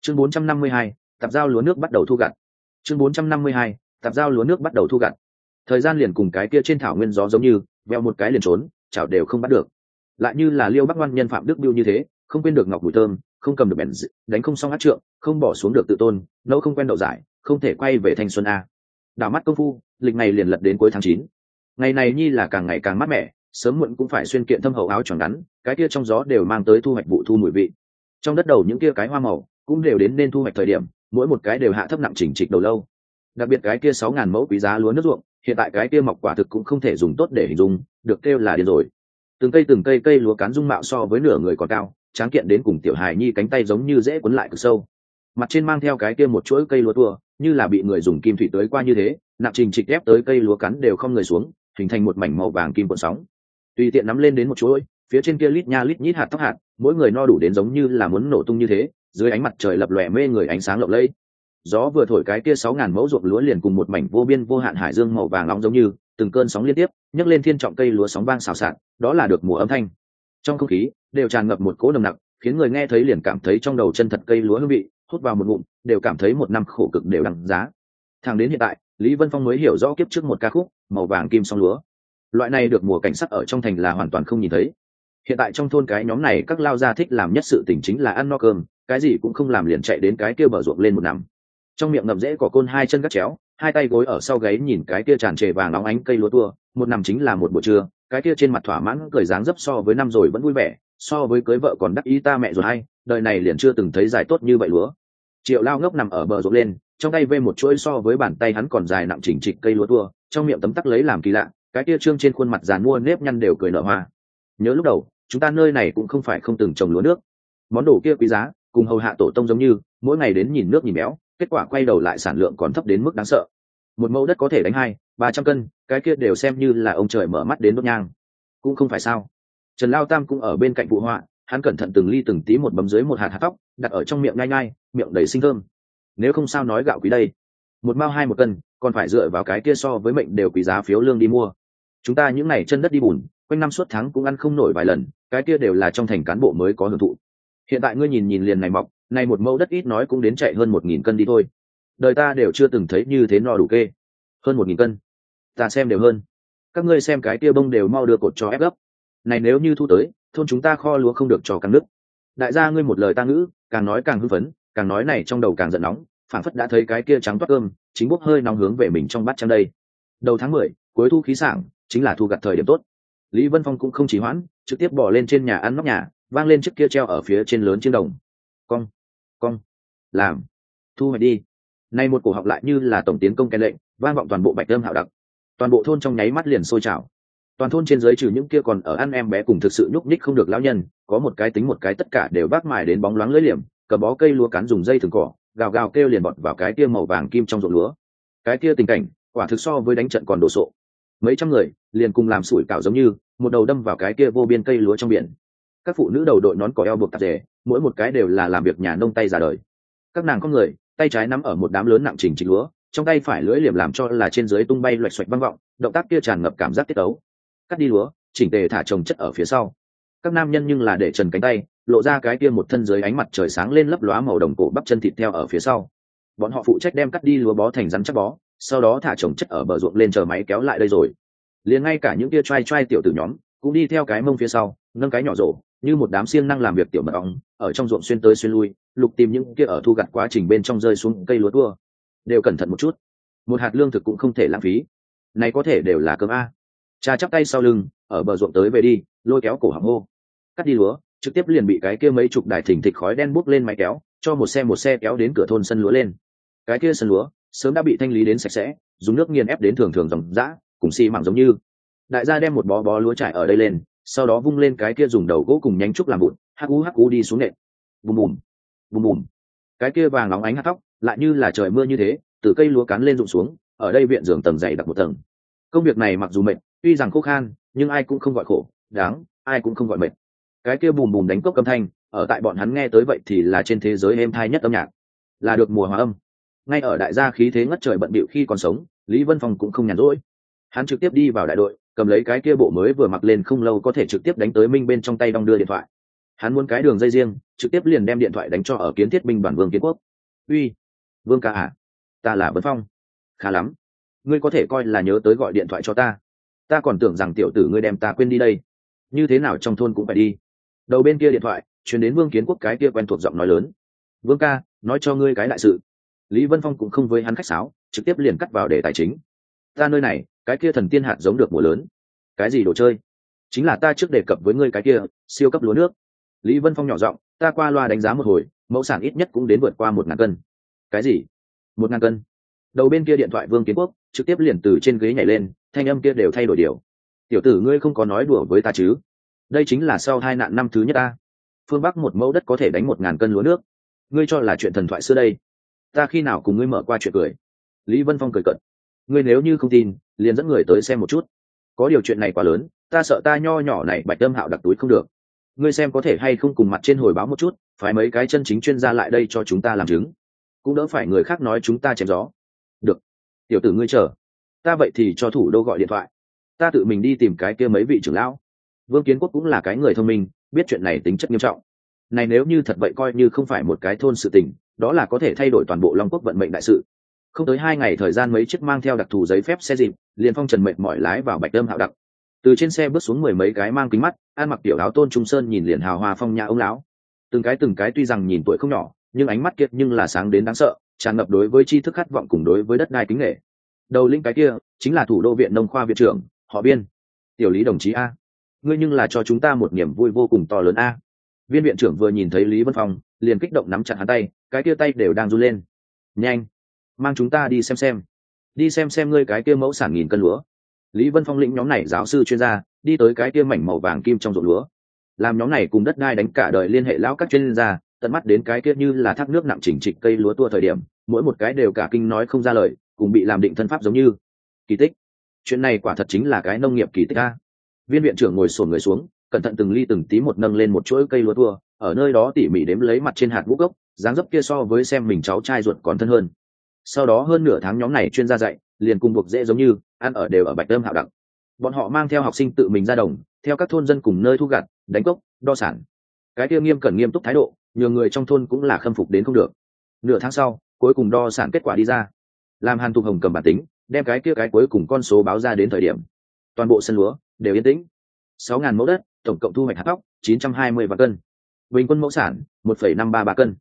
Chương 452, tạp giao lúa nước bắt đầu thu gặt. Chương 452, tạp giao lúa nước bắt đầu thu gặt. Thời gian liền cùng cái kia trên thảo nguyên gió giống như, veo một cái liền trốn, chảo đều không bắt được. Lại như là Liêu Bắc Ngoan nhân Phạm Đức Biêu như thế, không quên được ngọc bùi thơm, không cầm được bèn đánh không xong át trượng, không bỏ xuống được tự tôn, nấu không quen đậu giải, không thể quay về thanh xuân a. Đảo mắt công phu, lịch này liền lật đến cuối tháng 9. Ngày này nhi là càng ngày càng mát mẻ, sớm muộn cũng phải xuyên kiện thâm hậu áo choàng ngắn, cái kia trong gió đều mang tới thu hoạch vụ thu mùi vị. Trong đất đầu những kia cái hoa màu cũng đều đến nên thu hoạch thời điểm, mỗi một cái đều hạ thấp nặng chỉnh trịch đầu lâu. Đặc biệt cái kia 6.000 mẫu quý giá lúa nước ruộng, hiện tại cái kia mọc quả thực cũng không thể dùng tốt để hình dung, được kêu là điên rồi. Từng cây cây lúa cán dung mạo so với nửa người còn cao, tráng kiện đến cùng tiểu hài nhi cánh tay giống như dễ cuốn lại cực sâu. Mặt trên mang theo cái kia một chuỗi cây lúa tua, như là bị người dùng kim thủy tưới qua như thế, nặng trình trịch ép tới cây lúa cán đều không người xuống, hình thành một mảnh màu vàng kim cuộn sóng. Tùy tiện nắm lên đến một chuỗi, phía trên kia lít nha lít nhít hạt tóc hạt, mỗi người no đủ đến giống như là muốn nổ tung như thế, dưới ánh mặt trời lập lòe mê người ánh sáng lộng lẫy. Gió vừa thổi cái kia 6.000 mẫu ruộng lúa liền cùng một mảnh vô biên vô hạn hải dương màu vàng nóng giống như từng cơn sóng liên tiếp nhấc lên thiên trọng cây lúa sóng vang xào xạc, đó là được mùa âm thanh. Trong không khí đều tràn ngập một cỗ nồng nặc, khiến người nghe thấy liền cảm thấy trong đầu chân thật cây lúa hương vị, hút vào một ngụm đều cảm thấy một năm khổ cực đều đằng giá. Thẳng đến hiện tại, Lý Vân Phong mới hiểu rõ kiếp trước một ca khúc màu vàng kim song lúa. Loại này được mùa cảnh sắc ở trong thành là hoàn toàn không nhìn thấy. Hiện tại trong thôn cái nhóm này các lao gia thích làm nhất sự tình chính là ăn no cơm, cái gì cũng không làm liền chạy đến cái kia bờ ruộng lên một nằm. Trong miệng ngậm rễ cỏ côn, hai chân gắt chéo, hai tay gối ở sau gáy nhìn cái kia tràn trề vàng óng ánh cây lúa tua, một nằm chính là một buổi trưa, cái kia trên mặt thỏa mãn cười dáng dấp so với năm rồi vẫn vui vẻ, so với cưới vợ còn đắc ý ta mẹ rồi hay, đời này liền chưa từng thấy dài tốt như vậy lúa. Triệu Lao ngốc nằm ở bờ ruộng lên, trong tay vê một chuỗi so với bàn tay hắn còn dài nặng chỉnh trịch cây lúa tua, trong miệng tấm tắc lấy làm kỳ lạ, cái kia trương trên khuôn mặt giàn mua nếp nhăn đều cười nở hoa. Nhớ lúc đầu, chúng ta nơi này cũng không phải không từng trồng lúa nước, món đồ kia quý giá, cùng hầu hạ tổ tông giống như, mỗi ngày đến nhìn nước nhìn béo, kết quả quay đầu lại sản lượng còn thấp đến mức đáng sợ. Một mẫu đất có thể đánh 200-300 cân, cái kia đều xem như là ông trời mở mắt đến đốt nhang. Cũng không phải sao? Trần Lao Tam cũng ở bên cạnh phụ họa, hắn cẩn thận từng ly từng tí một bấm dưới một hạt tóc, đặt ở trong miệng nhai nhai, miệng đầy sinh thơm. Nếu không sao nói gạo quý đây, một mao 2 một cân, còn phải dựa vào cái kia so với mệnh đều quý giá phiếu lương đi mua. Chúng ta những này chân đất đi bùn, quanh năm suốt tháng cũng ăn không nổi vài lần, cái kia đều là trong thành cán bộ mới có hưởng thụ. Hiện tại ngươi nhìn nhìn liền này mọc, này một mẫu đất ít nói cũng đến chạy hơn 1.000 cân đi thôi. Đời ta đều chưa từng thấy như thế no đủ kê. Hơn 1.000 cân, ta xem đều hơn. Các ngươi xem cái kia bông đều mau đưa cột cho ép gấp. Này nếu như thu tới, thôn chúng ta kho lúa không được cho căng nước. Đại gia ngươi một lời ta ngữ, càng nói càng hưng phấn, càng nói này trong đầu càng giận nóng, phảng phất đã thấy cái kia trắng toát cơm, chính bốc hơi nóng hướng về mình trong bát chăm đây. Đầu tháng 10, cuối thu khí sảng, chính là thu gặt thời điểm tốt. Lý Vân Phong cũng không trì hoãn, trực tiếp bỏ lên trên nhà ăn nóc nhà, vang lên chiếc kia treo ở phía trên lớn chiêng đồng. Cong, làm, thu hoạch đi. Nay một cổ họng lại như là tổng tiến công kèn lệnh, vang vọng toàn bộ Bạch Âm hạo đặc. Toàn bộ thôn trong nháy mắt liền sôi trào. Toàn thôn trên dưới trừ những kia còn ở ăn em bé cùng thực sự nhúc nhích không được lão nhân, có một cái tính một cái tất cả đều vác mài đến bóng loáng lưỡi liềm, cầm bó cây lúa cán dùng dây thừng cỏ, gào gào kêu liền bọt vào cái kia màu vàng kim trong ruộng lúa. Cái kia tình cảnh, quả thực so với đánh trận còn đồ sộ. Mấy trăm người liền cùng làm sủi cảo giống như, một đầu đâm vào cái kia vô biên cây lúa trong biển. Các phụ nữ đầu đội nón cỏ eo buộc tạp dề, mỗi một cái đều là làm việc nhà nông tay già đời. Các nàng có người tay trái nắm ở một đám lớn nặng chỉnh lúa, trong tay phải lưỡi liềm làm cho là trên dưới tung bay loạch xoạch vang vọng, động tác kia tràn ngập cảm giác tiết tấu. Cắt đi lúa, chỉnh tề thả chồng chất ở phía sau. Các nam nhân nhưng là để trần cánh tay, lộ ra cái kia một thân dưới ánh mặt trời sáng lên lấp lóa màu đồng cổ bắp chân thịt theo ở phía sau. Bọn họ phụ trách đem cắt đi lúa bó thành rắn chắc bó, sau đó thả chồng chất ở bờ ruộng lên chờ máy kéo lại đây rồi. Liền ngay cả những kia trai trai tiểu tử nhóm cũng đi theo cái mông phía sau, nâng cái nhỏ rổ, như một đám siêng năng làm việc tiểu mật ong, ở trong ruộng xuyên tới xuyên lui, lục tìm những kia ở thu gặt quá trình bên trong rơi xuống cây lúa tua. Đều cẩn thận một chút, một hạt lương thực cũng không thể lãng phí. Này có thể đều là cơm a. Cha chắp tay sau lưng, ở bờ ruộng tới về đi, lôi kéo cổ họng hô. Cắt đi lúa, trực tiếp liền bị cái kia mấy chục đài thình thịch khói đen bốc lên máy kéo, cho một xe kéo đến cửa thôn sân lúa lên. Cái kia sân lúa sớm đã bị thanh lý đến sạch sẽ, dùng nước nghiền ép đến thường thường dòng dã, cùng xi mảng giống như. Đại gia đem một bó lúa trải ở đây lên, sau đó vung lên cái kia dùng đầu gỗ cùng nhánh trúc làm vụn, hắc u đi xuống nện. Bùm bùm. Cái kia vàng nóng ánh hạt tóc, lại như là trời mưa như thế, từ cây lúa cán lên rụng xuống, ở đây viện giường tầng dày đặc một tầng. Công việc này mặc dù mệt, tuy rằng khô khan, nhưng ai cũng không gọi khổ, đáng, ai cũng không gọi mệt. Cái kia bùm bùm đánh cốc âm thanh, ở tại bọn hắn nghe tới vậy thì là trên thế giới êm tai nhất âm nhạc, là được mùa hòa âm. Ngay ở đại gia khí thế ngất trời bận bịu khi còn sống, Lý Vân Phong cũng không nhàn rỗi. Hắn trực tiếp đi vào đại đội, cầm lấy cái kia bộ mới vừa mặc lên không lâu có thể trực tiếp đánh tới Minh bên trong tay đong đưa điện thoại. Hắn muốn cái đường dây riêng, trực tiếp liền đem điện thoại đánh cho ở Kiến Thiết binh đoàn Vương Kiến Quốc. Uy, Vương ca à, ta là Vân Phong. Khá lắm, ngươi có thể coi là nhớ tới gọi điện thoại cho ta. Ta còn tưởng rằng tiểu tử ngươi đem ta quên đi đây. Như thế nào trong thôn cũng phải đi. Đầu bên kia điện thoại truyền đến Vương Kiến Quốc cái kia quen thuộc giọng nói lớn. Vương ca, nói cho ngươi cái đại sự. Lý Vân Phong cũng không với hắn khách sáo, trực tiếp liền cắt vào đề tài chính. Ta nơi này, cái kia thần tiên hạt giống được mùa lớn. Cái gì đồ chơi? Chính là ta trước đề cập với ngươi cái kia siêu cấp lúa nước. Lý Vân Phong nhỏ giọng, ta qua loa đánh giá một hồi, mẫu sản ít nhất cũng đến vượt qua 1.000 cân. Cái gì? 1.000 cân? Đầu bên kia điện thoại Vương Kiến Quốc trực tiếp liền từ trên ghế nhảy lên, thanh âm kia đều thay đổi điều. Tiểu tử ngươi không có nói đùa với ta chứ? Đây chính là sau hai nạn năm thứ nhất ta. Phương Bắc một mẫu đất có thể đánh 1.000 cân lúa nước. Ngươi cho là chuyện thần thoại xưa đây? Ta khi nào cùng ngươi mở qua chuyện cười? Lý Vân Phong cười cợt. Ngươi nếu như không tin, liền dẫn người tới xem một chút. Có điều chuyện này quá lớn, ta sợ ta nho nhỏ này Bạch Âm Hạo đặc túi không được. Ngươi xem có thể hay không cùng mặt trên hồi báo một chút, phải mấy cái chân chính chuyên gia lại đây cho chúng ta làm chứng, cũng đỡ phải người khác nói chúng ta chém gió. Được, tiểu tử ngươi chờ, ta vậy thì cho thủ đô gọi điện thoại, ta tự mình đi tìm cái kia mấy vị trưởng lão. Vương Kiến Quốc cũng là cái người thông minh, biết chuyện này tính chất nghiêm trọng. Này nếu như thật vậy coi như không phải một cái thôn sự tình, đó là có thể thay đổi toàn bộ Long Quốc vận mệnh đại sự. Không tới 2 ngày thời gian, mấy chiếc mang theo đặc thù giấy phép xe dịp liền phong trần mệt mỏi lái vào Bạch Âm Hạo đặc. Từ trên xe bước xuống 10 mấy cái mang kính mắt, ăn mặc tiểu áo Tôn Trung Sơn nhìn liền hào hoa phong nhã ông lão. Từng cái tuy rằng nhìn tuổi không nhỏ, nhưng ánh mắt kiệt nhưng là sáng đến đáng sợ, tràn ngập đối với tri thức khát vọng cùng đối với đất đai kính nể. Đầu lĩnh cái kia chính là thủ đô viện nông khoa viện trưởng, họ Biên. Tiểu Lý đồng chí a, ngươi nhưng là cho chúng ta một niềm vui vô cùng to lớn a. Viên viện trưởng vừa nhìn thấy Lý Vân Phong, liền kích động nắm chặt hắn tay, cái kia tay đều đang run lên. Nhanh, mang chúng ta đi xem ngươi cái kia mẫu sản 1.000 cân lúa. Lý Vân Phong lĩnh nhóm này giáo sư chuyên gia đi tới cái kia mảnh màu vàng kim trong ruộng lúa, làm nhóm này cùng đất đai đánh cả đời liên hệ lão các chuyên gia tận mắt đến cái kia như là thác nước nặng chỉnh trịch cây lúa tua thời điểm, mỗi một cái đều cả kinh nói không ra lời, cùng bị làm định thân pháp giống như kỳ tích. Chuyện này quả thật chính là cái nông nghiệp kỳ tích a. Viên viện trưởng ngồi xổm người xuống, cẩn thận từng ly từng tí một nâng lên một chuỗi cây lúa tua, ở nơi đó tỉ mỉ đếm lấy mặt trên hạt ngũ cốc, dáng dấp kia so với xem mình cháu trai ruột còn thân hơn. Sau đó hơn nửa tháng nhóm này chuyên gia dạy liền cùng buộc dễ giống như ăn ở đều ở Bạch Âm Hạo đặc. Bọn họ mang theo học sinh tự mình ra đồng, theo các thôn dân cùng nơi thu gặt, đánh cốc, đo sản. Cái kia nghiêm cẩn nghiêm túc thái độ, nhiều người trong thôn cũng là khâm phục đến không được. Nửa tháng sau, cuối cùng đo sản kết quả đi ra. Làm Hàn Thục Hồng cầm bản tính, đem cái kia cái cuối cùng con số báo ra đến thời điểm, toàn bộ sân lúa đều yên tĩnh. 6.000 mẫu đất, tổng cộng thu hoạch hạt thóc 920 vạn cân. Bình quân mẫu sản 1,533 cân.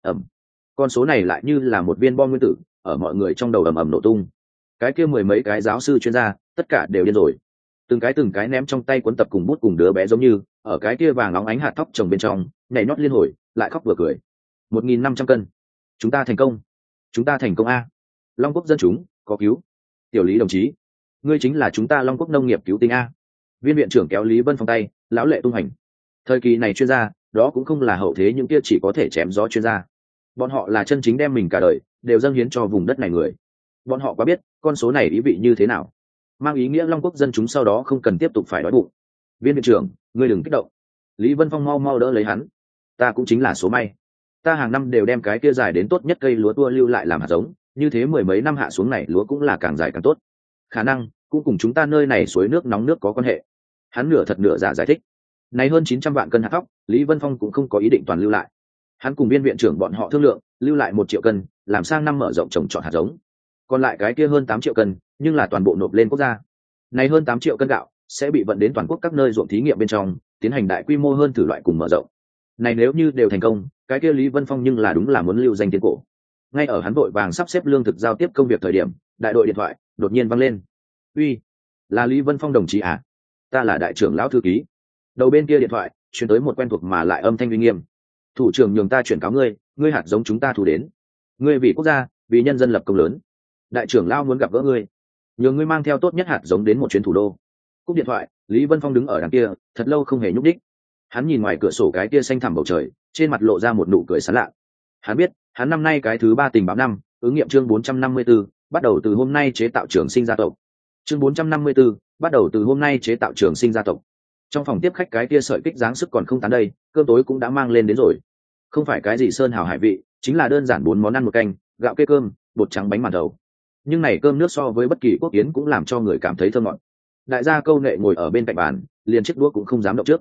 Con số này lại như là một viên bom nguyên tử, ở mọi người trong đầu ầm ầm nổ tung. Cái kia mười mấy cái giáo sư chuyên gia, tất cả đều điên rồi. Từng cái ném trong tay cuốn tập cùng bút cùng đứa bé giống như, ở cái kia vàng óng ánh hạt thóc trồng bên trong, nhảy nhót liên hồi, lại khóc vừa cười. 1.500 cân. Chúng ta thành công a. Long Quốc dân chúng, có cứu. Tiểu Lý đồng chí, ngươi chính là chúng ta Long Quốc nông nghiệp cứu tinh a. Viên viện trưởng kéo Lý Vân Phong tay, lão lệ tung hành. Thời kỳ này chuyên gia, đó cũng không là hậu thế những kia chỉ có thể chém gió chuyên gia. Bọn họ là chân chính đem mình cả đời đều dâng hiến cho vùng đất này người. Bọn họ quá biết con số này ý vị như thế nào, mang ý nghĩa Long Quốc dân chúng sau đó không cần tiếp tục phải đói bụng. Viên viện trưởng, ngươi đừng kích động. Lý Vân Phong mau đỡ lấy hắn. Ta cũng chính là số may, ta hàng năm đều đem cái kia dài đến tốt nhất cây lúa tua lưu lại làm hạt giống, như thế mười mấy năm hạ xuống này lúa cũng là càng dài càng tốt. Khả năng cũng cùng chúng ta nơi này suối nước nóng nước có quan hệ. Hắn nửa thật nửa giả giải thích. Này hơn 900 vạn cân hạt thóc, Lý Vân Phong cũng không có ý định toàn lưu lại. Hắn cùng viên viện trưởng bọn họ thương lượng, lưu lại 1 triệu cân, làm sang năm mở rộng trồng trọt hạt giống. Còn lại cái kia hơn 8 triệu cân, nhưng là toàn bộ nộp lên quốc gia. Này hơn 8 triệu cân gạo sẽ bị vận đến toàn quốc các nơi ruộng thí nghiệm bên trong, tiến hành đại quy mô hơn thử loại cùng mở rộng. Này nếu như đều thành công, cái kia Lý Vân Phong nhưng là đúng là muốn lưu danh tiến cổ. Ngay ở hắn vội vàng sắp xếp lương thực giao tiếp công việc thời điểm, đại đội điện thoại đột nhiên vang lên. Uy, là Lý Vân Phong đồng chí à? Ta là đại trưởng lão thư ký. Đầu bên kia điện thoại truyền tới một quen thuộc mà lại âm thanh uy nghiêm. Thủ trưởng nhường ta chuyển cáo ngươi hạt giống chúng ta thu đến. Ngươi vì quốc gia, vì nhân dân lập công lớn. Đại trưởng lão muốn gặp gỡ ngươi, nhường ngươi mang theo tốt nhất hạt giống đến một chuyến thủ đô. Cúp điện thoại, Lý Vân Phong đứng ở đằng kia, thật lâu không hề nhúc nhích. Hắn nhìn ngoài cửa sổ cái kia xanh thẳm bầu trời, trên mặt lộ ra một nụ cười sảng lạ. Hắn biết, hắn năm nay cái thứ 3 tình báo năm, ứng nghiệm chương 454, bắt đầu từ hôm nay chế tạo trường sinh gia tộc. Chương 454, bắt đầu từ hôm nay chế tạo trường sinh gia tộc. Trong phòng tiếp khách cái kia sợi kích dáng sức còn không tán đây, cơm tối cũng đã mang lên đến rồi. Không phải cái gì sơn hào hải vị, chính là đơn giản 4 món ăn một canh, gạo kê cơm, bột trắng bánh màn thầu. Nhưng này cơm nước so với bất kỳ quốc yến cũng làm cho người cảm thấy thơm ngọt. Đại gia câu nệ ngồi ở bên cạnh bàn, liền chiếc đũa cũng không dám động trước.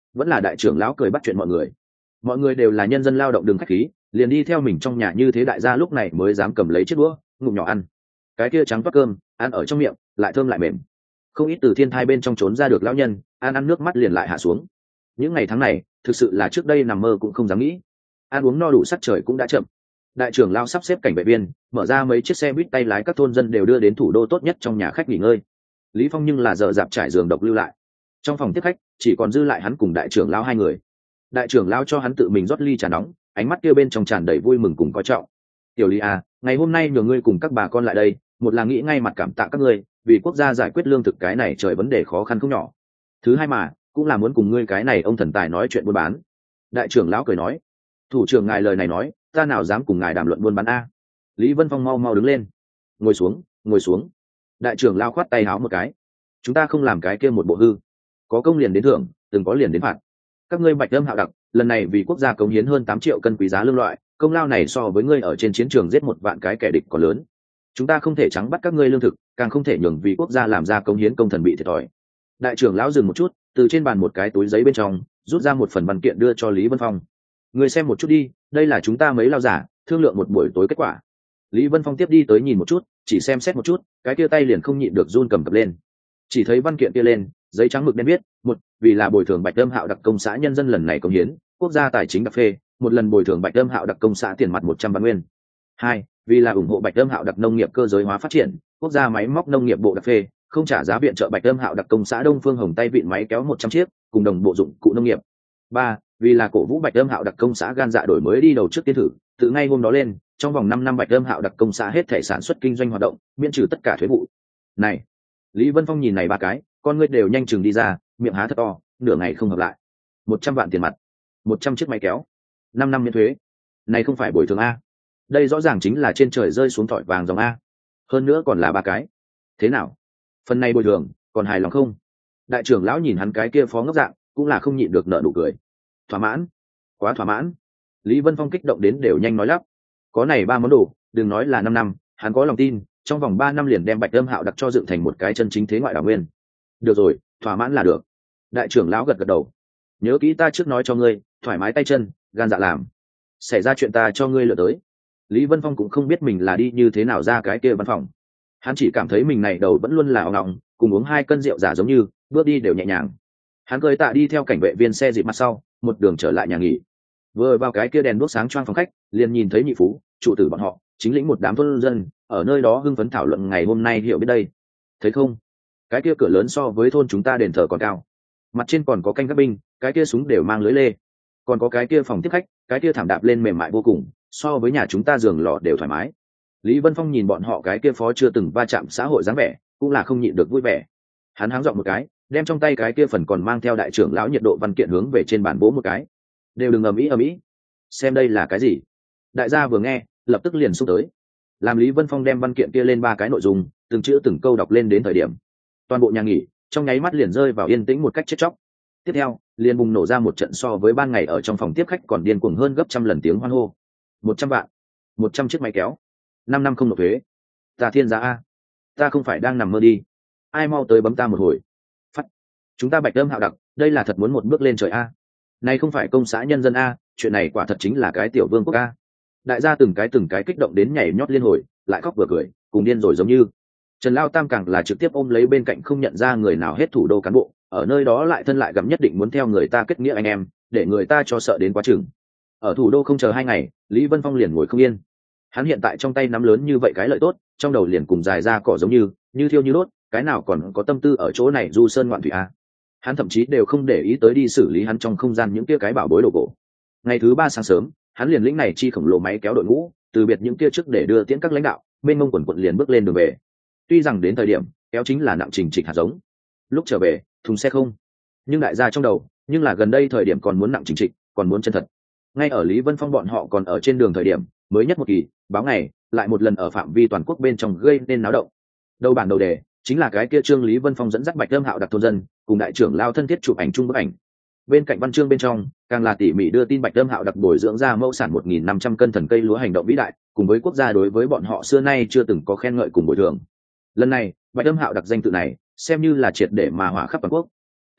vẫn là đại trưởng lão cười bắt chuyện mọi người đều là nhân dân lao động đừng khách khí, liền đi theo mình trong nhà như thế. Đại gia lúc này mới dám cầm lấy chiếc đũa ngụm nhỏ ăn. Cái kia trắng toát cơm ăn ở trong miệng lại thơm lại mềm, không ít từ thiên thai bên trong trốn ra được lão nhân ăn nước mắt liền lại hạ xuống. Những ngày tháng này thực sự là trước đây nằm mơ cũng không dám nghĩ. Ăn uống no đủ sắc trời cũng đã chậm, đại trưởng lao sắp xếp cảnh vệ viên mở ra mấy chiếc xe buýt tay lái các thôn dân đều đưa đến thủ đô tốt nhất trong nhà khách nghỉ ngơi. Lý Phong nhưng là giờ dạp trải giường độc lưu lại trong phòng tiếp khách, chỉ còn dư lại hắn cùng đại trưởng lao hai người. Đại trưởng lao cho hắn tự mình rót ly trà nóng, ánh mắt kia bên trong tràn đầy vui mừng cùng coi trọng. Tiểu Lý à, ngày hôm nay nhờ ngươi cùng các bà con lại đây, một là nghĩ ngay mặt cảm tạ các ngươi vì quốc gia giải quyết lương thực cái này trời vấn đề khó khăn không nhỏ, thứ hai mà cũng là muốn cùng ngươi cái này ông thần tài nói chuyện buôn bán. Đại trưởng lão cười nói, thủ trưởng ngài lời này nói, ta nào dám cùng ngài đàm luận buôn bán a. Lý Vân Phong mau mau đứng lên, ngồi xuống ngồi xuống. Đại trưởng lao khoát tay háo một cái, chúng ta không làm cái kia một bộ hư, có công liền đến thưởng, từng có liền đến phạt. Các ngươi Bạch Âm Hạo Đặc lần này vì quốc gia cống hiến hơn 8 triệu cân quý giá lương loại, công lao này so với ngươi ở trên chiến trường giết 1 vạn cái kẻ địch còn lớn. Chúng ta không thể trắng bắt các ngươi lương thực, càng không thể nhường vì quốc gia làm ra cống hiến công thần bị thiệt thòi. Đại trưởng lão dừng một chút, từ trên bàn một cái túi giấy bên trong rút ra một phần văn kiện đưa cho Lý Vân Phong. Ngươi xem một chút đi, đây là chúng ta mấy lao giả thương lượng một buổi tối kết quả. Lý Vân Phong tiếp đi tới nhìn một chút, chỉ xem xét một chút, cái kia tay liền không nhịn được run cầm cập lên. Chỉ thấy văn kiện kia lên, giấy trắng mực đen viết, một, vì là bồi thường Bạch Âm Hạo Đặc công xã nhân dân lần này cống hiến, quốc gia tài chính đặc phê, một lần bồi thường Bạch Âm Hạo Đặc công xã tiền mặt 100 vạn nguyên. Hai, vì là ủng hộ Bạch Âm Hạo Đặc nông nghiệp cơ giới hóa phát triển, quốc gia máy móc nông nghiệp bộ đặc phê, không trả giá viện trợ Bạch Âm Hạo Đặc công xã Đông Phương Hồng tay vịn máy kéo 100 chiếc, cùng đồng bộ dụng cụ nông nghiệp. Ba, vì là cổ vũ Bạch Âm Hạo Đặc công xã gan dạ đổi mới đi đầu trước tiên thử, từ ngay hôm đó lên, trong vòng 5 năm Bạch Âm Hạo Đặc công xã hết thể sản xuất kinh doanh hoạt động, miễn trừ tất cả thuế vụ. Này, Lý Vân Phong nhìn này ba cái, con ngươi đều nhanh chừng đi ra, miệng há thật to, nửa ngày không hợp lại. 100 vạn tiền mặt, 100 chiếc máy kéo, 5 năm miễn thuế. Này không phải bồi thường a? Đây rõ ràng chính là trên trời rơi xuống thỏi vàng dòng a. Hơn nữa còn là ba cái. Thế nào? Phần này bồi thường, còn hài lòng không? Đại trưởng lão nhìn hắn cái kia phó ngốc dạng, cũng là không nhịn được nở nụ cười. Thỏa mãn, quá thỏa mãn. Lý Vân Phong kích động đến đều nhanh nói lắp. Có này ba món đồ, đừng nói là 5 năm, hắn có lòng tin, trong vòng 3 năm liền đem Bạch Âm Hạo Đặc cho dựng thành một cái chân chính thế ngoại đảo nguyên. Được rồi, thỏa mãn là được. Đại trưởng lão gật gật đầu. Nhớ kỹ ta trước nói cho ngươi, thoải mái tay chân, gan dạ làm. Xảy ra chuyện ta cho ngươi lựa tới. Lý Vân Phong cũng không biết mình là đi như thế nào ra cái kia văn phòng. Hắn chỉ cảm thấy mình này đầu vẫn luôn là ong ong, cùng uống 2 cân rượu giả giống như, bước đi đều nhẹ nhàng. Hắn cười tạ đi theo cảnh vệ viên xe dịp mặt sau, một đường trở lại nhà nghỉ. Vừa vào cái kia đèn đuốc sáng choang phòng khách, liền nhìn thấy nhị phú, trụ tử bọn họ, chính lĩnh một đám thôn dân, ở nơi đó hưng phấn thảo luận ngày hôm nay hiểu biết đây. Thấy không? Cái kia cửa lớn so với thôn chúng ta đền thờ còn cao. Mặt trên còn có canh gác binh, cái kia súng đều mang lưới lê. Còn có cái kia phòng tiếp khách, cái kia thảm đạp lên mềm mại vô cùng, so với nhà chúng ta giường lò đều thoải mái. Lý Vân Phong nhìn bọn họ cái kia phó chưa từng va chạm xã hội dáng vẻ, cũng là không nhịn được vui vẻ. Hắn háng giọng một cái, đem trong tay cái kia phần còn mang theo đại trưởng lão nhiệt độ văn kiện hướng về trên bàn bố một cái. Đều đừng ầm ĩ. Xem đây là cái gì? Đại gia vừa nghe, lập tức liền xúc tới. Làm Lý Vân Phong đem văn kiện kia lên 3 cái nội dung, từng chữ từng câu đọc lên đến thời điểm, toàn bộ nhà nghỉ trong nháy mắt liền rơi vào yên tĩnh một cách chết chóc. Tiếp theo, liền bùng nổ ra một trận so với ban ngày ở trong phòng tiếp khách còn điên cuồng hơn gấp trăm lần tiếng hoan hô. 100 vạn, 100 chiếc máy kéo, 5 năm không nộp thuế. Ta thiên gia a, ta không phải đang nằm mơ đi. Ai mau tới bấm ta một hồi. Phát, chúng ta Bạch Âm Hạo Đặc, đây là thật muốn một bước lên trời a. Này không phải công xã nhân dân a, chuyện này quả thật chính là cái tiểu vương quốc a. Đại gia từng cái kích động đến nhảy nhót liên hồi, lại khóc vừa cười, cùng điên rồi giống như. Trần Lao Tam càng là trực tiếp ôm lấy bên cạnh không nhận ra người nào hết thủ đô cán bộ, ở nơi đó lại thân lại gặm nhất định muốn theo người ta kết nghĩa anh em, để người ta cho sợ đến quá chừng. Ở thủ đô không chờ 2 ngày, Lý Vân Phong liền ngồi không yên. Hắn hiện tại trong tay nắm lớn như vậy cái lợi tốt, trong đầu liền cùng dài ra cỏ giống như thiêu như đốt, cái nào còn có tâm tư ở chỗ này du sơn ngoạn thủy a. Hắn thậm chí đều không để ý tới đi xử lý hắn trong không gian những kia cái bảo bối đồ cổ. Ngày thứ 3 sáng sớm, hắn liền lĩnh này chi khổng lồ máy kéo đội ngũ, từ biệt những kia trước để đưa tiễn các lãnh đạo, bên mông quần quận liền bước lên đường về. Tuy rằng đến thời điểm kéo chính là nặng trình trịch hạt giống, lúc trở về thùng xe không, nhưng đại gia trong đầu nhưng là gần đây thời điểm còn muốn nặng trình trịch, còn muốn chân thật. Ngay ở Lý Vân Phong bọn họ còn ở trên đường thời điểm, mới nhất một kỳ báo ngày lại một lần ở phạm vi toàn quốc bên trong gây nên náo động. Đầu bản đầu đề chính là cái kia chương Lý Vân Phong dẫn dắt Bạch Âm Hạo Đặc thôn dân cùng đại trưởng lao thân thiết chụp ảnh chung bức ảnh. Bên cạnh văn chương bên trong càng là tỉ mỉ đưa tin Bạch Âm Hạo Đặc bồi dưỡng ra mẫu sản 1.500 cân thần cây lúa hành động vĩ đại, cùng với quốc gia đối với bọn họ xưa nay chưa từng có khen ngợi cùng bồi thường. Lần này Bạch Âm Hạo Đặc danh tự này xem như là triệt để mà hỏa khắp toàn quốc.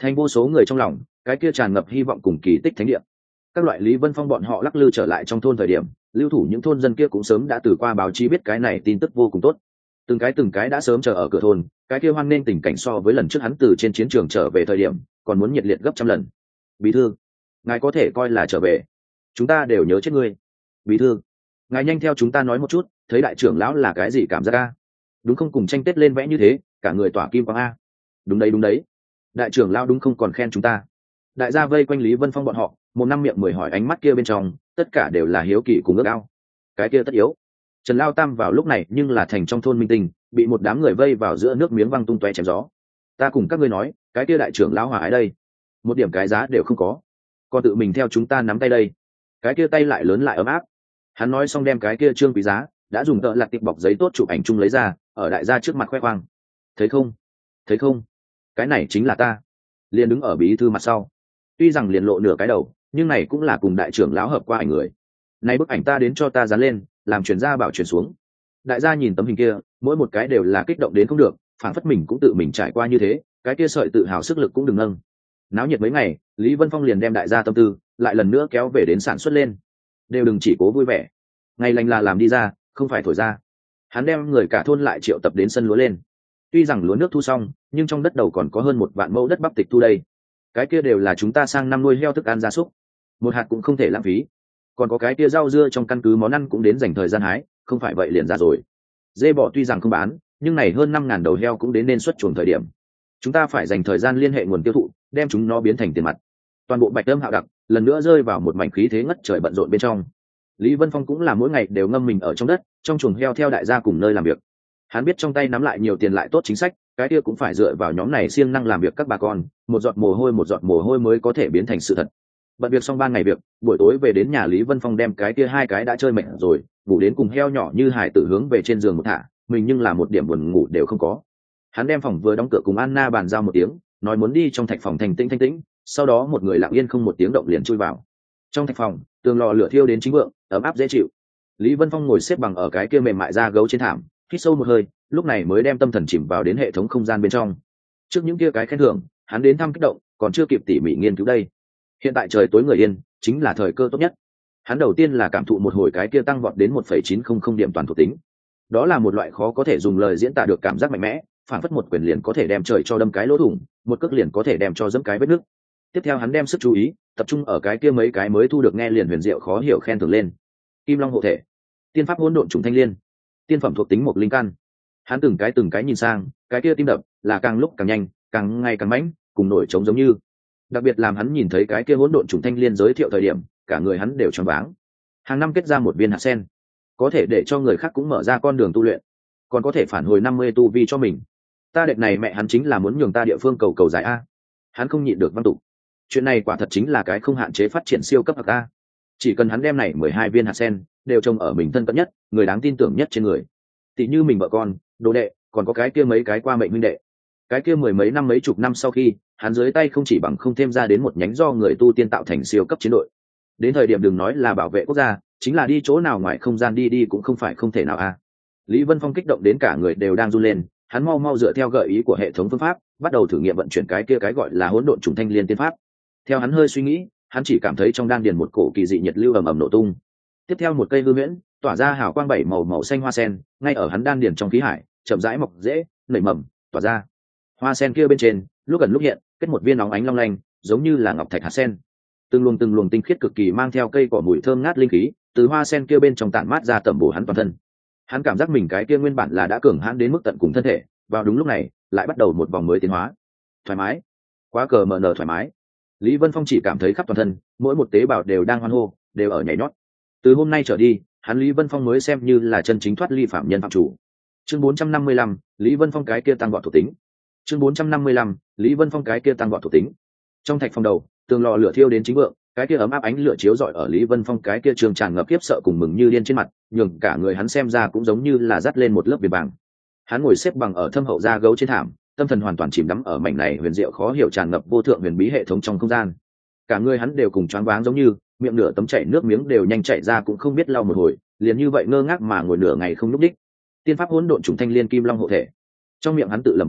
Thành vô số người trong lòng, cái kia tràn ngập hy vọng cùng kỳ tích thánh địa. Các loại Lý Vân Phong bọn họ lắc lư trở lại trong thôn thời điểm, lưu thủ những thôn dân kia cũng sớm đã từ qua báo chí biết cái này tin tức vô cùng tốt. Từng cái đã sớm chờ ở cửa thôn, cái kia hoan nên tình cảnh so với lần trước hắn từ trên chiến trường trở về thời điểm, còn muốn nhiệt liệt gấp trăm lần. Bí thư, ngài có thể coi là trở về. Chúng ta đều nhớ chết ngươi. Bí thư, ngài nhanh theo chúng ta nói một chút, thấy đại trưởng lão là cái gì cảm giác a? Đúng không, cùng tranh tết lên vẽ như thế, cả người tỏa kim quang a. Đúng đấy. Đại trưởng lão đúng không còn khen chúng ta. Đại gia vây quanh Lý Vân Phong bọn họ, một năm miệng mười hỏi, ánh mắt kia bên trong tất cả đều là hiếu kỳ cùng ước ao. Cái kia tất yếu. Trần Lao Tam vào lúc này nhưng là thành trong thôn minh tinh, bị một đám người vây vào giữa nước miếng văng tung tóe chém gió. Ta cùng các ngươi nói, cái kia đại trưởng lão hòa ái đây, một điểm cái giá đều không có, còn tự mình theo chúng ta nắm tay đây. Cái kia tay lại lớn lại ấm áp. Hắn nói xong đem cái kia trương quý giá đã dùng tợ lặt tiệp bọc giấy tốt chụp ảnh chung lấy ra, ở đại gia trước mặt khoe khoang. Thấy không, cái này chính là ta. Liền đứng ở bí thư mặt sau, tuy rằng liền lộ nửa cái đầu, nhưng này cũng là cùng đại trưởng lão hợp qua ảnh người. Này bức ảnh ta đến cho ta dán lên, làm chuyển ra bảo chuyển xuống. Đại gia nhìn tấm hình kia, mỗi một cái đều là kích động đến không được, phản phất mình cũng tự mình trải qua như thế, cái kia sợi tự hào sức lực cũng đừng nâng. Náo nhiệt mấy ngày, Lý Vân Phong liền đem đại gia tâm tư lại lần nữa kéo về đến sản xuất lên. Đều đừng chỉ cố vui vẻ, ngày lành là làm đi ra, không phải thổi ra. Hắn đem người cả thôn lại triệu tập đến sân lúa lên. Tuy rằng lúa nước thu xong, nhưng trong đất đầu còn có hơn 1 vạn mẫu đất bắp tịch thu đây. Cái kia đều là chúng ta sang năm nuôi heo thức ăn gia súc, một hạt cũng không thể lãng phí. Còn có cái kia rau dưa trong căn cứ món ăn cũng đến dành thời gian hái, không phải vậy liền ra rồi. Dê bò tuy rằng không bán, nhưng này hơn 5.000 đầu heo cũng đến nên xuất chuồng thời điểm. Chúng ta phải dành thời gian liên hệ nguồn tiêu thụ, đem chúng nó biến thành tiền mặt. Toàn bộ Bạch Âm Hạo Đặc lần nữa rơi vào một mảnh khí thế ngất trời bận rộn bên trong. Lý Vân Phong cũng là mỗi ngày đều ngâm mình ở trong đất, trong chuồng heo theo đại gia cùng nơi làm việc. Hắn biết trong tay nắm lại nhiều tiền lại tốt chính sách, cái kia cũng phải dựa vào nhóm này siêng năng làm việc các bà con, một giọt mồ hôi mới có thể biến thành sự thật. Bận việc xong ban ngày việc, buổi tối về đến nhà Lý Vân Phong đem cái kia 2 cái đã chơi mệt rồi, ngủ đến cùng heo nhỏ như hải tử hướng về trên giường một thả, mình nhưng là một điểm buồn ngủ đều không có. Hắn đem phòng vừa đóng cửa cùng Anna bàn giao một tiếng, nói muốn đi trong thạch phòng thanh tĩnh, sau đó một người lặng yên không một tiếng động liền chui vào. Trong thạch phòng, tường lò lửa thiêu đến chính vượng, ấm áp dễ chịu. Lý Vân Phong ngồi xếp bằng ở cái kia mềm mại da gấu trên thảm, hít sâu một hơi, lúc này mới đem tâm thần chìm vào đến hệ thống không gian bên trong. Trước những kia cái khen thưởng, hắn đến thăm kích động, còn chưa kịp tỉ mỉ nghiên cứu đây. Hiện tại trời tối người yên, chính là thời cơ tốt nhất. Hắn đầu tiên là cảm thụ một hồi cái kia tăng vọt đến 1,900 điểm toàn thuộc tính. Đó là một loại khó có thể dùng lời diễn tả được cảm giác mạnh mẽ, phản phất một quyền liền có thể đem trời cho đâm cái lỗ thủng, một cước liền có thể đem cho dẫm cái vết nứt. Tiếp theo hắn đem sức chú ý tập trung ở cái kia mấy cái mới thu được nghe liền huyền diệu khó hiểu khen thưởng lên. Kim Long hộ thể, tiên pháp hỗn độn trùng thanh liên, tiên phẩm thuộc tính một linh căn. Hắn từng cái nhìn sang, cái kia tim đập là càng lúc càng nhanh, càng ngày càng mãnh, cùng nổi trống giống như. Đặc biệt làm hắn nhìn thấy cái kia hỗn độn trùng thanh liên giới thiệu thời điểm, cả người hắn đều choáng váng. Hàng năm kết ra một viên hạt sen, có thể để cho người khác cũng mở ra con đường tu luyện, còn có thể phản hồi 50 tu vi cho mình. Ta đệ này mẹ hắn chính là muốn nhường ta địa phương cầu giải a. Hắn không nhịn được văn tục. Chuyện này quả thật chính là cái không hạn chế phát triển siêu cấp hạt a. Chỉ cần hắn đem này 12 viên hạt sen đều trồng ở mình thân cận nhất, người đáng tin tưởng nhất trên người. Tỷ như mình vợ con, đồ đệ, còn có cái kia mấy cái qua mệnh minh đệ. Cái kia mười mấy năm mấy chục năm sau khi, hắn dưới tay không chỉ bằng không thêm ra đến một nhánh do người tu tiên tạo thành siêu cấp chiến đội. Đến thời điểm đừng nói là bảo vệ quốc gia, chính là đi chỗ nào ngoài không gian đi cũng không phải không thể nào a. Lý Vân Phong kích động đến cả người đều đang run lên, hắn mau dựa theo gợi ý của hệ thống phương pháp, bắt đầu thử nghiệm vận chuyển cái kia cái gọi là hỗn độn trùng thanh liên tiên pháp. Theo hắn hơi suy nghĩ, hắn chỉ cảm thấy trong đan điền một cổ kỳ dị nhiệt lưu ầm ầm nổ tung. Tiếp theo một cây hư huyễn, tỏa ra hào quang 7 màu xanh hoa sen, ngay ở hắn đan điền trong khí hải, chậm rãi mọc rễ, nảy mầm, tỏa ra. Hoa sen kia bên trên, lúc gần lúc hiện, kết một viên óng ánh long lanh, giống như là ngọc thạch hạt sen. Từng luồng tinh khiết cực kỳ mang theo cây cỏ mùi thơm ngát linh khí, từ hoa sen kia bên trong tản mát ra tẩm bổ hắn toàn thân. Hắn cảm giác mình cái kia nguyên bản là đã cường hãn đến mức tận cùng thân thể, vào đúng lúc này, lại bắt đầu một vòng mới tiến hóa. Thoải mái, quá cờ mở nở thoải mái. Lý Vân Phong chỉ cảm thấy khắp toàn thân, mỗi một tế bào đều đang hoan hô, đều ở nhảy nhót. Từ hôm nay trở đi, hắn Lý Vân Phong mới xem như là chân chính thoát ly phạm nhân phạm chủ. Chương 455, Lý Vân Phong cái kia tăng vọt thuộc tính. Chương 455, Lý Vân Phong cái kia tăng vọt thuộc tính. Trong thạch phòng đầu, tường lò lửa thiêu đến chính vượng, cái kia ấm áp ánh lửa chiếu rọi ở Lý Vân Phong cái kia trường tràn ngập kiếp sợ cùng mừng như điên trên mặt, nhường cả người hắn xem ra cũng giống như là dắt lên một lớp viền vàng. Hắn ngồi xếp bằng ở thâm hậu da gấu trên thảm, tâm thần hoàn toàn chìm đắm ở mảnh này huyền diệu khó hiểu tràn ngập vô thượng huyền bí hệ thống trong không gian. Cả người hắn đều cùng choáng váng giống như, miệng nửa tấm chảy nước miếng đều nhanh chảy ra cũng không biết lau một hồi, liền như vậy ngơ ngác mà ngồi nửa ngày không lúc đích. Tiên pháp hỗn độn trùng thanh liên kim long hộ thể. Trong miệng hắn tự lẩm bẩm,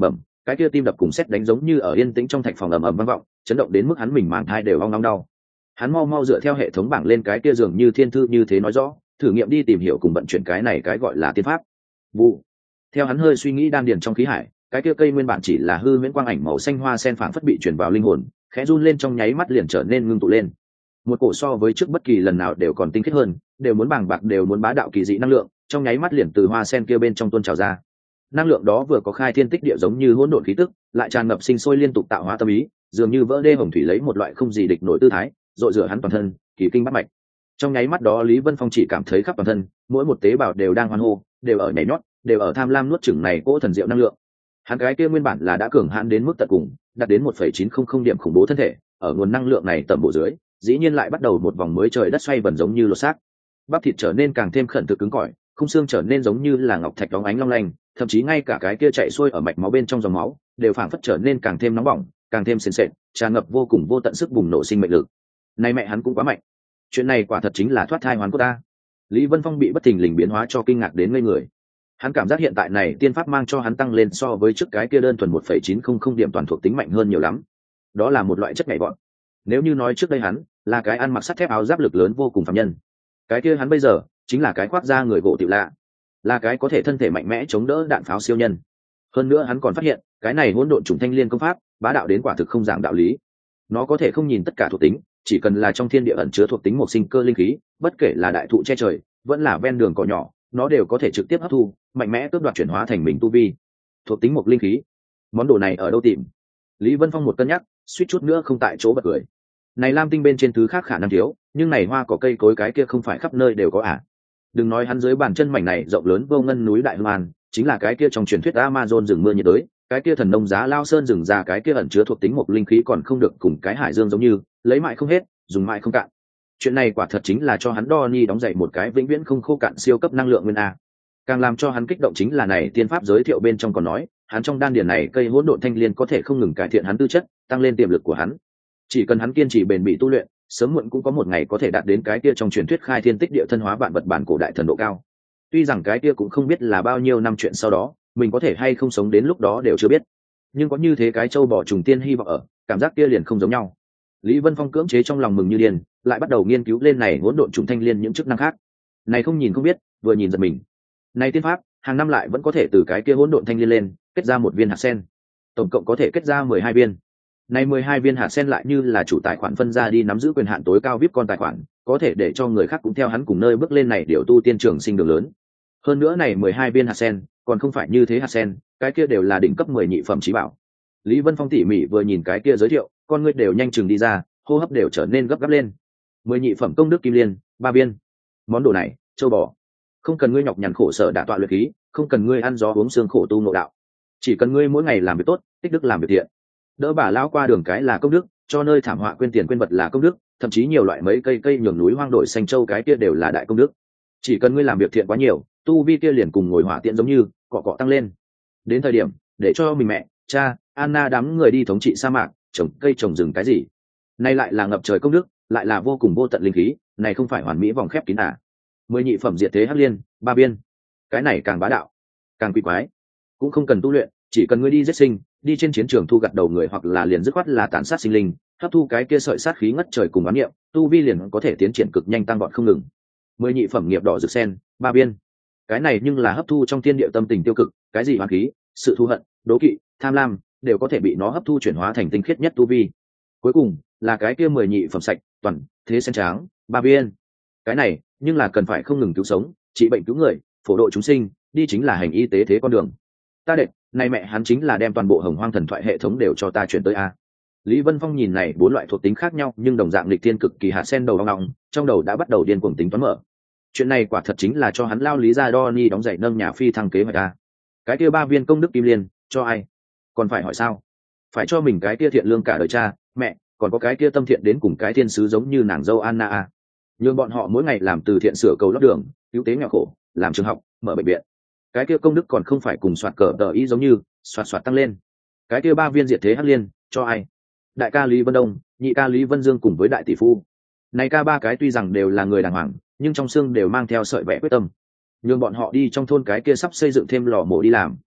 cái kia tim đập cùng sét đánh giống như ở yên tĩnh trong thạch phòng ầm ầm vang vọng, chấn động đến mức hắn mình màng thai đều ong ong đau. Hắn mau mau dựa theo hệ thống bảng lên cái kia dường như thiên thư như thế nói rõ, thử nghiệm đi tìm hiểu cùng vận chuyển cái này cái gọi là tiên pháp. Vụ. Theo hắn hơi suy nghĩ đan điền trong khí hải, cái kia cây nguyên bản chỉ là hư huyễn quang ảnh màu xanh hoa sen phảng phất bị chuyển vào linh hồn, khẽ run lên trong nháy mắt liền trở nên ngưng tụ lên. Một cổ so với trước bất kỳ lần nào đều còn tinh khiết hơn, đều muốn bàng bạc, đều muốn bá đạo kỳ dị năng lượng, trong nháy mắt liền từ hoa sen kia bên trong tuôn trào ra. Năng lượng đó vừa có khai thiên tích địa giống như hỗn độn khí tức, lại tràn ngập sinh sôi liên tục tạo hóa tâm ý, dường như vỡ đê hồng thủy lấy một loại không gì địch nổi tư thái, rội rửa hắn toàn thân, kỳ kinh bắt mạch. Trong nháy mắt đó Lý Vân Phong chỉ cảm thấy khắp toàn thân, mỗi một tế bào đều đang hoan hô, đều ở nhảy nhót, đều ở tham lam nuốt chửng này cỗ thần diệu năng lượng. Hắn cái kia nguyên bản là đã cường hãn đến mức tận cùng, đạt đến 1,900 điểm khủng bố thân thể, ở nguồn năng lượng này tầm bộ dưới, dĩ nhiên lại bắt đầu một vòng mới trời đất xoay vần giống như lột xác. Bắp thịt trở nên càng thêm khẩn thực cứng cỏi, khung xương trở nên giống như là ngọc thạch đóng ánh long lanh, thậm chí ngay cả cái kia chạy xuôi ở mạch máu bên trong dòng máu, đều phảng phất trở nên càng thêm nóng bỏng, càng thêm sền sệt, tràn ngập vô cùng vô tận sức bùng nổ sinh mệnh lực. Này mẹ hắn cũng quá mạnh. Chuyện này quả thật chính là thoát thai hoàn cốt ta. Lý Vân Phong bị bất thình lình biến hóa cho kinh ngạc đến ngây người. Hắn cảm giác hiện tại này tiên pháp mang cho hắn tăng lên so với trước cái kia đơn thuần 1,900 điểm toàn thuộc tính mạnh hơn nhiều lắm. Đó là một loại chất nhảy vọt. Nếu như nói trước đây hắn là cái ăn mặc sắt thép áo giáp lực lớn vô cùng phàm nhân, cái kia hắn bây giờ chính là cái khoác da người gỗ tiểu lạ, là cái có thể thân thể mạnh mẽ chống đỡ đạn pháo siêu nhân. Hơn nữa hắn còn phát hiện cái này hỗn độn trùng thanh liên công pháp bá đạo đến quả thực không giảng đạo lý. Nó có thể không nhìn tất cả thuộc tính, chỉ cần là trong thiên địa ẩn chứa thuộc tính một sinh cơ linh khí, bất kể là đại thụ che trời vẫn là ven đường cỏ nhỏ, nó đều có thể trực tiếp hấp thu, mạnh mẽ cướp đoạt chuyển hóa thành mình tu vi. Thuộc tính một linh khí, món đồ này ở đâu tìm? Lý Vân Phong một cân nhắc, suýt chút nữa không tại chỗ bật cười. Này lam tinh bên trên thứ khác khả năng thiếu, nhưng này hoa cỏ cây cối cái kia không phải khắp nơi đều có à? Đừng nói hắn dưới bàn chân mảnh này rộng lớn vô ngân núi đại hương an, chính là cái kia trong truyền thuyết Amazon rừng mưa nhiệt đới, cái kia thần nông giá lao sơn rừng già, cái kia ẩn chứa thuộc tính một linh khí còn không được cùng cái hải dương giống như lấy mãi không hết, dùng mãi không cạn. Chuyện này quả thật chính là cho hắn Donnie đóng dậy một cái vĩnh viễn không khô cạn siêu cấp năng lượng nguyên a. Càng làm cho hắn kích động chính là này tiên pháp giới thiệu bên trong còn nói, hắn trong đan điển này cây hỗn độn thanh liên có thể không ngừng cải thiện hắn tư chất, tăng lên tiềm lực của hắn. Chỉ cần hắn kiên trì bền bỉ tu luyện, sớm muộn cũng có một ngày có thể đạt đến cái kia trong truyền thuyết khai thiên tích địa thân hóa vạn vật bản cổ đại thần độ cao. Tuy rằng cái kia cũng không biết là bao nhiêu năm chuyện sau đó, mình có thể hay không sống đến lúc đó đều chưa biết. Nhưng có như thế cái châu bò trùng tiên hy vọng ở, cảm giác kia liền không giống nhau. Lý Vân Phong cưỡng chế trong lòng mừng như điên, lại bắt đầu nghiên cứu lên này hỗn độn trùng thanh liên những chức năng khác. Này không nhìn không biết, vừa nhìn giật mình. Này tiên pháp, hàng năm lại vẫn có thể từ cái kia hỗn độn thanh liên lên, kết ra một viên hạt sen. Tổng cộng có thể kết ra 12 viên. Này 12 viên hạt sen lại như là chủ tài khoản phân ra đi nắm giữ quyền hạn tối cao VIP con tài khoản, có thể để cho người khác cũng theo hắn cùng nơi bước lên này điều tu tiên trường sinh đường lớn. Hơn nữa này 12 viên hạt sen, còn không phải như thế hạt sen, cái kia đều là đỉnh cấp 10 nhị phẩm chí bảo. Lý Vân Phong tỉ mỉ vừa nhìn cái kia giới thiệu, con ngươi đều nhanh chừng đi ra, hô hấp đều trở nên gấp gáp lên. 10 nhị phẩm công đức kim liên, 3 viên. Món đồ này, châu bò. Không cần ngươi nhọc nhằn khổ sở đả tọa luyện khí, không cần ngươi ăn gió uống sương khổ tu nội đạo. Chỉ cần ngươi mỗi ngày làm việc tốt, tích đức làm việc thiện. Đỡ bà lão qua đường cái là công đức, cho nơi thảm họa quên tiền quên vật là công đức, thậm chí nhiều loại mấy cây nhường núi hoang đổi xanh châu cái kia đều là đại công đức. Chỉ cần ngươi làm việc thiện quá nhiều, tu vi kia liền cùng ngồi hỏa tiện giống như cọ cọ tăng lên. Đến thời điểm để cho mình mẹ, cha, Anna đám người đi thống trị sa mạc, trồng cây trồng rừng cái gì, nay lại là ngập trời công đức, lại là vô cùng vô tận linh khí, này không phải hoàn mỹ vòng khép kín à? 10 nhị phẩm diệt thế hắc liên, 3 biên, cái này càng bá đạo, càng quỷ quái. Cũng không cần tu luyện, chỉ cần ngươi đi giết sinh, đi trên chiến trường thu gặt đầu người, hoặc là liền dứt khoát là tàn sát sinh linh, hấp thu cái kia sợi sát khí ngất trời cùng oán niệm, tu vi liền có thể tiến triển cực nhanh tăng vọt không ngừng. 10 nhị phẩm nghiệp đỏ rực sen, 3 biên, cái này nhưng là hấp thu trong thiên địa tâm tình tiêu cực, cái gì oán khí, sự thù hận, đố kỵ, tham lam, đều có thể bị nó hấp thu chuyển hóa thành tinh khiết nhất tu vi. Cuối cùng là cái kia 10 nhị phẩm sạch toàn thế sen tráng, 3 biên, cái này nhưng là cần phải không ngừng cứu sống, trị bệnh cứu người, phổ độ chúng sinh, đi chính là hành y tế thế con đường. Ta đệ, này mẹ hắn chính là đem toàn bộ hồng hoang thần thoại hệ thống đều cho ta chuyển tới a. Lý Vân Phong nhìn này 4 loại thuộc tính khác nhau nhưng đồng dạng lịch thiên cực kỳ hạt sen đầu ong ong, trong đầu đã bắt đầu điên cuồng tính toán mở. Chuyện này quả thật chính là cho hắn lao lý ra Donnie đóng dậy nâng nhà phi thăng kế hoạch a. Cái kia 3 viên công đức kim liên, cho ai? Còn phải hỏi sao? Phải cho mình cái kia thiện lương cả đời cha, mẹ, còn có cái kia tâm thiện đến cùng cái thiên sứ giống như nàng dâu Anna a. Nhưng bọn họ mỗi ngày làm từ thiện sửa cầu lót đường, cứu tế nghèo khổ, làm trường học, mở bệnh viện. Cái kia công đức còn không phải cùng soạt cờ tờ ý giống như soạt tăng lên. Cái kia 3 viên diệt thế hắc liên, cho ai? Đại ca Lý Vân Đông, nhị ca Lý Vân Dương cùng với đại tỷ phu. Này ca 3 cái tuy rằng đều là người đàng hoàng, nhưng trong xương đều mang theo sợi vẻ quyết tâm. Nhưng bọn họ đi trong thôn cái kia sắp xây dựng thêm lò mổ đi làm,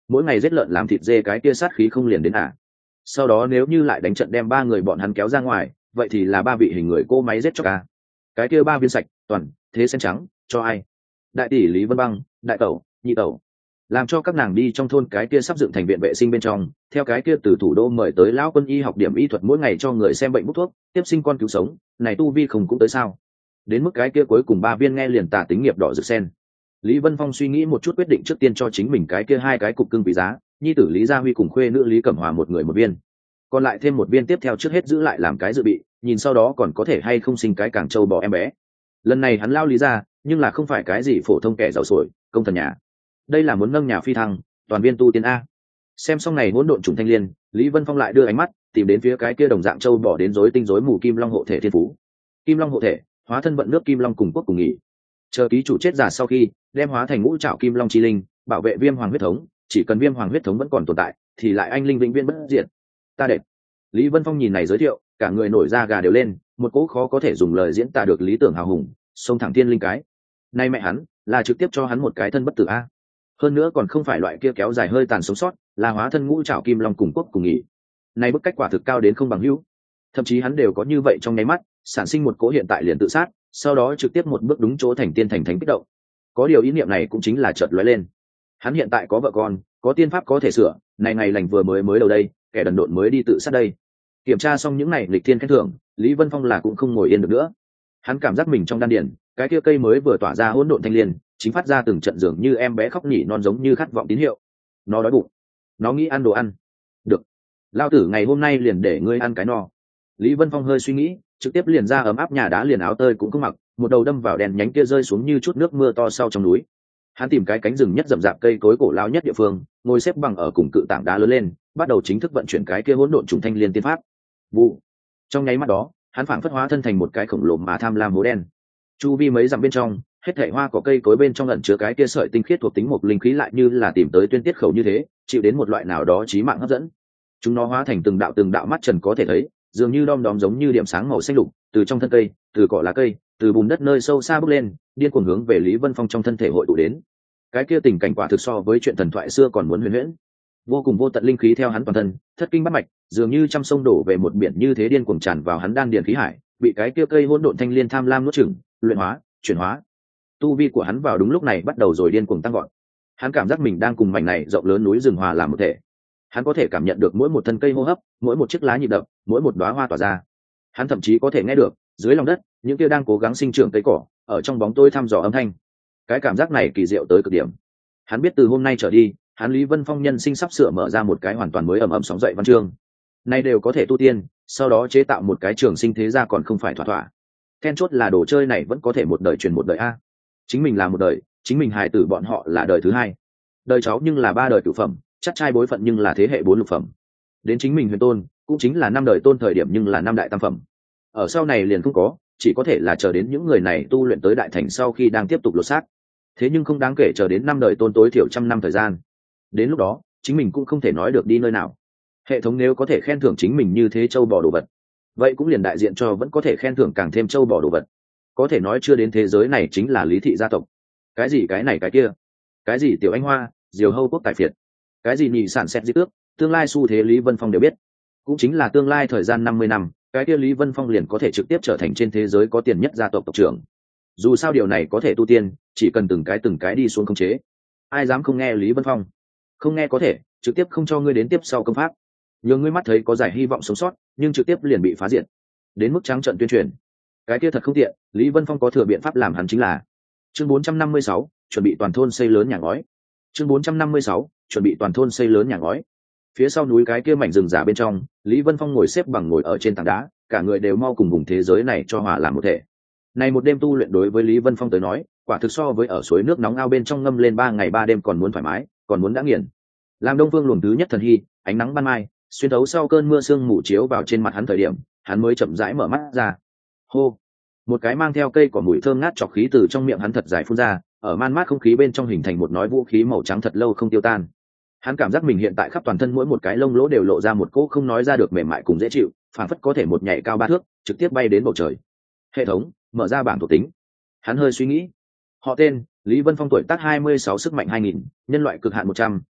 mỗi ngày giết lợn làm thịt dê cái kia sát khí không liền đến à. Sau đó nếu như lại đánh trận đem 3 người bọn hắn kéo ra ngoài, vậy thì là 3 vị hình người cô máy giết cho ca. Cái kia 3 viên sạch toàn thế sen trắng cho ai? Đại tỷ Lý Vân Băng, đại tẩu, nhị tẩu, làm cho các nàng đi trong thôn cái kia sắp dựng thành viện vệ sinh bên trong, theo cái kia từ thủ đô mời tới lão quân y học điểm y thuật mỗi ngày cho người xem bệnh bút thuốc, tiếp sinh con cứu sống, này tu vi không cũng tới sao? Đến mức cái kia cuối cùng 3 viên nghe liền tả tính nghiệp đỏ rực sen. Lý Vân Phong suy nghĩ một chút quyết định trước tiên cho chính mình cái kia 2 cái cục cưng quý giá, nhi tử Lý Gia Huy cùng khuê nữ Lý Cẩm Hòa một người một viên, còn lại thêm một viên tiếp theo trước hết giữ lại làm cái dự bị, nhìn sau đó còn có thể hay không sinh cái càng trâu bò em bé. Lần này hắn lao Lý ra, nhưng là không phải cái gì phổ thông kẻ giàu sổi, công thần nhà. Đây là muốn nâng nhà phi thăng, toàn viên tu tiên a. Xem xong này hỗn độn trùng thanh liên, Lý Vân Phong lại đưa ánh mắt tìm đến phía cái kia đồng dạng trâu bò đến rối tinh rối mù Kim Long hộ thể thiên phú. Kim Long hộ thể, hóa thân vận nước Kim Long cùng quốc cùng nghỉ. Chờ ký chủ chết giả sau khi, đem hóa thành ngũ trảo Kim Long chi linh, bảo vệ Viêm Hoàng huyết thống, chỉ cần Viêm Hoàng huyết thống vẫn còn tồn tại, thì lại anh linh vĩnh viễn bất diệt. Ta đẹp. Lý Vân Phong nhìn này giới thiệu, cả người nổi da gà đều lên, một cỗ khó có thể dùng lời diễn tả được lý tưởng hào hùng, xông thẳng thiên linh cái. Nay mẹ hắn, là trực tiếp cho hắn một cái thân bất tử a. Hơn nữa còn không phải loại kia kéo dài hơi tàn sống sót, là hóa thân ngũ trảo Kim Long cùng quốc cùng nghỉ. Này bức cách quả thực cao đến không bằng hữu. Thậm chí hắn đều có như vậy trong nháy mắt, sản sinh một cỗ hiện tại liền tự sát, sau đó trực tiếp một bước đúng chỗ thành tiên thành thánh kích động. Có điều ý niệm này cũng chính là chợt lóe lên. Hắn hiện tại có vợ con, có tiên pháp có thể sửa, này ngày lành vừa mới đầu đây, kẻ đần độn mới đi tự sát đây. Kiểm tra xong những này lịch thiên khen thưởng, Lý Vân Phong là cũng không ngồi yên được nữa. Hắn cảm giác mình trong đan điền, cái kia cây mới vừa tỏa ra hỗn độn thanh liên, chính phát ra từng trận dường như em bé khóc nhỉ non giống như khát vọng tín hiệu. Nó đói bụng, nó nghĩ ăn đồ ăn. Được, lao tử ngày hôm nay liền để ngươi ăn cái no. Lý Vân Phong hơi suy nghĩ, trực tiếp liền ra ấm áp nhà đá liền áo tơi cũng không mặc, một đầu đâm vào đèn nhánh kia rơi xuống như chút nước mưa to sau trong núi. Hắn tìm cái cánh rừng nhất rậm rạp cây cối cổ lao nhất địa phương, ngồi xếp bằng ở cùng cự tảng đá lớn lên, bắt đầu chính thức vận chuyển cái kia hỗn độn trùng thanh liên tiên pháp. Vụ. Trong nháy mắt đó, hắn phảng phất hóa thân thành một cái khổng lồ mà tham lam hố đen. Chu vi mấy dặm bên trong, hết thảy hoa cỏ cây cối bên trong ẩn chứa cái kia sợi tinh khiết thuộc tính một linh khí lại như là tìm tới tuyên tiết khẩu như thế, chịu đến một loại nào đó chí mạng hấp dẫn. Chúng nó hóa thành từng đạo mắt trần có thể thấy, dường như đom đóm giống như điểm sáng màu xanh lục, từ trong thân cây, từ cỏ lá cây, từ bùn đất nơi sâu xa bước lên, điên cuồng hướng về Lý Vân Phong trong thân thể hội tụ đến. Cái kia tình cảnh quả thực so với chuyện thần thoại xưa còn muốn huyền huyễn. Vô cùng vô tận linh khí theo hắn toàn thân, thất kinh bát mạch, dường như trăm sông đổ về một biển như thế điên cuồng tràn vào hắn đan điền khí hải, bị cái kia cây hỗn độn thanh liên tham lam nuốt chửng, luyện hóa, chuyển hóa. Tu vi của hắn vào đúng lúc này bắt đầu rồi điên cuồng tăng gọn. Hắn cảm giác mình đang cùng mảnh này rộng lớn núi rừng hòa làm một thể. Hắn có thể cảm nhận được mỗi một thân cây hô hấp, mỗi một chiếc lá nhịp đập, mỗi một đóa hoa tỏa ra. Hắn thậm chí có thể nghe được dưới lòng đất những kia đang cố gắng sinh trưởng cây cỏ ở trong bóng tối thăm dò âm thanh. Cái cảm giác này kỳ diệu tới cực điểm. Hắn biết từ hôm nay trở đi, hắn Lý Vân Phong nhân sinh sắp sửa mở ra một cái hoàn toàn mới ầm ầm sóng dậy văn chương. Nay đều có thể tu tiên, sau đó chế tạo một cái trường sinh thế gia còn không phải thỏa thỏa. Then chốt là đồ chơi này vẫn có thể một đời truyền một đời a. Chính mình là một đời, chính mình hài tử bọn họ là đời thứ hai. Đời cháu nhưng là 3 đời cửu phẩm, chắc trai bối phận nhưng là thế hệ 4 lục phẩm. Đến chính mình huyền tôn, cũng chính là 5 đời tôn thời điểm nhưng là 5 đại tam phẩm. Ở sau này liền không có, chỉ có thể là chờ đến những người này tu luyện tới đại thành sau khi đang tiếp tục lột xác. Thế nhưng không đáng kể chờ đến 5 đời tôn tối thiểu 100 năm thời gian. Đến lúc đó, chính mình cũng không thể nói được đi nơi nào. Hệ thống nếu có thể khen thưởng chính mình như thế châu bò đồ vật, vậy cũng liền đại diện cho vẫn có thể khen thưởng càng thêm châu bò đồ vật. Có thể nói chưa đến thế giới này chính là Lý thị gia tộc. Cái gì cái này cái kia, cái gì tiểu anh hoa, diều hâu quốc tài phiệt, cái gì nhị sản xét di tước, tương lai xu thế Lý Vân Phong đều biết. Cũng chính là tương lai thời gian 50 năm, cái kia Lý Vân Phong liền có thể trực tiếp trở thành trên thế giới có tiền nhất gia tộc tộc trưởng. Dù sao điều này có thể tu tiên, chỉ cần từng cái đi xuống khống chế. Ai dám không nghe Lý Vân Phong? Không nghe có thể trực tiếp không cho ngươi đến tiếp sau công pháp, nhường ngươi mắt thấy có giải hy vọng sống sót, nhưng trực tiếp liền bị phá diệt. Đến mức trắng trận tuyên truyền, cái kia thật không tiện. Lý Vân Phong có thừa biện pháp làm hắn chính là chương 456, chuẩn bị toàn thôn xây lớn nhà ngói. Chương 456, chuẩn bị toàn thôn xây lớn nhà ngói. Phía sau núi cái kia mảnh rừng già bên trong, Lý Vân Phong ngồi xếp bằng ngồi ở trên tảng đá, cả người đều mau cùng vùng thế giới này cho hòa làm một thể. Này một đêm tu luyện đối với Lý Vân Phong tới nói, quả thực so với ở suối nước nóng ao bên trong ngâm lên 3 ngày 3 đêm còn muốn thoải mái, còn muốn đã nghiền. Làm Đông Phương luồng thứ nhất thần hy, ánh nắng ban mai xuyên thấu sau cơn mưa sương mù chiếu vào trên mặt hắn thời điểm, hắn mới chậm rãi mở mắt ra. Hô, một cái mang theo cây cỏ mùi thơm ngát trọc khí từ trong miệng hắn thật dài phun ra, ở man mát không khí bên trong hình thành một nói vũ khí màu trắng thật lâu không tiêu tan. Hắn cảm giác mình hiện tại khắp toàn thân mỗi một cái lông lỗ đều lộ ra một cỗ không nói ra được mềm mại cùng dễ chịu, phảng phất có thể một nhảy cao 3 thước, trực tiếp bay đến bầu trời. Hệ thống mở ra bảng thuộc tính. Hắn hơi suy nghĩ. Họ tên Lý Vân Phong, tuổi tác 26, sức mạnh 2000, nhân loại cực hạn 100,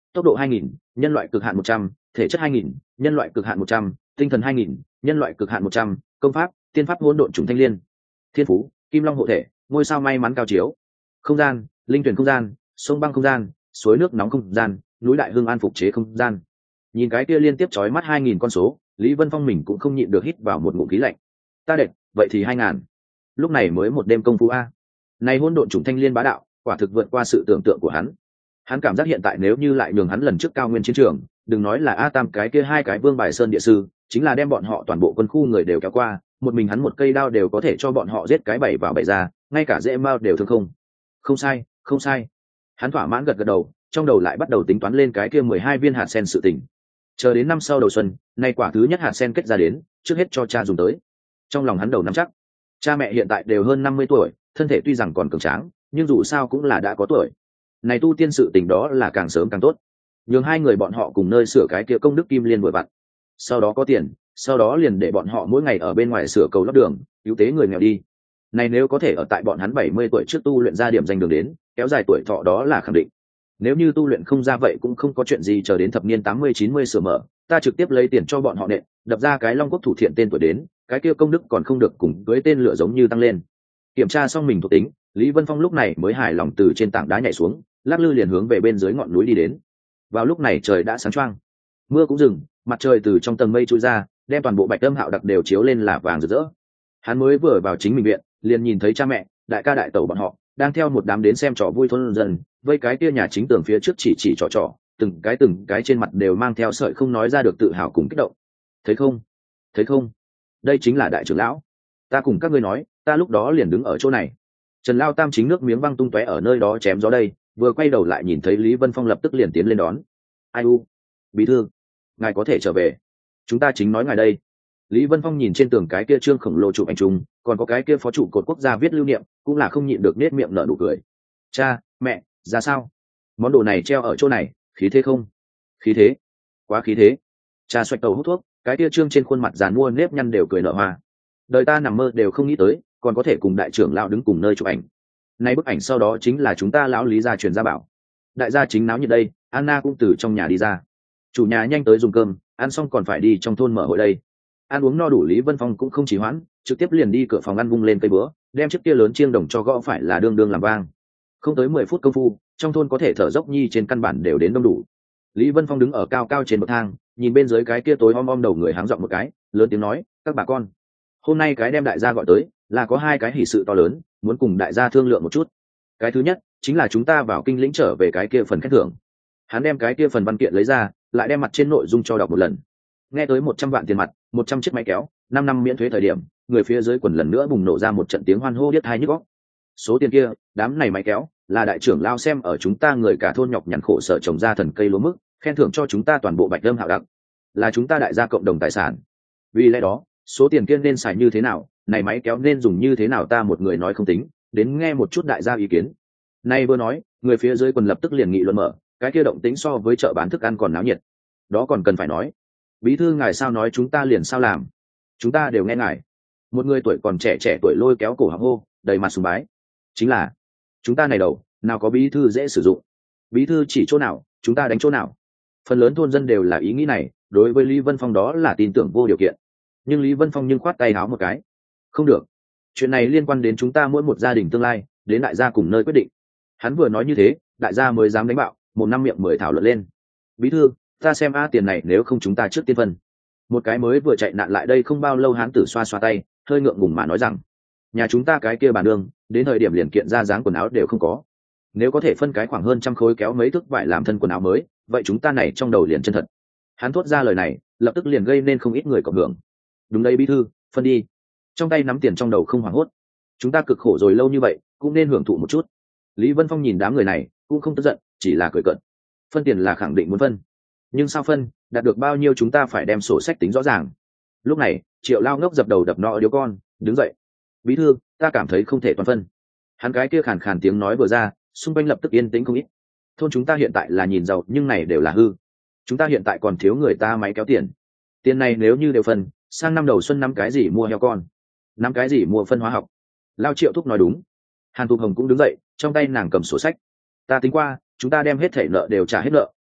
tốc độ 2000, nhân loại cực hạn 100, thể chất 2000, nhân loại cực hạn 100, tinh thần 2000, nhân loại cực hạn 100, công pháp tiên pháp hỗn độn trùng thanh liên, thiên phú kim long hộ thể, ngôi sao may mắn cao chiếu, không gian linh tuyển không gian, sông băng không gian, suối nước nóng không gian, núi đại hương an phục chế không gian. Nhìn cái kia liên tiếp chói mắt 2000 con số, Lý Vân Phong mình cũng không nhịn được hít vào một ngụm khí lạnh. Ta đệt, vậy thì 2000. Lúc này mới một đêm công phu a. Này hỗn độn trùng thanh liên bá đạo, quả thực vượt qua sự tưởng tượng của hắn. Hắn cảm giác hiện tại nếu như lại nhường hắn lần trước cao nguyên chiến trường, đừng nói là A Tam cái kia hai cái vương bài sơn địa sư, chính là đem bọn họ toàn bộ quân khu người đều kéo qua, một mình hắn một cây đao đều có thể cho bọn họ giết cái bảy vào bảy ra, ngay cả dễ mao đều thương không. Không sai, không sai. Hắn thỏa mãn gật gật đầu, trong đầu lại bắt đầu tính toán lên cái kia 12 viên hạt sen sự tình. Chờ đến năm sau đầu xuân, nay quả thứ nhất hạt sen kết ra đến, trước hết cho cha dùng tới. Trong lòng hắn đầu nắm chắc. Cha mẹ hiện tại đều hơn 50 tuổi, thân thể tuy rằng còn cường tráng, nhưng dù sao cũng là đã có tuổi. Này tu tiên sự tình đó là càng sớm càng tốt. Nhường hai người bọn họ cùng nơi sửa cái kia công đức kim liên vội vặn. Sau đó có tiền, sau đó liền để bọn họ mỗi ngày ở bên ngoài sửa cầu lót đường, cứu tế người nghèo đi. Này nếu có thể ở tại bọn hắn 70 tuổi trước tu luyện ra điểm danh đường đến, kéo dài tuổi thọ đó là khẳng định. Nếu như tu luyện không ra vậy cũng không có chuyện gì, chờ đến thập niên 80-90 sửa mở, ta trực tiếp lấy tiền cho bọn họ nện, đập ra cái Long Quốc thủ thiện tên tuổi đến, cái kia công đức còn không được cùng cưới tên lửa giống như tăng lên. Kiểm tra xong mình thuộc tính, Lý Vân Phong lúc này mới hài lòng từ trên tảng đá nhảy xuống, lắc lư liền hướng về bên dưới ngọn núi đi đến. Vào lúc này trời đã sáng choang, mưa cũng dừng, mặt trời từ trong tầng mây trôi ra, đem toàn bộ Bạch Âm Hạo đặc đều chiếu lên là vàng rực rỡ. Hắn mới vừa vào chính mình viện, liền nhìn thấy cha mẹ, đại ca đại tẩu bọn họ đang theo một đám đến xem trò vui thôn dân, vây cái kia nhà chính tường phía trước chỉ trò, từng cái trên mặt đều mang theo sợi không nói ra được tự hào cùng kích động. Thấy không? Thấy không? Đây chính là đại trưởng lão. Ta cùng các ngươi nói, ta lúc đó liền đứng ở chỗ này. Trần Lao Tam chính nước miếng văng tung tóe ở nơi đó chém gió đây, vừa quay đầu lại nhìn thấy Lý Vân Phong lập tức liền tiến lên đón. Ai u, bí thư, ngài có thể trở về. Chúng ta chính nói ngài đây. Lý Vân Phong nhìn trên tường cái kia trương khổng lồ chụp ảnh chung, còn có cái kia phó trụ cột quốc gia viết lưu niệm, cũng là không nhịn được nết miệng nở nụ cười. Cha, mẹ, ra sao? Món đồ này treo ở chỗ này, khí thế không? Khí thế, quá khí thế. Cha xoạch tàu hút thuốc, cái kia trương trên khuôn mặt giàn mua nếp nhăn đều cười nở hoa. Đời ta nằm mơ đều không nghĩ tới, còn có thể cùng đại trưởng lão đứng cùng nơi chụp ảnh. Nay bức ảnh sau đó chính là chúng ta lão Lý gia truyền gia bảo. Đại gia chính náo nhiệt đây, Anna cũng từ trong nhà đi ra. Chủ nhà nhanh tới dùng cơm, ăn xong còn phải đi trong thôn mở hội đây. Ăn uống no đủ, Lý Vân Phong cũng không trì hoãn, trực tiếp liền đi cửa phòng ăn vung lên cây búa, đem chiếc kia lớn chiêng đồng cho gõ phải là đương đương làm vang. Không tới 10 phút công phu, trong thôn có thể thở dốc nhi trên căn bản đều đến đông đủ. Lý Vân Phong đứng ở cao cao trên bậc thang, nhìn bên dưới cái kia tối om đầu người háng giọng một cái, lớn tiếng nói, các bà con, hôm nay cái đem đại gia gọi tới là có hai cái hỷ sự to lớn, muốn cùng đại gia thương lượng một chút. Cái thứ nhất chính là chúng ta vào kinh lĩnh trở về cái kia phần khen thưởng. Hắn đem cái kia phần văn kiện lấy ra, lại đem mặt trên nội dung cho đọc một lần. Nghe tới 100 vạn tiền mặt, 100 chiếc máy kéo, 5 năm miễn thuế thời điểm, người phía dưới quần lần nữa bùng nổ ra một trận tiếng hoan hô điếc tai nhức óc. Số tiền kia, đám này máy kéo, là đại trưởng lao xem ở chúng ta người cả thôn nhọc nhằn khổ sở trồng ra thần cây lúa mức, khen thưởng cho chúng ta toàn bộ Bạch Âm Hạo đặc, là chúng ta đại gia cộng đồng tài sản. Vì lẽ đó, số tiền kia nên xài như thế nào, này máy kéo nên dùng như thế nào ta một người nói không tính, đến nghe một chút đại gia ý kiến. Nay vừa nói, người phía dưới quần lập tức liền nghị luận mở, cái kia động tính so với chợ bán thức ăn còn náo nhiệt. Đó còn cần phải nói. Bí thư ngài sao nói chúng ta liền sao làm. Chúng ta đều nghe ngài. Một người tuổi còn trẻ tuổi lôi kéo cổ họng hô, đầy mặt sùng bái. Chính là, chúng ta này đầu, nào có bí thư dễ sử dụng. Bí thư chỉ chỗ nào, chúng ta đánh chỗ nào. Phần lớn thôn dân đều là ý nghĩ này, đối với Lý Vân Phong đó là tin tưởng vô điều kiện. Nhưng Lý Vân Phong nhưng khoát tay háo một cái. Không được. Chuyện này liên quan đến chúng ta mỗi một gia đình tương lai, đến đại gia cùng nơi quyết định. Hắn vừa nói như thế, đại gia mới dám đánh bạo, một năm miệng 10 thảo luận lên. Bí thư, ta xem tiền này nếu không chúng ta trước tiên phân. Một cái mới vừa chạy nạn lại đây không bao lâu hán tử xoa xoa tay, hơi ngượng ngùng mà nói rằng, nhà chúng ta cái kia bàn đường, đến thời điểm liền kiện ra dáng quần áo đều không có. Nếu có thể phân cái khoảng hơn 100 khối kéo mấy thước vải làm thân quần áo mới, vậy chúng ta này trong đầu liền chân thật. Hắn thốt ra lời này, lập tức liền gây nên không ít người cộng hưởng. Đúng đây bí thư, phân đi. Trong tay nắm tiền trong đầu không hoảng hốt. Chúng ta cực khổ rồi lâu như vậy, cũng nên hưởng thụ một chút. Lý Vân Phong nhìn đám người này, cũng không tức giận, chỉ là cười cợt. Phân tiền là khẳng định muốn phân, nhưng sao phân, đạt được bao nhiêu chúng ta phải đem sổ sách tính rõ ràng. Lúc này, Triệu Lao Ngốc dập đầu đập nọ đứa con, đứng dậy. Bí thư, ta cảm thấy không thể toàn phân. Hắn cái kia khàn khàn tiếng nói vừa ra, xung quanh lập tức yên tĩnh không ít. Thôn chúng ta hiện tại là nhìn giàu, nhưng này đều là hư. Chúng ta hiện tại còn thiếu người ta máy kéo tiền. Tiền này nếu như đều phân, sang năm đầu xuân năm cái gì mua heo con, năm cái gì mua phân hóa học. Lao Triệu Thúc nói đúng. Hàn Thục Hồng cũng đứng dậy, trong tay nàng cầm sổ sách. Ta tính qua, chúng ta đem hết thảy nợ đều trả hết nợ,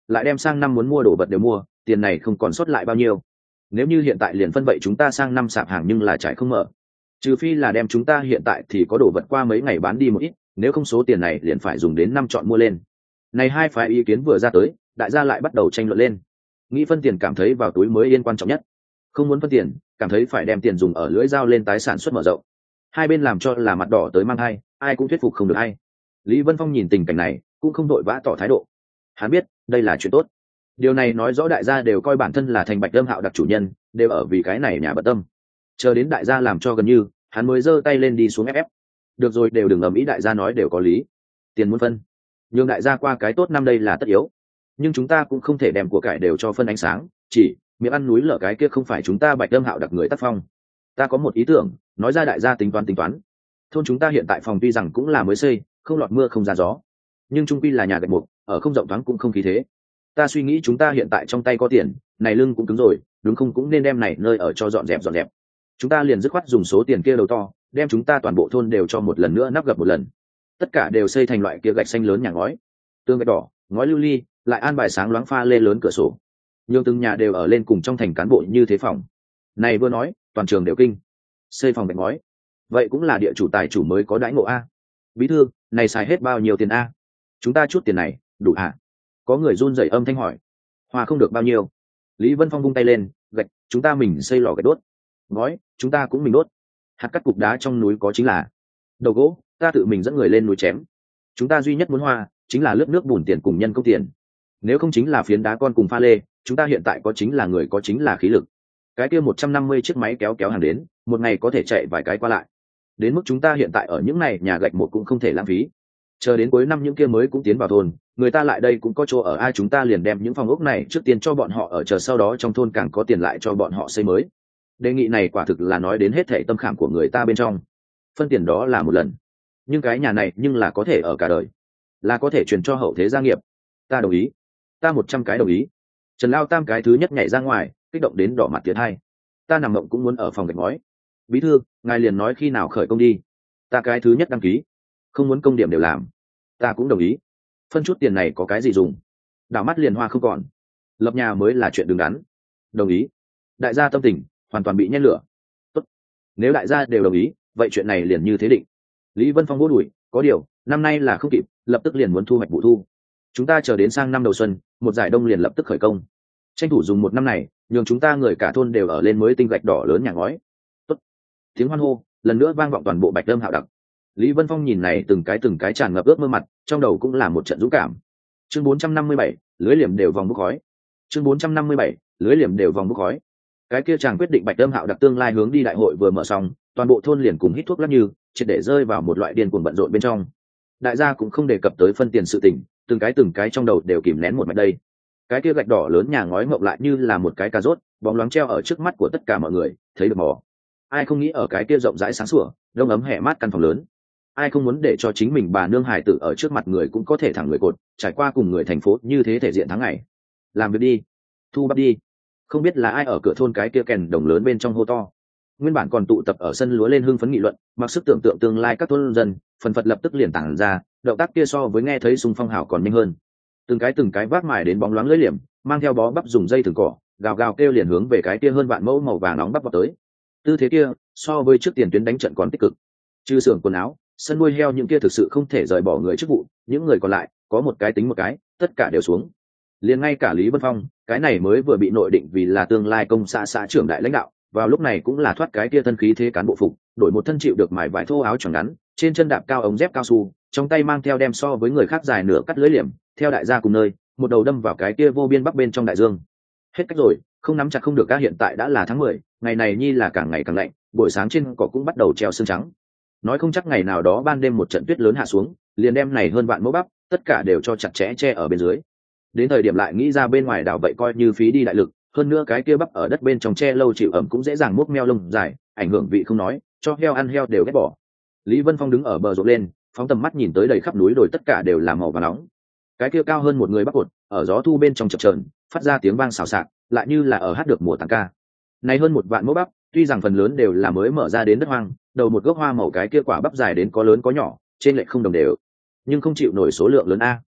lại đem sang năm muốn mua đồ vật đều mua, tiền này không còn sót lại bao nhiêu. Nếu như hiện tại liền phân vậy chúng ta sang năm sạp hàng nhưng là trải không mở, trừ phi là đem chúng ta hiện tại thì có đồ vật qua mấy ngày bán đi một ít, nếu không số tiền này liền phải dùng đến năm chọn mua lên. Này hai phái ý kiến vừa ra tới, đại gia lại bắt đầu tranh luận lên. Nghĩ phân tiền cảm thấy vào túi mới yên quan trọng nhất, không muốn phân tiền cảm thấy phải đem tiền dùng ở lưỡi dao lên tái sản xuất mở rộng. Hai bên làm cho là mặt đỏ tới mang hai, ai cũng thuyết phục không được ai. Lý Vân Phong nhìn tình cảnh này cũng không đội vã tỏ thái độ, hắn biết đây là chuyện tốt. Điều này nói rõ đại gia đều coi bản thân là thành Bạch Âm Hạo đặc chủ nhân, đều ở vì cái này nhà bận tâm. Chờ đến đại gia làm cho gần như, hắn mới giơ tay lên đi xuống ép. Được rồi, đều đừng ầm ĩ, đại gia nói đều có lý. Tiền muốn phân, nhưng đại gia qua cái tốt năm đây là tất yếu. Nhưng chúng ta cũng không thể đem của cải đều cho phân ánh sáng, chỉ miệng ăn núi lở cái kia không phải chúng ta Bạch Âm Hạo đặc người tác phong. Ta có một ý tưởng, nói ra đại gia tính toán. Thôn chúng ta hiện tại phòng tuy rằng cũng là mới xây, không lọt mưa không ra gió, nhưng trung quy là nhà gạch mục, ở không rộng thoáng cũng không khí thế. Ta suy nghĩ chúng ta hiện tại trong tay có tiền, này lưng cũng cứng rồi, đúng không, cũng nên đem này nơi ở cho dọn dẹp. Chúng ta liền dứt khoát dùng số tiền kia đầu to, đem chúng ta toàn bộ thôn đều cho một lần nữa nắp gập một lần, tất cả đều xây thành loại kia gạch xanh lớn nhà ngói, tường gạch đỏ, ngói lưu ly, lại an bài sáng loáng pha lê lớn cửa sổ, nhiều từng nhà đều ở lên cùng trong thành cán bộ như thế phòng. Này vừa nói, toàn trường đều kinh. Xây phòng gạch ngói, vậy cũng là địa chủ tài chủ mới có đãi ngộ a. Bí thư, này xài hết bao nhiêu tiền a? Chúng ta chút tiền này đủ à? Có người run rẩy âm thanh hỏi. Hoa không được bao nhiêu. Lý Vân Phong vung tay lên, gạch chúng ta mình xây lò gạch đốt, ngói chúng ta cũng mình đốt, hạt cắt cục đá trong núi có chính là, đầu gỗ ta tự mình dẫn người lên núi chém. Chúng ta duy nhất muốn hoa chính là lướt nước bùn tiền cùng nhân công tiền, nếu không chính là phiến đá con cùng pha lê. Chúng ta hiện tại có chính là người, có chính là khí lực. Cái kia 150 chiếc máy kéo hàng đến, một ngày có thể chạy vài cái qua lại. Đến mức chúng ta hiện tại ở những này nhà gạch một cũng không thể lãng phí. Chờ đến cuối năm những kia mới cũng tiến vào thôn, người ta lại đây cũng có chỗ ở, ai chúng ta liền đem những phòng ốc này trước tiên cho bọn họ ở, chờ sau đó trong thôn càng có tiền lại cho bọn họ xây mới. Đề nghị này quả thực là nói đến hết thảy tâm khảm của người ta bên trong. Phân tiền đó là một lần, nhưng cái nhà này nhưng là có thể ở cả đời, là có thể truyền cho hậu thế gia nghiệp. Ta đồng ý, ta 100 cái đồng ý. Trần Lao Tam cái thứ nhất nhảy ra ngoài, kích động đến đỏ mặt tiến hai. Ta nằm mộng cũng muốn ở phòng gạch ngói. Bí thư, ngài liền nói khi nào khởi công đi, ta cái thứ nhất đăng ký. Không muốn công điểm đều làm. Ta cũng đồng ý. Phân chút tiền này có cái gì dùng, đảo mắt liền hoa không còn. Lập nhà mới là chuyện đứng đắn. Đồng ý. Đại gia tâm tình hoàn toàn bị nhen lửa. Tốt, nếu đại gia đều đồng ý, vậy chuyện này liền như thế định. Lý Vân Phong vỗ đùi, có điều năm nay là không kịp, lập tức liền muốn thu hoạch vụ thu. Chúng ta chờ đến sang năm đầu xuân, một giải đông liền lập tức khởi công, tranh thủ dùng một năm này nhường chúng ta người cả thôn đều ở lên mới tinh gạch đỏ lớn nhà ngói. Tốt. Tiếng hoan hô lần nữa vang vọng toàn bộ Bạch Âm Hạo đặc. Lý Vân Phong nhìn này từng cái tràn ngập ước mơ mặt, trong đầu cũng là một trận dũng cảm. Chương 457, lưới liềm đều vòng bốc khói. Chương 457, lưới liềm đều vòng bốc khói. Cái kia chàng quyết định Bạch Âm Hạo đặc tương lai hướng đi đại hội vừa mở xong, toàn bộ thôn liền cùng hít thuốc lắc như, triệt để rơi vào một loại điên cuồng bận rộn bên trong. Đại gia cũng không đề cập tới phân tiền sự tình, từng cái trong đầu đều kìm nén một mạch đây. Cái kia gạch đỏ lớn nhà ngói ngộng lại như là một cái cà rốt, bóng loáng treo ở trước mắt của tất cả mọi người, thấy được mò. Ai không nghĩ ở cái kia rộng rãi sáng sủa, đông ấm hè mát căn phòng lớn. Ai không muốn để cho chính mình bà nương hài tử ở trước mặt người cũng có thể thẳng người cột, trải qua cùng người thành phố như thế thể diện tháng ngày. Làm việc đi, thu bắp đi. Không biết là ai ở cửa thôn cái kia kèn đồng lớn bên trong hô to. Nguyên bản còn tụ tập ở sân lúa lên hưng phấn nghị luận, mặc sức tưởng tượng tương lai các thôn dân, phần phật lập tức liền tản ra, động tác kia so với nghe thấy xung phong hào còn nhanh hơn. Từng cái vác mài đến bóng loáng lưỡi liềm, mang theo bó bắp dùng dây thừng cỏ, gào gào kêu liền hướng về cái kia hơn vạn mẫu màu vàng nóng bắp vào tới. Tư thế kia so với trước tiền tuyến đánh trận còn tích cực. Trừ xưởng quần áo, sân nuôi heo những kia thực sự không thể rời bỏ người chức vụ, những người còn lại có một cái tính một cái, tất cả đều xuống. Liền ngay cả Lý Vân Phong, cái này mới vừa bị nội định vì là tương lai công xã trưởng đại lãnh đạo, vào lúc này cũng là thoát cái kia thân khí thế cán bộ phục, đổi một thân chịu được mài vải thô áo choàng ngắn, trên chân đạp cao ống dép cao su, trong tay mang theo đem so với người khác dài nửa cắt lưới liềm, theo đại gia cùng nơi, một đầu đâm vào cái kia vô biên bắc bên trong đại dương. Hết cách rồi, không nắm chặt không được. Các hiện tại đã là tháng 10, ngày này nhi là càng ngày càng lạnh, buổi sáng trên cỏ cũng bắt đầu treo sương trắng. Nói không chắc ngày nào đó ban đêm một trận tuyết lớn hạ xuống, liền đem này hơn vạn mẫu bắp, tất cả đều cho chặt chẽ che ở bên dưới. Đến thời điểm lại nghĩ ra bên ngoài đảo vậy coi như phí đi đại lực, hơn nữa cái kia bắp ở đất bên trong che lâu chịu ẩm cũng dễ dàng múc meo lông dài, ảnh hưởng vị không nói, cho heo ăn heo đều ghét bỏ. Lý Vân Phong đứng ở bờ ruộng lên, phóng tầm mắt nhìn tới đầy khắp núi đồi tất cả đều là màu vàng nóng. Cái kia cao hơn một người bắp cột, ở gió thu bên trong chập chờn, phát ra tiếng vang xào xạc, lại như là ở hát được mùa tàng ca. Này hơn một vạn mẫu bắp, tuy rằng phần lớn đều là mới mở ra đến đất hoang, đầu một gốc hoa màu cái kia quả bắp dài đến có lớn có nhỏ, trên lệch không đồng đều, nhưng không chịu nổi số lượng lớn a.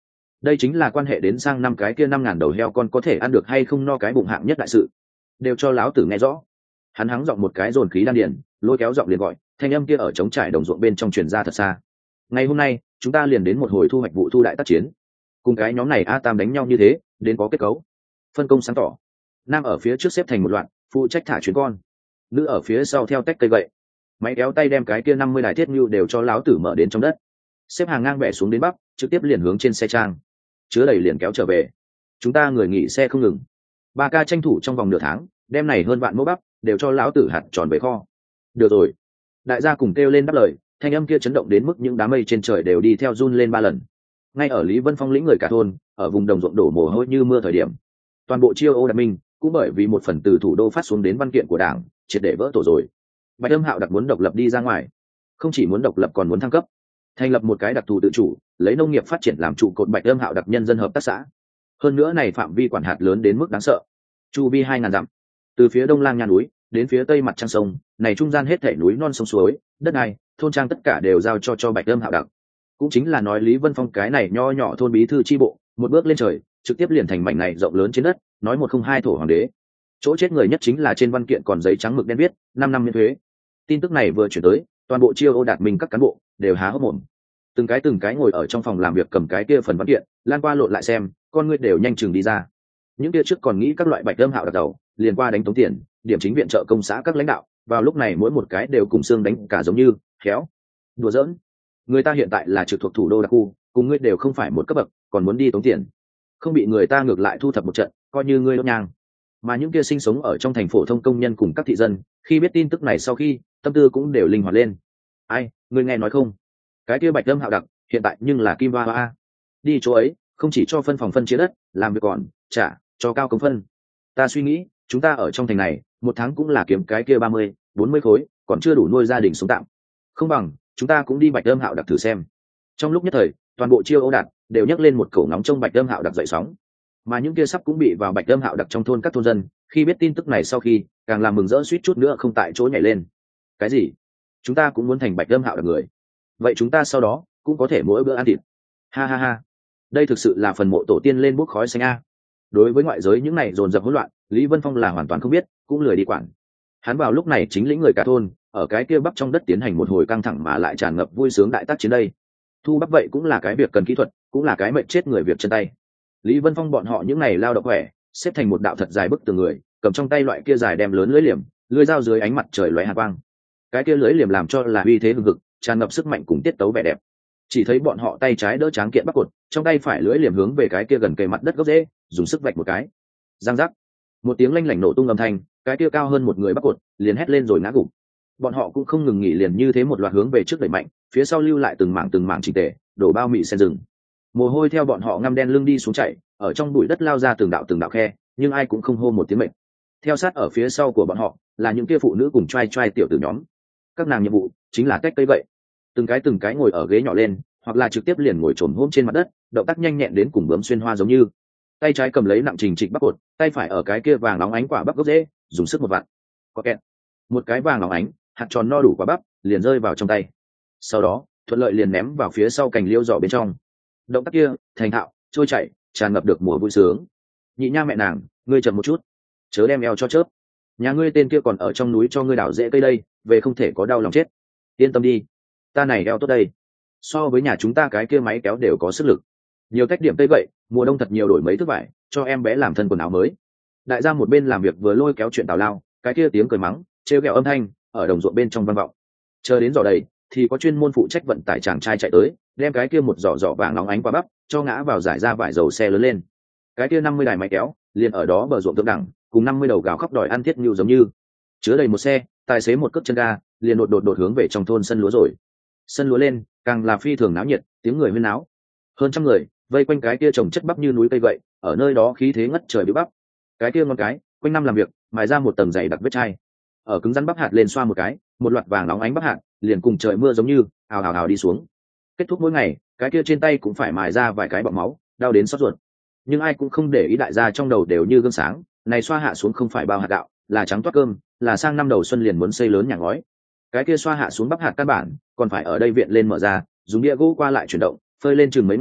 đây chính là quan hệ đến sang năm cái kia 5.000 đầu heo con có thể ăn được hay không no cái bụng hạng nhất đại sự, đều cho lão tử nghe rõ. Hắn hắng giọng một cái dồn khí đan điền, lôi kéo giọng liền gọi, thanh âm kia ở trống trải đồng ruộng bên trong truyền ra thật xa. Ngày hôm nay chúng ta liền đến một hồi thu hoạch vụ thu đại tác chiến, cùng cái nhóm này a tam đánh nhau như thế đến có kết cấu phân công sáng tỏ. Nam ở phía trước xếp thành một loạt, phụ trách thả chuyến con, nữ ở phía sau theo tách cây gậy, máy kéo tay đem cái kia 50 đài thiết nhu đều cho lão tử mở đến trong đất, xếp hàng ngang bẻ xuống đến bắp, trực tiếp liền hướng trên xe trang chứa đầy liền kéo trở về. Chúng ta người nghỉ xe không ngừng, 3 ca tranh thủ trong vòng nửa tháng đem này hơn vạn mẫu bắp đều cho lão tử hạt tròn về kho. Được rồi, đại gia cùng kêu lên đáp lời, thanh âm kia chấn động đến mức những đám mây trên trời đều đi theo run lên 3 lần. Ngay ở Lý Vân Phong lĩnh người cả thôn ở vùng đồng ruộng đổ mồ hôi như mưa thời điểm, toàn bộ Chiêu Ô Đạt Minh cũng bởi vì một phần từ thủ đô phát xuống đến văn kiện của đảng triệt để vỡ tổ rồi. Bạch Âm Hạo đặc muốn độc lập đi ra ngoài, không chỉ muốn độc lập còn muốn thăng cấp, thành lập một cái đặc thù tự chủ, lấy nông nghiệp phát triển làm trụ cột. Bạch Âm Hạo đặc nhân dân hợp tác xã, hơn nữa này phạm vi quản hạt lớn đến mức đáng sợ, chu vi 2.000 dặm, từ phía đông Lang Nha núi đến phía tây mặt trăng sông, này trung gian hết thảy núi non sông suối, đất đai, thôn trang tất cả đều giao cho Bạch Âm Hạo đặc. Cũng chính là nói Lý Vân Phong cái này nho nhỏ thôn bí thư chi bộ, một bước lên trời, trực tiếp liền thành mảnh này rộng lớn trên đất, nói 102 thổ hoàng đế. Chỗ chết người nhất chính là trên văn kiện còn giấy trắng mực đen viết 5 năm miễn thuế. Tin tức này vừa chuyển tới, toàn bộ Chiêu Ô Đạt Minh các cán bộ đều há hốc mồm, từng cái ngồi ở trong phòng làm việc cầm cái kia phần văn kiện lan qua lộn lại xem, con ngươi đều nhanh chừng đi ra. Những kia trước còn nghĩ các loại Bạch Âm Hạo đặc đầu liền qua đánh tống tiền, điểm chính viện trợ công xã các lãnh đạo, vào lúc này mỗi một cái đều cùng xương đánh cả giống như khéo đùa giỡn. Người ta hiện tại là trực thuộc thủ đô đặc khu, cùng ngươi đều không phải một cấp bậc, còn muốn đi tống tiền, không bị người ta ngược lại thu thập một trận, coi như ngươi đốt nhang. Mà những kia sinh sống ở trong thành phổ thông công nhân cùng các thị dân, khi biết tin tức này sau khi, tâm tư cũng đều linh hoạt lên. Ai, ngươi nghe nói không? Cái kia Bạch Âm Hạo đặc hiện tại nhưng là kim hoa hoa, đi chỗ ấy không chỉ cho phân phòng phân chia đất, làm việc còn trả cho cao công phân. Ta suy nghĩ, chúng ta ở trong thành này một tháng cũng là kiếm cái kia 30-40 khối, còn chưa đủ nuôi gia đình sống tạm. Không bằng chúng ta cũng đi Bạch Âm Hạo đặc thử xem. Trong lúc nhất thời, toàn bộ Chiêu Ô Đạt đều nhắc lên một cổ ngóng trông Bạch Âm Hạo đặc dậy sóng. Mà những kia sắp cũng bị vào Bạch Âm Hạo đặc trong thôn các thôn dân, khi biết tin tức này sau khi, càng làm mừng rỡ suýt chút nữa không tại chỗ nhảy lên. Cái gì? Chúng ta cũng muốn thành Bạch Âm Hạo đặc người? Vậy chúng ta sau đó cũng có thể mỗi bữa ăn thịt? Ha ha ha, đây thực sự là phần mộ tổ tiên lên bốc khói xanh a. Đối với ngoại giới những này dồn dập hỗn loạn, Lý Vân Phong là hoàn toàn không biết, cũng lười đi quản. Hắn vào lúc này chính lĩnh người cả thôn ở cái kia bắp trong đất tiến hành một hồi căng thẳng mà lại tràn ngập vui sướng đại tác chiến đây. Thu bắp vậy cũng là cái việc cần kỹ thuật, cũng là cái mệnh chết người việc chân tay. Lý Vân Phong bọn họ những này lao động khỏe, xếp thành một đạo thật dài bức tường người, cầm trong tay loại kia dài đem lớn lưỡi liềm, lưỡi dao dưới ánh mặt trời lóe hàn quang. Cái kia lưỡi liềm làm cho là uy thế hùng hực, tràn ngập sức mạnh cùng tiết tấu vẻ đẹp. Chỉ thấy bọn họ tay trái đỡ tráng kiện bắc cột, trong tay phải lưỡi liềm hướng về cái kia gần kề mặt đất gốc rễ, dùng sức vạch một cái. Giang giác, một tiếng lanh lảnh nổ tung âm thanh, cái kia cao hơn một người bắc cột liền hét lên rồi ngã gục. Bọn họ cũng không ngừng nghỉ, liền như thế một loạt hướng về trước đẩy mạnh, phía sau lưu lại từng mảng chỉnh tề, đổ bao mị sen rừng. Mồ hôi theo bọn họ ngăm đen lưng đi xuống chảy, ở trong bụi đất lao ra từng đạo khe, nhưng ai cũng không hô một tiếng mệt. Theo sát ở phía sau của bọn họ là những kia phụ nữ cùng trai tiểu tử nhóm. Các nàng nhiệm vụ chính là cách cây vậy, từng cái ngồi ở ghế nhỏ lên, hoặc là trực tiếp liền ngồi trồm hôm trên mặt đất, động tác nhanh nhẹn đến cùng bướm xuyên hoa giống như. Tay trái cầm lấy nặng trình trịch bắc cột, tay phải ở cái kia vàng óng ánh quả bắp gốc rễ, dùng sức một vặn. Có kẹt, một cái vàng óng ánh hạt tròn no đủ quả bắp liền rơi vào trong tay, sau đó thuận lợi liền ném vào phía sau cành liêu giỏ bên trong. Động tác kia thành thạo, trôi chảy, tràn ngập được mùa vui sướng. Nhị nha mẹ nàng, ngươi chậm một chút, chớ đem eo cho chớp. Nhà ngươi tên kia còn ở trong núi cho ngươi đào rễ cây đây, về không thể có đau lòng chết. Yên tâm đi, ta này eo tốt đây, so với nhà chúng ta cái kia máy kéo đều có sức lực. Nhiều cách điểm tây vậy, mùa đông thật nhiều đổi mấy thước vải cho em bé làm thân quần áo mới. Đại gia một bên làm việc vừa lôi kéo chuyện tào lao, cái kia tiếng cười mắng trêu ghẹo âm thanh ở đồng ruộng bên trong vang vọng. Chờ đến giỏ đầy thì có chuyên môn phụ trách vận tải chàng trai chạy tới, đem cái kia một giỏ vàng nóng ánh qua bắp cho ngã vào giải ra vải dầu xe lớn lên. Cái kia 50 đài máy kéo liền ở đó bờ ruộng thượng đẳng, cùng 50 đầu gào khóc đòi ăn thiết nhu giống như. Chứa đầy một xe, tài xế một cước chân ga liền đột hướng về trong thôn sân lúa rồi. Sân lúa lên càng là phi thường náo nhiệt, tiếng người huyên náo. Hơn trăm người vây quanh cái kia trồng chất bắp như núi cây vậy, ở nơi đó khí thế ngất trời bị bắp. Cái kia ngón cái quanh năm làm việc mài ra một tầng dày đặc vết chai, ở cứng rắn bắp hạt lên xoa một cái, một loạt vàng nóng ánh bắp hạt liền cùng trời mưa giống như ào đi xuống. Kết thúc mỗi ngày, cái kia trên tay cũng phải mài ra vài cái bọng máu, đau đến xót ruột. Nhưng ai cũng không để ý, đại gia trong đầu đều như gương sáng, này xoa hạ xuống không phải bao hạt gạo, là trắng toát cơm, là sang năm đầu xuân liền muốn xây lớn nhà ngói. Cái kia xoa hạ xuống bắp hạt căn bản còn phải ở đây viện lên mở ra, dùng đĩa gỗ qua lại chuyển động, phơi lên chừng mấy ngày,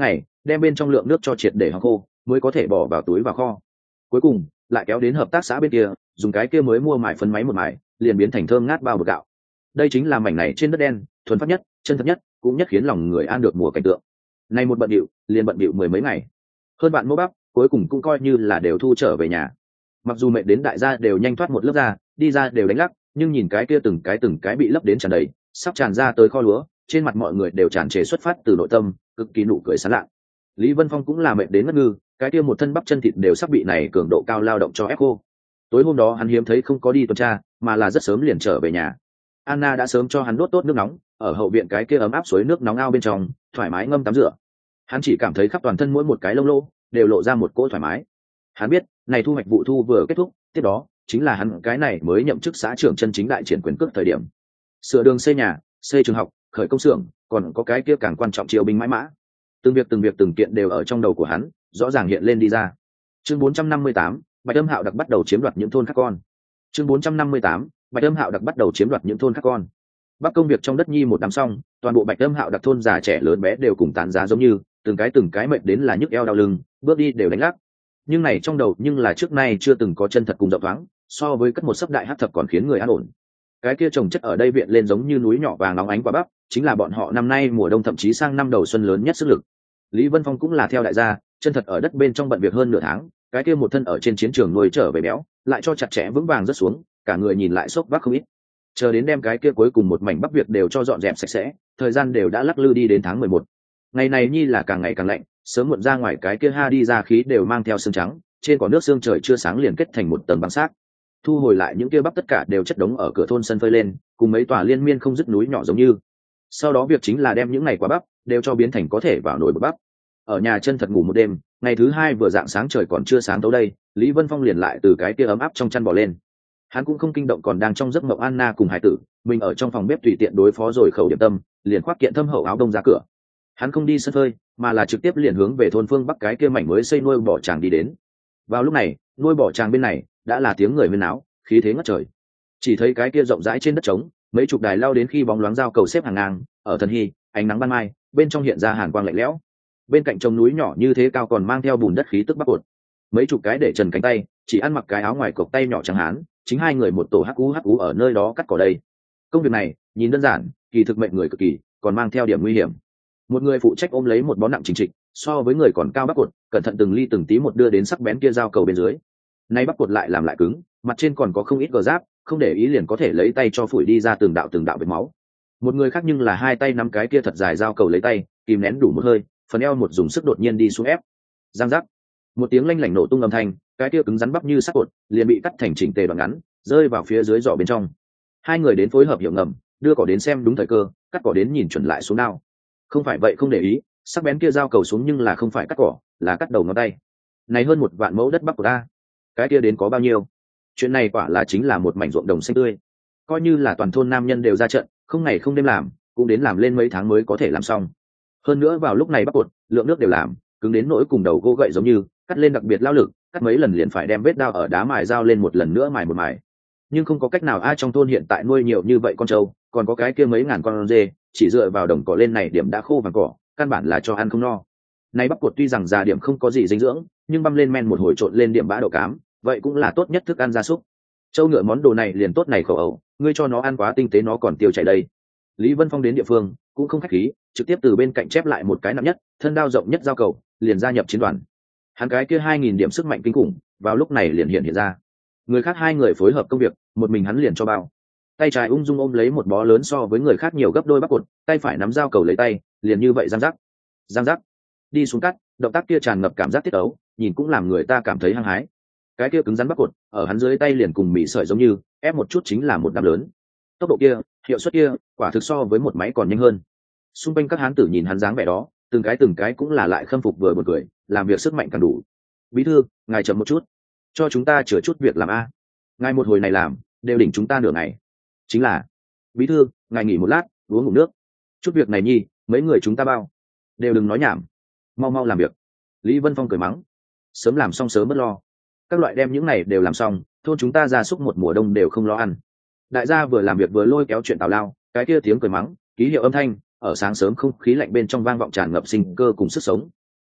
đem bên trong lượng nước cho triệt để hong khô mới có thể bỏ vào túi vào kho. Cuối cùng lại kéo đến hợp tác xã bên kia, dùng cái kia mới mua mài phân máy một mài, liền biến thành thơm ngát bao bột gạo. Đây chính là mảnh này trên đất đen thuần phát nhất, chân thật nhất, cũng nhất khiến lòng người an được mùa cảnh tượng. Nay một bận điệu liền bận điệu mười mấy ngày, hơn bạn mẫu bắp cuối cùng cũng coi như là đều thu trở về nhà. Mặc dù mệt đến đại gia đều nhanh thoát một lớp ra, đi ra đều đánh lắc, nhưng nhìn cái kia từng cái bị lấp đến tràn đầy, sắp tràn ra tới kho lúa, trên mặt mọi người đều tràn trề xuất phát từ nội tâm, cực kỳ nụ cười sán lạ. Lý Vân Phong cũng là mệt đến ngất ngư, cái kia một thân bắp chân thịt đều sắp bị này cường độ cao lao động cho ép khô. Tối hôm đó hắn hiếm thấy không có đi tuần tra, mà là rất sớm liền trở về nhà. Anna đã sớm cho hắn đốt tốt nước nóng, ở hậu viện cái kia ấm áp suối nước nóng ao bên trong, thoải mái ngâm tắm rửa. Hắn chỉ cảm thấy khắp toàn thân mỗi một cái lông lô đều lộ ra một cỗ thoải mái. Hắn biết, này thu hoạch vụ thu vừa kết thúc, tiếp đó chính là hắn cái này mới nhậm chức xã trưởng chân chính đại triển quyền cước thời điểm. Sửa đường xây nhà, xây trường học, khởi công xưởng, còn có cái kia càng quan trọng triều binh mãi mã. Từng việc từng kiện đều ở trong đầu của hắn, rõ ràng hiện lên đi ra. Chương 458, Bạch Âm Hạo Đặc bắt đầu chiếm đoạt những thôn khác con. Chương 458, Bạch Âm Hạo Đặc bắt đầu chiếm đoạt những thôn khác con. Bắc công việc trong đất nhi một đám xong, toàn bộ Bạch Âm Hạo Đặc thôn già trẻ lớn bé đều cùng tán giá giống như, từng cái mệt đến là nhức eo đau lưng, bước đi đều đánh lắc. Nhưng này trong đầu nhưng là trước nay chưa từng có chân thật cùng rộng thoáng, so với cất một sấp đại hắc thập còn khiến người an ổn. Cái kia trồng chất ở đây viện lên giống như núi nhỏ vàng nóng ánh quả bắp, chính là bọn họ năm nay mùa đông thậm chí sang năm đầu xuân lớn nhất sức lực. Lý Vân Phong cũng là theo đại gia, chân thật ở đất bên trong bận việc hơn nửa tháng, cái kia một thân ở trên chiến trường nuôi trở về béo, lại cho chặt chẽ vững vàng rất xuống, cả người nhìn lại sốc vác không ít. Chờ đến đem cái kia cuối cùng một mảnh bắp việc đều cho dọn dẹp sạch sẽ, thời gian đều đã lắc lư đi đến tháng 11. Ngày này nhi là càng ngày càng lạnh, sớm muộn ra ngoài cái kia ha đi ra khí đều mang theo sương trắng, trên cỏ nước sương trời chưa sáng liền kết thành một tầng băng xác. Thu hồi lại những kia bắp tất cả đều chất đống ở cửa thôn sân phơi lên, cùng mấy tòa liên miên không dứt núi nhỏ giống như. Sau đó việc chính là đem những ngày quả bắp đều cho biến thành có thể vào nồi bắp. Ở nhà chân thật ngủ một đêm, ngày thứ hai vừa dạng sáng trời còn chưa sáng tới đây, Lý Vân Phong liền lại từ cái kia ấm áp trong chăn bò lên. Hắn cũng không kinh động còn đang trong giấc mộng Anna cùng hải tử, mình ở trong phòng bếp tùy tiện đối phó rồi khẩu điểm tâm, liền khoác kiện thâm hậu áo đông ra cửa. Hắn không đi sân phơi, mà là trực tiếp liền hướng về thôn phương bắc cái kia mảnh mới xây nuôi bò tràng đi đến. Vào lúc này, nuôi bò tràng bên này đã là tiếng người huyên náo, khí thế ngất trời. Chỉ thấy cái kia rộng rãi trên đất trống, mấy chục đài lao đến khi bóng loáng giao cầu xếp hàng ngang, ở thần hy, ánh nắng ban mai, bên trong hiện ra hàn quang lạnh lẽo. Bên cạnh trồng núi nhỏ như thế cao còn mang theo bùn đất khí tức bắc cột. Mấy chục cái để trần cánh tay, chỉ ăn mặc cái áo ngoài cộc tay nhỏ trắng hán, chính hai người một tổ hắc ú ở nơi đó cắt cỏ đây. Công việc này nhìn đơn giản, kỳ thực mệnh người cực kỳ, còn mang theo điểm nguy hiểm. Một người phụ trách ôm lấy một bó nặng chính trịch, so với người còn cao bắc cột, cẩn thận từng ly từng tí một đưa đến sắc bén kia giao cầu bên dưới. Nay bắc cột lại làm lại cứng, mặt trên còn có không ít gờ giáp, không để ý liền có thể lấy tay cho phủi đi ra từng đạo vết máu. Một người khác nhưng là hai tay nắm cái kia thật dài giao cầu lấy tay, kìm nén đủ một hơi, phần eo một dùng sức đột nhiên đi xuống ép. Giang giác, một tiếng lanh lảnh nổ tung âm thanh, cái kia cứng rắn bắp như sắt cột, liền bị cắt thành chỉnh tề đoạn ngắn, rơi vào phía dưới giỏ bên trong. Hai người đến phối hợp hiệu ngầm, đưa cỏ đến xem đúng thời cơ, cắt cỏ đến nhìn chuẩn lại xuống đao. Không phải vậy không để ý, sắc bén kia giao cầu xuống nhưng là không phải cắt cỏ, là cắt đầu ngón tay. Này hơn 1 vạn mẫu đất bắp của ta, cái kia đến có bao nhiêu? Chuyện này quả là chính là một mảnh ruộng đồng xanh tươi. Coi như là toàn thôn nam nhân đều ra trận, không ngày không đêm làm, cũng đến làm lên mấy tháng mới có thể làm xong. Hơn nữa vào lúc này bắp cột, lượng nước đều làm, cứng đến nỗi cùng đầu gỗ gậy giống như, cắt lên đặc biệt lao lực, cắt mấy lần liền phải đem vết đao ở đá mài dao lên một lần nữa mài một mài. Nhưng không có cách nào, ai trong thôn hiện tại nuôi nhiều như vậy con trâu, còn có cái kia mấy ngàn con dê, chỉ dựa vào đồng cỏ lên này điểm đã khô vàng cỏ, căn bản là cho ăn không no. Nay bắp cột tuy rằng già điểm không có gì dinh dưỡng, nhưng băm lên men một hồi trộn lên điểm bã đậu cám, vậy cũng là tốt nhất thức ăn gia súc. Trâu ngựa món đồ này liền tốt này khẩu ẩu, ngươi cho nó ăn quá tinh tế nó còn tiêu chảy đây. Lý Vân Phong đến địa phương cũng không khách khí, trực tiếp từ bên cạnh chép lại một cái nặng nhất, thân đao rộng nhất giao cầu, liền gia nhập chiến đoàn. Hắn cái kia 2000 điểm sức mạnh kinh khủng, vào lúc này liền hiện ra. Người khác hai người phối hợp công việc, một mình hắn liền cho bao. Tay trái ung dung ôm lấy một bó lớn so với người khác nhiều gấp đôi bắp cột, tay phải nắm dao cầu lấy tay, liền như vậy giang rắc, đi xuống cắt, động tác kia tràn ngập cảm giác tiết ấu, nhìn cũng làm người ta cảm thấy hăng hái. Cái kia cứng rắn bắp cột, ở hắn dưới tay liền cùng mị sợi giống như, ép một chút chính là một đám lớn. Tốc độ kia, hiệu suất kia, quả thực so với một máy còn nhanh hơn. Xung quanh các hán tử nhìn hắn dáng vẻ đó, từng cái cũng là lại khâm phục vừa buồn cười, làm việc sức mạnh càng đủ. Bí thư, ngài chậm một chút, cho chúng ta chữa chút việc làm a. Ngài một hồi này làm, đều đỉnh chúng ta nửa ngày. Chính là, bí thư, ngài nghỉ một lát, uống ngụm nước. Chút việc này nhi, mấy người chúng ta bao, đều đừng nói nhảm, mau làm việc. Lý Vân Phong cười mắng, sớm làm xong sớm bớt lo. Các loại đem những này đều làm xong, thôn chúng ta gia súc một mùa đông đều không lo ăn. Đại gia vừa làm việc vừa lôi kéo chuyện tào lao, cái kia tiếng cười mắng, ký hiệu âm thanh, ở sáng sớm không khí lạnh bên trong vang vọng tràn ngập sinh cơ cùng sức sống.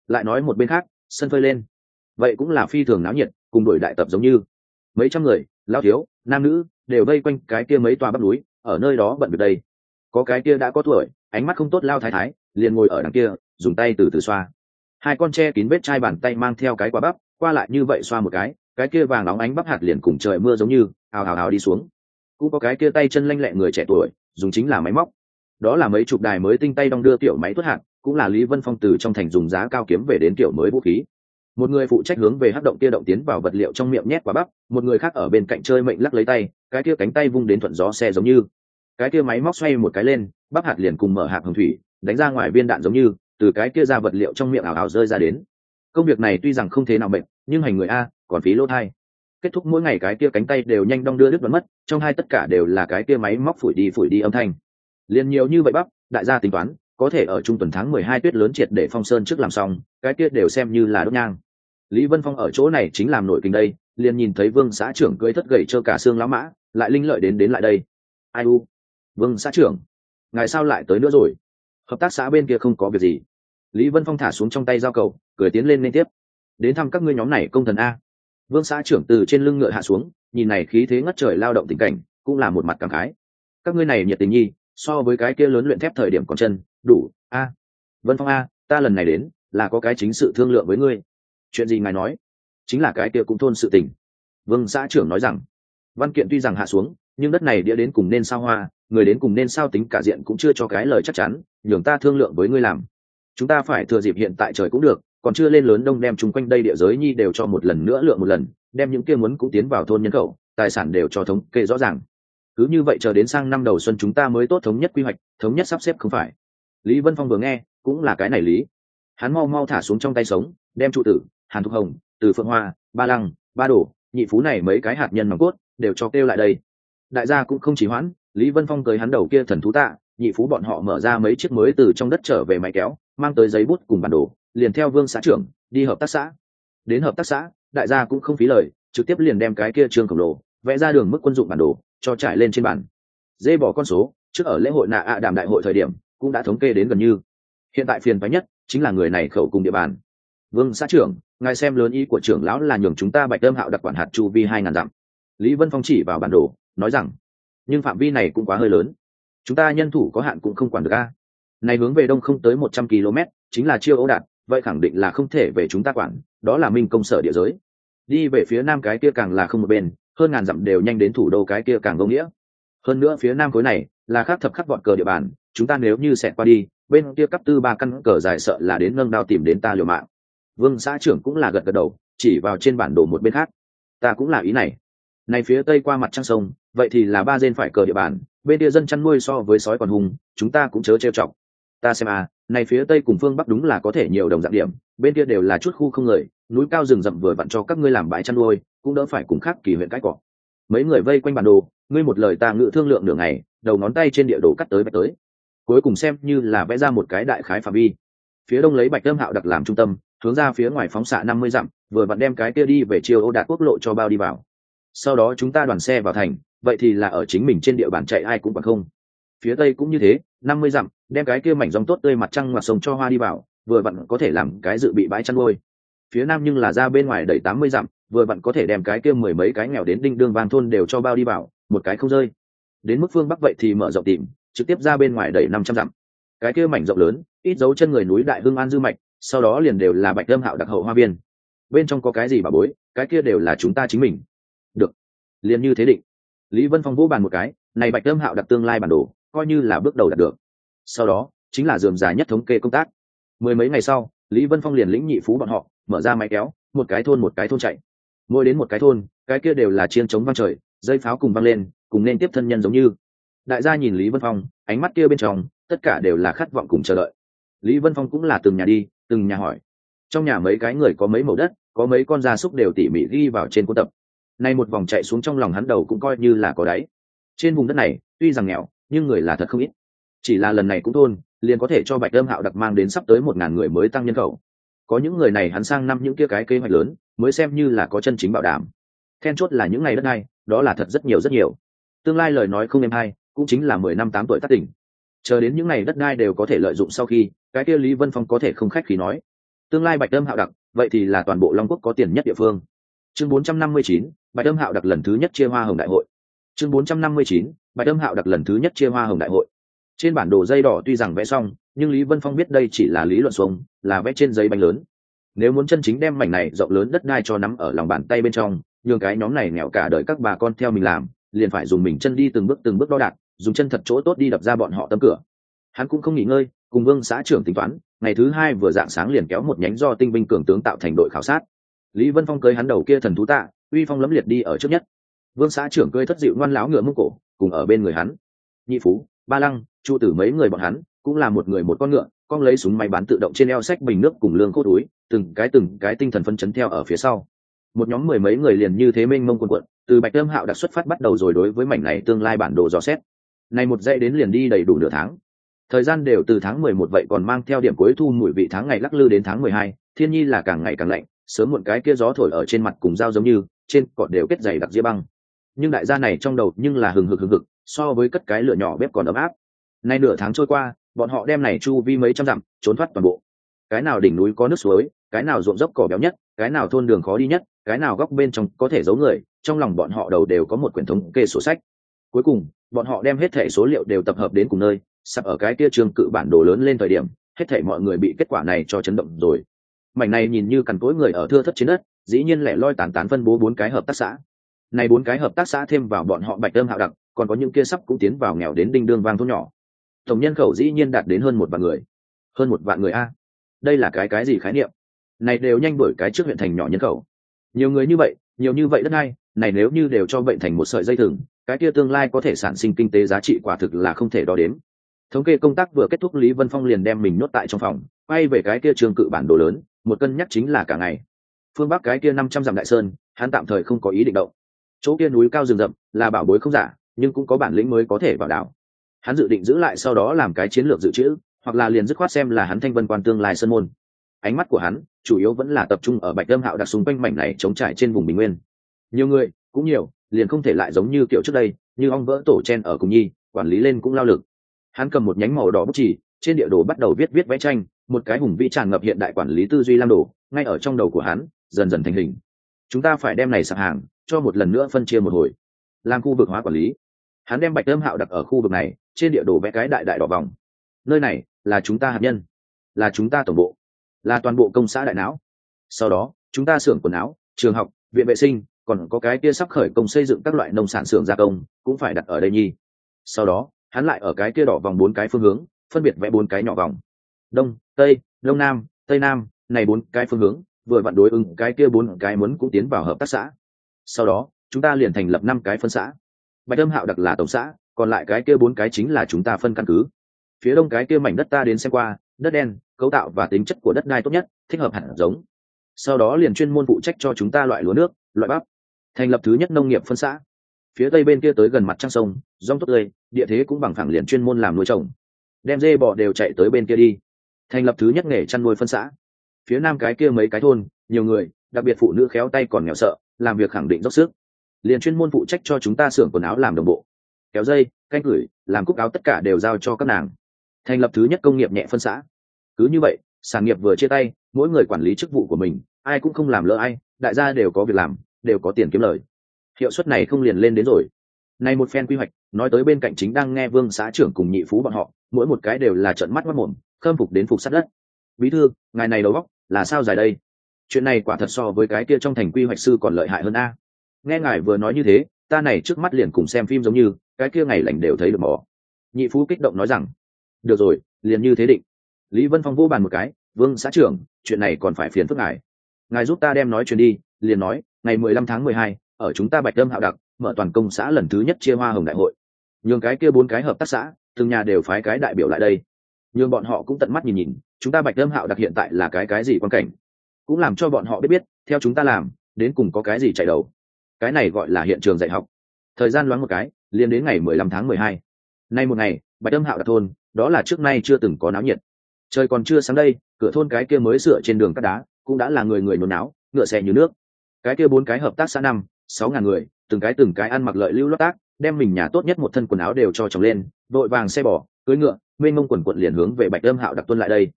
lại nói một bên khác sân phơi lên vậy cũng là phi thường náo nhiệt, cùng đổi đại tập giống như mấy trăm người lao thiếu nam nữ đều vây quanh cái kia mấy tòa bắp núi ở nơi đó bận việc đây. Có cái kia đã có tuổi ánh mắt không tốt lao thái thái liền ngồi ở đằng kia dùng tay từ từ xoa, hai con tre kín vết chai bàn tay mang theo cái quả bắp qua lại như vậy xoa một cái kia vàng óng ánh bắp hạt liền cùng trời mưa giống như ào ào ào đi xuống. Cũng có cái kia tay chân lanh lẹ người trẻ tuổi dùng chính là máy móc, đó là mấy chục đài mới tinh tay đong đưa kiểu máy tuốt hạt, cũng là Lý Vân Phong từ trong thành dùng giá cao kiếm về đến kiểu mới vũ khí. Một người phụ trách hướng về hắc động kia động tiến vào vật liệu trong miệng nhét quả bắp, một người khác ở bên cạnh chơi mệnh lắc lấy tay, cái kia cánh tay vung đến thuận gió xe giống như cái kia máy móc xoay một cái lên, bắp hạt liền cùng mở hạt hồng thủy đánh ra ngoài viên đạn giống như từ cái kia ra vật liệu trong miệng ảo ảo rơi ra đến. Công việc này tuy rằng không thế nào mệt, nhưng hành người a còn phí lỗ thai. Kết thúc mỗi ngày cái kia cánh tay đều nhanh đong đưa đứt bắn mất, trong hai tất cả đều là cái kia máy móc phủi đi âm thanh. Liên nhiều như vậy bắp, đại gia tính toán có thể ở trung tuần tháng 12 tuyết lớn triệt để phong sơn trước làm xong, cái kia đều xem như là đốt nhang. Lý Vân Phong ở chỗ này chính làm nội kinh đây, liền nhìn thấy Vương xã trưởng cưỡi thất gậy trơ cả xương lão mã, lại linh lợi đến lại đây. Ai u, Vương xã trưởng, ngài sao lại tới nữa rồi? Hợp tác xã bên kia không có việc gì. Lý Vân Phong thả xuống trong tay dao cầu, cười tiến lên liên tiếp. Đến thăm các ngươi nhóm này công thần a. Vương xã trưởng từ trên lưng ngựa hạ xuống, nhìn này khí thế ngất trời lao động tình cảnh, cũng là một mặt cảm khái. Các ngươi này nhiệt tình nhi, so với cái kia lớn luyện thép thời điểm còn chân, đủ a. Vân Phong a, ta lần này đến là có cái chính sự thương lượng với ngươi. Chuyện gì ngài nói? Chính là cái kia cũng thôn sự tình. Vương xã trưởng nói rằng, văn kiện tuy rằng hạ xuống, nhưng đất này đĩa đến cùng nên sao hoa, người đến cùng nên sao tính cả diện cũng chưa cho cái lời chắc chắn, nhường ta thương lượng với ngươi làm. Chúng ta phải thừa dịp hiện tại trời cũng được, còn chưa lên lớn đông đem chung quanh đây địa giới nhi đều cho một lần nữa lượng một lần, đem những kia muốn cũng tiến vào thôn nhân khẩu, tài sản đều cho thống kê rõ ràng. Cứ như vậy chờ đến sang năm đầu xuân chúng ta mới tốt thống nhất quy hoạch, thống nhất sắp xếp không phải. Lý Vân Phong vừa nghe, cũng là cái này lý. Hắn mau mau thả xuống trong tay sống, đem trụ tử, Hàn Thục Hồng, Từ Phượng Hoa, Ba Lăng, Ba Đổ, Nhị Phú này mấy cái hạt nhân nòng cốt đều cho kêu lại đây. Đại gia cũng không chỉ hoãn, Lý Vân Phong tới hắn đầu kia thần thú tạ, Nhị Phú bọn họ mở ra mấy chiếc mới từ trong đất trở về máy kéo, mang tới giấy bút cùng bản đồ, liền theo Vương xã trưởng đi hợp tác xã. Đến hợp tác xã, đại gia cũng không phí lời, trực tiếp liền đem cái kia trương khổng lồ vẽ ra đường mức quân dụng bản đồ cho trải lên trên bản. Dê bỏ con số trước ở lễ hội nạ ạ đàm đại hội thời điểm cũng đã thống kê đến gần như. Hiện tại phiền phái nhất chính là người này khẩu cùng địa bàn. Vương xã trưởng, ngài xem lớn ý của trưởng lão là nhường chúng ta Bạch Âm Hạo đặc quản hạt chu vi 2000 dặm. Lý Vân Phong chỉ vào bản đồ nói rằng, nhưng phạm vi này cũng quá hơi lớn, chúng ta nhân thủ có hạn cũng không quản được a. Này hướng về đông không tới 100 km chính là chiêu ấu đạt, vậy khẳng định là không thể về chúng ta quản, đó là minh công sở địa giới. Đi về phía nam cái kia càng là không một bên, hơn ngàn dặm đều nhanh đến thủ đô cái kia càng vô nghĩa. Hơn nữa phía nam khối này là khắc thập khắc vọt cờ địa bàn, chúng ta nếu như xẹt qua đi, bên kia cấp tư ba căn cờ dài sợ là đến nâng đao tìm đến ta liều mạng. Vương xã trưởng cũng là gật gật đầu, chỉ vào trên bản đồ một bên khác. Ta cũng là ý này. Này phía tây qua mặt trăng sông, vậy thì là ba bên phải cờ địa bàn, bên kia dân chăn nuôi so với sói còn hung, chúng ta cũng chớ trêu chọc. Ta xem à, này phía tây cùng phương bắc đúng là có thể nhiều đồng dạng điểm, bên kia đều là chút khu không người, núi cao rừng rậm vừa vặn cho các ngươi làm bãi chăn nuôi, cũng đỡ phải cùng khác kỳ huyện cái cỏ. Mấy người vây quanh bản đồ, ngươi một lời ta ngữ thương lượng nửa ngày, đầu ngón tay trên địa đồ cắt tới bạch tới, cuối cùng xem như là vẽ ra một cái đại khái phạm vi. Phía đông lấy Bạch Âm Hạo đặc làm trung tâm, hướng ra phía ngoài phóng xạ 50 dặm, vừa vặn đem cái kia đi về chiều Âu Đạt quốc lộ cho bao đi vào. Sau đó chúng ta đoàn xe vào thành, vậy thì là ở chính mình trên địa bàn chạy ai cũng bằng không. Phía tây cũng như thế, 50 dặm, đem cái kia mảnh rong tốt tươi mặt trăng mặt sông cho hoa đi vào, vừa vặn có thể làm cái dự bị bãi chăn nuôi. Phía nam nhưng là ra bên ngoài đẩy 80 dặm, vừa vặn có thể đem cái kia mười mấy cái nghèo đến đinh đương vang thôn đều cho bao đi vào, một cái không rơi. Đến mức phương bắc vậy thì mở rộng tìm, trực tiếp ra bên ngoài đẩy 500 dặm. Cái kia mảnh rộng lớn, ít dấu chân người núi đại hưng an dư mạch, sau đó liền đều là Bạch Âm Hạo đặc hậu hoa viên. Bên trong có cái gì bà bối, cái kia đều là chúng ta chính mình. Được, liền như thế định. Lý Vân Phong vỗ bàn một cái, này Bạch Âm Hạo đặc tương lai bản đồ, coi như là bước đầu đạt được. Sau đó chính là rườm rà nhất thống kê công tác. Mười mấy ngày sau, Lý Vân Phong liền lĩnh Nhị Phú bọn họ mở ra máy kéo, một cái thôn chạy. Mỗi đến một cái thôn, cái kia đều là chiêng trống vang trời, dây pháo cùng vang lên, cùng nên tiếp thân nhân giống như. Đại gia nhìn Lý Vân Phong, ánh mắt kia bên trong tất cả đều là khát vọng cùng chờ đợi. Lý Vân Phong cũng là từng nhà đi, từng nhà hỏi. Trong nhà mấy cái người có mấy mẩu đất, có mấy con gia súc đều tỉ mỉ ghi vào trên cuốn tập. Nay một vòng chạy xuống trong lòng hắn đầu cũng coi như là có đáy. Trên vùng đất này, tuy rằng nghèo, nhưng người là thật không ít. Chỉ là lần này cũng thôn, liền có thể cho Bạch Âm Hạo đặc mang đến sắp tới 1000 người mới tăng nhân khẩu. Có những người này hắn sang năm những kia cái kế hoạch lớn, mới xem như là có chân chính bảo đảm. Then chốt là những ngày đất này, đó là thật rất nhiều rất nhiều. Tương lai lời nói không êm hay, cũng chính là 10 năm 8 tuổi tác tỉnh. Chờ đến những ngày đất đai đều có thể lợi dụng sau khi, cái kia Lý Vân Phong có thể không khách khí nói. Tương lai Bạch Âm Hạo đặc, vậy thì là toàn bộ Long Quốc có tiền nhất địa phương. Chương 459, Bạch Âm Hạo đặc lần thứ nhất chia hoa hồng đại hội. Chương 459, Bạch Âm Hạo đặc lần thứ nhất chia hoa hồng đại hội. Trên bản đồ dây đỏ tuy rằng vẽ xong, nhưng Lý Vân Phong biết đây chỉ là lý luận xuống, là vẽ trên giấy bánh lớn. Nếu muốn chân chính đem mảnh này rộng lớn đất đai cho nắm ở lòng bàn tay bên trong, nhường cái nhóm này nghèo cả đời các bà con theo mình làm, liền phải dùng mình chân đi từng bước đo đạc, dùng chân thật chỗ tốt đi đập ra bọn họ tấm cửa. Hắn cũng không nghỉ ngơi, cùng Vương xã trưởng tính toán, ngày thứ hai vừa dạng sáng liền kéo một nhánh do tinh binh cường tướng tạo thành đội khảo sát. Lý Vân Phong cưới hắn đầu kia thần thú tạ, uy phong lẫm liệt đi ở trước nhất. Vương xã trưởng cưới thất dịu ngoan láo ngựa mông cổ, cùng ở bên người hắn. Nhị Phú, Ba Lăng, Chu Tử mấy người bọn hắn, cũng là một người một con ngựa, con lấy súng máy bán tự động trên eo sách bình nước cùng lương khô túi, từng cái tinh thần phân chấn theo ở phía sau. Một nhóm mười mấy người liền như thế mênh mông quần quận, từ Bạch Âm Hạo đặc xuất phát bắt đầu rồi đối với mảnh này tương lai bản đồ dò xét. Này một dãy đến liền đi đầy đủ nửa tháng. Thời gian đều từ tháng 11 vậy còn mang theo điểm cuối thu mùi vị tháng ngày lắc lư đến tháng 12, thiên nhi là càng ngày càng lạnh, sớm muộn cái kia gió thổi ở trên mặt cùng dao giống như, trên cọt đều kết dày đặc diêm băng. Nhưng đại gia này trong đầu nhưng là hừng hực, so với cất cái lửa nhỏ bếp còn ấm áp. Nay nửa tháng trôi qua, bọn họ đem này chu vi mấy trăm dặm, trốn thoát toàn bộ. Cái nào đỉnh núi có nước suối, cái nào ruộng dốc cỏ béo nhất, cái nào thôn đường khó đi nhất, cái nào góc bên trong có thể giấu người, trong lòng bọn họ đầu đều có một quyển thống kê sổ sách. Cuối cùng, bọn họ đem hết thảy số liệu đều tập hợp đến cùng nơi, sắp ở cái kia trường cự bản đồ lớn lên thời điểm, hết thảy mọi người bị kết quả này cho chấn động rồi. Mảnh này nhìn như cằn cỗi người ở thưa thất trên đất, dĩ nhiên lẻ loi tán tán phân bố 4 cái hợp tác xã. Này 4 cái hợp tác xã thêm vào bọn họ Bạch Âm Hạo đặc, còn có những kia sắp cũng tiến vào nghèo đến đinh đương vang thôn nhỏ. Tổng nhân khẩu dĩ nhiên đạt đến hơn 1 vạn người. Hơn 1 vạn người a. Đây là cái gì khái niệm? Này đều nhanh đuổi cái trước huyện thành nhỏ nhân khẩu. Nhiều người như vậy, nhiều như vậy đất hay, này nếu như đều cho bệnh thành một sợi dây thừng, cái kia tương lai có thể sản sinh kinh tế giá trị quả thực là không thể đo đếm. Thống kê công tác vừa kết thúc, Lý Vân Phong liền đem mình nhốt tại trong phòng, quay về cái kia trường cự bản đồ lớn, một cân nhắc chính là cả ngày. Phương Bắc cái kia 500 dặm đại sơn, hắn tạm thời không có ý định động. Chỗ kia núi cao rừng rậm là bảo bối không giả, nhưng cũng có bản lĩnh mới có thể vào đảo. Hắn dự định giữ lại sau đó làm cái chiến lược dự trữ, hoặc là liền dứt khoát xem là hắn Thanh Vân Quan tương lai sơn môn. Ánh mắt của hắn chủ yếu vẫn là tập trung ở Bạch Âm Hạo đặc xung quanh mảnh này chống trải trên vùng bình nguyên. Nhiều người cũng nhiều, liền không thể lại giống như kiểu trước đây, như ong vỡ tổ chen ở cùng nhi, quản lý lên cũng lao lực. Hắn cầm một nhánh màu đỏ bút chì, trên địa đồ bắt đầu viết vẽ tranh, một cái hùng vĩ tràn ngập hiện đại quản lý tư duy lam đồ, ngay ở trong đầu của hắn, dần dần thành hình. Chúng ta phải đem này sạp hàng, cho một lần nữa phân chia một hồi, làm khu vực hóa quản lý. Hắn đem Bạch Âm Hạo đặt ở khu vực này, trên địa đồ vẽ cái đại đỏ vòng. Nơi này là chúng ta hạt nhân, là chúng ta tổng bộ, là toàn bộ công xã đại não. Sau đó, chúng ta xưởng quần áo, trường học, viện vệ sinh, còn có cái kia sắp khởi công xây dựng các loại nông sản xưởng gia công, cũng phải đặt ở đây nhi. Sau đó, hắn lại ở cái kia đỏ vòng 4 cái phương hướng, phân biệt vẽ 4 cái nhỏ vòng. Đông, Tây, Đông Nam, Tây Nam, này 4 cái phương hướng, vừa vặn đối ứng cái kia 4 cái muốn cũng tiến vào hợp tác xã. Sau đó, chúng ta liền thành lập 5 cái phân xã. Bạch Âm Hạo đặc là tổng xã, còn lại cái kia 4 cái chính là chúng ta phân căn cứ. Phía đông cái kia mảnh đất ta đến xem qua, đất đen, cấu tạo và tính chất của đất đai tốt nhất, thích hợp hạt giống. Sau đó liền chuyên môn phụ trách cho chúng ta loại lúa nước, loại bắp. Thành lập thứ nhất nông nghiệp phân xã. Phía tây bên kia tới gần mặt trăng sông, rong tốt tươi, địa thế cũng bằng phẳng, liền chuyên môn làm nuôi trồng. Đem dê bò đều chạy tới bên kia đi. Thành lập thứ nhất nghề chăn nuôi phân xã. Phía nam cái kia mấy cái thôn, nhiều người, đặc biệt phụ nữ khéo tay còn nghèo sợ, làm việc khẳng định dốc sức. Liền chuyên môn phụ trách cho chúng ta xưởng quần áo làm đồng bộ. Kéo dây, canh gửi, làm cúc áo tất cả đều giao cho các nàng. Thành lập thứ nhất công nghiệp nhẹ phân xã. Cứ như vậy, sản nghiệp vừa chia tay, mỗi người quản lý chức vụ của mình, ai cũng không làm lỡ ai, đại gia đều có việc làm, đều có tiền kiếm lời. Hiệu suất này không liền lên đến rồi. Này một phen quy hoạch, nói tới bên cạnh chính đang nghe Vương xã trưởng cùng nhị phú bọn họ, mỗi một cái đều là trợn mắt mắt mồm, khâm phục đến phục sát đất. Bí thư, ngài này đầu óc là sao dài đây? Chuyện này quả thật so với cái kia trong thành quy hoạch sư còn lợi hại hơn a. Nghe ngài vừa nói như thế, ta này trước mắt liền cùng xem phim giống như, cái kia ngày lành đều thấy được mỏ. Nhị phú kích động nói rằng, được rồi, liền như thế định. Lý Vân Phong vô bàn một cái, Vương xã trưởng, chuyện này còn phải phiền phức ngài. Ngài giúp ta đem nói chuyện đi, liền nói, ngày 15 tháng 12, ở chúng ta Bạch Âm Hạo đặc, mở toàn công xã lần thứ nhất chia hoa hồng đại hội. Nhường cái kia 4 cái hợp tác xã, từng nhà đều phái cái đại biểu lại đây. Nhường bọn họ cũng tận mắt nhìn nhìn, chúng ta Bạch Âm Hạo đặc hiện tại là cái gì quan cảnh. Cũng làm cho bọn họ biết, theo chúng ta làm, đến cùng có cái gì chạy đầu. Cái này gọi là hiện trường dạy học. Thời gian loáng một cái, liền đến ngày 15 tháng 12. Nay một ngày, Bạch Âm Hạo đặc thôn, đó là trước nay chưa từng có náo nhiệt. Trời còn chưa sáng đây, cửa thôn cái kia mới sửa trên đường cát đá, cũng đã là người nôn náo, ngựa xe như nước. Cái kia 4 cái hợp tác xã 5-6 ngàn người, từng cái ăn mặc lợi lưu lót tác, đem mình nhà tốt nhất một thân quần áo đều cho chồng lên, vội vàng xe bò, cưỡi ngựa, mênh mông quần quận liền hướng về Bạch Âm Hạo đặc tuân lại đây.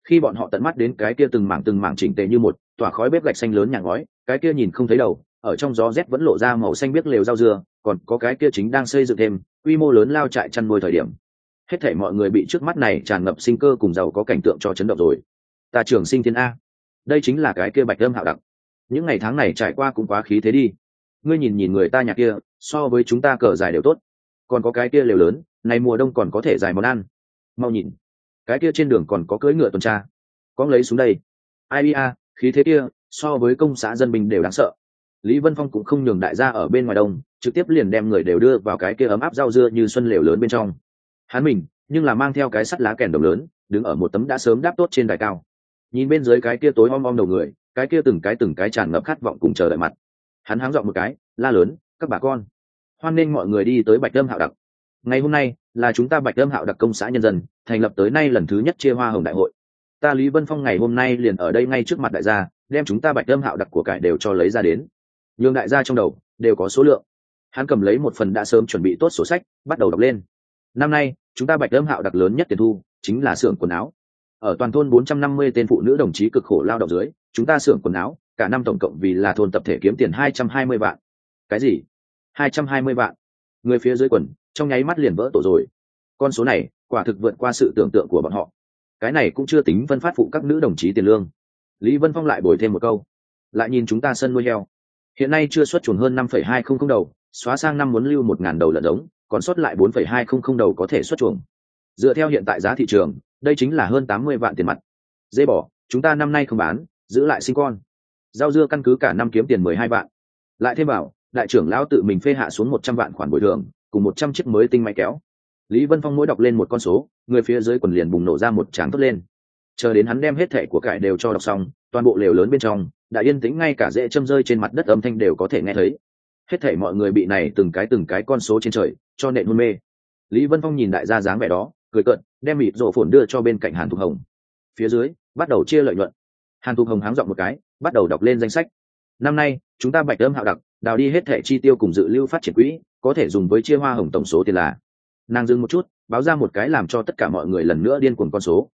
Khi bọn họ tận mắt đến cái kia từng mảng chỉnh tề như một tỏa khói bếp gạch xanh lớn nhà ngói, cái kia nhìn không thấy đầu, ở trong gió rét vẫn lộ ra màu xanh biếc lều rau dưa, còn có cái kia chính đang xây dựng thêm quy mô lớn lao trại chăn nuôi thời điểm, hết thảy mọi người bị trước mắt này tràn ngập sinh cơ cùng giàu có cảnh tượng cho chấn động rồi. Ta trường sinh thiên a, đây chính là cái kia Bạch Âm Hạo Đặc. Những ngày tháng này trải qua cũng quá khí thế đi. Ngươi nhìn nhìn người ta nhà kia, so với chúng ta cờ dài đều tốt. Còn có cái kia lều lớn, này mùa đông còn có thể dài món ăn. Mau nhìn, cái kia trên đường còn có cưỡi ngựa tuần tra, có lấy xuống đây. Ai bia, khí thế kia, so với công xã dân binh đều đáng sợ. Lý Vân Phong cũng không nhường đại gia ở bên ngoài đông, trực tiếp liền đem người đều đưa vào cái kia ấm áp rau dưa như xuân lều lớn bên trong. Hắn mình, nhưng là mang theo cái sắt lá kèn đồng lớn, đứng ở một tấm đã sớm đáp tốt trên đài cao. Nhìn bên dưới cái kia tối om đầu người, cái kia từng cái tràn ngập khát vọng cùng chờ đợi mặt. Hắn háng giọng một cái, la lớn, các bà con, hoan nghênh mọi người đi tới Bạch Âm Hạo Đặc. Ngày hôm nay là chúng ta Bạch Âm Hạo Đặc công xã nhân dân thành lập tới nay lần thứ nhất chia hoa hồng đại hội. Ta Lý Vân Phong ngày hôm nay liền ở đây ngay trước mặt đại gia, đem chúng ta Bạch Âm Hạo Đặc của cải đều cho lấy ra đến. Nhưng đại gia trong đầu đều có số lượng. Hắn cầm lấy một phần đã sớm chuẩn bị tốt sổ sách, bắt đầu đọc lên. Năm nay chúng ta Bạch Âm Hạo Đặc lớn nhất tiền thu chính là xưởng quần áo. Ở toàn thôn 450 tên phụ nữ đồng chí cực khổ lao động dưới, chúng ta xưởng quần áo cả năm tổng cộng vì là thôn tập thể kiếm tiền 220 vạn. Cái gì? 220 vạn? Người phía dưới quần trong nháy mắt liền vỡ tổ rồi. Con số này quả thực vượt qua sự tưởng tượng của bọn họ. Cái này cũng chưa tính phân phát phụ các nữ đồng chí tiền lương. Lý Vân Phong lại bồi thêm một câu. Lại nhìn chúng ta sân nuôi heo, hiện nay chưa xuất chuồng hơn 5,200 đầu, xóa sang năm muốn lưu 1.000 đầu lợn giống, còn sót lại 4,200 đầu có thể xuất chuồng. Dựa theo hiện tại giá thị trường, đây chính là hơn 80 vạn tiền mặt. Dê bò chúng ta năm nay không bán, giữ lại sinh con. Rau dưa căn cứ cả năm kiếm tiền 12 vạn. Lại thêm vào đại trưởng lão tự mình phê hạ xuống 100 vạn khoản bồi thường, cùng 100 chiếc mới tinh máy kéo. Lý Vân Phong mỗi đọc lên một con số, người phía dưới quần liền bùng nổ ra một tràng tốt lên. Chờ đến hắn đem hết thẻ của cải đều cho đọc xong, toàn bộ lều lớn bên trong đã yên tĩnh, ngay cả rễ châm rơi trên mặt đất âm thanh đều có thể nghe thấy. Hết thảy mọi người bị này từng cái con số trên trời cho nện hôn mê. Lý Vân Phong nhìn đại gia dáng vẻ đó, cười cợt, đem mịt rổ phồn đưa cho bên cạnh Hàn Thục Hồng. Phía dưới bắt đầu chia lợi nhuận. Hàn Thục Hồng háng giọng một cái, bắt đầu đọc lên danh sách. Năm nay chúng ta Bạch Âm Hạo Đặc đào đi hết thẻ chi tiêu cùng dự lưu phát triển quỹ, có thể dùng với chia hoa hồng tổng số tiền là. Nàng dừng một chút, báo ra một cái làm cho tất cả mọi người lần nữa điên cuồng con số.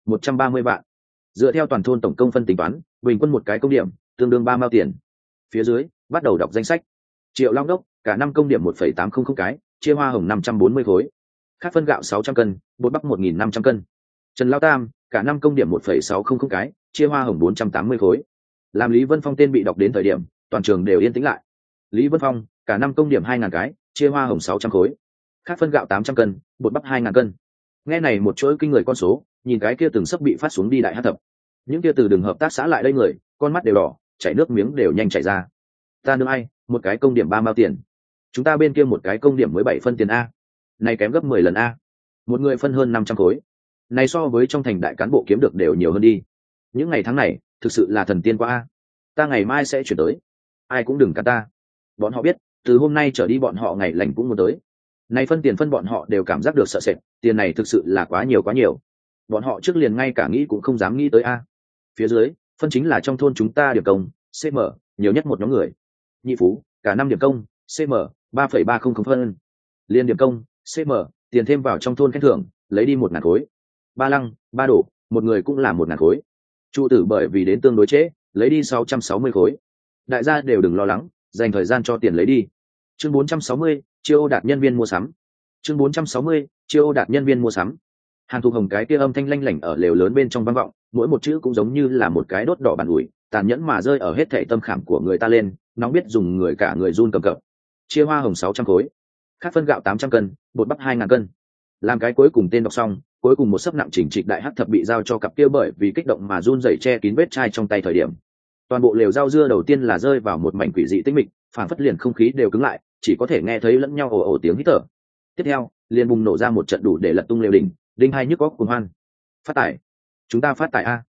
130 vạn. Dựa theo toàn thôn tổng công phân tính toán, bình quân một cái công điểm tương đương 3 mao tiền. Phía dưới bắt đầu đọc danh sách. Triệu Long Đốc cả năm công điểm 1,800 cái, chia hoa hồng 540 khối. Khác phân gạo 600 cân, bột bắp 1.500 cân. Trần Lao Tam cả năm công điểm 1,600 cái, chia hoa hồng 480 khối. Làm Lý Vân Phong tên bị đọc đến thời điểm, toàn trường đều yên tĩnh lại. Lý Vân Phong cả năm công điểm 2.000 cái, chia hoa hồng 600 khối. Khác phân gạo 800 cân, bột bắp 2.000 cân. Nghe này một chuỗi kinh người con số, nhìn cái kia từng sắp bị phát xuống đi đại hát thập. Những kia từ đường hợp tác xã lại đây người, con mắt đều đỏ, chảy nước miếng đều nhanh chảy ra. Ta nương ai, một cái công điểm 3 mao tiền. Chúng ta bên kia một cái công điểm mới 7 phân tiền a. Này kém gấp 10 lần a. Một người phân hơn 500 khối. Này so với trong thành đại cán bộ kiếm được đều nhiều hơn đi. Những ngày tháng này, thực sự là thần tiên quá a. Ta ngày mai sẽ chuyển tới. Ai cũng đừng cản ta. Bọn họ biết, từ hôm nay trở đi bọn họ ngày lành cũng muốn tới. Này phân tiền phân bọn họ đều cảm giác được sợ sệt, tiền này thực sự là quá nhiều quá nhiều. Bọn họ trước liền ngay cả nghĩ cũng không dám nghĩ tới a. Phía dưới, phân chính là trong thôn chúng ta điểm công, CM, nhiều nhất một nhóm người. Nhị phú, cả năm điểm công, CM, 3,300 phân. Liên điểm công, CM, tiền thêm vào trong thôn khen thưởng, lấy đi 1.000 khối. Ba lăng, ba đổ, một người cũng là 1.000 khối. Trụ tử bởi vì đến tương đối trễ, lấy đi 660 khối. Đại gia đều đừng lo lắng, dành thời gian cho tiền lấy đi. Chương 460, chiêu ô đạt nhân viên mua sắm. Chương 460, chiêu ô đạt nhân viên mua sắm. Hàn Thục Hồng cái kia âm thanh lanh lảnh ở lều lớn bên trong vang vọng, mỗi một chữ cũng giống như là một cái đốt đỏ bàn ủi, tàn nhẫn mà rơi ở hết thảy tâm khảm của người ta lên, nóng biết dùng người cả người run cầm cập. Chia hoa hồng 600 khối, khác phân gạo 800 cân, bột bắp 2.000 cân. Làm cái cuối cùng tên đọc xong, cuối cùng một sấp nặng chỉnh trịch đại hắc thập bị giao cho cặp kia bởi vì kích động mà run rẩy che kín vết chai trong tay thời điểm. Toàn bộ lều rau dưa đầu tiên là rơi vào một mảnh quỷ dị tĩnh mịch, phảng phất liền không khí đều cứng lại, chỉ có thể nghe thấy lẫn nhau ồ ồ tiếng hít thở. Tiếp theo, liền bùng nổ ra một trận đủ để lật tung lều đỉnh, đinh hai nhức óc cuồng hoan. Phát tài, chúng ta phát tài a.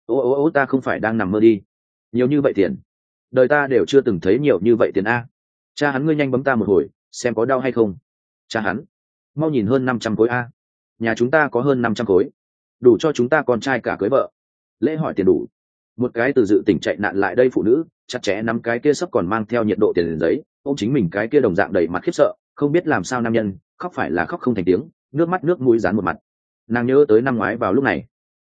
Ô ta không phải đang nằm mơ đi. Nhiều như vậy tiền, đời ta đều chưa từng thấy nhiều như vậy tiền a. Cha hắn, ngươi nhanh bấm ta một hồi, xem có đau hay không. Cha hắn, mau nhìn hơn 500 khối a. Nhà chúng ta có hơn 500 khối, đủ cho chúng ta con trai cả cưới vợ. Lễ hỏi tiền đủ. Một cái từ dự tỉnh chạy nạn lại đây phụ nữ chặt chẽ nắm cái kia sắp còn mang theo nhiệt độ tiền giấy, ôm chính mình cái kia đồng dạng đầy mặt khiếp sợ, không biết làm sao nam nhân khóc phải là khóc không thành tiếng, nước mắt nước mũi dán một mặt. Nàng nhớ tới năm ngoái vào lúc này,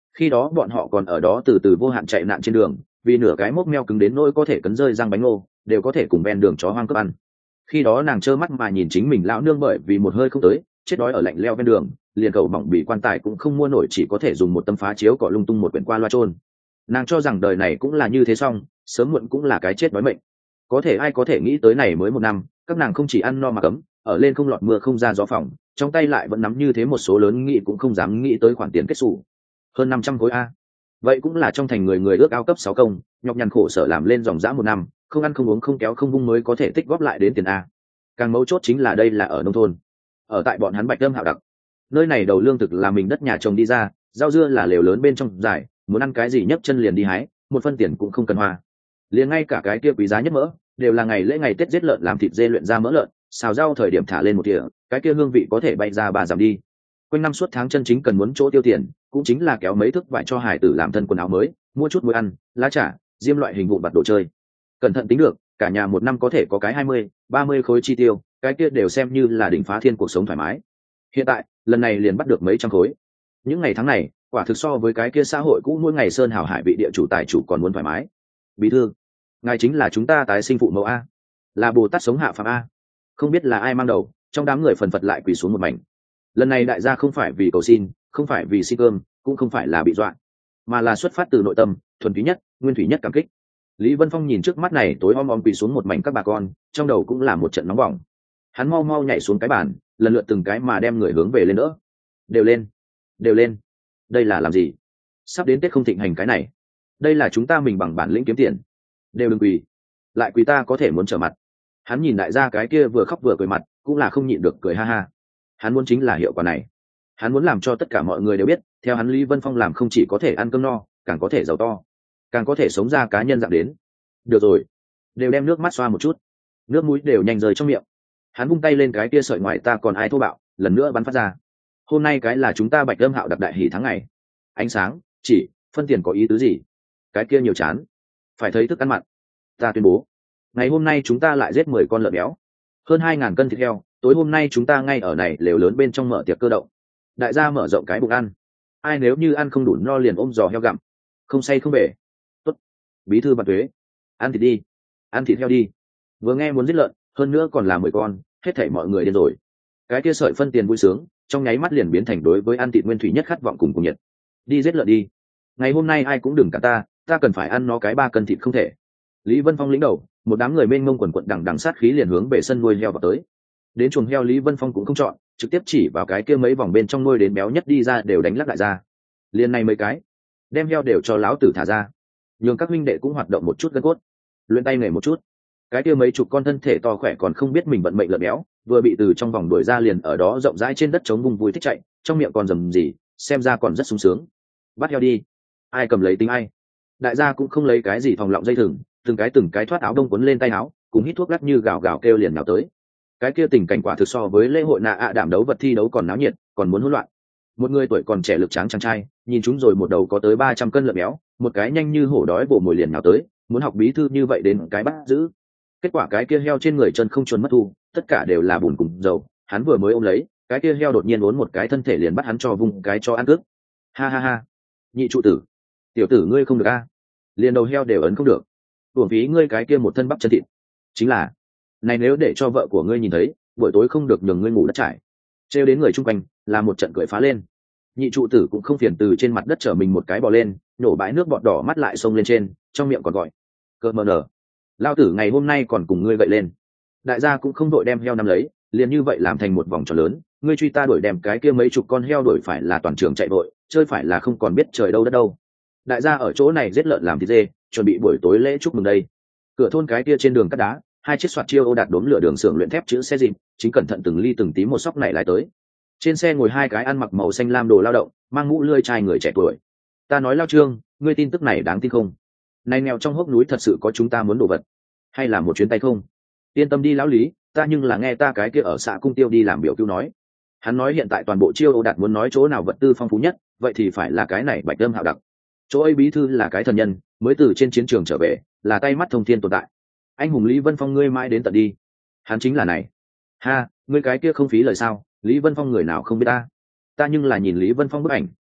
Khi đó bọn họ còn ở đó từ từ vô hạn chạy nạn trên đường, vì nửa cái mốc meo cứng đến nỗi có thể cấn rơi răng bánh ngô đều có thể cùng ven đường chó hoang cướp ăn. Khi đó nàng trơ mắt mà nhìn chính mình lão nương bởi vì một hơi không tới chết đói ở lạnh leo ven đường, liền cầu bỏng bị quan tài cũng không mua nổi, chỉ có thể dùng một tấm phá chiếu cọ lung tung một quyển qua loa trôn. Nàng cho rằng đời này cũng là như thế, xong sớm muộn cũng là cái chết đói mệnh. Có thể ai có thể nghĩ tới này mới một năm, các nàng không chỉ ăn no mà cấm, ở lên không lọt mưa không ra gió phòng, trong tay lại vẫn nắm như thế một số lớn, nghĩ cũng không dám nghĩ tới khoản tiền kết xù hơn 500 khối a. Vậy cũng là trong thành người người ước ao cấp 6 công, nhọc nhằn khổ sở làm lên dòng dã một năm, không ăn không uống không kéo không vung mới có thể tích góp lại đến tiền a. Càng mấu chốt chính là đây là ở nông thôn, ở tại bọn hắn Bạch Lâm Hạo Đặc. Nơi này đầu lương thực là mình đất nhà trồng đi ra, rau dưa là lều lớn bên trong dài, muốn ăn cái gì nhấc chân liền đi hái, một phân tiền cũng không cần hoa. Liền ngay cả cái kia quý giá nhất mỡ, đều là ngày lễ ngày Tết giết lợn làm thịt dê luyện ra mỡ lợn, xào rau thời điểm thả lên một thìa, cái kia hương vị có thể bay ra 3 dặm đi. Quanh năm suốt tháng chân chính cần muốn chỗ tiêu tiền, cũng chính là kéo mấy thước vải cho hải tử làm thân quần áo mới, mua chút muối ăn, lá trà, diêm loại hình vụn vặt đồ chơi. Cẩn thận tính được, cả nhà một năm có thể có cái 20-30 khối chi tiêu, cái kia đều xem như là đỉnh phá thiên cuộc sống thoải mái. Hiện tại, lần này liền bắt được mấy trăm khối. Những ngày tháng này, quả thực so với cái kia xã hội cũ mỗi ngày sơn hào hải vị địa chủ tài chủ còn muốn thoải mái. Bí thư, ngài chính là chúng ta tái sinh phụ mẫu a, là Bồ Tát sống hạ phàm a. Không biết là ai mang đầu, trong đám người phần phật lại quỳ xuống một mảnh. Lần này đại gia không phải vì cầu xin, không phải vì xin cơm, cũng không phải là bị dọa, mà là xuất phát từ nội tâm thuần túy nhất, nguyên thủy nhất cảm kích. Lý Vân Phong nhìn trước mắt này tối om om quỳ xuống một mảnh các bà con, trong đầu cũng là một trận nóng bỏng. Hắn mau mau nhảy xuống cái bàn, lần lượt từng cái mà đem người hướng về lên đỡ. Đều lên, đều lên. Đây là làm gì? Sắp đến Tết không thịnh hành cái này. Đây là chúng ta mình bằng bản lĩnh kiếm tiền. Đều đừng quỳ, lại quỳ ta có thể muốn trở mặt. Hắn nhìn đại gia cái kia vừa khóc vừa cười mặt, cũng là không nhịn được cười ha ha. Hắn muốn chính là hiệu quả này. Hắn muốn làm cho tất cả mọi người đều biết, theo hắn Lý Vân Phong làm không chỉ có thể ăn cơm no, càng có thể giàu to, càng có thể sống ra cá nhân dạng đến. Được rồi, đều đem nước mắt xoa một chút, nước mũi đều nhanh rơi trong miệng. Hắn vung tay lên cái kia sợi ngoài ta còn ai thô bạo, lần nữa bắn phát ra. Hôm nay cái là chúng ta Bạch Lâm Hạo Đặc đại hỷ tháng ngày. Ánh sáng, chỉ, phân tiền có ý tứ gì? Cái kia nhiều chán, phải thấy thức ăn mặn. Ta tuyên bố, ngày hôm nay chúng ta lại giết 10 con lợn béo, hơn 2.000 cân thịt heo. Tối hôm nay chúng ta ngay ở này lều lớn bên trong mở tiệc cơ động. Đại gia mở rộng cái bụng ăn, ai nếu như ăn không đủ no liền ôm giò heo gặm, không say không về. Tốt, bí thư Văn Tuế, ăn thịt đi, ăn thịt heo đi. Vừa nghe muốn giết lợn, hơn nữa còn là 10 con, hết thảy mọi người điên rồi. Cái kia sợi phân tiền vui sướng trong nháy mắt liền biến thành đối với ăn thịt nguyên thủy nhất khát vọng cùng nhiệt. Đi giết lợn đi, ngày hôm nay ai cũng đừng cả ta cần phải ăn nó cái 3 cân thịt không thể. Lý Vân Phong lĩnh đầu, một đám người mênh mông quần quận đằng đằng sát khí liền hướng về sân nuôi heo vào tới. Đến chuồng heo Lý Vân Phong cũng không chọn, trực tiếp chỉ vào cái kia mấy vòng bên trong nuôi đến béo nhất đi ra đều đánh lắc đại ra. Liên này mấy cái, đem heo đều cho lão tử thả ra, nhường các huynh đệ cũng hoạt động một chút gân cốt, luyện tay nghề một chút. Cái kia mấy chục con thân thể to khỏe còn không biết mình vận mệnh lợn béo, vừa bị từ trong vòng đuổi ra liền ở đó rộng rãi trên đất trống vùng vui thích chạy, trong miệng còn rầm gì, xem ra còn rất sung sướng. Bắt heo đi, ai cầm lấy tính ai. Đại gia cũng không lấy cái gì thòng lọng dây thừng, từng cái thoát áo đông quấn lên tay áo, cùng hít thuốc lắc như gào gào kêu liền nào tới. Cái kia tình cảnh quả thực so với lễ hội nạ ạ đảm đấu vật thi đấu còn náo nhiệt, còn muốn hỗn loạn. Một người tuổi còn trẻ lực tráng chàng trai, nhìn chúng rồi một đầu có tới 300 cân lợn béo, một cái nhanh như hổ đói bổ mồi liền nào tới, muốn học bí thư như vậy đến cái bắt giữ. Kết quả cái kia heo trên người chân không chuẩn mất thu, tất cả đều là bùn cùng dầu, hắn vừa mới ôm lấy, cái kia heo đột nhiên uốn một cái thân thể liền bắt hắn cho vung cái cho ăn cướp. Ha ha ha, nhị trụ tử, tiểu tử ngươi không được a, liền đầu heo đều ấn không được, uổng phí ngươi cái kia một thân bắp chân thịt. Chính là, này nếu để cho vợ của ngươi nhìn thấy, buổi tối không được nhường ngươi ngủ đất trải. Trêu đến người chung quanh là một trận cười phá lên. Nhị trụ tử cũng không phiền từ trên mặt đất trở mình một cái bò lên, nổ bãi nước bọt đỏ mắt lại xông lên trên, trong miệng còn gọi cơ mờ nở, lao tử ngày hôm nay còn cùng ngươi gậy lên. Đại gia cũng không đội đem heo nắm lấy, liền như vậy làm thành một vòng tròn lớn, ngươi truy ta đuổi đem cái kia mấy chục con heo đuổi phải là toàn trường chạy vội, chơi phải là không còn biết trời đâu đất đâu. Đại gia ở chỗ này giết lợn làm thịt dê, chuẩn bị buổi tối lễ chúc mừng đây. Cửa thôn cái kia trên đường cắt đá, hai chiếc soạt chiêu ô đạt đốm lửa đường xưởng luyện thép chữ xe dịp, chính cẩn thận từng ly từng tí một sóc này lại tới. Trên xe ngồi hai cái ăn mặc màu xanh lam đồ lao động, mang mũ lươi chai người trẻ tuổi. Ta nói Lao Trương, ngươi tin tức này đáng tin không? Này nghèo trong hốc núi thật sự có chúng ta muốn đồ vật, hay là một chuyến tay không? Yên tâm đi lão Lý, ta nhưng là nghe ta cái kia ở xã Cung Tiêu đi làm biểu cứu nói. Hắn nói hiện tại toàn bộ chiêu ô đạt muốn nói chỗ nào vật tư phong phú nhất, vậy thì phải là cái này Bạch Lâm Hạo Đặc. Chỗ ấy bí thư là cái thần nhân, mới từ trên chiến trường trở về, là tay mắt thông thiên tồn tại. Anh hùng Lý Vân Phong ngươi mãi đến tận đi, hắn chính là này. Ha, ngươi cái kia không phí lời sao? Lý Vân Phong người nào không biết ta nhưng là nhìn Lý Vân Phong bức ảnh,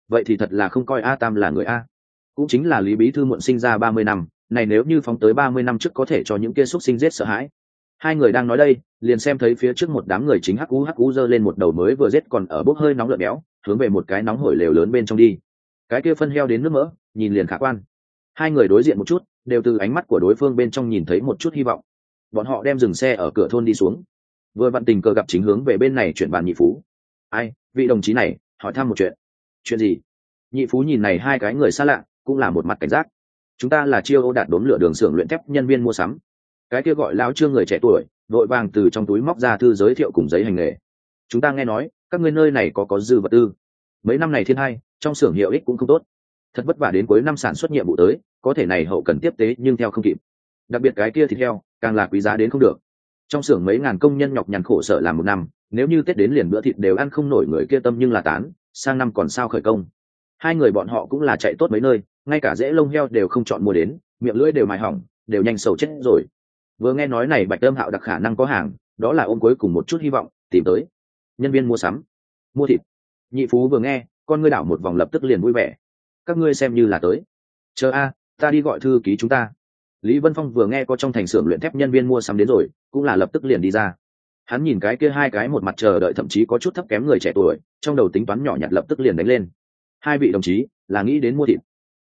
vậy thì thật là không coi A Tam là người A. Cũng chính là Lý bí thư muộn sinh ra 30 năm, này nếu như phóng tới 30 năm trước có thể cho những kia xúc sinh giết sợ hãi. Hai người đang nói đây, liền xem thấy phía trước một đám người chính hắc u giơ lên một đầu mới vừa giết còn ở bốc hơi nóng lợn béo, hướng về một cái nóng hổi lều lớn bên trong đi. Cái kia phân heo đến nước mỡ, nhìn liền khả quan. Hai người đối diện một chút, đều từ ánh mắt của đối phương bên trong nhìn thấy một chút hy vọng. Bọn họ đem dừng xe ở cửa thôn đi xuống, vừa vặn tình cờ gặp chính hướng về bên này chuyển bàn nhị phú. Ai, vị đồng chí này, hỏi thăm một chuyện. Chuyện gì? Nhị phú nhìn này hai cái người xa lạ, cũng là một mặt cảnh giác. Chúng ta là Chiêu Ô Đạt đốn lửa đường xưởng luyện thép nhân viên mua sắm. Cái kia gọi lão Trương người trẻ tuổi, vội vàng từ trong túi móc ra thư giới thiệu cùng giấy hành nghề. Chúng ta nghe nói, các ngươi nơi này có dư vật tư. Mấy năm này thiên hai, trong xưởng hiệu ích cũng không tốt. Thật vất vả đến cuối năm sản xuất nhiệm vụ tới, có thể này hậu cần tiếp tế nhưng theo không kịp. Đặc biệt cái kia thịt heo, càng là quý giá đến không được. Trong xưởng mấy ngàn công nhân nhọc nhằn khổ sở làm một năm, nếu như Tết đến liền bữa thịt đều ăn không nổi, người kia tâm nhưng là tán, sang năm còn sao khởi công. Hai người bọn họ cũng là chạy tốt mấy nơi, ngay cả rễ lông heo đều không chọn mua đến, miệng lưỡi đều mài hỏng, đều nhanh sầu chết rồi. Vừa nghe nói này Bạch Tâm Hạo đặc khả năng có hàng, đó là ôm cuối cùng một chút hy vọng, tìm tới nhân viên mua sắm, mua thịt. Nhị phú vừa nghe, con ngươi đảo một vòng lập tức liền vui vẻ. Các ngươi xem như là tới. Chờ a, ta đi gọi thư ký chúng ta. Lý Vân Phong vừa nghe có trong thành xưởng luyện thép nhân viên mua sắm đến rồi, cũng là lập tức liền đi ra. Hắn nhìn cái kia hai cái một mặt chờ đợi thậm chí có chút thấp kém người trẻ tuổi, trong đầu tính toán nhỏ nhặt lập tức liền đánh lên. Hai vị đồng chí, là nghĩ đến mua thịt.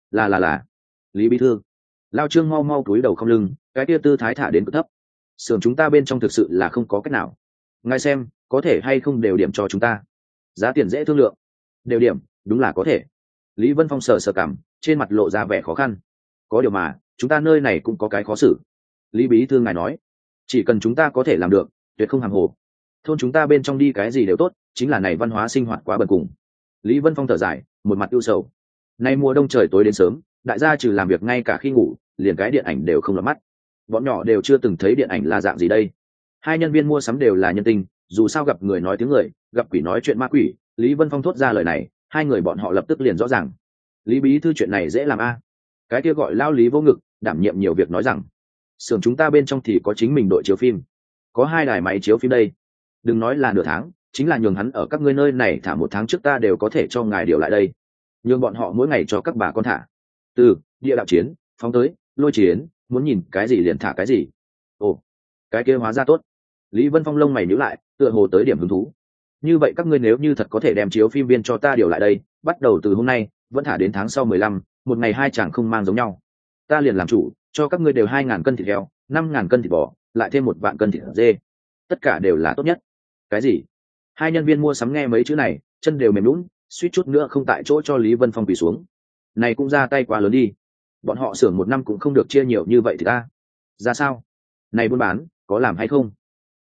Là. Lý bí thư. Lao Trương mau mau cúi đầu không lưng, cái kia tư thái thả đến cực thấp. Xưởng chúng ta bên trong thực sự là không có cách nào. Ngài xem, có thể hay không đều điểm cho chúng ta. Giá tiền dễ thương lượng. Đều điểm, đúng là có thể. Lý Vân Phong sờ cằm, trên mặt lộ ra vẻ khó khăn. Có điều mà, chúng ta nơi này cũng có cái khó xử. Lý bí thư ngài nói, chỉ cần chúng ta có thể làm được, tuyệt không hàng hồ. Thôn chúng ta bên trong đi cái gì đều tốt, chính là này văn hóa sinh hoạt quá bần cùng. Lý Vân Phong thở dài, một mặt ưu sầu. Nay mùa đông trời tối đến sớm, đại gia trừ làm việc ngay cả khi ngủ, liền cái điện ảnh đều không lọt mắt. Bọn nhỏ đều chưa từng thấy điện ảnh là dạng gì đây. Hai nhân viên mua sắm đều là nhân tình, dù sao gặp người nói tiếng người, gặp quỷ nói chuyện ma quỷ. Lý Vân Phong thốt ra lời này, hai người bọn họ lập tức liền rõ ràng. Lý bí thư chuyện này dễ làm a. Cái kia gọi lao Lý vô ngực, đảm nhiệm nhiều việc nói rằng, xưởng chúng ta bên trong thì có chính mình đội chiếu phim, có 2 đài máy chiếu phim đây. Đừng nói là nửa tháng, chính là nhường hắn ở các ngươi nơi này thả 1 tháng trước ta đều có thể cho ngài điều lại đây. Nhường bọn họ mỗi ngày cho các bà con thả. Từ địa đạo chiến, phóng tới lôi chiến, muốn nhìn cái gì liền thả cái gì. Ồ, cái kia hóa ra tốt. Lý Vân Phong lông mày nhíu lại, tựa hồ tới điểm hứng thú. Như vậy các ngươi nếu như thật có thể đem chiếu phim viên cho ta điều lại đây, bắt đầu từ hôm nay vẫn thả đến tháng sau 15, một ngày 2 chàng không mang giống nhau, ta liền làm chủ, cho các ngươi đều 2.000 cân thịt heo, 5.000 cân thịt bò, lại thêm 1 vạn cân thịt dê, tất cả đều là tốt nhất. Cái gì? Hai nhân viên mua sắm nghe mấy chữ này, chân đều mềm lún, suýt chút nữa không tại chỗ cho Lý Vân Phong quỳ xuống. Này cũng ra tay quá lớn đi, bọn họ xưởng 1 năm cũng không được chia nhiều như vậy thì ta ra sao? Này buôn bán có làm hay không?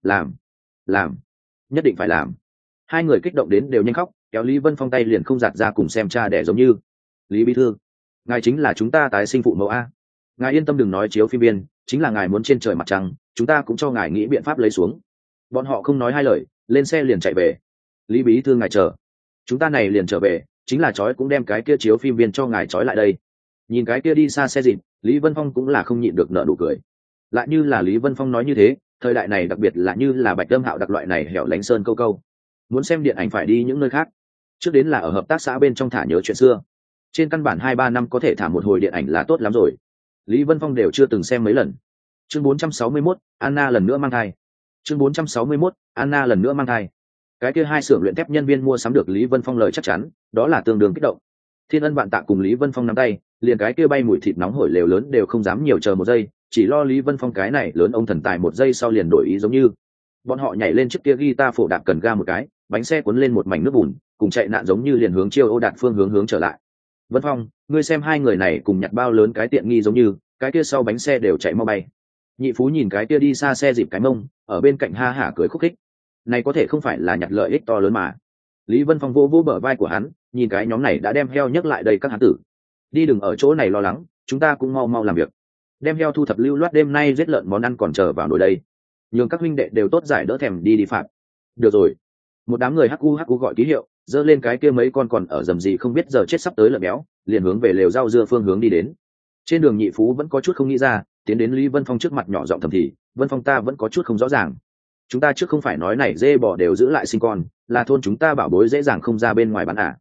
Làm, nhất định phải làm. Hai người kích động đến đều nhanh khóc, kéo Lý Vân Phong tay liền không giạt ra cùng xem cha đẻ giống như. Lý bí thư, ngài chính là chúng ta tái sinh phụ mẫu a. Ngài yên tâm đừng nói chiếu phim biên, chính là ngài muốn trên trời mặt trăng, chúng ta cũng cho ngài nghĩ biện pháp lấy xuống. Bọn họ không nói hai lời, lên xe liền chạy về. Lý bí thư ngài chờ, chúng ta này liền trở về, chính là chói cũng đem cái kia chiếu phim biên cho ngài chói lại đây. Nhìn cái kia đi xa xe dịp, Lý Vân Phong cũng là không nhịn được nở nụ cười. Lại như là Lý Vân Phong nói như thế, thời đại này đặc biệt là như là Bạch Tâm Hạo đặc loại này hẻo lánh sơn câu muốn xem điện ảnh phải đi những nơi khác, trước đến là ở hợp tác xã bên trong thả nhớ chuyện xưa. Trên căn bản 2-3 năm có thể thả một hồi điện ảnh là tốt lắm rồi. Lý Vân Phong đều chưa từng xem mấy lần. Chương 461, Anna lần nữa mang thai. Chương 461, Anna lần nữa mang thai. Cái kia hai xưởng luyện thép nhân viên mua sắm được Lý Vân Phong lời chắc chắn, đó là tương đương kích động. Thiên ân vạn tạ cùng Lý Vân Phong nắm tay, liền cái kia bay mùi thịt nóng hổi lều lớn đều không dám nhiều chờ một giây, chỉ lo Lý Vân Phong cái này lớn ông thần tài một giây sau liền đổi ý giống như. Bọn họ nhảy lên chiếc kia guitar phổ đạp cần ga một cái, bánh xe cuốn lên một mảnh nước bùn, cùng chạy nạn giống như liền hướng Chiêu Ô Đạt phương hướng trở lại. Vân Phong, ngươi xem hai người này cùng nhặt bao lớn cái tiện nghi giống như, cái kia sau bánh xe đều chạy mau bay. Nhị phú nhìn cái kia đi xa xe dịp cái mông, ở bên cạnh ha hả cười khúc khích. Này có thể không phải là nhặt lợi ích to lớn mà. Lý Vân Phong vô bờ vai của hắn, nhìn cái nhóm này đã đem heo nhấc lại đây các hắn tử. Đi đừng ở chỗ này lo lắng, chúng ta cũng mau làm việc. Đem heo thu thập lưu loát, đêm nay giết lợn món ăn còn chờ vào nồi đây. Nhường các huynh đệ đều tốt giải đỡ thèm đi phạt. Được rồi. Một đám người hắc u gọi ký hiệu, dơ lên cái kia mấy con còn ở dầm gì không biết giờ chết sắp tới lợn béo, liền hướng về lều rau dưa phương hướng đi đến. Trên đường nhị phú vẫn có chút không nghĩ ra, tiến đến Lý Vân Phong trước mặt nhỏ giọng thầm thì, Vân Phong ta vẫn có chút không rõ ràng. Chúng ta trước không phải nói này dê bò đều giữ lại sinh con, là thôn chúng ta bảo bối dễ dàng không ra bên ngoài bán à?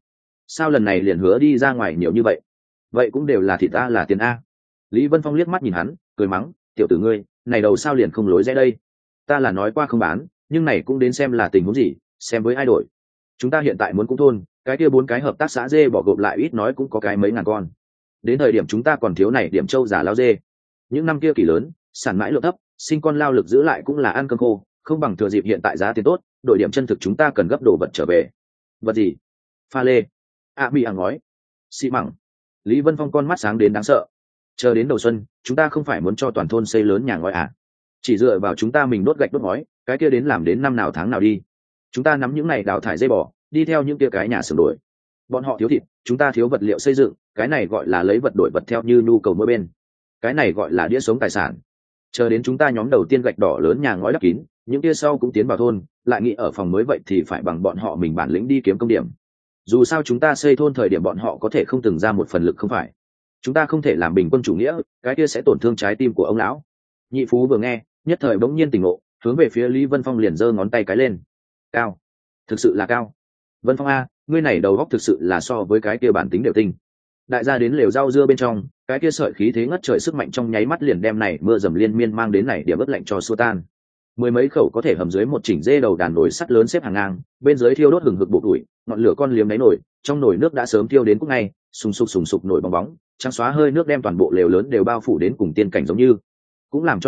sao lần này liền hứa đi ra ngoài nhiều như vậy? Vậy cũng đều là thịt ta là tiền a. Lý Vân Phong liếc mắt nhìn hắn, cười mắng, tiểu tử ngươi, này đầu sao liền không lối rẽ đây? Ta là nói qua không bán, nhưng này cũng đến xem là tình huống gì, xem với ai đổi. Chúng ta hiện tại muốn cũng thôn, cái kia 4 cái hợp tác xã dê bỏ gộp lại ít nói cũng có cái mấy ngàn con. Đến thời điểm chúng ta còn thiếu này điểm trâu giả lao dê. Những năm kia kỳ lớn, sản mãi lượng thấp, sinh con lao lực giữ lại cũng là ăn cơm khô, không bằng thừa dịp hiện tại giá tiền tốt, đội điểm chân thực chúng ta cần gấp đồ vật trở về. Vật gì? Pha lê, bị ngói, xi măng. Lý Vân Phong con mắt sáng đến đáng sợ. Chờ đến đầu xuân, chúng ta không phải muốn cho toàn thôn xây lớn nhà ngói à? Chỉ dựa vào chúng ta mình đốt gạch đốt ngói, cái kia đến làm đến năm nào tháng nào đi. Chúng ta nắm những này đào thải dây bò, đi theo những kia cái nhà xưởng đổi. Bọn họ thiếu thịt, chúng ta thiếu vật liệu xây dựng, cái này gọi là lấy vật đổi vật theo như nhu cầu mỗi bên. Cái này gọi là đĩa sống tài sản. Chờ đến chúng ta nhóm đầu tiên gạch đỏ lớn nhà ngói đắp kín, những kia sau cũng tiến vào thôn, lại nghĩ ở phòng mới vậy thì phải bằng bọn họ mình bản lĩnh đi kiếm công điểm. Dù sao chúng ta xây thôn thời điểm bọn họ có thể không từng ra một phần lực không phải. Chúng ta không thể làm bình quân chủ nghĩa, cái kia sẽ tổn thương trái tim của ông lão. Nhị phú vừa nghe, nhất thời bỗng nhiên tỉnh ngộ, hướng về phía Lý Vân Phong liền giơ ngón tay cái lên. Cao, thực sự là cao. Vân Phong a, ngươi này đầu góc thực sự là so với cái kia bản tính đều tinh. Đại gia đến lều rau dưa bên trong, cái kia sợi khí thế ngất trời sức mạnh trong nháy mắt liền đem này mưa dầm liên miên mang đến này điểm ớt lạnh cho xua tan. 10 mấy khẩu có thể hầm dưới một chỉnh dê đầu đàn nồi sắt lớn xếp hàng ngang, bên dưới thiêu đốt hừng hực bột củi, ngọn lửa con liếm đáy nồi, trong nồi nước đã sớm thiêu đến cúc ngay, sùng sục nổi bong bóng, trắng xóa hơi nước đem toàn bộ lều lớn đều bao phủ đến cùng tiên cảnh giống như. Cũng làm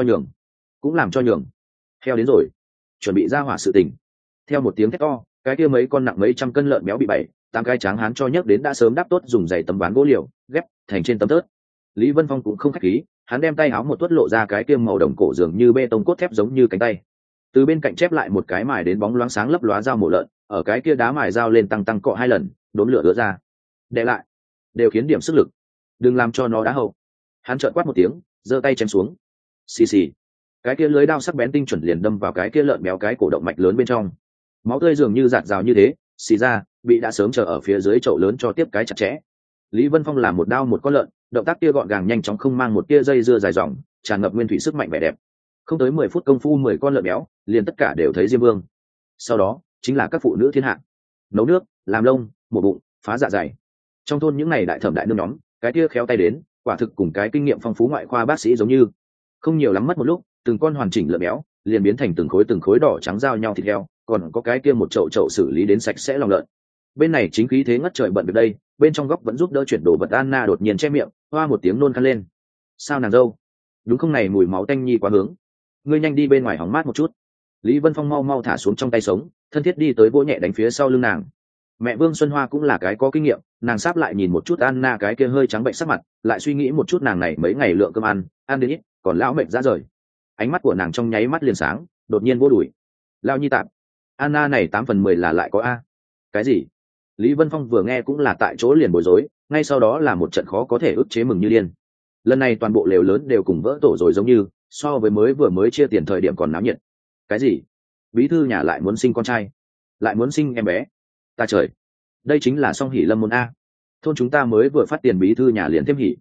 cho nhường. Heo đến rồi, chuẩn bị ra hỏa sự tình. Theo một tiếng thét to, cái kia mấy con nặng mấy trăm cân lợn béo bị 7-8 cái tráng hán cho nhấc đến đã sớm đắp tốt dùng giày tấm ván gỗ liều, ghép thành trên tấm tớt. Lý Vân Phong cũng không khách khí, hắn đem tay háo một tuốt lộ ra cái kia màu đồng cổ dường như bê tông cốt thép giống như cánh tay. Từ bên cạnh chép lại một cái mài đến bóng loáng sáng lấp lóa dao mổ lợn, ở cái kia đá mài dao lên tăng cọ 2 lần, đốn lửa ứa ra. Đè lại, đều khiến điểm sức lực. Đừng làm cho nó đá hậu. Hắn trợn quát một tiếng, giơ tay chém xuống. Xì xì. Cái kia lưới đao sắc bén tinh chuẩn liền đâm vào cái kia lợn béo cái cổ động mạch lớn bên trong. Máu tươi dường như giạt rào như thế, xì ra, bị đã sớm chờ ở phía dưới chậu lớn cho tiếp cái chặt chẽ. Lý Vân Phong làm một đao một con lợn, động tác kia gọn gàng nhanh chóng không mang một tia dây dưa dài dòng, tràn ngập nguyên thủy sức mạnh vẻ đẹp. Không tới 10 phút công phu 10 con lợn béo, liền tất cả đều thấy diêm vương. Sau đó, chính là các phụ nữ thiên hạ. Nấu nước, làm lông, mổ bụng, phá dạ dày. Trong thôn những này đại thẩm đại nương nhóm, cái kia khéo tay đến, quả thực cùng cái kinh nghiệm phong phú ngoại khoa bác sĩ giống như. Không nhiều lắm mất một lúc, từng con hoàn chỉnh lợn béo, liền biến thành từng khối đỏ trắng giao nhau thịt heo, còn có cái kia một chậu xử lý đến sạch sẽ lòng lợn. Bên này chính khí thế ngất trời bận được đây, bên trong góc vẫn giúp đỡ chuyển đồ vật. Anna đột nhiên che miệng, hoa một tiếng nôn khan lên. Sao nàng dâu? Đúng không, này mùi máu tanh nhi quá hướng. Ngươi nhanh đi bên ngoài hóng mát một chút. Lý Vân Phong mau thả xuống trong tay sống, thân thiết đi tới vỗ nhẹ đánh phía sau lưng nàng. Mẹ Vương Xuân Hoa cũng là cái có kinh nghiệm, nàng sáp lại nhìn một chút Anna cái kia hơi trắng bệnh sắc mặt, lại suy nghĩ một chút nàng này mấy ngày lượng cơm ăn đến ít, còn lão mệt ra rời. Ánh mắt của nàng trong nháy mắt liền sáng, đột nhiên vô đuổi. Lao nhi tạm. Anna này 8 phần 10 là lại có a. Cái gì? Lý Vân Phong vừa nghe cũng là tại chỗ liền bối rối, ngay sau đó là một trận khó có thể ức chế mừng như điên. Lần này toàn bộ lều lớn đều cùng vỡ tổ rồi giống như, so với vừa mới chia tiền thời điểm còn náo nhiệt. Cái gì? Bí thư nhà lại muốn sinh con trai, lại muốn sinh em bé. Ta trời, đây chính là song hỷ lâm môn a. Thôn chúng ta mới vừa phát tiền bí thư nhà liền thêm hỷ.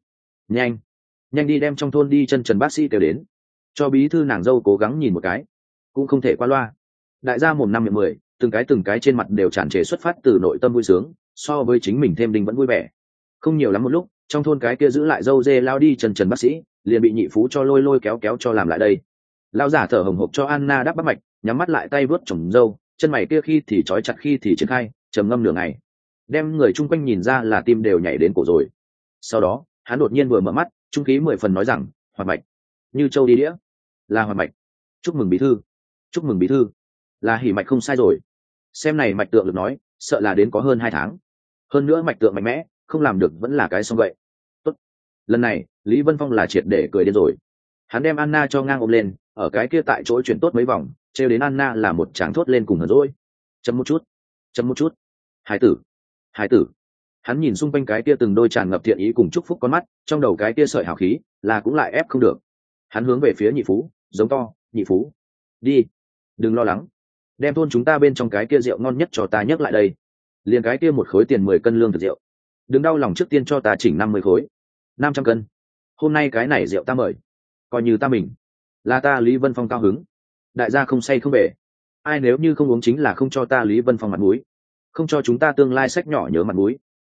Nhanh đi đem trong thôn đi chân trần bác sĩ kêu đến, cho bí thư nàng dâu cố gắng nhìn một cái, cũng không thể qua loa. Đại gia mồm 5 miệng 10, từng cái trên mặt đều tràn trề xuất phát từ nội tâm vui sướng, so với chính mình thêm đinh vẫn vui vẻ. Không nhiều lắm một lúc, trong thôn cái kia giữ lại dâu dê lao đi chân trần bác sĩ liền bị nhị phú cho lôi kéo cho làm lại đây. Lao giả thở hồng hộc cho Anna đắp bắp mạch, nhắm mắt lại tay vớt chồng dâu, chân mày kia khi thì trói chặt khi thì triển khai, trầm ngâm nửa ngày, đem người chung quanh nhìn ra là tim đều nhảy đến cổ rồi. Sau đó hắn đột nhiên vừa mở mắt, trung khí 10 phần nói rằng, hoạt mạch như châu đi đĩa, là hoạt mạch. Chúc mừng bí thư, là hỉ mạch không sai rồi. Xem này mạch tượng được nói, sợ là đến có hơn 2 tháng. Hơn nữa mạch tượng mạnh mẽ, không làm được vẫn là cái xong vậy. Tốt. Lần này Lý Vân Phong là triệt để cười điên rồi. Hắn đem Anna cho ngang ôm lên, ở cái kia tại chỗ chuyển tốt mấy vòng, trêu đến Anna là một tràng thốt lên cùng hờn dỗi. Chấm một chút. Hải tử. Hắn nhìn xung quanh cái kia từng đôi tràn ngập thiện ý cùng chúc phúc con mắt, trong đầu cái kia sợi hào khí là cũng lại ép không được. Hắn hướng về phía nhị phú, giống to, nhị phú, đi, đừng lo lắng, đem thôn chúng ta bên trong cái kia rượu ngon nhất cho ta nhấc lại đây, liền cái kia một khối tiền 10 cân lương thực rượu, đừng đau lòng, trước tiên cho ta chỉnh 50 khối, 500 cân. Hôm nay cái này rượu ta mời, coi như ta mình, là ta Lý Vân Phong cao hứng. Đại gia không say không bể, ai nếu như không uống chính là không cho ta Lý Vân Phong mặt mũi, không cho chúng ta tương lai sách nhỏ nhớ mặt mũi.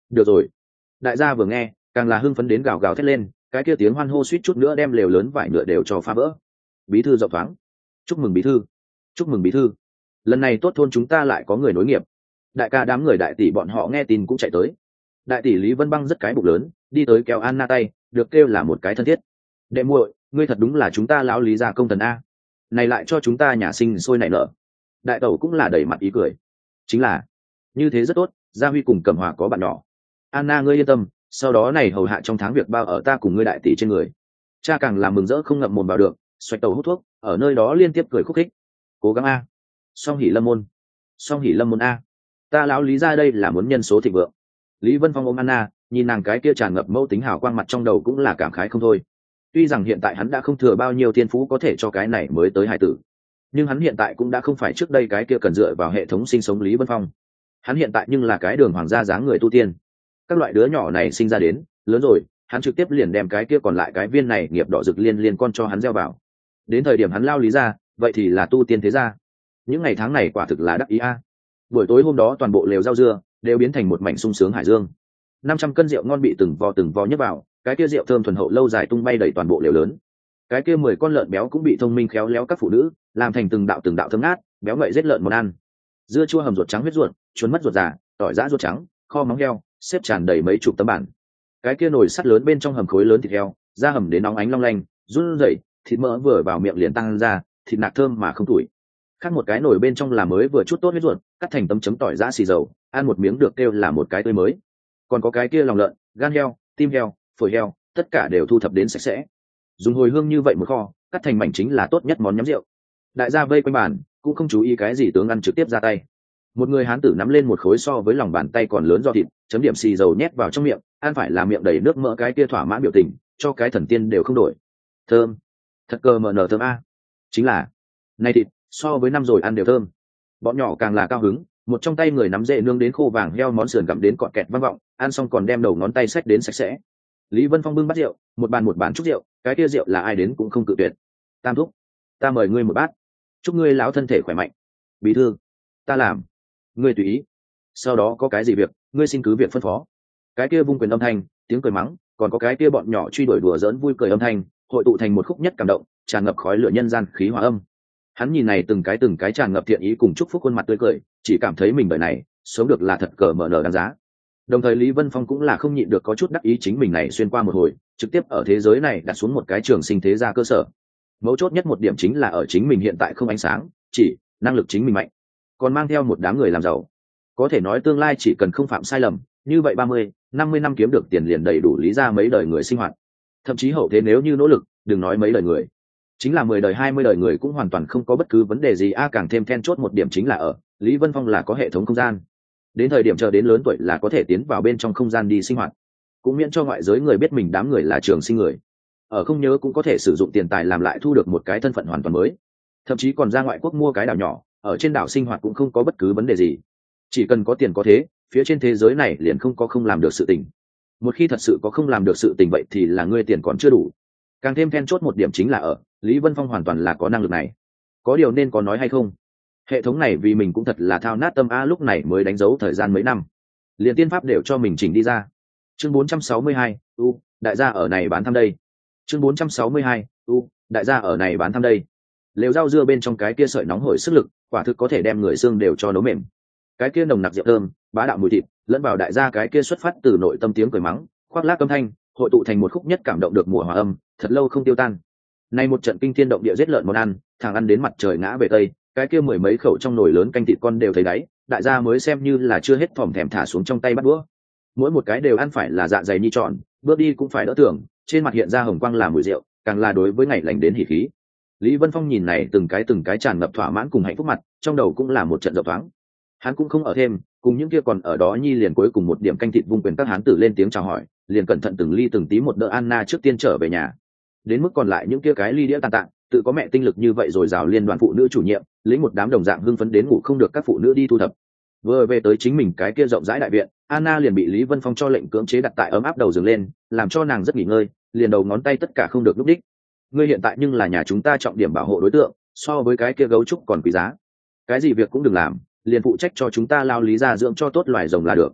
được rồi. Đại gia vừa nghe càng là hưng phấn đến gào gào thét lên, cái kia tiếng hoan hô suýt chút nữa đem lều lớn vải nhựa đều cho phá vỡ. Bí thư rộng thoáng, chúc mừng bí thư, chúc mừng bí thư, lần này tốt thôn chúng ta lại có người nối nghiệp. Đại ca đám người đại tỷ bọn họ nghe tin cũng chạy tới. Đại tỷ Lý Vân Băng rất cái bụng lớn, đi tới kéo Anna tay, được kêu là một cái thân thiết. Đệ muội, ngươi thật đúng là chúng ta lão Lý gia công thần a, này lại cho chúng ta nhà sinh sôi nảy nở. Đại tẩu cũng là đầy mặt ý cười, chính là như thế rất tốt, Gia Huy cùng Cẩm Hòa có bạn nhỏ. Anna ngươi yên tâm, sau đó này hầu hạ trong tháng việc bao ở ta cùng ngươi đại tỷ trên người. Cha càng làm mừng rỡ không ngậm mồm vào được, xoạch tàu hút thuốc, ở nơi đó liên tiếp cười khúc khích. Cố gắng a, song hỉ lâm môn, song hỉ lâm môn a, ta lão Lý gia đây là muốn nhân số thịnh vượng. Lý Vân Phong ôm Anna, nhìn nàng cái kia tràn ngập mẫu tính hào quang mặt trong đầu cũng là cảm khái không thôi. Tuy rằng hiện tại hắn đã không thừa bao nhiêu thiên phú có thể cho cái này mới tới hải tử, nhưng hắn hiện tại cũng đã không phải trước đây cái kia cần dựa vào hệ thống sinh sống Lý Vân Phong. Hắn hiện tại nhưng là cái đường hoàng gia dáng người tu tiên. Các loại đứa nhỏ này sinh ra đến lớn rồi, hắn trực tiếp liền đem cái kia còn lại cái viên này nghiệp đỏ rực liên con cho hắn gieo vào. Đến thời điểm hắn lao Lý ra, vậy thì là tu tiên thế gia. Những ngày tháng này quả thực là đắc ý a. Buổi tối hôm đó toàn bộ lều rau dưa đều biến thành một mảnh sung sướng hải dương. 500 cân rượu ngon bị từng vò nhấp vào, cái kia rượu thơm thuần hậu lâu dài tung bay đầy toàn bộ lều lớn. Cái kia 10 con lợn béo cũng bị thông minh khéo léo các phụ nữ làm thành từng đạo thơm ngát béo ngậy giết lợn món ăn. Dưa chua hầm ruột trắng huyết ruột, chuốn mất ruột già, tỏi giã ruột trắng, kho móng heo, xếp tràn đầy mấy chục tấm bản. Cái kia nồi sắt lớn bên trong hầm khối lớn thịt heo, da hầm đến nóng ánh long lanh, run rẩy, thịt mỡ vừa vào miệng liền tăng ra, thịt nạc thơm mà không tủi. Khác một cái nồi bên trong là mới vừa chút tốt huyết ruột, cắt thành tấm chấm tỏi giã xì dầu, ăn một miếng được kêu là một cái tươi mới. Còn có cái kia lòng lợn, gan heo, tim heo, phổi heo, tất cả đều thu thập đến sạch sẽ. Dùng hồi hương như vậy một kho, cắt thành mảnh chính là tốt nhất món nhắm rượu. Đại gia vây quanh bàn, cũng không chú ý cái gì tướng ăn trực tiếp ra tay. Một người hán tử nắm lên một khối so với lòng bàn tay còn lớn do thịt, chấm điểm xì dầu nhét vào trong miệng, ăn phải là miệng đầy nước mỡ cái kia thỏa mãn biểu tình, cho cái thần tiên đều không đổi. Thơm, thật cơ mờ nở thơm a. Chính là, này thịt so với năm rồi ăn đều thơm. Bọn nhỏ càng là cao hứng, một trong tay người nắm rễ nướng đến khô vàng heo món sườn gặm đến cọt kẹt vang vọng, ăn xong còn đem đầu ngón tay xách đến sạch sẽ. Lý Vân Phong bưng bát rượu, một bàn chúc rượu, cái kia rượu là ai đến cũng không cự tuyệt. Tam thúc, ta mời ngươi một bát, chúc ngươi láo thân thể khỏe mạnh. Bí thư, ta làm, ngươi tùy ý. Sau đó có cái gì việc, ngươi xin cứ việc phân phó. Cái kia vung quyền âm thanh, tiếng cười mắng, còn có cái kia bọn nhỏ truy đuổi đùa giỡn vui cười âm thanh, hội tụ thành một khúc nhất cảm động, tràn ngập khói lửa nhân gian khí hòa âm. Hắn nhìn này từng cái tràn ngập thiện ý cùng chúc phúc khuôn mặt tươi cười, chỉ cảm thấy mình đời này sống được là thật cờ mở nở đáng giá. Đồng thời Lý Vân Phong cũng là không nhịn được có chút đắc ý chính mình này xuyên qua một hồi, trực tiếp ở thế giới này đặt xuống một cái trường sinh thế gia cơ sở. Mấu chốt nhất một điểm chính là ở chính mình hiện tại không ánh sáng, chỉ năng lực chính mình mạnh, còn mang theo một đám người làm giàu. Có thể nói tương lai chỉ cần không phạm sai lầm, như vậy 30-50 năm kiếm được tiền liền đầy đủ lý ra mấy đời người sinh hoạt. Thậm chí hậu thế nếu như nỗ lực, đừng nói mấy đời người, chính là 10 đời 20 đời người cũng hoàn toàn không có bất cứ vấn đề gì. Càng thêm then chốt một điểm chính là ở Lý Vân Phong là có hệ thống không gian, đến thời điểm chờ đến lớn tuổi là có thể tiến vào bên trong không gian đi sinh hoạt, cũng miễn cho ngoại giới người biết mình đám người là trường sinh người. Ở không nhớ cũng có thể sử dụng tiền tài làm lại thu được một cái thân phận hoàn toàn mới, thậm chí còn ra ngoại quốc mua cái đảo nhỏ, ở trên đảo sinh hoạt cũng không có bất cứ vấn đề gì. Chỉ cần có tiền có thế, phía trên thế giới này liền không có không làm được sự tình. Một khi thật sự có không làm được sự tình vậy thì là ngươi tiền còn chưa đủ. Càng thêm then chốt một điểm chính là ở Lý Vân Phong hoàn toàn là có năng lực này. Có điều nên có nói hay không, hệ thống này vì mình cũng thật là thao nát tâm lúc này mới đánh dấu thời gian mấy năm, liền tiên pháp đều cho mình chỉnh đi ra. Chương 462, đại gia ở này bán thăm đây. Chương 462, đại gia ở này bán thăm đây. Lều rau dưa bên trong cái kia sợi nóng hổi sức lực, quả thực có thể đem người xương đều cho nấu mềm. Cái kia nồng nặc rượu thơm, bá đạo mùi thịt, lẫn vào đại gia cái kia xuất phát từ nội tâm tiếng cười mắng, khoác lác âm thanh, hội tụ thành một khúc nhất cảm động được mùa hòa âm, thật lâu không tiêu tan. Nay một trận kinh thiên động địa giết lợn món ăn, thằng ăn đến mặt trời ngã về tây, cái kia mười mấy khẩu trong nồi lớn canh thịt con đều thấy đáy, đại gia mới xem như là chưa hết thòm thèm thả xuống trong tay bắt đũa. Mỗi một cái đều ăn phải là dạ dày như tròn, bước đi cũng phải đỡ tưởng, trên mặt hiện ra hồng quang là mùi rượu, càng là đối với ngày lành đến hỉ khí. Lý Vân Phong nhìn này từng cái tràn ngập thỏa mãn cùng hạnh phúc mặt, trong đầu cũng là một trận rộng thoáng. Hắn cũng không ở thêm, cùng những kia còn ở đó nhi liền cuối cùng một điểm canh thịt vung quyền các hán tử lên tiếng chào hỏi, liền cẩn thận từng ly từng tí một đỡ Anna trước tiên trở về nhà. Đến mức còn lại những kia cái ly đĩa tàn tạng, tự có mẹ tinh lực như vậy rồi rào liên đoàn phụ nữ chủ nhiệm, lĩnh một đám đồng dạng hưng phấn đến ngủ không được các phụ nữ đi thu thập. Vừa về tới chính mình cái kia rộng rãi đại viện, Anna liền bị Lý Vân Phong cho lệnh cưỡng chế đặt tại ấm áp đầu giường lên, làm cho nàng rất nghỉ ngơi, liền đầu ngón tay tất cả không được lúc đích. Ngươi hiện tại nhưng là nhà chúng ta trọng điểm bảo hộ đối tượng, so với cái kia gấu trúc còn quý giá. Cái gì việc cũng đừng làm, liền phụ trách cho chúng ta lao Lý ra dưỡng cho tốt loài rồng là được.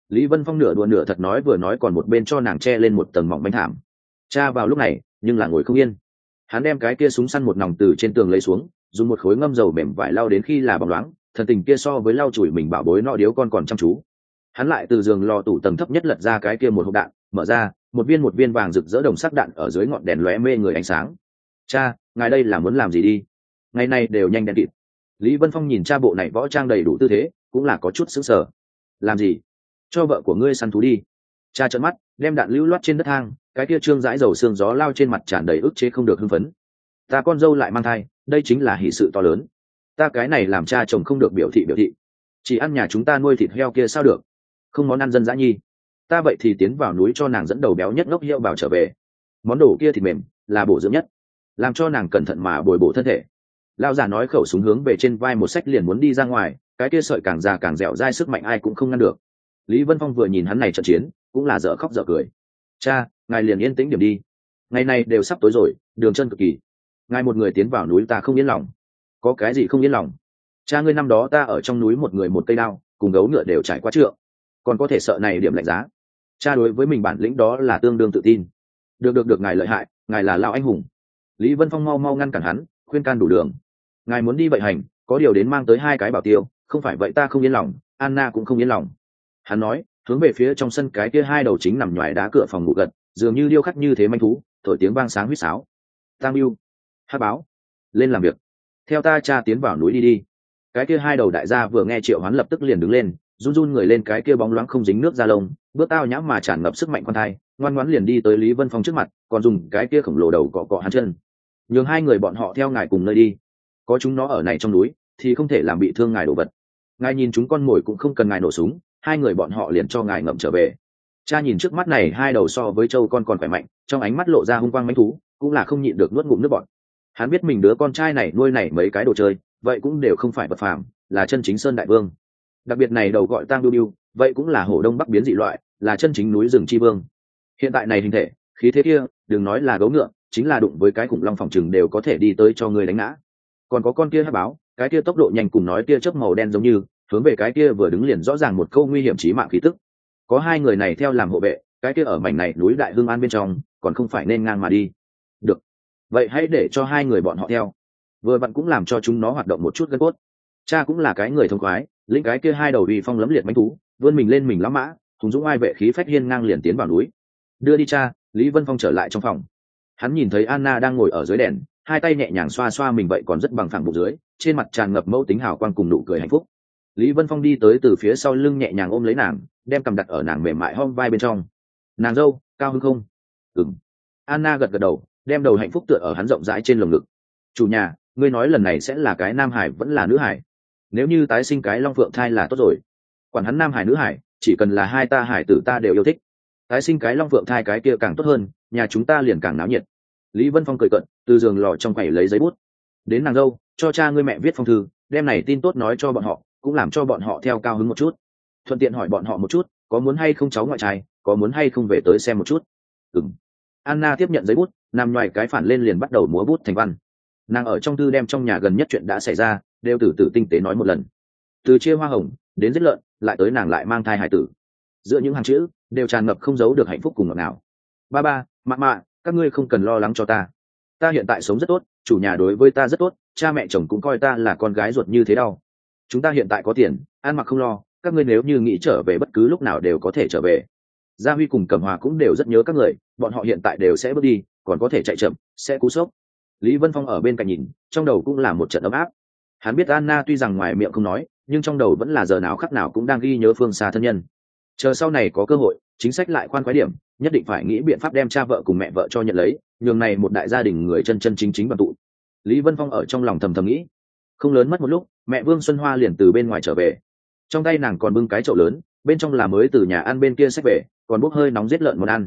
Lý Vân Phong nửa đùa nửa thật nói, vừa nói còn một bên cho nàng che lên một tầng mỏng bánh thảm. Cha vào lúc này nhưng là ngồi không yên. Hắn đem cái kia súng săn một nòng từ trên tường lấy xuống, dùng một khối ngâm dầu mềm vải lau đến khi là bóng loáng, thần tình kia so với lau chùi mình bảo bối nọ điếu con còn chăm chú. Hắn lại từ giường lò tủ tầng thấp nhất lật ra cái kia một hộp đạn, mở ra, một viên vàng rực rỡ đồng sắc đạn ở dưới ngọn đèn lóe mê người ánh sáng. Cha, ngài đây là muốn làm gì đi? Ngày nay đều nhanh đèn kịt. Lý Vân Phong nhìn cha bộ này võ trang đầy đủ tư thế, cũng là có chút sững sờ. Làm gì? Cho vợ của ngươi săn thú đi. Cha trợn mắt, đem đạn lưu loát trên đất thang, cái kia trương dãi dầu xương gió lao trên mặt tràn đầy ức chế không được hưng phấn. Ta con dâu lại mang thai, đây chính là hỷ sự to lớn. Ta cái này làm cha chồng không được biểu thị, chỉ ăn nhà chúng ta nuôi thịt heo kia sao được? Không món ăn dân dã nhi. Ta vậy thì tiến vào núi cho nàng dẫn đầu béo nhất ngốc hiệu bảo trở về. Món đồ kia thịt mềm là bổ dưỡng nhất, làm cho nàng cẩn thận mà bồi bổ thân thể. Lão già nói, khẩu súng hướng về trên vai một sách liền muốn đi ra ngoài, cái kia sợi càng già càng dẻo dai, sức mạnh ai cũng không ngăn được. Lý Vân Phong vừa nhìn hắn này trận chiến, cũng là dở khóc dở cười. Cha, ngài liền yên tĩnh điểm đi. Ngày này đều sắp tối rồi, đường chân cực kỳ. Ngài một người tiến vào núi ta không yên lòng. Có cái gì không yên lòng? Cha ngươi năm đó ta ở trong núi một người một cây đao, cùng gấu ngựa đều trải qua trượng, còn có thể sợ này điểm lạnh giá. Cha đối với mình bản lĩnh đó là tương đương tự tin. Được, ngài lợi hại, ngài là lão anh hùng. Lý Vân Phong mau ngăn cản hắn, khuyên can đủ đường. Ngài muốn đi vậy hành, có điều đến mang tới 2 cái bảo tiêu, không phải vậy ta không yên lòng, Anna cũng không yên lòng. Hắn nói, hướng về phía trong sân cái kia 2 đầu chính nằm nhoài đá cửa phòng ngủ gật, dường như điêu khắc như thế manh thú, thổi tiếng vang sáng huýt sáo. Tam Bưu, Hắc Báo, lên làm việc. Theo ta cha tiến vào núi đi. Cái kia 2 đầu đại gia vừa nghe Triệu Hoán lập tức liền đứng lên, run người lên cái kia bóng loáng không dính nước da lông, bước tao nhãm mà tràn ngập sức mạnh con thai, ngoan ngoãn liền đi tới Lý Vân Phong trước mặt, còn dùng cái kia khổng lồ đầu cọ hắn chân. Nhường 2 người bọn họ theo ngài cùng nơi đi. Có chúng nó ở này trong núi, thì không thể làm bị thương ngài đồ vật. Ngài nhìn chúng con mồi cũng không cần ngài nổ súng, 2 người bọn họ liền cho ngài ngậm trở về. Cha nhìn trước mắt này 2 đầu so với trâu con còn khỏe mạnh, trong ánh mắt lộ ra hung quang mãnh thú, cũng là không nhịn được nuốt ngụm nước bọt. Hắn biết mình đứa con trai này nuôi này mấy cái đồ chơi, vậy cũng đều không phải vật phàm, là chân chính sơn đại vương. Đặc biệt này đầu gọi Tang Biu Biu, vậy cũng là hổ đông bắc biến dị loại, là chân chính núi rừng chi vương. Hiện tại này hình thể, khí thế kia, đừng nói là gấu ngựa, chính là đụng với cái khủng long phòng trừng đều có thể đi tới cho người đánh ngã. Còn có con kia Hắc Báo, cái kia tốc độ nhanh cùng nói tia chớp màu đen giống như, hướng về cái kia vừa đứng liền rõ ràng một câu nguy hiểm chí mạng khí tức. Có 2 người này theo làm hộ vệ, cái kia ở mảnh này núi Đại Hưng An bên trong, còn không phải nên ngang mà đi. Được, vậy hãy để cho 2 người bọn họ theo, vừa vặn cũng làm cho chúng nó hoạt động một chút gân cốt. Cha cũng là cái người thông khoái, lĩnh cái kia 2 đầu uy phong lẫm liệt mãnh thú, vươn mình lên mình lắm mã, hùng dũng ai vệ khí phách hiên ngang liền tiến vào núi. Đưa đi cha. Lý Vân Phong trở lại trong phòng. Hắn nhìn thấy Anna đang ngồi ở dưới đèn, 2 tay nhẹ nhàng xoa xoa mình vậy còn rất bằng phẳng bụng dưới, trên mặt tràn ngập mẫu tính hào quang cùng nụ cười hạnh phúc. Lý Vân Phong đi tới từ phía sau lưng nhẹ nhàng ôm lấy nàng, đem cầm đặt ở nàng mềm mại hông vai bên trong. Nàng dâu, cao hứng không? Ừm. Anna gật đầu, đem đầu hạnh phúc tựa ở hắn rộng rãi trên lồng ngực. Chủ nhà, ngươi nói lần này sẽ là cái nam hải vẫn là nữ hải? Nếu như tái sinh cái long phượng thai là tốt rồi. Quản hắn nam hải nữ hải, chỉ cần là 2 ta hải tử ta đều yêu thích. Tái sinh cái long phượng thai cái kia càng tốt hơn, nhà chúng ta liền càng náo nhiệt. Lý Vân Phong cười cận, từ giường lò trong quầy lấy giấy bút. Đến nàng dâu, cho cha ngươi mẹ viết phong thư, đem này tin tốt nói cho bọn họ, cũng làm cho bọn họ theo cao hứng một chút. Thuận tiện hỏi bọn họ một chút, có muốn hay không cháu ngoại trai, có muốn hay không về tới xem một chút. Ừm. Anna tiếp nhận giấy bút, nằm ngoài cái phản lên liền bắt đầu múa bút thành văn. Nàng ở trong thư đem trong nhà gần nhất chuyện đã xảy ra đều từ từ tinh tế nói một lần, từ chia hoa hồng đến giết lợn, lại tới nàng lại mang thai hài tử, giữa những hàng chữ đều tràn ngập không giấu được hạnh phúc cùng ngọt ngào. Ba mạ, các ngươi không cần lo lắng cho ta hiện tại sống rất tốt, chủ nhà đối với ta rất tốt, cha mẹ chồng cũng coi ta là con gái ruột như thế đâu. Chúng ta hiện tại có tiền, ăn mặc không lo, các ngươi nếu như nghĩ trở về bất cứ lúc nào đều có thể trở về. Gia Huy cùng Cẩm Hòa cũng đều rất nhớ các người, bọn họ hiện tại đều sẽ bước đi, còn có thể chạy chậm, sẽ cú sốc. Lý Vân Phong ở bên cạnh nhìn, trong đầu cũng là một trận ấm áp. Hắn biết Anna tuy rằng ngoài miệng không nói, nhưng trong đầu vẫn là giờ nào khắc nào cũng đang ghi nhớ phương xa thân nhân. Chờ sau này có cơ hội, chính sách lại khoan khoái điểm, nhất định phải nghĩ biện pháp đem cha vợ cùng mẹ vợ cho nhận lấy, nhường này một đại gia đình người chân chính đoàn tụ. Lý Vân Phong ở trong lòng thầm nghĩ. Không lớn mất một lúc, mẹ Vương Xuân Hoa liền từ bên ngoài trở về. Trong tay nàng còn bưng cái chậu lớn, bên trong là mới từ nhà ăn bên kia xách về, còn bốc hơi nóng giết lợn món ăn.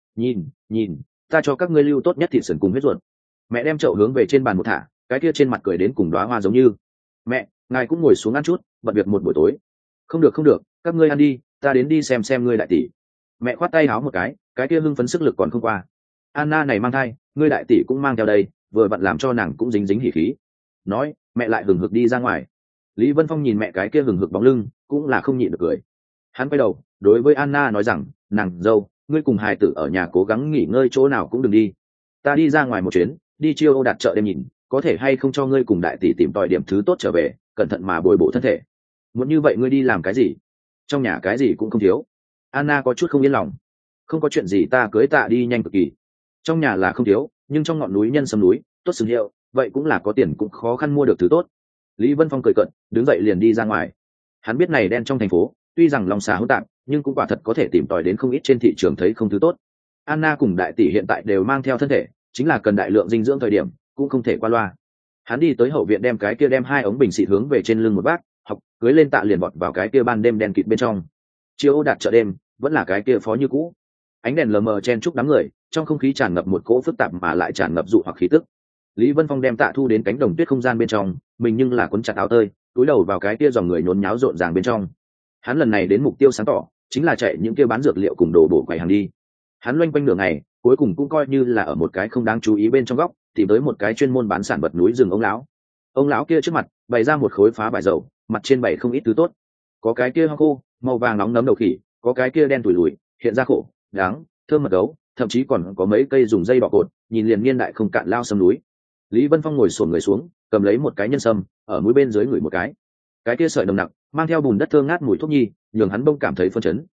Nhìn, ta cho các ngươi lưu tốt nhất thịt sườn cùng huyết ruột. Mẹ đem chậu hướng về trên bàn một thả, cái kia trên mặt cười đến cùng đóa hoa giống như. Mẹ, ngài cũng ngồi xuống ăn chút, bận việc một buổi tối. Không được, các ngươi ăn đi, ta đến đi xem ngươi đại tỷ. Mẹ khoát tay háo một cái kia hưng phấn sức lực còn không qua. Anna này mang thai, ngươi đại tỷ cũng mang theo đây, vừa vặn làm cho nàng cũng dính hỉ khí. Nói, mẹ lại hừng hực đi ra ngoài. Lý Vân Phong nhìn mẹ cái kia hừng hực bóng lưng, cũng là không nhịn được cười. Hắn quay đầu đối với Anna nói rằng, nàng dâu, ngươi cùng hài tử ở nhà cố gắng nghỉ ngơi, chỗ nào cũng đừng đi. Ta đi ra ngoài một chuyến, đi chiêu ô đạt chợ đêm nhìn, có thể hay không cho ngươi cùng đại tỷ tìm tòi điểm thứ tốt trở về, cẩn thận mà bồi bổ thân thể. Muốn như vậy ngươi đi làm cái gì? Trong nhà cái gì cũng không thiếu. Anna có chút không yên lòng. Không có chuyện gì, ta cưới Tạ đi nhanh cực kỳ. Trong nhà là không thiếu, nhưng trong ngọn núi nhân sâm núi tốt xứng hiệu, vậy cũng là có tiền cũng khó khăn mua được thứ tốt. Lý Vân Phong cười cợt, đứng dậy liền đi ra ngoài. Hắn biết này đen trong thành phố, tuy rằng lòng xà hỗn tạp, nhưng cũng quả thật có thể tìm tòi đến không ít trên thị trường thấy không thứ tốt. Anna cùng đại tỷ hiện tại đều mang theo thân thể, chính là cần đại lượng dinh dưỡng thời điểm, cũng không thể qua loa. Hắn đi tới hậu viện, đem cái kia đem 2 ống bình xịt hướng về trên lưng một bác, học cưới lên Tạ liền vọt vào cái kia ban đêm đen kịt bên trong. Chiều ô đạt chợ đêm vẫn là cái kia phó như cũ, ánh đèn lờ mờ chen chúc đám người, trong không khí tràn ngập một cỗ phức tạp mà lại tràn ngập dụ hoặc khí tức. Lý Vân Phong đem Tạ thu đến cánh đồng tuyết không gian bên trong, mình nhưng là cuốn chặt áo tơi, túi đầu vào cái kia dòng người nhốn nháo rộn ràng bên trong. Hắn lần này đến mục tiêu sáng tỏ, chính là chạy những kia bán dược liệu cùng đồ bổ quầy hàng đi. Hắn loanh quanh nửa ngày, cuối cùng cũng coi như là ở một cái không đáng chú ý bên trong góc tìm tới một cái chuyên môn bán sản vật núi rừng ông lão kia trước mặt bày ra một khối phá vải dầu, mặt trên bày không ít thứ tốt. Có cái kia hoa khô màu vàng nóng nấm đầu khỉ, có cái kia đen tủi lùi hiện ra khổ đáng thơm mật gấu, thậm chí còn có mấy cây dùng dây bọ cột, nhìn liền niên đại không cạn lao sâm núi. Lý Vân Phong ngồi xổm người xuống, cầm lấy một cái nhân sâm, ở mũi bên dưới ngửi một cái kia sợi nồng nặc mang theo bùn đất thơm ngát mùi thuốc nhi, nhường hắn bông cảm thấy phân chấn.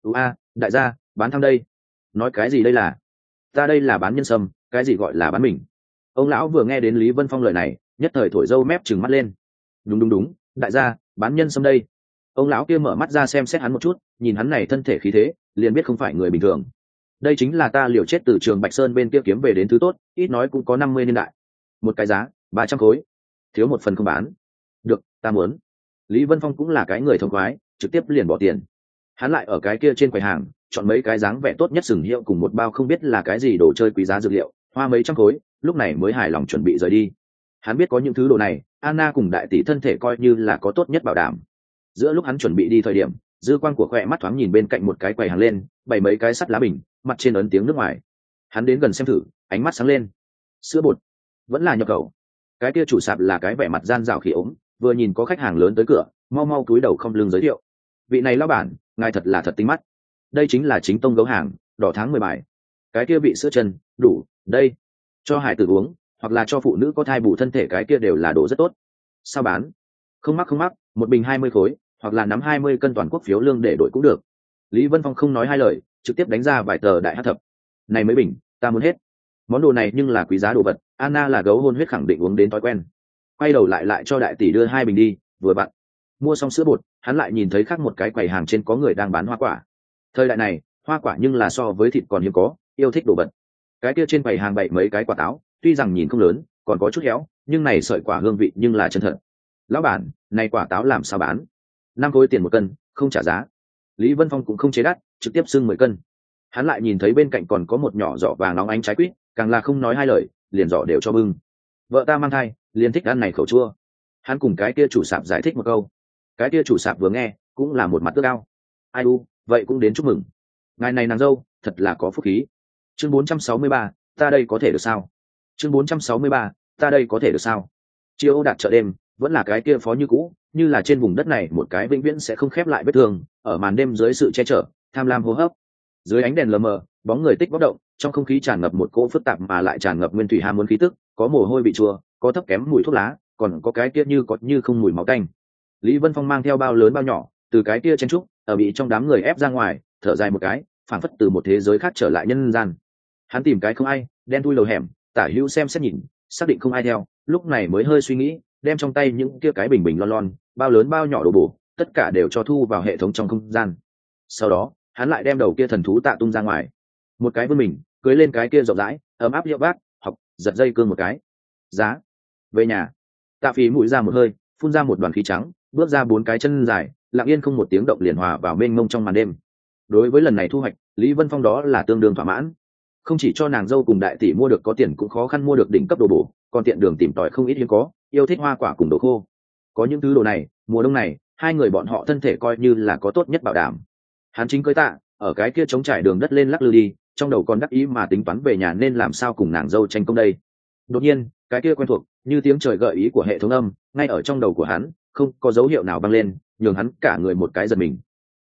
Đại gia bán thang đây. Nói cái gì đây là? Ta đây là bán nhân sâm, cái gì gọi là bán mình? Ông lão vừa nghe đến Lý Vân Phong lời này, nhất thời thổi râu mép trừng mắt lên. Đúng, đại gia bán nhân sâm đây. Ông lão kia mở mắt ra xem xét hắn một chút, nhìn hắn này thân thể khí thế, liền biết không phải người bình thường. Đây chính là ta liều chết từ trường Bạch Sơn bên kia kiếm về đến thứ tốt, ít nói cũng có 50 niên đại. Một cái giá 300 khối, thiếu một phần không bán. Được, ta muốn. Lý Vân Phong cũng là cái người thông khoái, trực tiếp liền bỏ tiền. Hắn lại ở cái kia trên quầy hàng chọn mấy cái dáng vẻ tốt nhất sừng hiệu cùng một bao không biết là cái gì đồ chơi quý giá dược liệu, hoa mấy trăm khối, lúc này mới hài lòng chuẩn bị rời đi. Hắn biết có những thứ đồ này, Anna cùng đại tỷ thân thể coi như là có tốt nhất bảo đảm. Giữa lúc hắn chuẩn bị đi thời điểm, dư quan của khỏe mắt thoáng nhìn bên cạnh một cái quầy hàng lên, bày mấy cái sắt lá bình, mặt trên ấn tiếng nước ngoài. Hắn đến gần xem thử, ánh mắt sáng lên. Sữa bột, vẫn là nhập khẩu. Cái kia chủ sạp là cái vẻ mặt gian rào khỉ ốm, vừa nhìn có khách hàng lớn tới cửa, mau mau cúi đầu không lưng giới thiệu. Vị này lão bản, ngài thật là thật tinh mắt. Đây chính là chính tông gấu hàng, đỏ tháng 10 bài. Cái kia vị sữa chân, đủ, đây. Cho hải tử uống, hoặc là cho phụ nữ có thai bù thân thể, cái kia đều là đồ rất tốt. Sao bán? Không mắc, một bình 20 khối, hoặc là nắm 20 cân toàn quốc phiếu lương để đổi cũng được. Lý Vân Phong không nói hai lời, trực tiếp đánh ra vài tờ đại hắc thập. Này mấy bình, ta muốn hết. Món đồ này nhưng là quý giá đồ vật, Anna là gấu hôn huyết khẳng định uống đến thói quen. Quay đầu lại cho đại tỷ đưa 2 bình đi, vừa vặn. Mua xong sữa bột, hắn lại nhìn thấy khác một cái quầy hàng trên có người đang bán hoa quả. Thời đại này, hoa quả nhưng là so với thịt còn hiếm có, yêu thích đồ vật. Cái kia trên quầy hàng bày mấy cái quả táo, tuy rằng nhìn không lớn, còn có chút héo, nhưng này sợi quả hương vị nhưng là chân thật. Lão bản, này quả táo làm sao bán? 5 khối tiền một cân, không trả giá. Lý Vân Phong cũng không chế đắt, trực tiếp xưng 10 cân. Hắn lại nhìn thấy bên cạnh còn có một nhỏ giỏ vàng nóng ánh trái quýt, càng là không nói hai lời, liền giỏ đều cho bưng. Vợ ta mang thai, liền thích ăn này khẩu chua. Hắn cùng cái kia chủ sạp giải thích một câu. Cái kia chủ sạp vừa nghe, cũng là một mặt tước cao. Ai u, vậy cũng đến chúc mừng. Ngài này nàng dâu, thật là có phúc khí. Chương 463, ta đây có thể được sao? Chương 463, ta đây có thể được sao? Chiêu ô đạt chợ đêm, vẫn là cái kia phó như cũ, như là trên vùng đất này một cái vĩnh viễn sẽ không khép lại vết thương, ở màn đêm dưới sự che chở, tham lam hô hấp. Dưới ánh đèn lờ mờ, bóng người tích bốc động, trong không khí tràn ngập một cỗ phức tạp mà lại tràn ngập nguyên thủy ham muốn khí tức, có mồ hôi bị chua, có thấp kém mùi thuốc lá, còn có cái kia như có như không mùi máu tanh. Lý Vân Phong mang theo bao lớn bao nhỏ, từ cái kia chen trúc, ở bị trong đám người ép ra ngoài, thở dài một cái, phảng phất từ một thế giới khác trở lại nhân gian. Hắn tìm cái không ai, đen thui lầu hẻm, tả hữu xem xét nhìn, xác định không ai theo, lúc này mới hơi suy nghĩ, đem trong tay những kia cái bình bình lon, bao lớn bao nhỏ đồ bổ, tất cả đều cho thu vào hệ thống trong không gian. Sau đó, hắn lại đem đầu kia thần thú Tạ tung ra ngoài, một cái vươn mình, cưới lên cái kia rộng rãi, ấm áp hiệu bác, học, giật dây cương một cái. Giá. Về nhà. Tạ Phí mũi ra một hơi, phun ra một đoàn khí trắng, bước ra 4 cái chân dài, lặng yên không một tiếng động liền hòa vào mênh mông trong màn đêm. Đối với lần này thu hoạch, Lý Vân Phong đó là tương đương thỏa mãn. Không chỉ cho nàng dâu cùng đại tỷ mua được có tiền cũng khó khăn mua được đỉnh cấp đồ bổ, còn tiện đường tìm tòi không ít hiếm có, yêu thích hoa quả cùng đồ khô. Có những thứ đồ này, mùa đông này, hai người bọn họ thân thể coi như là có tốt nhất bảo đảm. Hắn chính cưới Tạ, ở cái kia trống trải đường đất lên lắc lư đi, trong đầu còn đắc ý mà tính toán về nhà nên làm sao cùng nàng dâu tranh công đây. Đột nhiên, cái kia quen thuộc, như tiếng trời gợi ý của hệ thống âm, ngay ở trong đầu của hắn, không có dấu hiệu nào vang lên, nhường hắn cả người một cái giật mình.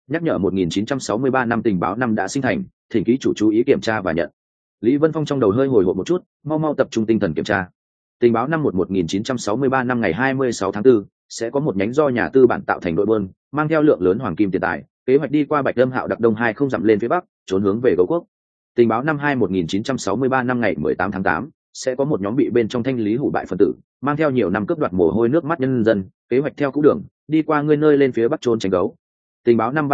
nhắc nhở 1963 năm tình báo năm đã sinh thành, thỉnh ký chủ chú ý kiểm tra và nhận. Lý Vân Phong trong đầu hơi hồi hộp một chút, mau tập trung tinh thần kiểm tra. Tình báo năm 1963 năm ngày 26 tháng 4, sẽ có một nhánh do nhà tư bản tạo thành đội buôn, mang theo lượng lớn hoàng kim tiền tài, kế hoạch đi qua Bạch Lâm Hạo đặc đông 2 không dặm lên phía bắc, trốn hướng về Gấu Quốc. Tình báo năm 1963 năm ngày 18 tháng 8, sẽ có một nhóm bị bên trong thanh lý hủ bại phân tử, mang theo nhiều năm cướp đoạt mồ hôi nước mắt nhân dân, kế hoạch theo cũ đường, đi qua ngươi nơi lên phía bắc trốn tránh gấu. Tình báo năm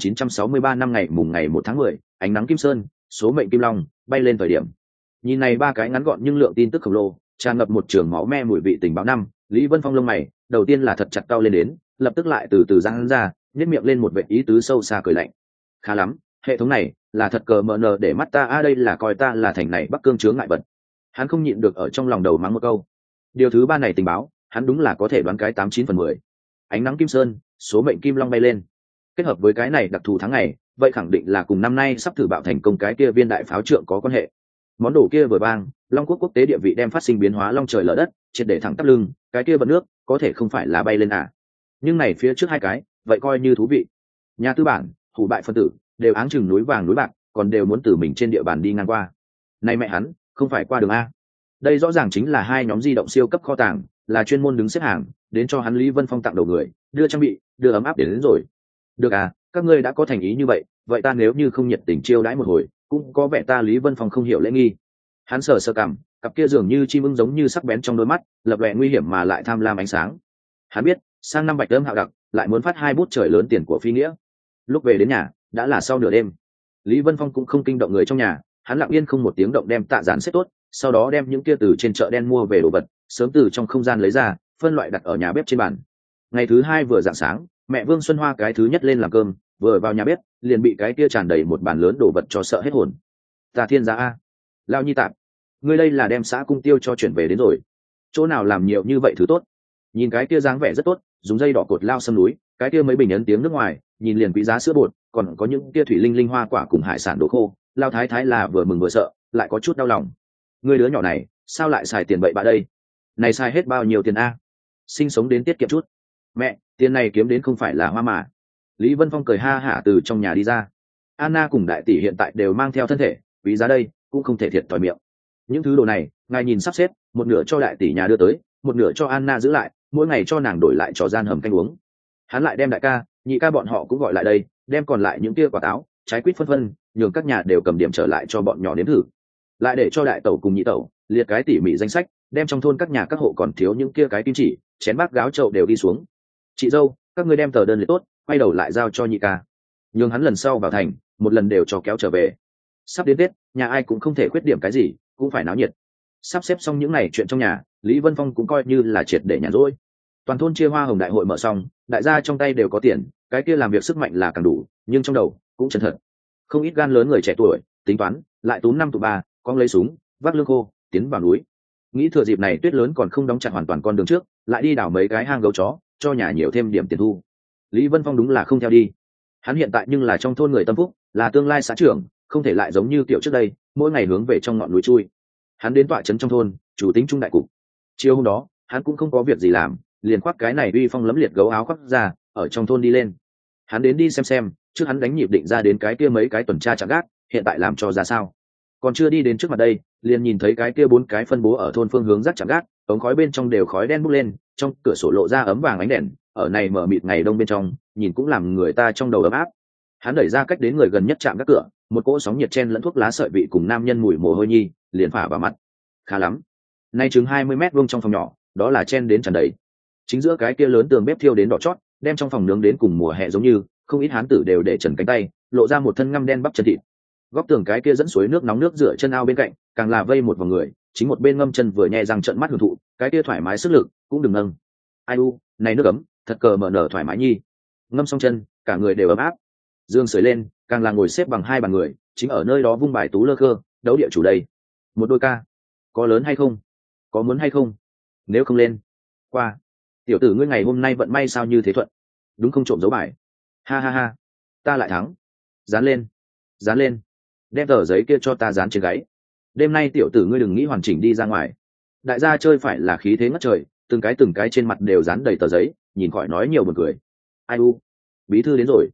1963 năm ngày mùng ngày 1 tháng 10, ánh nắng Kim Sơn, số mệnh Kim Long, bay lên thời điểm. Nhìn này ba cái ngắn gọn nhưng lượng tin tức khổng lồ, tràn ngập một trường máu me mùi vị tình báo năm, Lý Vân Phong lông mày, đầu tiên là thật chặt cau lên đến, lập tức lại từ từ giãn ra, nhếch miệng lên một vệt ý tứ sâu xa cười lạnh. Khá lắm, hệ thống này là thật cờ mờ nờ để mắt ta đây là coi ta là thành này Bắc Cương chướng ngại vật. Hắn không nhịn được ở trong lòng đầu mắng một câu. Điều thứ ba này tình báo, hắn đúng là có thể đoán cái 89/10. Ánh nắng Kim Sơn, số mệnh Kim Long bay lên. Kết hợp với cái này đặc thù tháng ngày, vậy khẳng định là cùng năm nay sắp thử bạo thành công cái kia viên đại pháo trượng có quan hệ. Món đồ kia vừa bang, Long Quốc quốc tế địa vị đem phát sinh biến hóa long trời lở đất, triệt để thẳng tắp lưng, cái kia vận nước, có thể không phải là bay lên à? Nhưng này phía trước hai cái, vậy coi như thú vị. Nhà tư bản, hủ bại phân tử, đều áng chừng núi vàng núi bạc, còn đều muốn từ mình trên địa bàn đi ngang qua. Này mẹ hắn, không phải qua đường a. Đây rõ ràng chính là hai nhóm di động siêu cấp kho tàng, là chuyên môn đứng xếp hàng, đến cho hắn Lý Vân Phong tặng đầu người, đưa trang bị, đưa ấm áp đến rồi. Được à, các ngươi đã có thành ý như vậy, vậy ta nếu như không nhiệt tình chiêu đãi một hồi, cũng có vẻ ta Lý Vân Phong không hiểu lễ nghi. Hắn sờ cảm, cặp kia dường như chim ưng giống như sắc bén trong đôi mắt, lập lòe nguy hiểm mà lại tham lam ánh sáng. Hắn biết, sang năm Bạch Lâm Hạo đặc, lại muốn phát 2 bút trời lớn tiền của phi nghĩa. Lúc về đến nhà, đã là sau nửa đêm. Lý Vân Phong cũng không kinh động người trong nhà, hắn lặng yên không một tiếng động đem tạ dán xếp tốt, sau đó đem những kia từ trên chợ đen mua về đồ vật, sớm từ trong không gian lấy ra, phân loại đặt ở nhà bếp trên bàn. Ngày thứ hai vừa rạng sáng, mẹ Vương Xuân Hoa cái thứ nhất lên làm cơm, vừa vào nhà bếp, liền bị cái kia tràn đầy một bàn lớn đồ vật cho sợ hết hồn. Ta thiên gia a, lao nhi tạm, ngươi đây là đem xã cung tiêu cho chuyển về đến rồi. Chỗ nào làm nhiều như vậy thứ tốt? Nhìn cái kia dáng vẻ rất tốt, dùng dây đỏ cột lao xâm núi, cái kia mấy bình ấn tiếng nước ngoài, nhìn liền quý giá sữa bột, còn có những kia thủy linh linh hoa quả cùng hải sản đồ khô, lao thái thái là vừa mừng vừa sợ, lại có chút đau lòng. Ngươi đứa nhỏ này, sao lại xài tiền bậy bạ đây? Này xài hết bao nhiêu tiền a? Sinh sống đến tiết kiệm chút. Mẹ, tiền này kiếm đến không phải là hoa mà. Lý Vân Phong cười ha hả từ trong nhà đi ra. Anna cùng đại tỷ hiện tại đều mang theo thân thể, quý giá đây, cũng không thể thiệt thòi miệng. Những thứ đồ này, ngài nhìn sắp xếp, một nửa cho đại tỷ nhà đưa tới, một nửa cho Anna giữ lại, mỗi ngày cho nàng đổi lại trò gian hầm canh uống. Hắn lại đem đại ca, nhị ca bọn họ cũng gọi lại đây, đem còn lại những kia quả táo, trái quýt phân vân, nhường các nhà đều cầm điểm trở lại cho bọn nhỏ nếm thử. Lại để cho đại tẩu cùng nhị tẩu liệt cái tỉ mỉ danh sách, đem trong thôn các nhà các hộ còn thiếu những kia cái kim chỉ, chén bát gáo chậu đều đi xuống. Chị dâu, các ngươi đem tờ đơn liệt tốt, quay đầu lại giao cho nhị ca, nhường hắn lần sau vào thành, một lần đều cho kéo trở về. Sắp đến Tết, nhà ai cũng không thể khuyết điểm cái gì, cũng phải náo nhiệt. Sắp xếp xong những ngày chuyện trong nhà, Lý Vân Phong cũng coi như là triệt để nhàn rỗi. Toàn thôn chia hoa hồng đại hội mở xong, đại gia trong tay đều có tiền, cái kia làm việc sức mạnh là càng đủ, nhưng trong đầu cũng chân thật. Không ít gan lớn người trẻ tuổi tính toán lại túm 5 tụ 3, con lấy súng vác lương khô tiến vào núi, nghĩ thừa dịp này tuyết lớn còn không đóng chặt hoàn toàn con đường trước, lại đi đào mấy cái hang gấu chó, cho nhà nhiều thêm điểm tiền thu. Lý Vân Phong đúng là không theo đi. Hắn hiện tại nhưng là trong thôn người tâm phúc, là tương lai xã trưởng, không thể lại giống như kiểu trước đây mỗi ngày hướng về trong ngọn núi chui. Hắn đến tọa trấn trong thôn, chủ tính trung đại cục. Chiều hôm đó, hắn cũng không có việc gì làm, liền khoác cái này uy phong lẫm liệt gấu áo khoác ra, ở trong thôn đi lên. Hắn đến đi xem, trước hắn đánh nhịp định ra đến cái kia mấy cái tuần tra chạm gác, hiện tại làm cho ra sao. Còn chưa đi đến trước mặt đây, liền nhìn thấy cái kia 4 cái phân bố ở thôn phương hướng rác chạm gác, ống khói bên trong đều khói đen bốc lên, trong cửa sổ lộ ra ấm vàng ánh đèn, ở này mở mịt ngày đông bên trong, nhìn cũng làm người ta trong đầu ấm áp. Hắn đẩy ra cách đến người gần nhất chạm gác cửa, một cỗ sóng nhiệt chen lẫn thuốc lá sợi vị cùng nam nhân mùi mồ hôi nhi, liền phả vào mặt. Khá lắm. Nay chừng 20 mét vuông trong phòng nhỏ, đó là chen đến tràn đầy. Chính giữa cái kia lớn tường bếp thiêu đến đỏ chót, đem trong phòng nướng đến cùng mùa hè giống như, không ít hán tử đều để trần cánh tay, lộ ra một thân ngăm đen bắp chân thịt. Góc tường cái kia dẫn suối nước nóng nước rửa chân ao bên cạnh, càng là vây một vòng người, chính một bên ngâm chân vừa nhẹ răng trợn mắt hưởng thụ, cái kia thoải mái sức lực, cũng đừng nâng. Ai u, này nước ấm, thật cờ mở nở thoải mái nhi. Ngâm xong chân, cả người đều ấm áp. Dương sưởi lên, càng là ngồi xếp bằng 2 bàn người, chính ở nơi đó vung bài tú lơ khơ, đấu địa chủ đây. Một đôi ca, có lớn hay không? Có muốn hay không? Nếu không lên, qua. Tiểu tử ngươi ngày hôm nay vận may sao như thế thuận? Đúng không trộm dấu bài? Ha ha ha, ta lại thắng. Dán lên, dán lên, đem tờ giấy kia cho ta dán trên gáy. Đêm nay tiểu tử ngươi đừng nghĩ hoàn chỉnh đi ra ngoài. Đại gia chơi phải là khí thế ngất trời, từng cái trên mặt đều dán đầy tờ giấy, nhìn khỏi nói nhiều buồn cười. Ai u, bí thư đến rồi.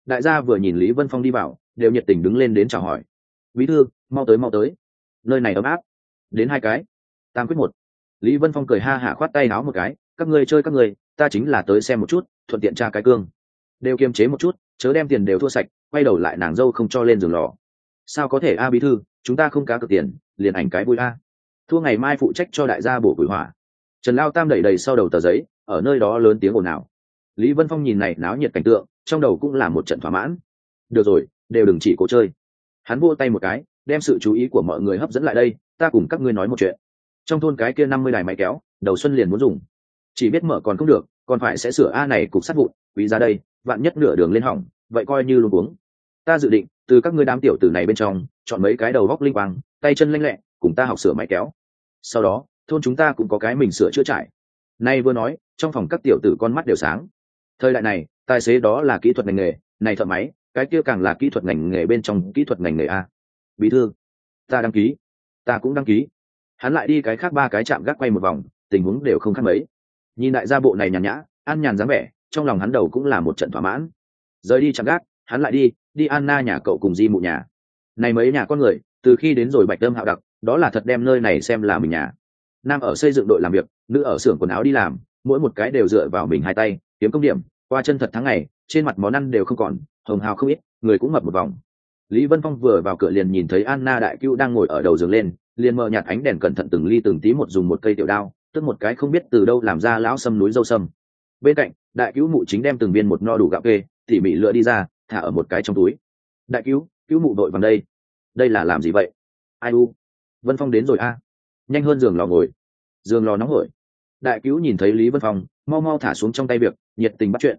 Đại gia vừa nhìn Lý Vân Phong đi vào đều nhiệt tình đứng lên đến chào hỏi. Bí thư, mau tới, nơi này ấm áp. Đến 2 cái. Tam quyết 1. Lý Vân Phong cười ha hả khoát tay áo một cái, các ngươi chơi các ngươi, ta chính là tới xem một chút, thuận tiện tra cái cương. Đều kiềm chế một chút, chớ đem tiền đều thua sạch, quay đầu lại nàng dâu không cho lên giường lò. Sao có thể a bí thư, chúng ta không cá cược tiền, liền ảnh cái vui a. Thua ngày mai phụ trách cho đại gia bổ củi hỏa. Trần Lao Tam đẩy đầy sau đầu tờ giấy, ở nơi đó lớn tiếng ồn ào. Lý Vân Phong nhìn này náo nhiệt cảnh tượng, trong đầu cũng là một trận thỏa mãn. Được rồi, đều đừng chỉ cố chơi. Hắn vỗ tay một cái, đem sự chú ý của mọi người hấp dẫn lại đây, ta cùng các ngươi nói một chuyện. Trong thôn cái kia 50 đài máy kéo, đầu xuân liền muốn dùng. Chỉ biết mở còn không được, còn phải sẽ sửa a này cục sắt vụn, quý ra đây, vạn nhất nửa đường lên hỏng, vậy coi như luôn uống. Ta dự định từ các ngươi đám tiểu tử này bên trong chọn mấy cái đầu góc linh quang, tay chân lanh lẹ, cùng ta học sửa máy kéo. Sau đó thôn chúng ta cũng có cái mình sửa chữa trải. Nay vừa nói, trong phòng các tiểu tử con mắt đều sáng. Thời đại này tài xế đó là kỹ thuật ngành nghề, này thợ máy cái kia càng là kỹ thuật ngành nghề bên trong kỹ thuật ngành nghề a. Bí thư, ta đăng ký. Ta cũng đăng ký. Hắn lại đi cái khác 3 cái chạm gác quay một vòng, tình huống đều không khác mấy. Nhìn đại gia bộ này nhàn nhã an nhàn dáng vẻ, trong lòng hắn đầu cũng là một trận thỏa mãn. Rời đi chạm gác, hắn lại đi Anna nhà cậu cùng Di Mụ nhà. Này mấy nhà con người từ khi đến rồi Bạch Đâm Hạo Đặc, đó là thật đem nơi này xem là mình nhà. Nam ở xây dựng đội làm việc, nữ ở xưởng quần áo đi làm, mỗi một cái đều dựa vào mình 2 tay kiếm công điểm, qua chân thật tháng ngày, trên mặt món ăn đều không còn, hồng hào không ít, người cũng mập một vòng. Lý Vân Phong vừa vào cửa liền nhìn thấy Anna đại cữu đang ngồi ở đầu giường lên, liền mờ nhạt ánh đèn cẩn thận từng ly từng tí một dùng một cây tiểu đao, tức một cái không biết từ đâu làm ra lão sâm núi dâu sâm. Bên cạnh, đại cữu mụ chính đem từng viên một no đủ gạo kê, tỉ mỉ lựa đi ra, thả ở một cái trong túi. Đại cữu mụ đội vào đây là làm gì vậy? Ai u? Vân Phong đến rồi a. Nhanh hơn giường lò ngồi. Giường lò nóng hổi. Đại cữu nhìn thấy Lý Vân Phong, mau mau thả xuống trong tay việc, nhiệt tình bắt chuyện.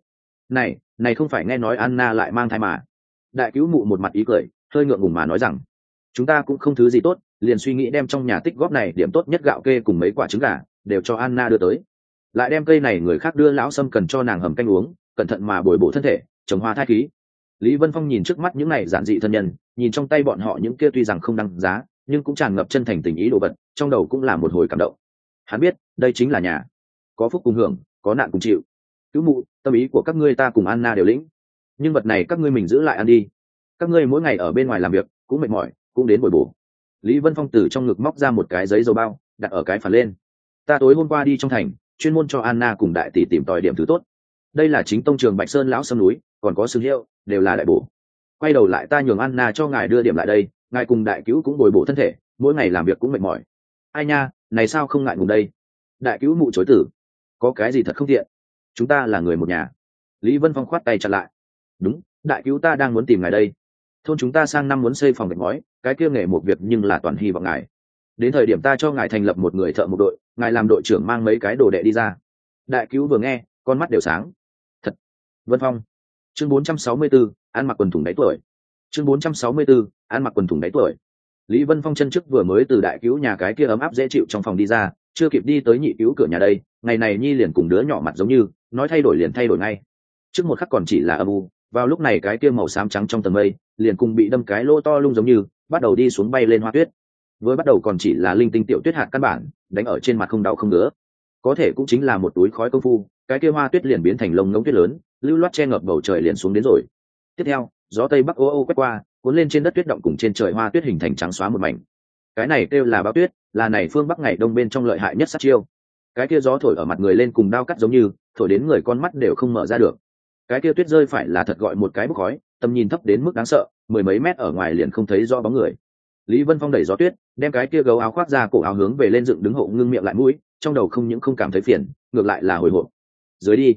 Này không phải nghe nói Anna lại mang thai mà. Đại cữu mụ một mặt ý cười, hơi ngượng ngùng mà nói rằng, chúng ta cũng không thứ gì tốt, liền suy nghĩ đem trong nhà tích góp này điểm tốt nhất gạo kê cùng mấy quả trứng gà đều cho Anna đưa tới, lại đem cây này người khác đưa lão sâm cần cho nàng hầm canh uống, cẩn thận mà bồi bổ thân thể, trồng hoa thai khí. Lý Vân Phong nhìn trước mắt những này giản dị thân nhân, nhìn trong tay bọn họ những kia tuy rằng không đăng giá nhưng cũng tràn ngập chân thành tình ý đồ vật, trong đầu cũng là một hồi cảm động. Hắn biết đây chính là nhà, có phúc cùng hưởng, có nạn cùng chịu. Cứu mụ, tâm ý của các ngươi ta cùng Anna đều lĩnh, nhưng vật này các ngươi mình giữ lại ăn đi, các ngươi mỗi ngày ở bên ngoài làm việc cũng mệt mỏi, cũng đến bồi bổ. Lý Vân Phong từ trong ngực móc ra một cái giấy dầu bao, đặt ở cái phản lên. Ta tối hôm qua đi trong thành, chuyên môn cho Anna cùng đại tỷ tìm tòi điểm thứ tốt. Đây là chính tông trường Bạch Sơn lão sâm núi, còn có sừng hiệu, đều là đại bổ. Quay đầu lại ta nhường Anna cho ngài đưa điểm lại đây, ngài cùng đại cứu cũng bồi bổ thân thể, mỗi ngày làm việc cũng mệt mỏi. Ai nha, này sao không ngại ngùng đây? Đại cứu mụ chối tử. Có cái gì thật không tiện? Chúng ta là người một nhà. Lý Vân Phong khoát tay chặn lại. Đúng, đại cứu ta đang muốn tìm ngài đây. Thôn chúng ta sang năm muốn xây phòng gạch ngói, cái kia nghề một việc nhưng là toàn hy vọng ngài. Đến thời điểm ta cho ngài thành lập một người thợ một đội, ngài làm đội trưởng mang mấy cái đồ đệ đi ra. Đại cứu vừa nghe, con mắt đều sáng. Thật. Vân Phong. Chương 464, ăn mặc quần thủng đáy tuổi. Chương 464, ăn mặc quần thủng đáy tuổi. Lý Vân Phong chân trước vừa mới từ đại cứu nhà cái kia ấm áp dễ chịu trong phòng đi ra, chưa kịp đi tới nhị cứu cửa nhà đây, ngày này nhi liền cùng đứa nhỏ mặt giống như, nói thay đổi liền thay đổi ngay. Trước một khắc còn chỉ là âm u, vào lúc này cái kia màu xám trắng trong tầng mây liền cùng bị đâm cái lỗ to lung giống như, bắt đầu đi xuống bay lên hoa tuyết. Với bắt đầu còn chỉ là linh tinh tiểu tuyết hạt căn bản, đánh ở trên mặt không đau không ngứa, có thể cũng chính là một túi khói công phu, cái kia hoa tuyết liền biến thành lông ngỗng tuyết lớn, lưu loát che ngập bầu trời liền xuống đến rồi. Tiếp theo, gió tây bắc ô ô quét qua, cuốn lên trên đất tuyết động cùng trên trời hoa tuyết hình thành trắng xóa một mảnh. Cái này kêu là bão tuyết, là này phương bắc ngày đông bên trong lợi hại nhất sát chiêu. Cái kia gió thổi ở mặt người lên cùng đao cắt giống như, thổi đến người con mắt đều không mở ra được. Cái kia tuyết rơi phải là thật gọi một cái bốc khói, tầm nhìn thấp đến mức đáng sợ, mười mấy mét ở ngoài liền không thấy rõ bóng người. Lý Vân Phong đẩy gió tuyết, đem cái kia gấu áo khoác ra cổ áo hướng về lên dựng đứng hộ ngưng miệng lại mũi, trong đầu không những không cảm thấy phiền, ngược lại là hồi hộp. Dưới đi,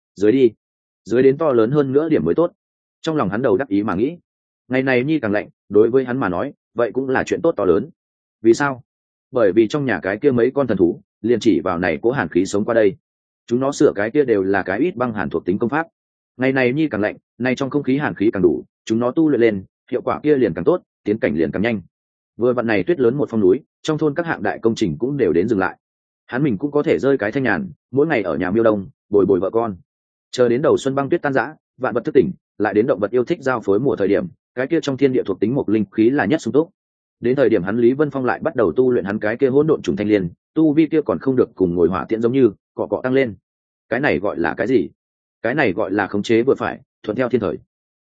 dưới đến to lớn hơn nữa điểm mới tốt. Trong lòng hắn đầu đắc ý mà nghĩ, ngày này nhi càng lạnh, đối với hắn mà nói, vậy cũng là chuyện tốt to lớn. Vì sao? Bởi vì trong nhà cái kia mấy con thần thú, liền chỉ vào này cố hàn khí sống qua đây. Chúng nó sửa cái kia đều là cái ít băng hàn thuộc tính công pháp. Ngày này nhi càng lạnh, nay trong không khí hàn khí càng đủ, chúng nó tu luyện lên, hiệu quả kia liền càng tốt, tiến cảnh liền càng nhanh. Vừa vặn này tuyết lớn một phong núi, trong thôn các hạng đại công trình cũng đều đến dừng lại. Hắn mình cũng có thể rơi cái thanh nhàn, mỗi ngày ở nhà miêu đông, bồi bồi vợ con. Chờ đến đầu xuân băng tuyết tan rã, vạn vật thức tỉnh, lại đến động vật yêu thích giao phối mùa thời điểm, cái kia trong thiên địa thuộc tính một linh khí là nhất sung túc. Đến thời điểm hắn Lý Vân Phong lại bắt đầu tu luyện hắn cái kia hỗn độn trùng thanh liên, tu vi kia còn không được cùng ngồi hỏa tiễn giống như, cọ cọ tăng lên. Cái này gọi là cái gì? Cái này gọi là khống chế vừa phải, thuận theo thiên thời.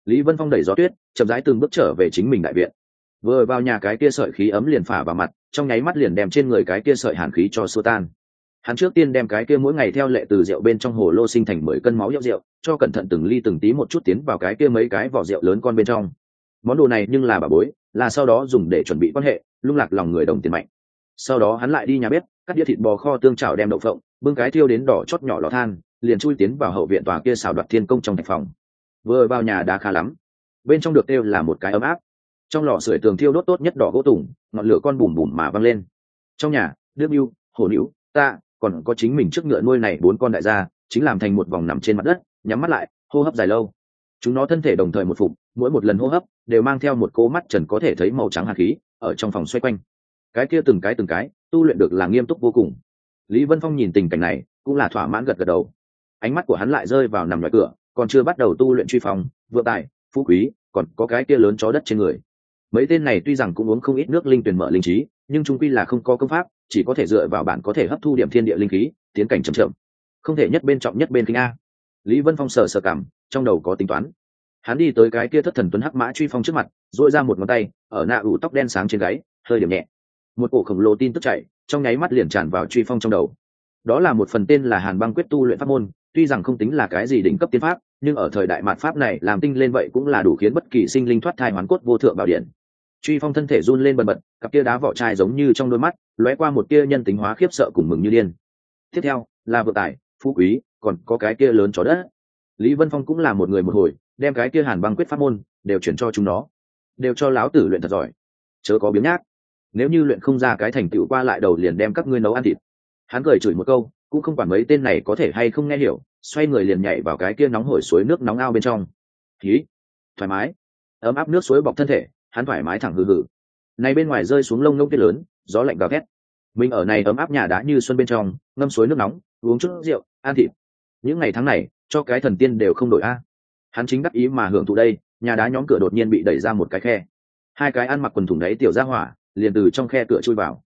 Lý Vân Phong đẩy gió tuyết chậm rãi từng bước trở về chính mình đại viện. Vừa vào nhà, cái kia sợi khí ấm liền phả vào mặt, trong nháy mắt liền đem trên người cái kia sợi hàn khí cho xua tan. Hắn trước tiên đem cái kia mỗi ngày theo lệ từ rượu bên trong hồ lô sinh thành 10 cân máu hiệu rượu cho cẩn thận từng ly từng tí một chút tiến vào cái kia mấy cái vỏ rượu lớn con bên trong. Món đồ này nhưng là bà bối, là sau đó dùng để chuẩn bị quan hệ lung lạc lòng người đồng tiền mạnh. Sau đó hắn lại đi nhà bếp cắt đĩa thịt bò kho tương chảo, đem đậu phộng bưng cái thiêu đến đỏ chót nhỏ lò than, liền chui tiến vào hậu viện tòa kia xào đoạt thiên công trong thạch phòng. Vừa vào nhà đã khá lắm, bên trong được kêu là một cái ấm áp. Trong lò sưởi tường thiêu đốt tốt nhất đỏ gỗ tùng, ngọn lửa con bùm bùm mà văng lên. Trong nhà đương yêu hổ nữ ta còn có chính mình trước ngựa nuôi này 4 con đại gia chính làm thành một vòng nằm trên mặt đất, nhắm mắt lại hô hấp dài lâu. Chúng nó thân thể đồng thời một phục, mỗi một lần hô hấp đều mang theo một cỗ mắt trần có thể thấy màu trắng hàn khí ở trong phòng xoay quanh. Cái kia từng cái tu luyện được là nghiêm túc vô cùng. Lý Vân Phong nhìn tình cảnh này cũng là thỏa mãn gật gật đầu. Ánh mắt của hắn lại rơi vào nằm ngoài cửa còn chưa bắt đầu tu luyện truy phong vượng tài phú quý, còn có cái kia lớn chó đất trên người. Mấy tên này tuy rằng cũng uống không ít nước linh tuyển mở linh trí, nhưng chung quy là không có công pháp, chỉ có thể dựa vào bản có thể hấp thu điểm thiên địa linh khí, tiến cảnh chậm chậm, không thể nhất bên trọng nhất bên kinh a. Lý Vân Phong sờ sờ cảm, trong đầu có tính toán. Hắn đi tới cái kia thất thần tuấn hắc mã truy phong trước mặt, duỗi ra một ngón tay ở nạ ủ tóc đen sáng trên gáy hơi điểm nhẹ, một cổ khổng lồ tin tức chạy trong nháy mắt liền tràn vào truy phong trong đầu. Đó là một phần tên là Hàn Băng Quyết tu luyện pháp môn, tuy rằng không tính là cái gì đỉnh cấp tiên pháp, nhưng ở thời đại mạt pháp này làm tinh lên vậy cũng là đủ khiến bất kỳ sinh linh thoát thai hoàn cốt vô thượng bảo điện. Truy phong thân thể run lên bần bật, cặp kia đá vỏ chai giống như trong đôi mắt lóe qua một tia nhân tính hóa khiếp sợ cùng mừng như điên. Tiếp theo là vượng tài phú quý, còn có cái kia lớn chó đất. Lý Vân Phong cũng là một người một hồi đem cái kia Hàn Băng Quyết pháp môn đều chuyển cho chúng nó, đều cho láo tử luyện thật giỏi, chớ có biếng nhác, nếu như luyện không ra cái thành tựu qua lại đầu liền đem các ngươi nấu ăn thịt. Hắn cười chửi một câu cũng không quản mấy tên này có thể hay không nghe hiểu, xoay người liền nhảy vào cái kia nóng hổi suối nước nóng ao bên trong. Khí thoải mái, ấm áp nước suối bọc thân thể, hắn thoải mái thẳng hừ hừ. Này bên ngoài rơi xuống lông ngông tuyết lớn, gió lạnh gào thét. Mình ở này ấm áp nhà đá như xuân bên trong, ngâm suối nước nóng, uống chút rượu, ăn thịt. Những ngày tháng này, cho cái thần tiên đều không đổi a. Hắn chính đắc ý mà hưởng thụ đây, nhà đá nhóm cửa đột nhiên bị đẩy ra một cái khe. Hai cái ăn mặc quần thủng đáy tiểu gia hỏa, liền từ trong khe cửa chui vào.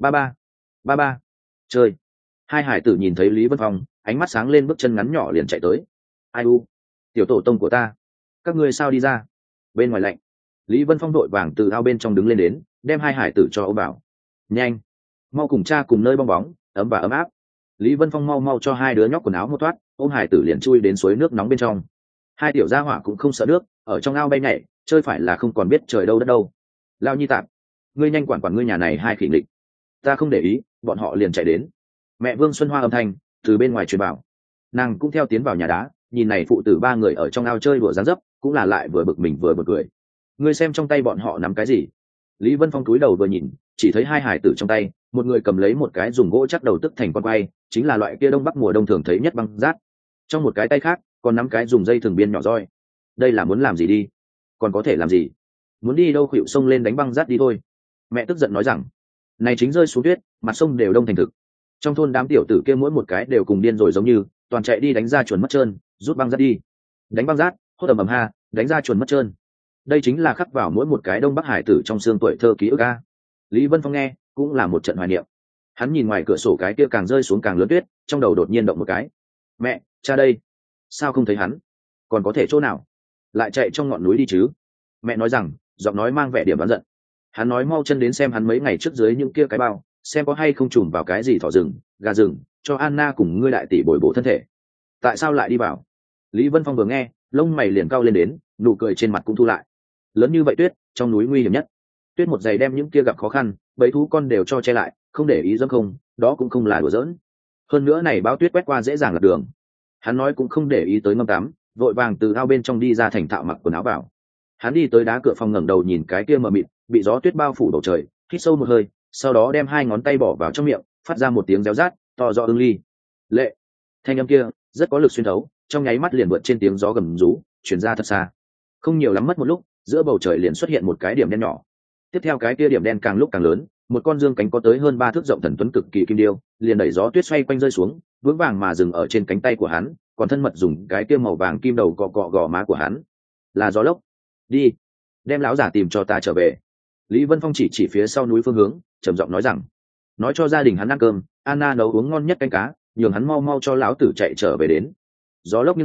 Ba ba, chơi. Hai hải tử nhìn thấy Lý Vân Phong, ánh mắt sáng lên, bước chân ngắn nhỏ liền chạy tới. Ai u, tiểu tổ tông của ta, các ngươi sao đi ra? Bên ngoài lạnh. Lý Vân Phong đội vàng từ ao bên trong đứng lên đến, đem hai hải tử cho ôm bảo. Nhanh, mau cùng cha cùng nơi bong bóng, ấm và ấm áp. Lý Vân Phong mau cho hai đứa nhóc quần áo một thoát, ôm hải tử liền chui đến suối nước nóng bên trong. Hai tiểu gia hỏa cũng không sợ nước, ở trong ao bay nhảy, chơi phải là không còn biết trời đâu đất đâu. Lao Nhi tạm, ngươi nhanh quản ngươi nhà này hai khỉ nghịch. Ta không để ý, bọn họ liền chạy đến. Mẹ Vương Xuân Hoa âm thanh từ bên ngoài truyền bảo, nàng cũng theo tiến vào nhà đá, nhìn này phụ tử ba người ở trong ao chơi đùa dáng dấp, cũng là lại vừa bực mình vừa bực cười. Ngươi xem trong tay bọn họ nắm cái gì? Lý Vân Phong cúi đầu vừa nhìn, chỉ thấy hai hải tử trong tay, một người cầm lấy một cái dùng gỗ chắc đầu tức thành con quay, chính là loại kia đông bắc mùa đông thường thấy nhất băng rát. Trong một cái tay khác còn nắm cái dùng dây thường biên nhỏ roi. Đây là muốn làm gì đi? Còn có thể làm gì? Muốn đi đâu khuỵu sông lên đánh băng rát đi thôi. Mẹ tức giận nói rằng, này chính rơi xuống tuyết, mặt sông đều đông thành thực. Trong thôn đám tiểu tử kia mỗi một cái đều cùng điên rồi giống như, toàn chạy đi đánh ra chuồn mất trơn, rút băng rát đi. Đánh băng rát, hốt ầm ầm ha, đánh ra chuồn mất trơn. Đây chính là khắc vào mỗi một cái đông bắc hải tử trong xương tuổi thơ ký ức a. Lý Vân Phong nghe cũng là một trận hoài niệm. Hắn nhìn ngoài cửa sổ cái kia càng rơi xuống càng lớn tuyết, trong đầu đột nhiên động một cái. Mẹ, cha đây, sao không thấy hắn? Còn có thể chỗ nào? Lại chạy trong ngọn núi đi chứ? Mẹ nói rằng, giọng nói mang vẻ điểm đoán giận. Hắn nói mau chân đến xem hắn mấy ngày trước dưới những kia cái bao, xem có hay không trùm vào cái gì thỏ rừng, gà rừng, cho Anna cùng ngươi đại tỷ bồi bổ thân thể. Tại sao lại đi vào? Lý Vân Phong vừa nghe, lông mày liền cau lên đến, nụ cười trên mặt cũng thu lại. Lớn như vậy tuyết, trong núi nguy hiểm nhất. Tuyết một giày đem những kia gặp khó khăn, bầy thú con đều cho che lại, không để ý dẫm không, đó cũng không là đùa giỡn. Hơn nữa này bão tuyết quét qua dễ dàng lật đường. Hắn nói cũng không để ý tới ngâm tắm, vội vàng từ ao bên trong đi ra thành thạo mặc quần áo vào. Hắn đi tới đá cửa phòng ngẩng đầu nhìn cái kia mờ mịt, bị gió tuyết bao phủ bầu trời, hít sâu một hơi, sau đó đem hai ngón tay bỏ vào trong miệng, phát ra một tiếng réo rát, to rõ ưng ly. Lệ, thanh âm kia rất có lực xuyên thấu, trong nháy mắt liền vượt trên tiếng gió gầm rú, truyền ra thật xa. Không nhiều lắm mất một lúc, giữa bầu trời liền xuất hiện một cái điểm đen nhỏ. Tiếp theo cái kia điểm đen càng lúc càng lớn, một con dương cánh có tới hơn 3 thước rộng thần tuấn cực kỳ kim điêu, liền đẩy gió tuyết xoay quanh rơi xuống, vững vàng mà dừng ở trên cánh tay của hắn, còn thân mật dùng cái kia màu vàng kim đầu cọ cọ gò má của hắn. Là gió lốc. Đi, đem lão giả tìm cho ta trở về. Lý Vân Phong chỉ phía sau núi phương hướng, trầm giọng nói rằng, nói cho gia đình hắn ăn cơm, Anna nấu uống ngon nhất canh cá, nhường hắn mau cho lão tử chạy trở về đến. Gió lốc như đầu,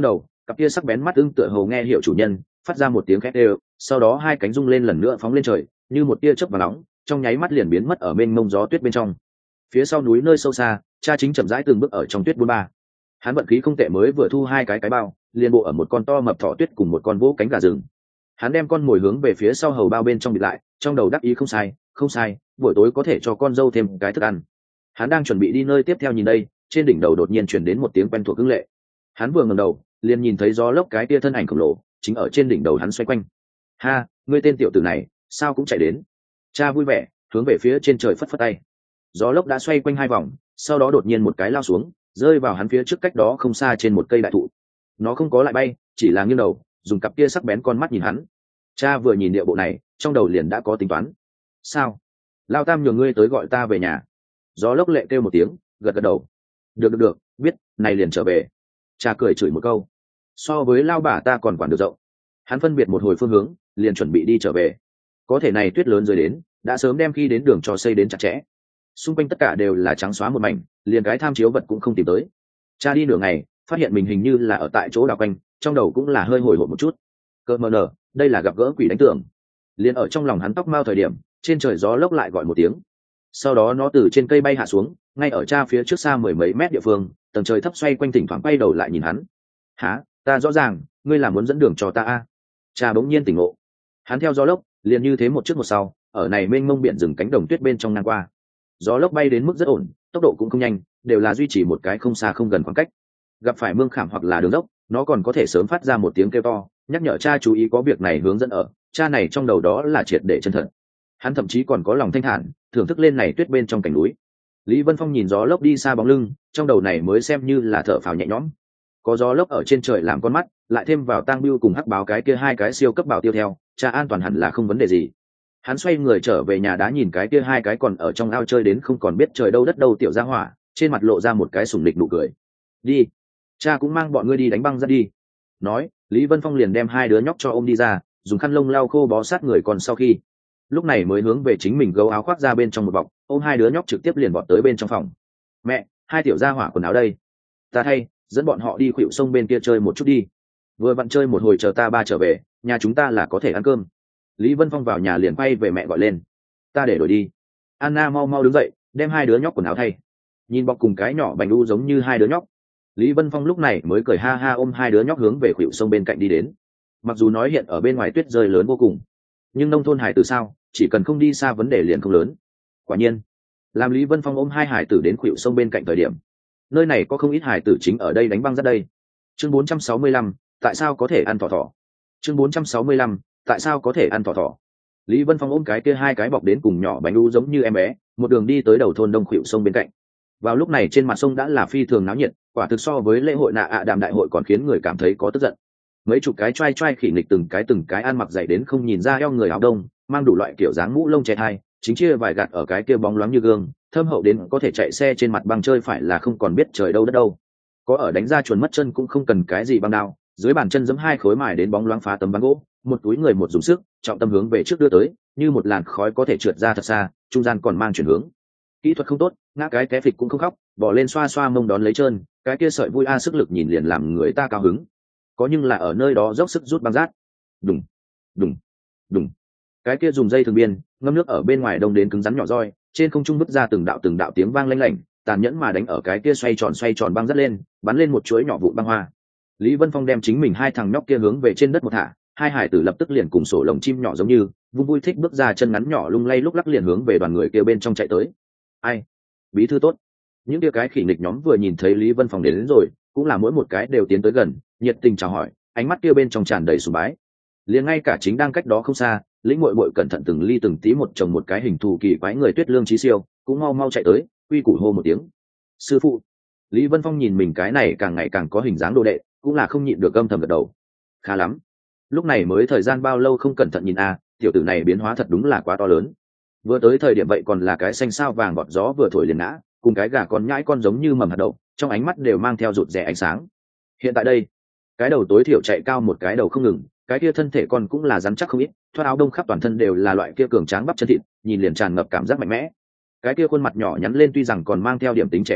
cặp kia sắc bén mắt ưng tựa hồ nghe hiểu chủ nhân, phát ra một tiếng khét đều, sau đó hai cánh rung lên lần nữa phóng lên trời, như một tia chớp và nóng, trong nháy mắt liền biến mất ở bên mông gió tuyết bên trong. Phía sau núi nơi sâu xa, cha chính chậm rãi từng bước ở trong tuyết buôn ba. Hắn vận khí không tệ, mới vừa thu hai cái bao, liền bộ ở một con to mập thỏ tuyết cùng một con vỗ cánh gà rừng. Hắn đem con mồi hướng về phía sau hầu bao bên trong bịt lại, trong đầu đắc ý không sai, không sai, buổi tối có thể cho con dâu thêm cái thức ăn. Hắn đang chuẩn bị đi nơi tiếp theo nhìn đây, trên đỉnh đầu đột nhiên truyền đến một tiếng quen thuộc cứng lệ. Hắn vừa ngẩng đầu, liền nhìn thấy gió lốc cái tia thân ảnh khổng lồ chính ở trên đỉnh đầu hắn xoay quanh. Ha, ngươi tên tiểu tử này sao cũng chạy đến? Cha vui vẻ hướng về phía trên trời phất phất tay. Gió lốc đã xoay quanh hai vòng, sau đó đột nhiên một cái lao xuống, rơi vào hắn phía trước cách đó không xa trên một cây đại thụ. Nó không có lại bay, chỉ là nghiêng đầu, dùng cặp kia sắc bén con mắt nhìn hắn. Cha vừa nhìn địa bộ này, trong đầu liền đã có tính toán. Sao? Lao Tam nhường ngươi tới gọi ta về nhà. Gió lốc lệ kêu một tiếng, gật gật đầu. Được, biết, này liền trở về. Cha cười chửi một câu. So với lao bà ta còn quản được rộng. Hắn phân biệt một hồi phương hướng, liền chuẩn bị đi trở về. Có thể này tuyết lớn rơi đến, đã sớm đem khi đến đường trò xây đến chặt chẽ. Xung quanh tất cả đều là trắng xóa một mảnh, liền cái tham chiếu vật cũng không tìm tới. Cha đi nửa ngày, phát hiện mình hình như là ở tại chỗ đào quanh, trong đầu cũng là hơi hồi hộp một chút. Cơ mờ nở, đây là gặp gỡ quỷ đánh tưởng. Liền ở trong lòng hắn tóc mau thời điểm, trên trời gió lốc lại gọi một tiếng. Sau đó nó từ trên cây bay hạ xuống, ngay ở cha phía trước xa mười mấy mét địa phương, tầng trời thấp xoay quanh, thỉnh thoảng quay đầu lại nhìn hắn. Hả, ta rõ ràng, ngươi là muốn dẫn đường cho ta a? Cha bỗng nhiên tỉnh ngộ. Hắn theo gió lốc, liền như thế một trước một sau, ở này mênh mông biển rừng cánh đồng tuyết bên trong ngang qua. Gió lốc bay đến mức rất ổn, tốc độ cũng không nhanh, đều là duy trì một cái không xa không gần khoảng cách. Gặp phải mương khảm hoặc là đường dốc, nó còn có thể sớm phát ra một tiếng kêu to, nhắc nhở cha chú ý có việc này hướng dẫn ở. Cha này trong đầu đó là triệt để chân thật. Hắn thậm chí còn có lòng thanh thản, thưởng thức lên này tuyết bên trong cảnh núi. Lý Vân Phong nhìn gió lốc đi xa bóng lưng, trong đầu này mới xem như là thở phào nhẹ nhõm. Có gió lốc ở trên trời làm con mắt, lại thêm vào tang bưu cùng hắc báo cái kia hai cái siêu cấp bảo tiêu theo, cha an toàn hẳn là không vấn đề gì. Hắn xoay người trở về nhà đá, nhìn cái kia hai cái còn ở trong ao chơi đến không còn biết trời đâu đất đâu tiểu gia hỏa, trên mặt lộ ra một cái sủng nịch nụ cười. Đi, cha cũng mang bọn ngươi đi đánh băng ra đi. Nói, Lý Vân Phong liền đem hai đứa nhóc cho ôm đi ra, dùng khăn lông lau khô bó sát người, còn sau khi lúc này mới hướng về chính mình gấu áo khoác ra bên trong một bọc, ôm hai đứa nhóc trực tiếp liền vọt tới bên trong phòng. Mẹ, hai tiểu gia hỏa quần áo đây, ta thay, dẫn bọn họ đi khuỵu sông bên kia chơi một chút đi. Vừa vặn chơi một hồi, chờ ta ba trở về, nhà chúng ta là có thể ăn cơm. Lý Vân Phong vào nhà liền quay về mẹ gọi lên, ta để đổi đi. Anna mau mau đứng dậy, đem hai đứa nhóc quần áo thay. Nhìn bọc cùng cái nhỏ bành đu giống như hai đứa nhóc, Lý Vân Phong lúc này mới cười ha ha, ôm hai đứa nhóc hướng về khuỵu sông bên cạnh đi đến. Mặc dù nói hiện ở bên ngoài tuyết rơi lớn vô cùng, nhưng nông thôn hải tử sao, chỉ cần không đi xa vấn đề liền không lớn. Quả nhiên, làm Lý Vân Phong ôm hai hải tử đến khuỵu sông bên cạnh thời điểm, nơi này có không ít hải tử chính ở đây đánh băng rất đây. Chương 465, tại sao có thể ăn thỏ thỏ? Chương 465, tại sao có thể ăn thỏ thỏ? Lý Vân Phong ôm cái kia hai cái bọc đến cùng nhỏ bánh đu giống như em bé, một đường đi tới đầu thôn đông khuỵu sông bên cạnh. Vào lúc này trên mặt sông đã là phi thường náo nhiệt, quả thực so với lễ hội nạ ạ đàm đại hội còn khiến người cảm thấy có tức giận. Mấy chục cái trai trai khỉ nghịch từng cái ăn mặc dày đến không nhìn ra eo người áo đông, mang đủ loại kiểu dáng mũ lông che thai, chính chia vài gạt ở cái kia bóng loáng như gương, thâm hậu đến có thể chạy xe trên mặt băng chơi phải là không còn biết trời đâu đất đâu. Có ở đánh ra chuồn mất chân cũng không cần cái gì băng đao, dưới bàn chân giẫm hai khối mài đến bóng loáng phá tấm ván gỗ, một túi người một dùng sức, trọng tâm hướng về trước đưa tới, như một làn khói có thể trượt ra thật xa, trung gian còn mang chuyển hướng. Kỹ thuật không tốt, ngã cái té phịch cũng không khóc, bỏ lên xoa xoa mông đón lấy trơn, cái kia sợi vui a sức lực nhìn liền làm người ta cao hứng. Có nhưng là ở nơi đó dốc sức rút băng rát, đùng đùng đùng, cái kia dùng dây thường biên ngâm nước ở bên ngoài đông đến cứng rắn nhỏ roi, trên không trung bứt ra từng đạo tiếng vang lanh lảnh, tàn nhẫn mà đánh ở cái kia xoay tròn băng rát lên, bắn lên một chuỗi nhỏ vụn băng hoa. Lý Vân Phong đem chính mình hai thằng nhóc kia hướng về trên đất một thả, hai hải tử lập tức liền cùng sổ lồng chim nhỏ giống như vui vui thích bước ra chân ngắn nhỏ lung lay lúc lắc liền hướng về đoàn người kia bên trong chạy tới. Ai, bí thư tốt. Những kia cái khỉ nghịch nhóm vừa nhìn thấy Lý Vân Phong đến rồi, cũng là mỗi một cái đều tiến tới gần, nhiệt tình chào hỏi, ánh mắt kia bên trong tràn đầy sùng bái. Liền ngay cả chính đang cách đó không xa, lĩnh muội muội cẩn thận từng ly từng tí một chồng một cái hình thù kỳ quái người tuyết lương trí siêu, cũng mau mau chạy tới, quy củ hô một tiếng. Sư phụ. Lý Vân Phong nhìn mình cái này càng ngày càng có hình dáng đồ đệ, cũng là không nhịn được âm thầm gật đầu. Khá lắm. Lúc này mới thời gian bao lâu không cẩn thận nhìn a, tiểu tử này biến hóa thật đúng là quá to lớn. Vừa tới thời điểm vậy còn là cái xanh sao vàng bọt gió vừa thổi liền ngã, cùng cái gà con nhãi con giống như mầm hạt đậu, trong ánh mắt đều mang theo rụt rè ánh sáng. Hiện tại đây, cái đầu tối thiểu chạy cao một cái đầu không ngừng, cái kia thân thể con cũng là rắn chắc không ít, thoát áo đông khắp toàn thân đều là loại kia cường tráng bắp chân thịt, nhìn liền tràn ngập cảm giác mạnh mẽ. Cái kia khuôn mặt nhỏ nhắn lên tuy rằng còn mang theo điểm tính trẻ con,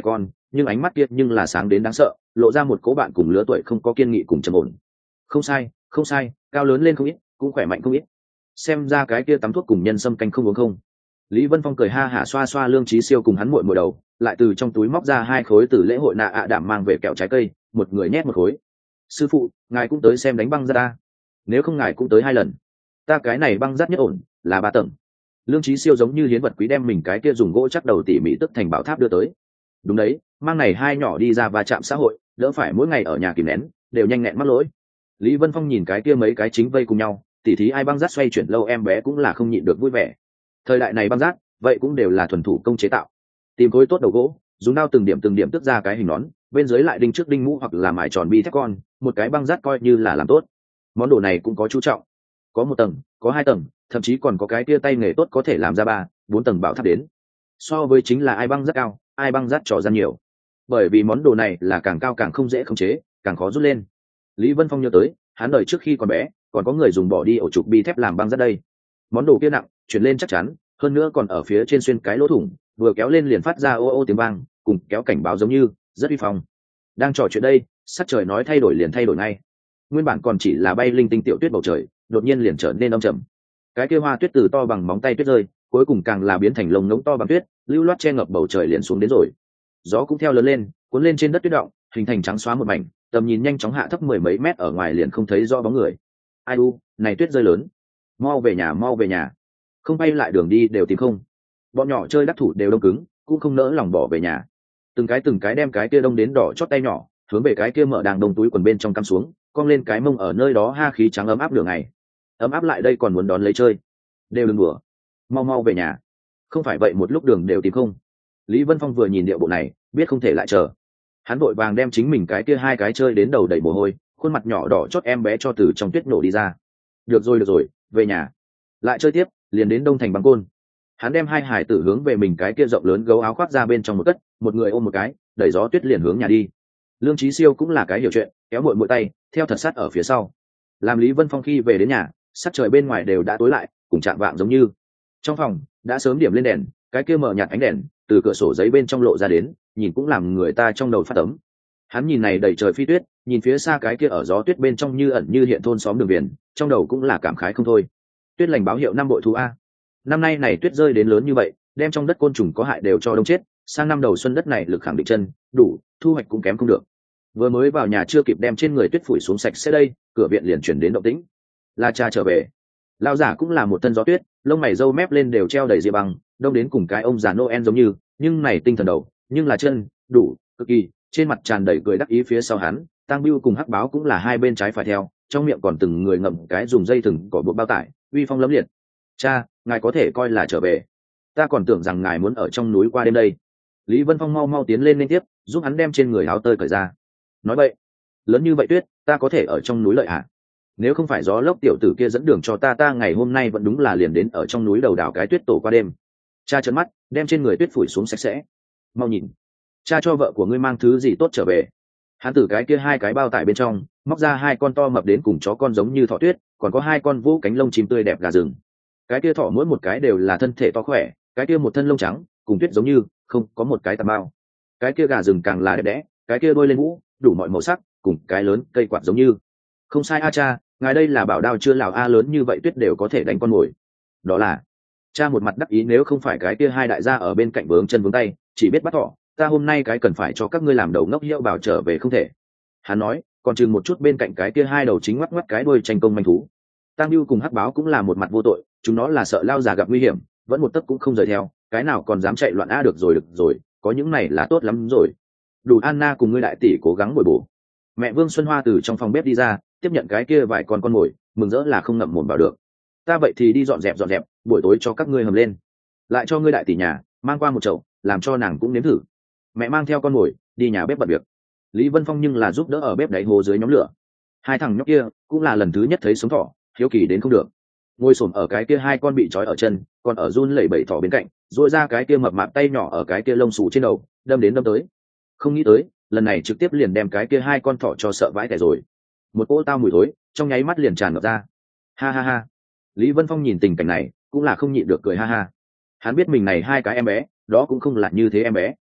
nhưng ánh mắt kia nhưng là sáng đến đáng sợ, lộ ra một cố bạn cùng lứa tuổi không có kiên nghị cùng trầm ổn. Không sai, không sai, cao lớn lên không ít, cũng khỏe mạnh không ít. Xem ra cái kia tắm thuốc cùng nhân sâm canh không uống không. Lý Vân Phong cười ha hả xoa xoa Lương Chí Siêu cùng hắn muội muội đầu, lại từ trong túi móc ra 2 khối từ lễ hội nạ ạ đảm mang về kẹo trái cây, một người nhét một khối. Sư phụ, ngài cũng tới xem đánh băng ra ta. Nếu không ngài cũng tới 2 lần. Ta cái này băng rát nhất ổn, là 3 tầng. Lương Chí Siêu giống như hiến vật quý đem mình cái kia dùng gỗ chắc đầu tỉ mỉ tức thành bảo tháp đưa tới. Đúng đấy, mang này 2 nhỏ đi ra va chạm xã hội, đỡ phải mỗi ngày ở nhà kìm nén, đều nhanh nghẹn mắc lỗi. Lý Vân Phong nhìn cái kia mấy cái chính vây cùng nhau, tỉ thí ai băng rát xoay chuyển lâu em bé cũng là không nhịn được vui vẻ. Thời đại này băng rát, vậy cũng đều là thuần thủ công chế tạo. Tìm khối tốt đầu gỗ, dùng dao từng điểm tước ra cái hình nón, bên dưới lại đinh trước đinh mũ hoặc là mài tròn bi thép con, một cái băng rát coi như là làm tốt. Món đồ này cũng có chú trọng, có 1 tầng, có 2 tầng, thậm chí còn có cái kia tay nghề tốt có thể làm ra 3, 4 tầng bảo tháp đến. So với chính là ai băng rát cao, ai băng rát trò gian nhiều. Bởi vì món đồ này là càng cao càng không dễ khống chế, càng khó rút lên. Lý Vân Phong nhớ tới, hắn đời trước khi còn bé, còn có người dùng bỏ đi ổ trục bi thép làm băng rát đây. Món đồ kia nặng, chuyển lên chắc chắn, hơn nữa còn ở phía trên xuyên cái lỗ thủng, vừa kéo lên liền phát ra ô ô tiếng vang, cùng kéo cảnh báo giống như rất uy phong. Đang trò chuyện đây, sắc trời nói thay đổi liền thay đổi ngay. Nguyên bản còn chỉ là bay linh tinh tiểu tuyết bầu trời, đột nhiên liền trở nên âm trầm. Cái kia hoa tuyết từ to bằng móng tay tuyết rơi, cuối cùng càng là biến thành lồng ngỗng to bằng tuyết, lưu loát che ngập bầu trời liền xuống đến rồi. Gió cũng theo lớn lên, cuốn lên trên đất tuyết động, hình thành trắng xóa một mảnh, tầm nhìn nhanh chóng hạ thấp 10 mấy mét ở ngoài liền không thấy rõ bóng người. Ai u, này tuyết rơi lớn, mau về nhà, mau về nhà. Không bay lại đường đi đều tìm không. Bọn nhỏ chơi đắc thủ đều đông cứng, cũng không nỡ lòng bỏ về nhà. Từng cái đem cái kia đông đến đỏ chót tay nhỏ, hướng về cái kia mở đàng đông túi quần bên trong cắm xuống, cong lên cái mông ở nơi đó ha khí trắng ấm áp đường ngày. Ấm áp lại đây còn muốn đón lấy chơi. Đều đừng đùa, mau mau về nhà. Không phải vậy một lúc đường đều tìm không. Lý Vân Phong vừa nhìn điệu bộ này, biết không thể lại chờ. Hắn vội vàng đem chính mình cái kia 2 cái chơi đến đầu đầy mồ hôi, khuôn mặt nhỏ đỏ chót em bé cho từ trong tuyết nổ đi ra. Được rồi, về nhà. Lại chơi tiếp, liền đến Đông Thành Băng Côn. Hắn đem 2 hải tử hướng về mình cái kia rộng lớn gấu áo khoác ra bên trong một cất, một người ôm một cái, đẩy gió tuyết liền hướng nhà đi. Lương Chí Siêu cũng là cái hiểu chuyện, kéo muội tay, theo thật sát ở phía sau. Làm Lý Vân Phong khi về đến nhà, sắc trời bên ngoài đều đã tối lại, cùng chạng vạng giống như. Trong phòng đã sớm điểm lên đèn, cái kia mở nhạt ánh đèn từ cửa sổ giấy bên trong lộ ra đến, nhìn cũng làm người ta trong đầu phát ấm. Hắn nhìn này đầy trời phi tuyết, nhìn phía xa cái kia ở gió tuyết bên trong như ẩn như hiện thôn xóm đường biển, trong đầu cũng là cảm khái không thôi. Tuyết lành báo hiệu năm bội thu a. Năm nay này tuyết rơi đến lớn như vậy, đem trong đất côn trùng có hại đều cho đông chết, sang năm đầu xuân đất này lực khẳng định chân đủ, thu hoạch cũng kém không được. Vừa mới vào nhà chưa kịp đem trên người tuyết phủi xuống sạch sẽ đây, cửa viện liền chuyển đến động tĩnh. La cha trở về. Lão giả cũng là một thân gió tuyết, lông mày râu mép lên đều treo đầy ria băng, đông đến cùng cái ông già Noel giống như, nhưng này tinh thần đầu, nhưng là chân đủ, cực kỳ, trên mặt tràn đầy cười đắc ý. Phía sau hắn, Tang Bưu cùng Hắc Báo cũng là hai bên trái phải theo, trong miệng còn từng người ngậm cái dùng dây thừng cỏ buộc bao tải, uy phong lẫm liệt. Cha, ngài có thể coi là trở về, ta còn tưởng rằng ngài muốn ở trong núi qua đêm đây. Lý Vân Phong mau mau tiến lên liên tiếp, giúp hắn đem trên người áo tơi cởi ra. Nói vậy, lớn như vậy tuyết, ta có thể ở trong núi lợi hả? Nếu không phải gió lốc tiểu tử kia dẫn đường cho ta ngày hôm nay vẫn đúng là liền đến ở trong núi đầu đảo cái tuyết tổ qua đêm. Cha trợn mắt, đem trên người tuyết phủi xuống sạch sẽ. Mau nhìn, cha cho vợ của ngươi mang thứ gì tốt trở về. Hắn từ cái kia hai cái bao tải bên trong móc ra hai con to mập đến cùng chó con giống như thỏ tuyết, còn có hai con vũ cánh lông chim tươi đẹp gà rừng. Cái kia thỏ mỗi một cái đều là thân thể to khỏe, cái kia một thân lông trắng cùng tuyết giống như, không có một cái tàn bao. Cái kia gà rừng càng là đẹp đẽ, cái kia đôi lên mũ đủ mọi màu sắc, cùng cái lớn cây quạt giống như. Không sai a cha, ngài đây là bảo đao chưa lào a, lớn như vậy tuyết đều có thể đánh con mồi. Đó là cha một mặt đắc ý, nếu không phải cái kia hai đại gia ở bên cạnh vướng chân vướng tay, chỉ biết bắt thỏ, ta hôm nay cái cần phải cho các ngươi làm đầu ngốc hiệu bảo trở về không thể. Hắn nói, còn chừng một chút bên cạnh cái kia hai đầu chính ngoắc ngoắc cái đuôi tranh công manh thú. Tang Bưu cùng Hắc Báo cũng là một mặt vô tội, chúng nó là sợ lao già gặp nguy hiểm, vẫn một tấc cũng không rời theo, cái nào còn dám chạy loạn a. Được rồi, có những này là tốt lắm rồi. Đủ Anna cùng ngươi đại tỷ cố gắng bồi bổ. Mẹ Vương Xuân Hoa từ trong phòng bếp đi ra, tiếp nhận cái kia vài con mồi, mừng rỡ là không ngậm mồm vào được. Ta vậy thì đi dọn dẹp, buổi tối cho các ngươi hầm lên, lại cho ngươi đại tỷ nhà mang qua một chậu, làm cho nàng cũng nếm thử. Mẹ mang theo con mồi đi nhà bếp bận việc. Lý Vân Phong nhưng là giúp đỡ ở bếp đáy hồ dưới nhóm lửa. Hai thằng nhóc kia cũng là lần thứ nhất thấy sống thỏ, hiếu kỳ đến không được, ngồi xổm ở cái kia hai con bị trói ở chân, còn ở run lẩy bẩy thỏ bên cạnh, duỗi ra cái kia mập mạp tay nhỏ ở cái kia lông xù trên đầu đâm tới. Không nghĩ tới lần này trực tiếp liền đem cái kia hai con thỏ cho sợ vãi tẻ rồi. Một cỗ tao mùi thối trong nháy mắt liền tràn ngập ra. Ha ha ha. Lý Vân Phong nhìn tình cảnh này cũng là không nhịn được cười ha ha. Hắn biết mình này hai cái em bé đó cũng không là như thế em bé.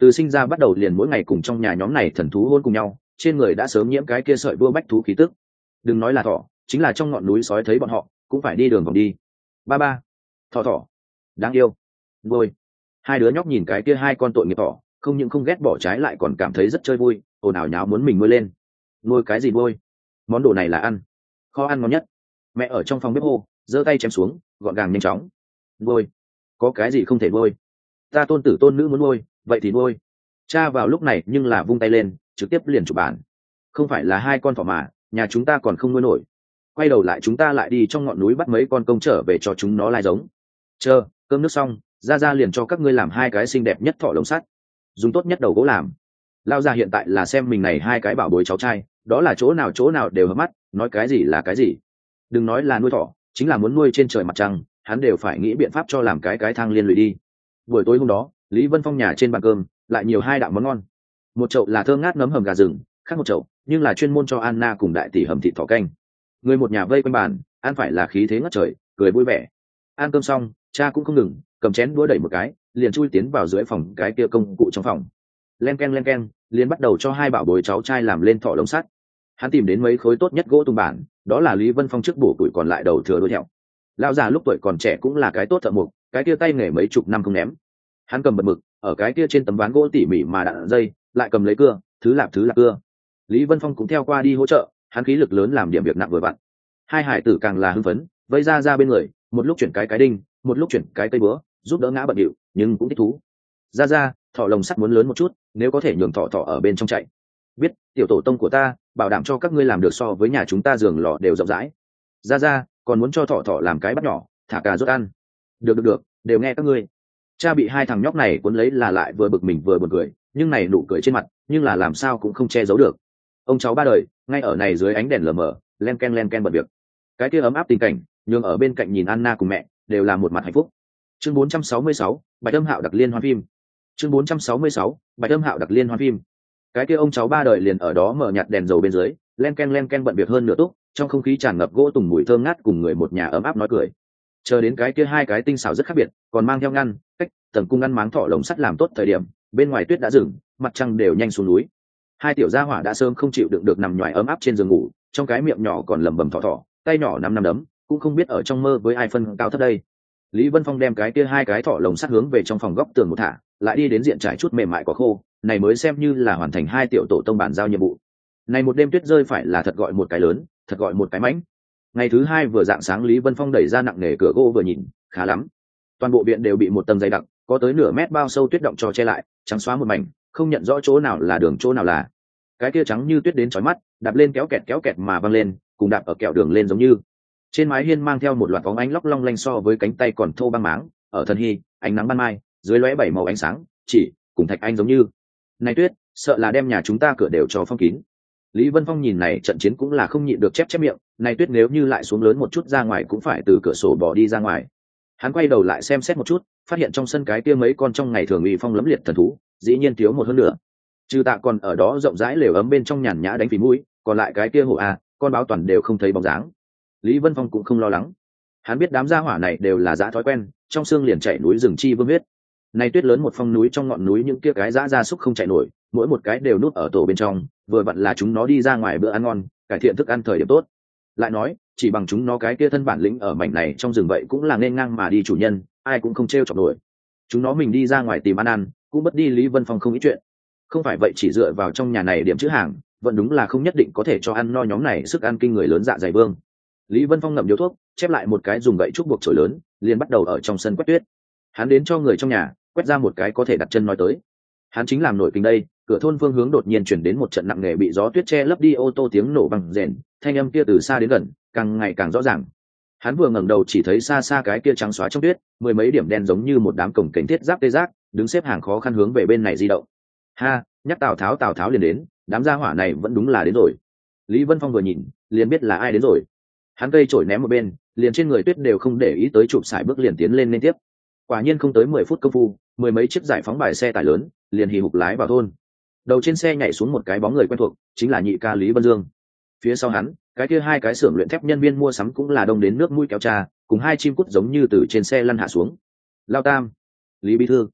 từ sinh ra bắt đầu liền mỗi ngày cùng trong nhà nhóm này thần thú hôn cùng nhau, trên người đã sớm nhiễm cái kia sợi đua bách thú khí tức. Đừng nói là thỏ, chính là trong ngọn núi sói thấy bọn họ cũng phải đi đường vòng đi. Ba ba, thỏ thỏ đáng yêu. Vui. Hai đứa nhóc nhìn cái kia hai con tội nghiệp thỏ, không những không ghét bỏ, trái lại còn cảm thấy rất chơi vui, ồn ào nháo muốn mình nuôi lên. Nuôi cái gì nuôi? Món đồ này là ăn, kho ăn ngon nhất. Mẹ ở trong phòng bếp hô, giơ tay chém xuống, gọn gàng nhanh chóng. Nuôi? Có cái gì không thể nuôi? Ta tôn tử tôn nữ muốn nuôi, vậy thì nuôi. Cha vào lúc này nhưng là vung tay lên, trực tiếp liền chụp bàn. Không phải là hai con thỏ mà, nhà chúng ta còn không nuôi nổi. Quay đầu lại chúng ta lại đi trong ngọn núi bắt mấy con công trở về cho chúng nó lai giống. Chờ cơm nước xong, ra liền cho các ngươi làm hai cái xinh đẹp nhất thỏ lồng sắt, dùng tốt nhất đầu gỗ làm. Lao già hiện tại là xem mình này hai cái bảo bối cháu trai, đó là chỗ nào đều hợp mắt, nói cái gì là cái gì. Đừng nói là nuôi thỏ, chính là muốn nuôi trên trời mặt trăng, hắn đều phải nghĩ biện pháp cho làm cái thang liên lụy đi. Buổi tối hôm đó, Lý Vân Phong nhà trên bàn cơm lại nhiều hai đạo món ngon. Một chậu là thơm ngát nấm hầm gà rừng, khác một chậu nhưng là chuyên môn cho Anna cùng đại tỷ hầm thịt thỏ canh. Người một nhà vây quanh bàn ăn phải là khí thế ngất trời, cười vui vẻ. Ăn cơm xong, cha cũng không ngừng, cầm chén đũa đẩy một cái liền chui tiến vào dưới phòng cái kia công cụ trong phòng. Len keng liền bắt đầu cho hai bảo bối cháu trai làm lên thỏ lồng sắt. Hắn tìm đến mấy khối tốt nhất gỗ tùng bản, đó là Lý Vân Phong trước bổ tuổi còn lại đầu thừa đuôi thẹo. Lão già lúc tuổi còn trẻ cũng là cái tốt thợ mộc, cái kia tay nghề mấy chục năm không ném. Hắn cầm bật mực ở cái kia trên tấm ván gỗ tỉ mỉ mà đạn dây, lại cầm lấy cưa, thứ lạp cưa. Lý Vân Phong cũng theo qua đi hỗ trợ, hắn khí lực lớn làm điểm việc nặng vừa vặn. Hai hải tử càng là hưng phấn, vây ra bên người, một lúc chuyển cái đinh, một lúc chuyển cái cây búa, giúp đỡ ngã bận điệu, nhưng cũng thích thú. Ra, thỏ lồng sắt muốn lớn một chút, nếu có thể nhường thỏ ở bên trong chạy. Biết, tiểu tổ tông của ta, bảo đảm cho các ngươi làm được so với nhà chúng ta giường lò đều rộng rãi. Ra, còn muốn cho thỏ làm cái bắt nhỏ, thả cà rốt ăn. Được, đều nghe các ngươi. Cha bị hai thằng nhóc này cuốn lấy là lại vừa bực mình vừa buồn cười, nhưng này nụ cười trên mặt, nhưng là làm sao cũng không che giấu được. Ông cháu ba đời, ngay ở này dưới ánh đèn lờ mờ, len ken bật việc. Cái kia ấm áp tình cảnh, nhường ở bên cạnh nhìn Anna cùng mẹ, đều là một mặt hạnh phúc. Chương 466, Bạch Âm Hạo đặc liên hoan phim. Chương 466, Bạch Âm Hạo đặc liên hoan phim. Cái kia ông cháu ba đời liền ở đó mở nhạt đèn dầu bên dưới, len ken bận việc hơn nửa túc, trong không khí tràn ngập gỗ tùng mùi thơm ngát cùng người một nhà ấm áp nói cười. Chờ đến cái kia hai cái tinh xảo rất khác biệt, còn mang theo ngăn, cách, tầng cung ngăn máng thỏ lồng sắt làm tốt thời điểm, bên ngoài tuyết đã dừng, mặt trăng đều nhanh xuống núi. Hai tiểu gia hỏa đã sớm không chịu đựng được nằm nhoài ấm áp trên giường ngủ, trong cái miệng nhỏ còn lẩm bẩm thỏ, tay nhỏ nắm đấm, cũng không biết ở trong mơ với ai phân cao thấp đây. Lý Vân Phong đem cái kia hai cái thỏ lồng sắt hướng về trong phòng góc tường một thả, lại đi đến diện trải chút mềm mại cỏ khô, này mới xem như là hoàn thành hai tiểu tổ tông bản giao nhiệm vụ. Này một đêm tuyết rơi phải là thật gọi một cái lớn, thật gọi một cái mãnh. Ngày thứ hai vừa dạng sáng, Lý Vân Phong đẩy ra nặng nề cửa gỗ vừa nhìn, khá lắm. Toàn bộ viện đều bị một tầng dày đặc, có tới nửa mét bao sâu tuyết động cho che lại, trắng xóa một mảnh, không nhận rõ chỗ nào là đường chỗ nào là. Cái kia trắng như tuyết đến chói mắt, đạp lên kéo kẹt mà văng lên, cùng đạp ở kẹo đường lên giống như. Trên mái hiên mang theo một loạt bóng ánh lóc long lanh so với cánh tay còn thô băng máng, ở thần hy, ánh nắng ban mai, dưới lóe bảy màu ánh sáng, chỉ cùng thạch anh giống như. Này tuyết, sợ là đem nhà chúng ta cửa đều cho phong kín. Lý Vân Phong nhìn này trận chiến cũng là không nhịn được chép miệng, này tuyết nếu như lại xuống lớn một chút ra ngoài cũng phải từ cửa sổ bỏ đi ra ngoài. Hắn quay đầu lại xem xét một chút, phát hiện trong sân cái kia mấy con trong ngày thường uy phong lẫm liệt thần thú, dĩ nhiên thiếu một hơn nữa. Trừ Tạ còn ở đó rộng rãi lều ấm bên trong nhàn nhã đánh phí mũi, còn lại cái kia hổ con báo toàn đều không thấy bóng dáng. Lý Vân Phong cũng không lo lắng, hắn biết đám gia hỏa này đều là dã thói quen, trong xương liền chạy núi rừng chi vương huyết. Này tuyết lớn một phong núi trong ngọn núi những kia cái dã gia súc không chạy nổi, mỗi một cái đều núp ở tổ bên trong, vừa vặn là chúng nó đi ra ngoài bữa ăn ngon, cải thiện thức ăn thời điểm tốt. Lại nói, chỉ bằng chúng nó cái kia thân bản lĩnh ở mảnh này trong rừng vậy cũng là nên ngang mà đi chủ nhân, ai cũng không trêu chọc nổi. Chúng nó mình đi ra ngoài tìm ăn, cũng mất đi Lý Vân Phong không ít chuyện. Không phải vậy chỉ dựa vào trong nhà này điểm chữ hàng, vẫn đúng là không nhất định có thể cho ăn no nhóm này sức ăn kinh người lớn dạ dày vương. Lý Vân Phong ngậm điếu thuốc, chép lại một cái dùng gậy trúc buộc chổi lớn, liền bắt đầu ở trong sân quét tuyết. Hắn đến cho người trong nhà quét ra một cái có thể đặt chân nói tới. Hắn chính làm nổi kinh đây, cửa thôn phương hướng đột nhiên chuyển đến một trận nặng nề bị gió tuyết che lấp đi ô tô tiếng nổ bằng rền, thanh âm kia từ xa đến gần, càng ngày càng rõ ràng. Hắn vừa ngẩng đầu chỉ thấy xa xa cái kia trắng xóa trong tuyết, mười mấy điểm đen giống như một đám cổng cảnh thiết giáp tê giác, đứng xếp hàng khó khăn hướng về bên này di động. Ha, nhắc Tào Tháo liền đến, đám gia hỏa này vẫn đúng là đến rồi. Lý Vân Phong vừa nhìn, liền biết là ai đến rồi. Hắn cây chổi ném một bên, liền trên người tuyết đều không để ý tới, chụp sải bước liền tiến lên liên tiếp. Quả nhiên không tới 10 phút công phu, mười mấy chiếc giải phóng bài xe tải lớn liền hì hục lái vào thôn. Đầu trên xe nhảy xuống một cái bóng người quen thuộc, chính là nhị ca Lý Vân Dương. Phía sau hắn, cái kia hai cái xưởng luyện thép nhân viên mua sắm cũng là đông đến nước mũi kéo trà, cùng hai chim cút giống như từ trên xe lăn hạ xuống. Lao Tam, Lý Bí Thư,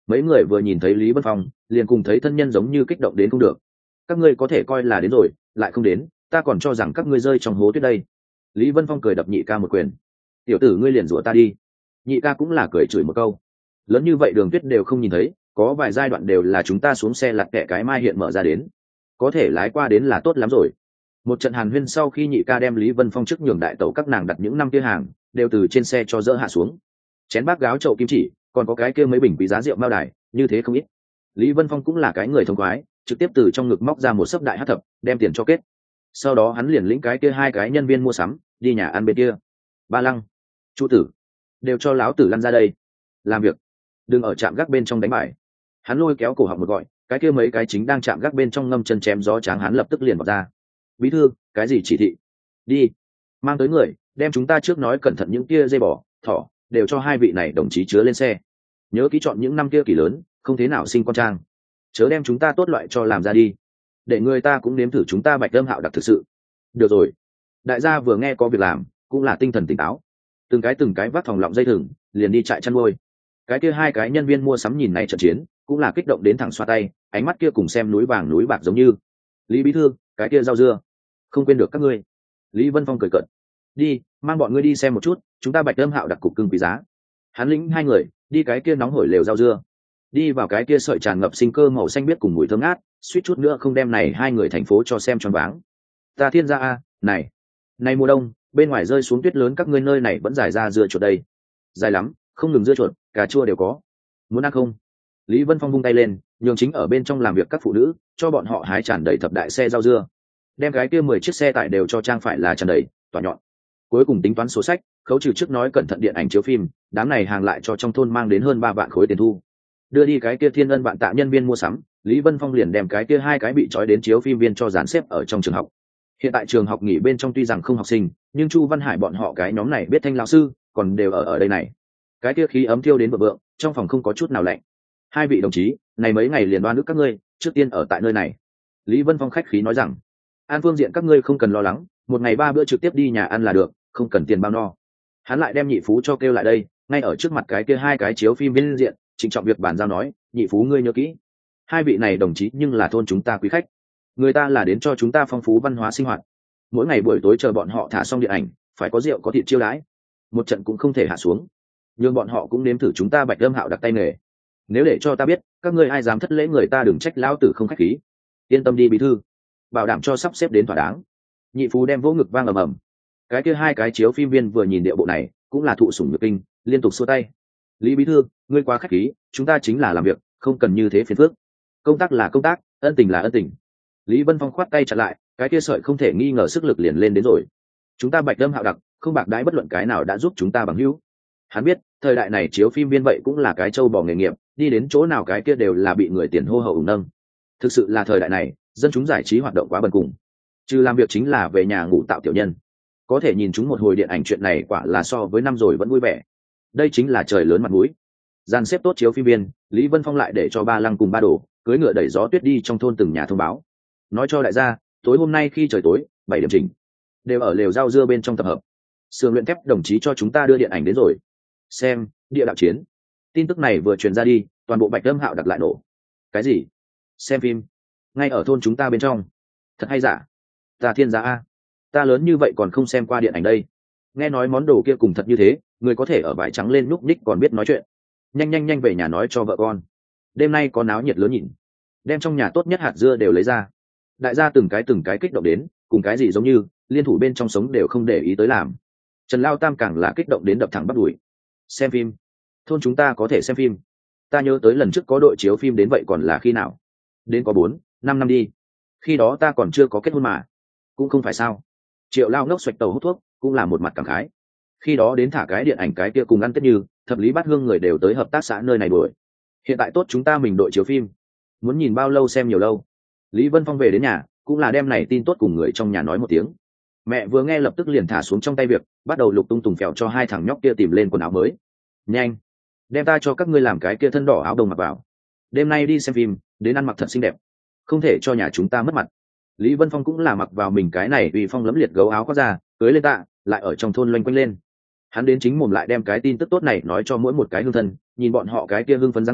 Mấy người vừa nhìn thấy Lý Vân Phong liền cùng thấy thân nhân giống như kích động đến không được. Các ngươi có thể coi là đến rồi, lại không đến ta còn cho rằng các ngươi rơi trong hố tuyết đây. Lý Vân Phong cười đập nhị ca một quyền. Tiểu tử ngươi liền rủa ta đi. Nhị ca cũng là cười chửi một câu. Lớn như vậy đường tuyết đều không nhìn thấy, có vài giai đoạn đều là chúng ta xuống xe lặt kẻ cái mai hiện mở ra đến, có thể lái qua đến là tốt lắm rồi. Một trận hàn huyên sau khi nhị ca đem Lý Vân Phong trước nhường đại tẩu các nàng đặt những năm kia hàng đều từ trên xe cho dỡ hạ xuống. Chén bát gáo chậu kim chỉ, còn có cái kia mấy bình quý giá rượu mao đài, như thế không ít. Lý Vân Phong cũng là cái người thông khoái, trực tiếp từ trong ngực móc ra một sấp đại hắc thập, đem tiền cho kết. Sau đó hắn liền lĩnh cái kia hai cái nhân viên mua sắm đi nhà ăn bên kia. Ba Lăng, Chu Tử, đều cho láo tử lăn ra đây làm việc, đừng ở trạm gác bên trong đánh bài. Hắn lôi kéo cổ họng một gọi, cái kia mấy cái chính đang chạm gác bên trong ngâm chân chém gió tráng hắn lập tức liền vào ra. Bí thư, cái gì chỉ thị? Đi, mang tới người, đem chúng ta trước nói cẩn thận những kia dây bò thỏ đều cho hai vị này đồng chí chứa lên xe. Nhớ kỹ chọn những năm kia kỳ lớn, không thế nào sinh con trang, chớ đem chúng ta tốt loại cho làm ra đi, để người ta cũng nếm thử chúng ta Bạch Lâm Hạo đặc thực sự. Được rồi. Đại gia vừa nghe có việc làm cũng là tinh thần tỉnh táo, từng cái vác thòng lọng dây thừng liền đi trại chăn nuôi. Cái kia hai cái nhân viên mua sắm nhìn này trận chiến cũng là kích động đến thẳng xoa tay, ánh mắt kia cùng xem núi vàng núi bạc giống như. Lý bí thư, cái kia rau dưa không quên được các ngươi. Lý Vân Phong cười cợt. Đi, mang bọn ngươi đi xem một chút chúng ta Bạch Lâm Hạo đặc cục cưng quý giá. Hắn lĩnh hai người đi cái kia nóng hổi lều rau dưa, đi vào cái kia sợi tràn ngập sinh cơ màu xanh biếc cùng mùi thơm ngát, suýt chút nữa không đem này hai người thành phố cho xem choáng váng. Ta thiên gia a, này mùa đông bên ngoài rơi xuống tuyết lớn, các ngươi nơi này vẫn dài ra dưa chuột đây. Dài lắm, không ngừng dưa chuột, cà chua đều có. Muốn ăn không? Lý Vân Phong vung tay lên, nhường chính ở bên trong làm việc các phụ nữ cho bọn họ hái tràn đầy thập đại xe rau dưa, đem cái kia 10 chiếc xe tải đều cho trang phải là tràn đầy tỏa nhọn. Cuối cùng tính toán số sách, khấu trừ trước nói cẩn thận điện ảnh chiếu phim, đám này hàng lại cho trong thôn mang đến hơn 3 vạn khối tiền thu. Đưa đi cái kia thiên ân bạn tạ nhân viên mua sắm, Lý Vân Phong liền đem cái kia hai cái bị trói đến chiếu phim viên cho dàn xếp ở trong trường học. Hiện tại trường học nghỉ bên trong tuy rằng không học sinh, nhưng Chu Văn Hải bọn họ cái nhóm này biết thanh lão sư còn đều ở đây này. Cái kia khí ấm thiêu đến bờ vượng, trong phòng không có chút nào lạnh. Hai vị đồng chí, này mấy ngày liền đoan nước các ngươi trước tiên ở tại nơi này. Lý Vân Phong khách khí nói rằng, an phương diện các ngươi không cần lo lắng, một ngày 3 bữa trực tiếp đi nhà ăn là được, không cần tiền bao no. Hắn lại đem nhị phú cho kêu lại đây, ngay ở trước mặt cái kia hai cái chiếu phim bên diện, trịnh trọng việc bàn giao nói, nhị phú ngươi nhớ kỹ, hai vị này đồng chí nhưng là thôn chúng ta quý khách, người ta là đến cho chúng ta phong phú văn hóa sinh hoạt, mỗi ngày buổi tối chờ bọn họ thả xong điện ảnh phải có rượu có thịt chiêu đãi, một trận cũng không thể hạ xuống, nhưng bọn họ cũng nếm thử chúng ta Bạch Lâm Hạo đặc tay nghề. Nếu để cho ta biết các ngươi ai dám thất lễ người ta đừng trách lão tử không khách khí. Yên tâm đi bí thư, bảo đảm cho sắp xếp đến thỏa đáng. Nhị phú đem vỗ ngực vang ầm ầm. Cái kia hai cái chiếu phim viên vừa nhìn điệu bộ này cũng là thụ sủng nhược kinh, liên tục xua tay. Lý bí thư, ngươi quá khách khí, chúng ta chính là làm việc, không cần như thế phiền phức. Công tác là công tác, ân tình là ân tình. Lý Vân Phong khoát tay chặn lại, cái kia sợi không thể nghi ngờ sức lực liền lên đến rồi. Chúng ta Bạch Lâm Hạo đặc không bạc đãi bất luận cái nào đã giúp chúng ta bằng hữu. Hắn biết thời đại này chiếu phim viên vậy cũng là cái trâu bò nghề nghiệp, đi đến chỗ nào cái kia đều là bị người tiền hô hậu ủng nâng. Thực sự là thời đại này dân chúng giải trí hoạt động quá bần cùng, trừ làm việc chính là về nhà ngủ tạo tiểu nhân. Có thể nhìn chúng một hồi điện ảnh, chuyện này quả là so với năm rồi vẫn vui vẻ. Đây chính là trời lớn mặt mũi. Dàn xếp tốt chiếu phim viên, Lý Vân Phong lại để cho Ba Lăng cùng Ba Đồ cưỡi ngựa đẩy gió tuyết đi trong thôn từng nhà thông báo, nói cho đại gia tối hôm nay khi trời tối 7 điểm chỉnh đều ở lều rau dưa bên trong tập hợp. Sườn luyện thép đồng chí cho chúng ta đưa điện ảnh đến rồi, xem địa đạo chiến. Tin tức này vừa truyền ra đi, toàn bộ Bạch Lâm Hạo đặt lại nổ. Cái gì? Xem phim ngay ở thôn chúng ta bên trong? Thật hay giả? Ta thiên giá a, ta lớn như vậy còn không xem qua điện ảnh đây. Nghe nói món đồ kia cùng thật như thế, người có thể ở vải trắng lên núp ních còn biết nói chuyện. Nhanh về nhà nói cho vợ con, đêm nay có náo nhiệt lớn nhìn, đem trong nhà tốt nhất hạt dưa đều lấy ra. Đại gia từng cái kích động đến cùng cái gì giống như liên thủ bên trong sống đều không để ý tới làm. Trần Lao Tam càng là kích động đến đập thẳng bắt đùi. Xem phim, thôn chúng ta có thể xem phim? Ta nhớ tới lần trước có đội chiếu phim đến vậy còn là khi nào? Đến có 4-5 năm đi, khi đó ta còn chưa có kết hôn mà. Cũng không phải sao. Triệu Lao ngốc xoạch tàu hút thuốc cũng là một mặt cảm khái. Khi đó đến thả cái điện ảnh cái kia cùng ăn Tết Như Thập Lý Bát Hương người đều tới hợp tác xã nơi này đuổi. Hiện tại tốt chúng ta mình đội chiếu phim, muốn nhìn bao lâu xem nhiều lâu. Lý Vân Phong về đến nhà cũng là đem này tin tốt cùng người trong nhà nói một tiếng. Mẹ vừa nghe lập tức liền thả xuống trong tay việc, bắt đầu lục tung tùng phèo cho hai thằng nhóc kia tìm lên quần áo mới. Nhanh, đem ta cho các ngươi làm cái kia thân đỏ áo đồng mặc vào, đêm nay đi xem phim, đến ăn mặc thật xinh đẹp, không thể cho nhà chúng ta mất mặt. Lý Vân Phong cũng là mặc vào mình cái này uy phong lẫm liệt gấu áo khoác ra, cưới lên tạ, lại ở trong thôn loanh quanh lên. Hắn đến chính mồm lại đem cái tin tức tốt này nói cho mỗi một cái hương thân, nhìn bọn họ cái kia hưng phấn dáng vẻ,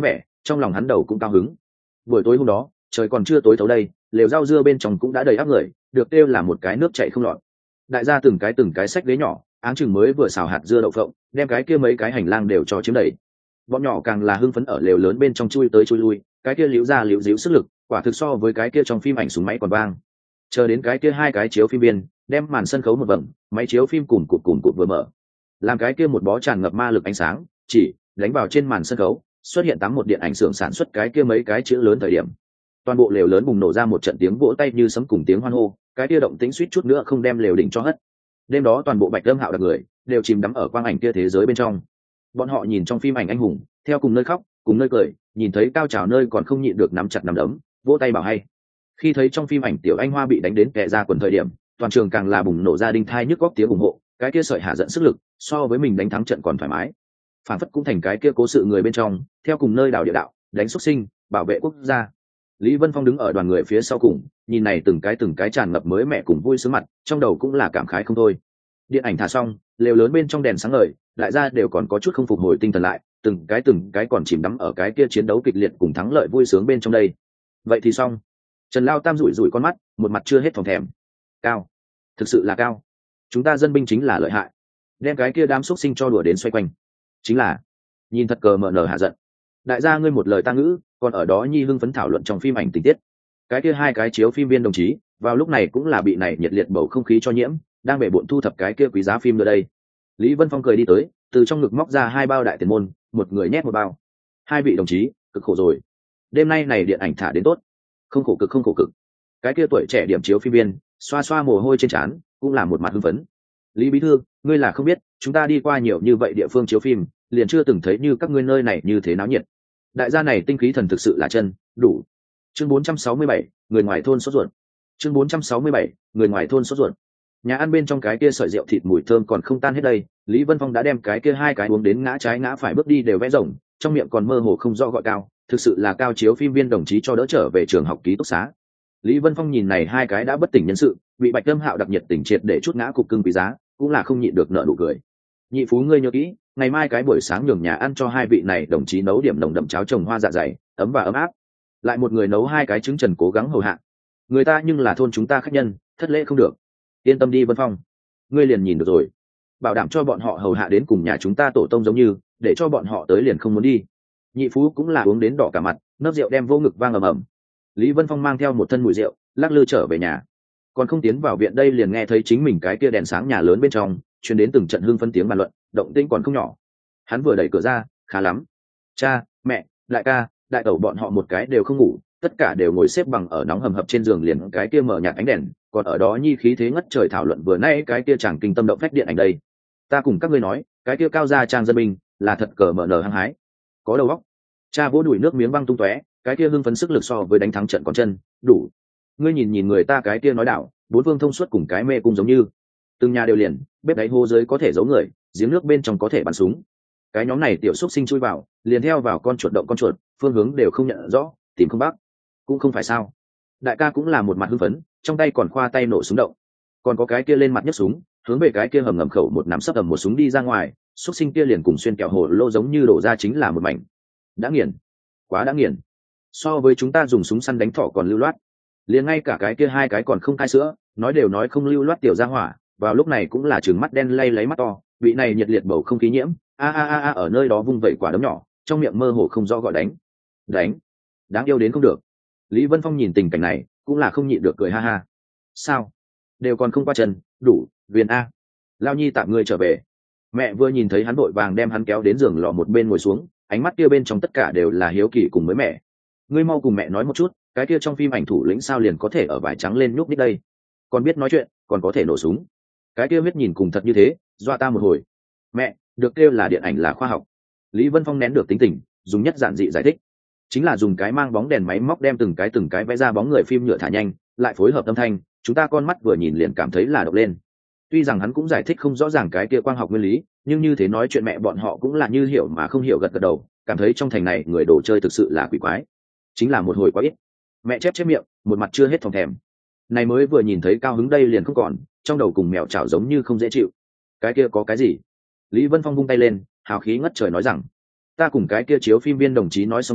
trong lòng hắn đầu cũng cao hứng. Buổi tối hôm đó trời còn chưa tối thấu đây, lều rau dưa bên trong cũng đã đầy áp người, được kêu là một cái nước chảy không lọt. Đại gia từng cái xách ghế nhỏ, áng chừng mới vừa xào hạt dưa đậu phộng, đem cái kia mấy cái hành lang đều cho chiếm đầy. Bọn nhỏ càng là hưng phấn ở lều lớn bên trong chui tới chui lui, cái kia liễu ra liễu díu sức lực, quả thực so với cái kia trong phim ảnh súng máy còn vang. Chờ đến cái kia hai cái chiếu phim viên đem màn sân khấu một vầng, máy chiếu phim cùn cụt vừa mở, làm cái kia một bó tràn ngập ma lực ánh sáng chỉ đánh vào trên màn sân khấu, xuất hiện tám một điện ảnh xưởng sản xuất cái kia mấy cái chữ lớn thời điểm, toàn bộ lều lớn bùng nổ ra một trận tiếng vỗ tay như sấm cùng tiếng hoan hô, cái kia động tĩnh suýt chút nữa không đem lều đỉnh cho hất. Đêm đó toàn bộ Bạch Lâm Hạo đặc người đều chìm đắm ở quang ảnh kia thế giới bên trong. Bọn họ nhìn trong phim ảnh anh hùng, theo cùng nơi khóc cùng nơi cười, nhìn thấy cao trào nơi còn không nhịn được nắm chặt nắm đấm vỗ tay bảo hay. Khi thấy trong phim ảnh tiểu anh hoa bị đánh đến kẻ ra quần thời điểm, toàn trường càng là bùng nổ ra đinh thai nhức góc tiếng ủng hộ, cái kia sợi hạ giận sức lực so với mình đánh thắng trận còn thoải mái. Phản phất cũng thành cái kia cố sự người bên trong, theo cùng nơi đảo địa đạo đánh xuất sinh bảo vệ quốc gia. Lý Vân Phong đứng ở đoàn người phía sau cùng, nhìn này từng cái tràn ngập mới mẹ cùng vui sướng mặt, trong đầu cũng là cảm khái không thôi. Điện ảnh thả xong, lều lớn bên trong đèn sáng ngời, đại gia đều còn có chút không phục hồi tinh thần lại, từng cái còn chìm đắm ở cái kia chiến đấu kịch liệt cùng thắng lợi vui sướng bên trong đây. Vậy thì xong. Trần Lao Tam rủi con mắt, một mặt chưa hết phòng thèm. Cao, thực sự là cao. Chúng ta dân binh chính là lợi hại, đem cái kia đám xúc sinh cho đùa đến xoay quanh. Chính là, nhìn thật cờ mở nở hạ giận. Đại gia ngươi một lời ta ngữ, còn ở đó nhi hưng phấn thảo luận trong phim ảnh tình tiết. Cái kia hai cái chiếu phim viên đồng chí vào lúc này cũng là bị này nhiệt liệt bầu không khí cho nhiễm, đang bể bộn thu thập cái kia quý giá phim nữa đây. Lý Vân Phong cười đi tới, từ trong ngực móc ra hai bao đại tiền môn, một người nhét một bao. Hai vị đồng chí cực khổ rồi, đêm nay này điện ảnh thả đến tốt. Không khổ cực. Cái kia tuổi trẻ điểm chiếu phim viên xoa xoa mồ hôi trên trán, cũng là một mặt hưng phấn. Lý bí thư, ngươi là không biết, chúng ta đi qua nhiều như vậy địa phương chiếu phim, liền chưa từng thấy như các ngươi nơi này như thế náo nhiệt. Đại gia này tinh khí thần thực sự là chân đủ. Chương 467, người ngoài thôn sốt ruột. Chương 467, người ngoài thôn sốt ruột. Nhà ăn bên trong cái kia sợi rượu thịt mùi thơm còn không tan hết đây, Lý Vân Phong đã đem cái kia hai cái uống đến ngã trái ngã phải bước đi đều vẽ rồng, trong miệng còn mơ hồ không rõ gọi cao, thực sự là cao chiếu phim viên đồng chí cho đỡ trở về trường học ký túc xá. Lý Vân Phong nhìn này hai cái đã bất tỉnh nhân sự, bị Bạch Lâm Hạo đặc nhiệt tỉnh triệt để chút ngã cục cưng quý giá, cũng là không nhịn được nợ nụ cười. Nhị phú ngươi nhớ kỹ, ngày mai cái buổi sáng nhường nhà ăn cho hai vị này đồng chí nấu điểm nồng đậm cháo trồng hoa dạ dày, ấm và ấm áp. Lại một người nấu hai cái trứng trần cố gắng hầu hạ. Người ta nhưng là thôn chúng ta khách nhân, thất lễ không được. Yên tâm đi Vân Phong, ngươi liền nhìn được rồi, bảo đảm cho bọn họ hầu hạ đến cùng nhà chúng ta tổ tông giống như, để cho bọn họ tới liền không muốn đi. Nhị phú cũng là uống đến đỏ cả mặt, nấc rượu đem vô ngực vang ầm ầm. Lý Vân Phong mang theo một thân mùi rượu, lắc lư trở về nhà. Còn không tiến vào viện đây liền nghe thấy chính mình cái kia đèn sáng nhà lớn bên trong truyền đến từng trận hương phân tiếng bàn luận, động tĩnh còn không nhỏ. Hắn vừa đẩy cửa ra, khá lắm, cha mẹ đại ca đại tẩu bọn họ một cái đều không ngủ, tất cả đều ngồi xếp bằng ở nóng hầm hập trên giường liền cái kia mở nhạt ánh đèn, còn ở đó nhi khí thế ngất trời thảo luận vừa nay cái kia chẳng kinh tâm động phách điện ảnh đây. Ta cùng các ngươi nói, cái kia cao gia trang dân binh là thật cờ mở nở hăng hái, có đầu óc. Cha vỗ đùi nước miếng văng tung tóe, cái kia hưng phấn sức lực so với đánh thắng trận còn chân đủ. Ngươi nhìn người ta cái kia nói đạo bốn phương thông suốt cùng cái mê cung giống như, từng nhà đều liền bếp đáy hô dưới có thể giấu người, giếng nước bên trong có thể bắn súng. Cái nhóm này tiểu xúc sinh chui vào liền theo vào con chuột động con chuột, phương hướng đều không nhận rõ, tìm không bắc cũng không phải sao. Đại ca cũng là một mặt hưng phấn, trong tay còn khoa tay nổ súng động, còn có cái kia lên mặt nhấc súng hướng về cái kia hầm ngầm khẩu một nắm sấp ầm một súng đi ra ngoài, xúc sinh kia liền cùng xuyên kẹo hồ lô giống như đổ ra chính là một mảnh. Đã nghiền, quá đã nghiền, so với chúng ta dùng súng săn đánh thỏ còn lưu loát. Liền ngay cả cái kia hai cái còn không cai sữa nói đều nói không lưu loát tiểu gia hỏa, vào lúc này cũng là trừng mắt đen lay lấy mắt to, vị này nhiệt liệt bầu không khí nhiễm, ở nơi đó vung vẩy quả đấm nhỏ, trong miệng mơ hồ không rõ gọi đánh đáng yêu đến không được. Lý Vân Phong nhìn tình cảnh này cũng là không nhịn được cười ha ha. Sao đều còn không qua chân đủ viên a, lao nhi tạm ngươi trở về. Mẹ vừa nhìn thấy hắn vội vàng đem hắn kéo đến giường lò một bên ngồi xuống, ánh mắt kia bên trong tất cả đều là hiếu kỳ cùng mới mẹ. Ngươi mau cùng mẹ nói một chút, cái kia trong phim ảnh thủ lĩnh sao liền có thể ở vải trắng lên nhúc nhích đây, còn biết nói chuyện còn có thể nổ súng, cái kia huyết nhìn cùng thật như thế, dọa ta một hồi. Mẹ, được kêu là điện ảnh là khoa học. Lý Vân Phong nén được tính tình, dùng nhất giản dị giải thích, chính là dùng cái mang bóng đèn máy móc đem từng cái vẽ ra bóng người phim nhựa thả nhanh, lại phối hợp âm thanh, chúng ta con mắt vừa nhìn liền cảm thấy là động lên. Tuy rằng hắn cũng giải thích không rõ ràng cái kia quang học nguyên lý, nhưng như thế nói chuyện mẹ bọn họ cũng là như hiểu mà không hiểu, gật gật đầu, cảm thấy trong thành này người đồ chơi thực sự là quỷ quái, chính là một hồi quá ít. Mẹ chép miệng, một mặt chưa hết phòng thèm. Này mới vừa nhìn thấy cao hứng đây liền không còn, trong đầu cùng mèo chảo giống như không dễ chịu. Cái kia có cái gì? Lý Vân Phong vung tay lên, hào khí ngất trời nói rằng, ta cùng cái kia chiếu phim viên đồng chí nói xong rồi,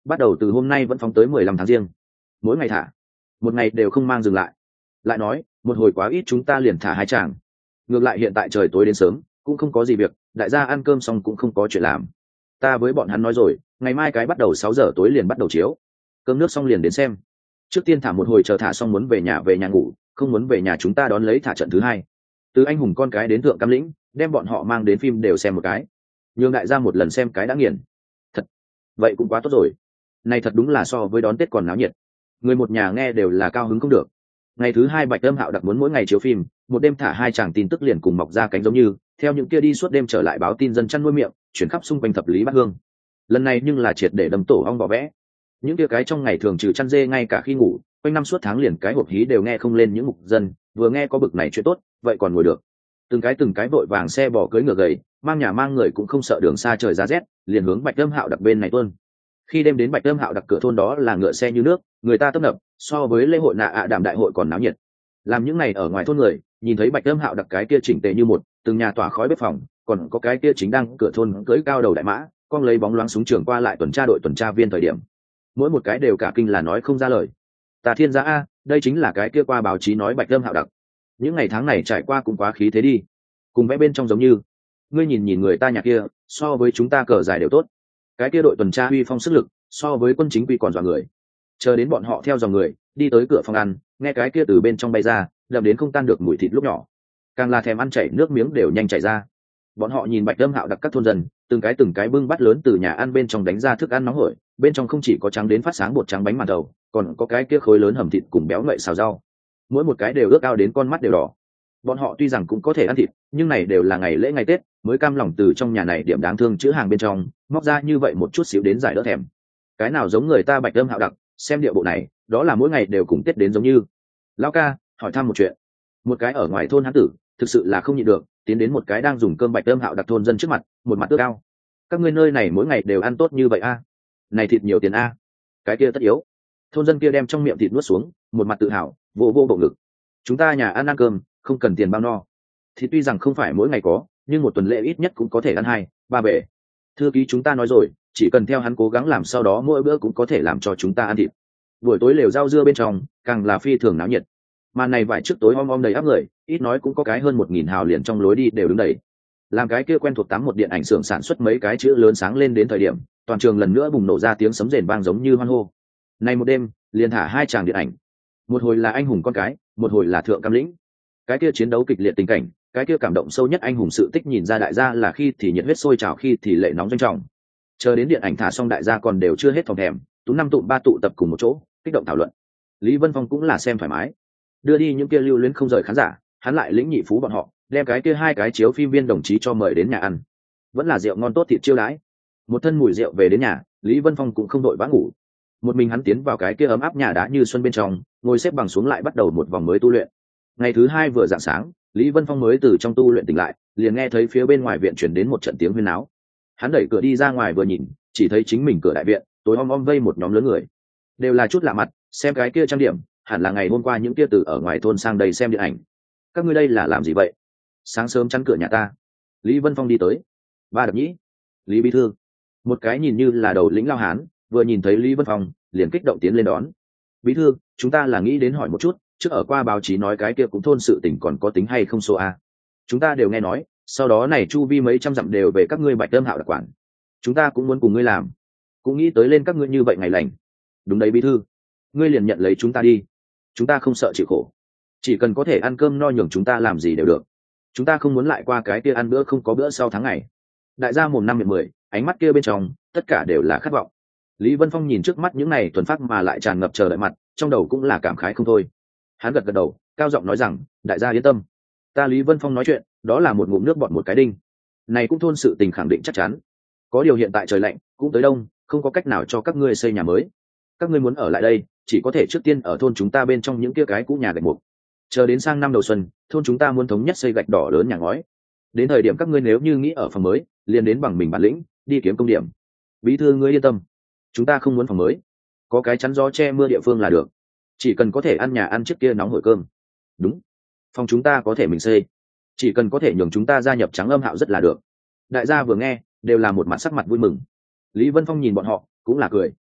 bắt đầu từ hôm nay vẫn phóng tới 15 tháng riêng, mỗi ngày thả, một ngày đều không mang dừng lại. Lại nói một hồi quá ít chúng ta liền thả 2 chàng. Ngược lại hiện tại trời tối đến sớm cũng không có gì việc, đại gia ăn cơm xong cũng không có chuyện làm. Ta với bọn hắn nói rồi, ngày mai cái bắt đầu 6 giờ tối liền bắt đầu chiếu, cơm nước xong liền đến xem. Trước tiên thả một hồi, chờ thả xong muốn về nhà ngủ, không muốn về nhà chúng ta đón lấy thả trận thứ 2. Từ anh hùng con cái đến thượng cam lĩnh, đem bọn họ mang đến phim đều xem một cái, nhường đại gia một lần xem cái đã nghiền. Thật vậy cũng quá tốt rồi, này thật đúng là so với đón Tết còn náo nhiệt. Người một nhà nghe đều là cao hứng không được. Ngày thứ 2 Bạch Âm Hạo đặc muốn mỗi ngày chiếu phim, một đêm thả 2 chàng tin tức liền cùng mọc ra cánh giống như, theo những kia đi suốt đêm trở lại báo tin dân chăn nuôi miệng, chuyển khắp xung quanh thập lý bát hương. Lần này nhưng là triệt để đâm tổ ong vỏ vẽ. Những kia cái trong ngày thường trừ chăn dê ngay cả khi ngủ, quanh năm suốt tháng liền cái hộp hí đều nghe không lên những mục dân, vừa nghe có bực này chuyện tốt, vậy còn ngồi được. Từng cái vội vàng xe bò cưỡi ngựa gầy, mang nhà mang người cũng không sợ đường xa trời giá rét, liền hướng Bạch Âm Hạo đặc bên này tuôn. Khi đêm đến Bạch Âm Hạo đặc cửa thôn đó là ngựa xe như nước, người ta tấp nập, so với lễ hội nạ đàm đại hội còn náo nhiệt. Làm những ngày ở ngoài thôn người nhìn thấy Bạch Âm Hạo đặc cái kia chỉnh tề như một, từng nhà tỏa khói bếp phòng, còn có cái kia chính đang cửa thôn cưỡi cao đầu đại mã, con lấy bóng loáng súng trường qua lại tuần tra đội tuần tra viên thời điểm, mỗi một cái đều cả kinh là nói không ra lời. Ta thiên gia a, đây chính là cái kia qua báo chí nói Bạch Âm Hạo đặc. Những ngày tháng này trải qua cũng quá khí thế đi, cùng vẽ bên trong giống như. Ngươi nhìn người ta nhà kia, so với chúng ta cờ dài đều tốt. Cái kia đội tuần tra uy phong sức lực, so với quân chính quy còn dọa người. Chờ đến bọn họ theo dòng người đi tới cửa phòng ăn, nghe cái kia từ bên trong bay ra, đậm đến không tan được mùi thịt lúc nhỏ, càng là thèm ăn chảy nước miếng đều nhanh chảy ra. Bọn họ nhìn Bạch Âm Hạo đặc các thôn dân, từng cái bưng bát lớn từ nhà ăn bên trong đánh ra thức ăn nóng hổi, bên trong không chỉ có trắng đến phát sáng bột trắng bánh màn thầu, còn có cái kia khối lớn hầm thịt cùng béo ngậy xào rau, mỗi một cái đều ước ao đến con mắt đều đỏ. Bọn họ tuy rằng cũng có thể ăn thịt, nhưng này đều là ngày lễ ngày Tết, mới cam lòng từ trong nhà này điểm đáng thương chữ hàng bên trong móc ra như vậy một chút xíu đến giải đỡ thèm. Cái nào giống người ta Bạch Âm Hạo đặc, xem địa bộ này, đó là mỗi ngày đều cùng Tết đến giống như. Lão ca, hỏi thăm một chuyện. Một cái ở ngoài thôn hán tử thực sự là không nhịn được, tiến đến một cái đang dùng cơm Bạch Âm Hạo đặc thôn dân trước mặt, một mặt ước ao. Các ngươi nơi này mỗi ngày đều ăn tốt như vậy a? Này thịt nhiều tiền a? Cái kia tất yếu. Thôn dân kia đem trong miệng thịt nuốt xuống, một mặt tự hào, vô bộ ngực. Chúng ta nhà ăn cơm, không cần tiền bao no. Thịt tuy rằng không phải mỗi ngày có, nhưng một tuần lễ ít nhất cũng có thể ăn 2-3 bể. Thư ký chúng ta nói rồi, chỉ cần theo hắn cố gắng làm, sau đó mỗi bữa cũng có thể làm cho chúng ta ăn thịt. Buổi tối lều rau dưa bên trong, càng là phi thường náo nhiệt. Mà này vài trước tối om đầy áp người, ít nói cũng có cái hơn 1000 hào liền trong lối đi đều đứng đầy. Làm cái kia quen thuộc một điện ảnh xưởng sản xuất mấy cái chữ lớn sáng lên đến thời điểm, toàn trường lần nữa bùng nổ ra tiếng sấm rền vang giống như hoan hô. Này một đêm, liền thả 2 tràng điện ảnh. Một hồi là anh hùng con cái, một hồi là thượng cam lĩnh. Cái kia chiến đấu kịch liệt tình cảnh, cái kia cảm động sâu nhất anh hùng sự tích nhìn ra đại gia là khi thì nhiệt huyết sôi trào, khi thì lệ nóng doanh trọng. Chờ đến điện ảnh thả xong đại gia còn đều chưa hết thòng thèm, tú 5 tụm 3 tụ tập cùng một chỗ, kích động thảo luận. Lý Vân Phong cũng là xem thoải mái, đưa đi những kia lưu luyến không rời khán giả, hắn lại lĩnh nhị phú bọn họ, đem cái kia 2 cái chiếu phim viên đồng chí cho mời đến nhà ăn, vẫn là rượu ngon tốt thịt chiêu đãi. Một thân mùi rượu về đến nhà, Lý Vân Phong cũng không đội vã ngủ, một mình hắn tiến vào cái kia ấm áp nhà đá như xuân bên trong, ngồi xếp bằng xuống lại bắt đầu một vòng mới tu luyện. Ngày thứ 2 vừa rạng sáng, Lý Vân Phong mới từ trong tu luyện tỉnh lại, liền nghe thấy phía bên ngoài viện truyền đến một trận tiếng huyên náo. Hắn đẩy cửa đi ra ngoài vừa nhìn, chỉ thấy chính mình cửa đại viện tối om vây một nhóm lớn người, đều là chút lạ mặt, xem cái kia trang điểm, hẳn là ngày hôm qua những kia từ ở ngoài thôn sang đây xem điện ảnh. Các ngươi đây là làm gì vậy? Sáng sớm chắn cửa nhà ta. Lý Vân Phong đi tới. Ba Đập Nhĩ, Lý bí thư. Một cái nhìn như là đầu lĩnh lao hán, vừa nhìn thấy Lý Vân Phong, liền kích động tiến lên đón. Bí thư, chúng ta là nghĩ đến hỏi một chút, trước ở qua báo chí nói cái kia cũng thôn sự tình còn có tính hay không số a? Chúng ta đều nghe nói, sau đó này chu vi mấy trăm dặm đều về các ngươi Bạch Âm Hạo đặc quản. Chúng ta cũng muốn cùng ngươi làm, cũng nghĩ tới lên các ngươi như vậy ngày lành. Đúng đấy bí thư, ngươi liền nhận lấy chúng ta đi, chúng ta không sợ chịu khổ, chỉ cần có thể ăn cơm no nhường chúng ta làm gì đều được. Chúng ta không muốn lại qua cái kia ăn bữa không có bữa sau tháng ngày. Đại gia mồm 5 miệng 10, ánh mắt kia bên trong tất cả đều là khát vọng. Lý Vân Phong nhìn trước mắt những này thuần phát mà lại tràn ngập chờ đợi mặt, trong đầu cũng là cảm khái không thôi. Hắn gật đầu, cao giọng nói rằng, đại gia yên tâm, ta Lý Vân Phong nói chuyện, đó là một ngụm nước bọt một cái đinh. Này cũng thôn sự tình khẳng định chắc chắn. Có điều hiện tại trời lạnh, cũng tới đông, không có cách nào cho các ngươi xây nhà mới. Các ngươi muốn ở lại đây, chỉ có thể trước tiên ở thôn chúng ta bên trong những kia cái cũ nhà gạch mục. Chờ đến sang năm đầu xuân, thôn chúng ta muốn thống nhất xây gạch đỏ lớn nhà ngói. Đến thời điểm các ngươi nếu như nghĩ ở phòng mới, liền đến bằng mình bản lĩnh, đi kiếm công điểm. Bí thư ngươi yên tâm, chúng ta không muốn phòng mới, có cái chắn gió che mưa địa phương là được, chỉ cần có thể ăn nhà ăn trước kia nóng hổi cơm. Đúng, phòng chúng ta có thể mình xây, chỉ cần có thể nhường chúng ta gia nhập Trắng Âm Hạo rất là được. Đại gia vừa nghe đều là một mặt sắc mặt vui mừng. Lý Vân Phong nhìn bọn họ cũng là cười,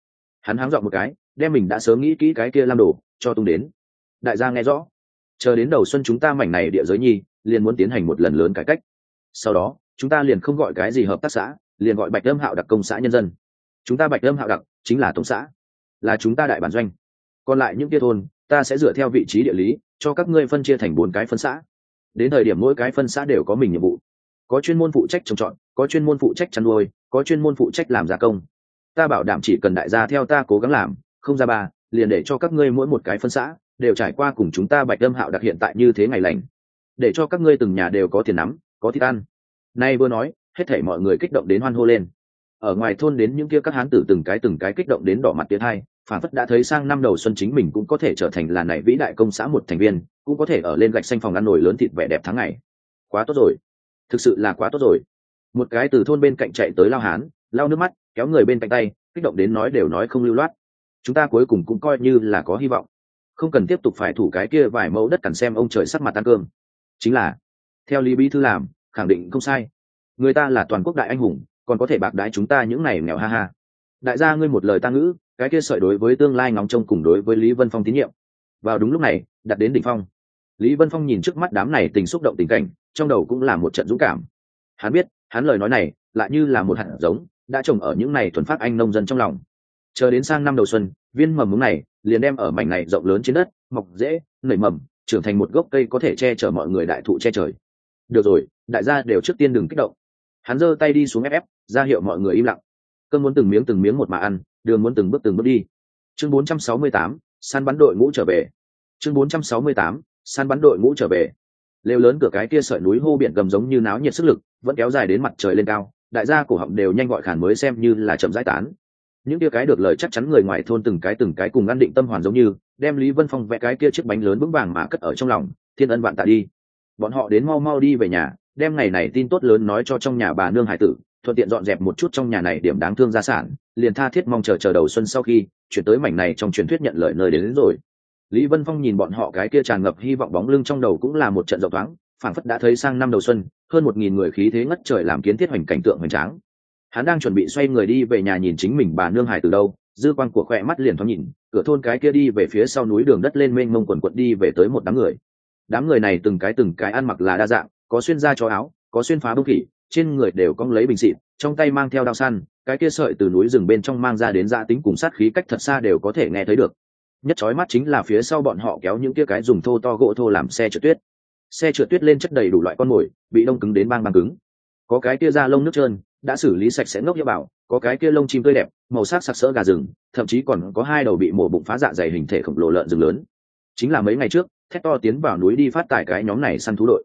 Hắn háng dọn một cái, đem mình đã sớm nghĩ kỹ cái kia lam đồ cho tung đến. Đại gia nghe rõ, chờ đến đầu xuân chúng ta mảnh này địa giới nhi liền muốn tiến hành một lần lớn cải cách. Sau đó chúng ta liền không gọi cái gì hợp tác xã, liền gọi Bạch Âm Hạo Đặc công xã nhân dân. Chúng ta Bạch Âm Hạo Đặc chính là tổng xã, là chúng ta đại bản doanh. Còn lại những kia thôn ta sẽ dựa theo vị trí địa lý cho các ngươi phân chia thành 4 cái phân xã. Đến thời điểm mỗi cái phân xã đều có mình nhiệm vụ, có chuyên môn phụ trách trồng trọt, có chuyên môn phụ trách chăn nuôi, có chuyên môn phụ trách làm gia công. Ta bảo đảm chỉ cần đại gia theo ta cố gắng làm, không ra ba, liền để cho các ngươi mỗi một cái phân xã đều trải qua cùng chúng ta Bạch Âm Hạo Đặc hiện tại như thế ngày lành, để cho các ngươi từng nhà đều có tiền nắm, có thịt ăn. Nay vừa nói, hết thảy mọi người kích động đến hoan hô lên. Ở ngoài thôn đến những kia các hán tử từng cái kích động đến đỏ mặt tiến hai, phản phất đã thấy sang năm đầu xuân chính mình cũng có thể trở thành là này vĩ đại công xã một thành viên, cũng có thể ở lên gạch xanh phòng ăn nồi lớn thịt vẻ đẹp tháng ngày. Quá tốt rồi, thực sự là quá tốt rồi. Một cái từ thôn bên cạnh chạy tới lao hán, lau nước mắt, kéo người bên cạnh tay, kích động đến nói đều nói không lưu loát. Chúng ta cuối cùng cũng coi như là có hy vọng, không cần tiếp tục phải thủ cái kia vài mẫu đất cằn xem ông trời sắc mặt ăn cơm. Chính là theo Lý Bí thư làm, khẳng định không sai. Người ta là toàn quốc đại anh hùng, còn có thể bạc đái chúng ta những này nghèo ha ha. Đại gia ngươi một lời ta ngữ, cái kia sợi đối với tương lai ngóng trông cùng đối với Lý Vân Phong tín nhiệm. Vào đúng lúc này, đặt đến đỉnh phong. Lý Vân Phong nhìn trước mắt đám này tình xúc động tình cảnh, trong đầu cũng là một trận dũng cảm. Hắn biết, hắn lời nói này lại như là một hạt giống đã trồng ở những này thuần phát anh nông dân trong lòng. Chờ đến sang năm đầu xuân, viên mầm mống này liền đem ở mảnh này rộng lớn trên đất mọc dễ, nảy mầm, trưởng thành một gốc cây có thể che chở mọi người đại thụ che trời. Được rồi, đại gia đều trước tiên đừng kích động. Hắn giơ tay đi xuống ép ra hiệu mọi người im lặng. Cơm muốn từng miếng một mà ăn, đường muốn từng bước đi. Chương 468, săn bắn đội ngũ trở về. Chương 468, săn bắn đội ngũ trở về. Lều lớn cửa cái kia sợi núi hô biển gầm giống như náo nhiệt sức lực, vẫn kéo dài đến mặt trời lên cao, đại gia cổ họng đều nhanh gọi khản mới xem như là chậm rãi tán. Những kia cái được lời chắc chắn người ngoài thôn từng cái cùng ăn định tâm hoàn giống như, đem Lý Vân Phong vẽ cái kia chiếc bánh lớn vững vàng mà cất ở trong lòng, thiên ân vạn tạ đi. Bọn họ đến mau mau đi về nhà, đem ngày này tin tốt lớn nói cho trong nhà bà nương hải tử, thuận tiện dọn dẹp một chút trong nhà này điểm đáng thương gia sản, liền tha thiết mong chờ đầu xuân sau khi chuyển tới mảnh này trong truyền thuyết nhận lời nơi đến rồi. Lý Vân Phong nhìn bọn họ cái kia tràn ngập hy vọng bóng lưng trong đầu cũng là một trận rộng thoáng, phảng phất đã thấy sang năm đầu xuân, hơn 1000 người khí thế ngất trời làm kiến thiết hoành cảnh tượng hoành tráng. Hắn đang chuẩn bị xoay người đi về nhà nhìn chính mình bà nương hải từ đâu, dư quang của khỏe mắt liền thoáng nhìn, cửa thôn cái kia đi về phía sau núi đường đất lên mênh mông quần quật đi về tới một đám người. Đám người này từng cái ăn mặc là đa dạng, có xuyên da chó áo, có xuyên phá bông khỉ, trên người đều cong lấy bình xịt, trong tay mang theo đao săn, cái kia sợi từ núi rừng bên trong mang ra đến dã tính cùng sát khí cách thật xa đều có thể nghe thấy được. Nhất chói mắt chính là phía sau bọn họ kéo những kia cái dùng thô to gỗ thô làm xe trượt tuyết. Xe trượt tuyết lên chất đầy đủ loại con mồi, bị đông cứng đến bang cứng. Có cái kia da lông nước trơn, đã xử lý sạch sẽ ngốc như bảo, có cái kia lông chim tươi đẹp, màu sắc sặc sỡ gà rừng, thậm chí còn có 2 đầu bị mổ bụng phá dạ dày hình thể khổng lồ lợn rừng lớn. Chính là mấy ngày trước, thét to tiến vào núi đi phát tải cái nhóm này săn thú đội.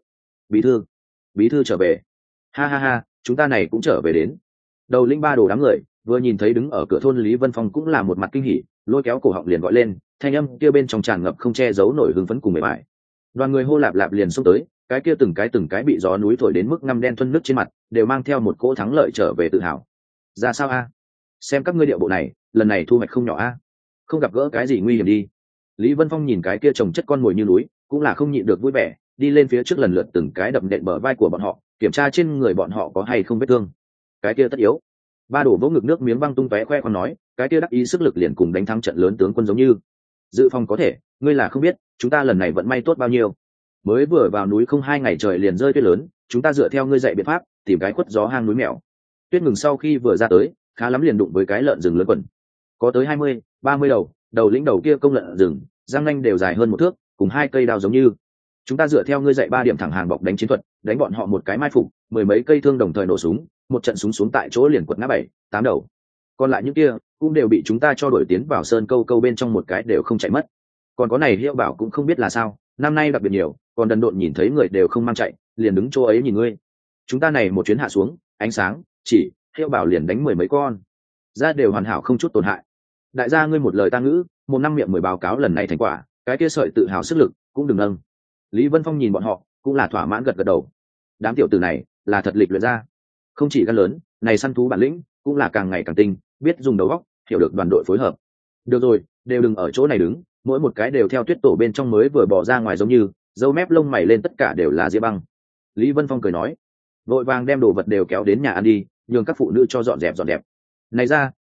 Bí thư trở về. Ha ha ha, chúng ta này cũng trở về đến. Đầu linh ba đồ đám người vừa nhìn thấy đứng ở cửa thôn Lý Vân Phong cũng là một mặt kinh hỉ, lôi kéo cổ họng liền gọi lên, thanh âm kia bên trong tràn ngập không che giấu nổi hưng phấn cùng mệt mỏi. Đoàn người hô lạp lạp liền xông tới, cái kia từng cái bị gió núi thổi đến mức ngăm đen thuần nước trên mặt, đều mang theo một cỗ thắng lợi trở về tự hào. Ra sao a? Xem các ngươi điệu bộ này, lần này thu hoạch không nhỏ a. Không gặp gỡ cái gì nguy hiểm đi. Lý Vân Phong nhìn cái kia trồng chất con mồi như núi, cũng là không nhịn được vui vẻ, đi lên phía trước lần lượt từng cái đập nện bờ vai của bọn họ, kiểm tra trên người bọn họ có hay không vết thương. Cái kia tất yếu. Ba đổ vỗ ngực nước miếng văng tung tóe khoe khoang nói, cái kia đắc ý sức lực liền cùng đánh thắng trận lớn tướng quân giống như. Dự phòng có thể, ngươi là không biết, chúng ta lần này vận may tốt bao nhiêu. Mới vừa vào núi không 2 ngày trời liền rơi tuyết lớn, chúng ta dựa theo ngươi dạy biện pháp, tìm cái khuất gió hang núi mèo. Tuyết ngừng sau khi vừa ra tới, khá lắm liền đụng với cái lợn rừng lớn quần. Có tới 20-30 đầu lĩnh đầu kia công lợn rừng, răng nanh đều dài hơn 1 thước, cùng 2 cây đao giống như. Chúng ta dựa theo ngươi dạy 3 điểm thẳng hàng bọc đánh chiến thuật, đánh bọn họ một cái mai phục, 10 mấy cây thương đồng thời nổ súng, một trận súng xuống tại chỗ liền quật ngã 7-8 đầu. Còn lại những kia cũng đều bị chúng ta cho đuổi tiến vào sơn câu bên trong một cái đều không chạy mất. Còn có này Hiệu Bảo cũng không biết là sao, năm nay đặc biệt nhiều, còn đần độn nhìn thấy người đều không mang chạy, liền đứng chỗ ấy nhìn ngươi. Chúng ta này một chuyến hạ xuống, ánh sáng chỉ Hiệu Bảo liền đánh 10 mấy con, ra đều hoàn hảo không chút tổn hại. Đại gia ngươi một lời ta ngữ, một năm miệng 10 báo cáo lần này thành quả, cái kia sợi tự hào sức lực cũng đừng nâng. Lý Vân Phong nhìn bọn họ cũng là thỏa mãn gật đầu. Đám tiểu tử này là thật lịch luyện ra, không chỉ gan lớn, này săn thú bản lĩnh cũng là càng ngày càng tinh, biết dùng đầu óc, hiểu được đoàn đội phối hợp. Được rồi, đều đừng ở chỗ này đứng, mỗi một cái đều theo tuyết tổ bên trong mới vừa bỏ ra ngoài giống như, râu mép lông mày lên tất cả đều là diệp băng. Lý Vân Phong cười nói, vội vàng đem đồ vật đều kéo đến nhà ăn đi, nhường các phụ nữ cho dọn dẹp. Này ra,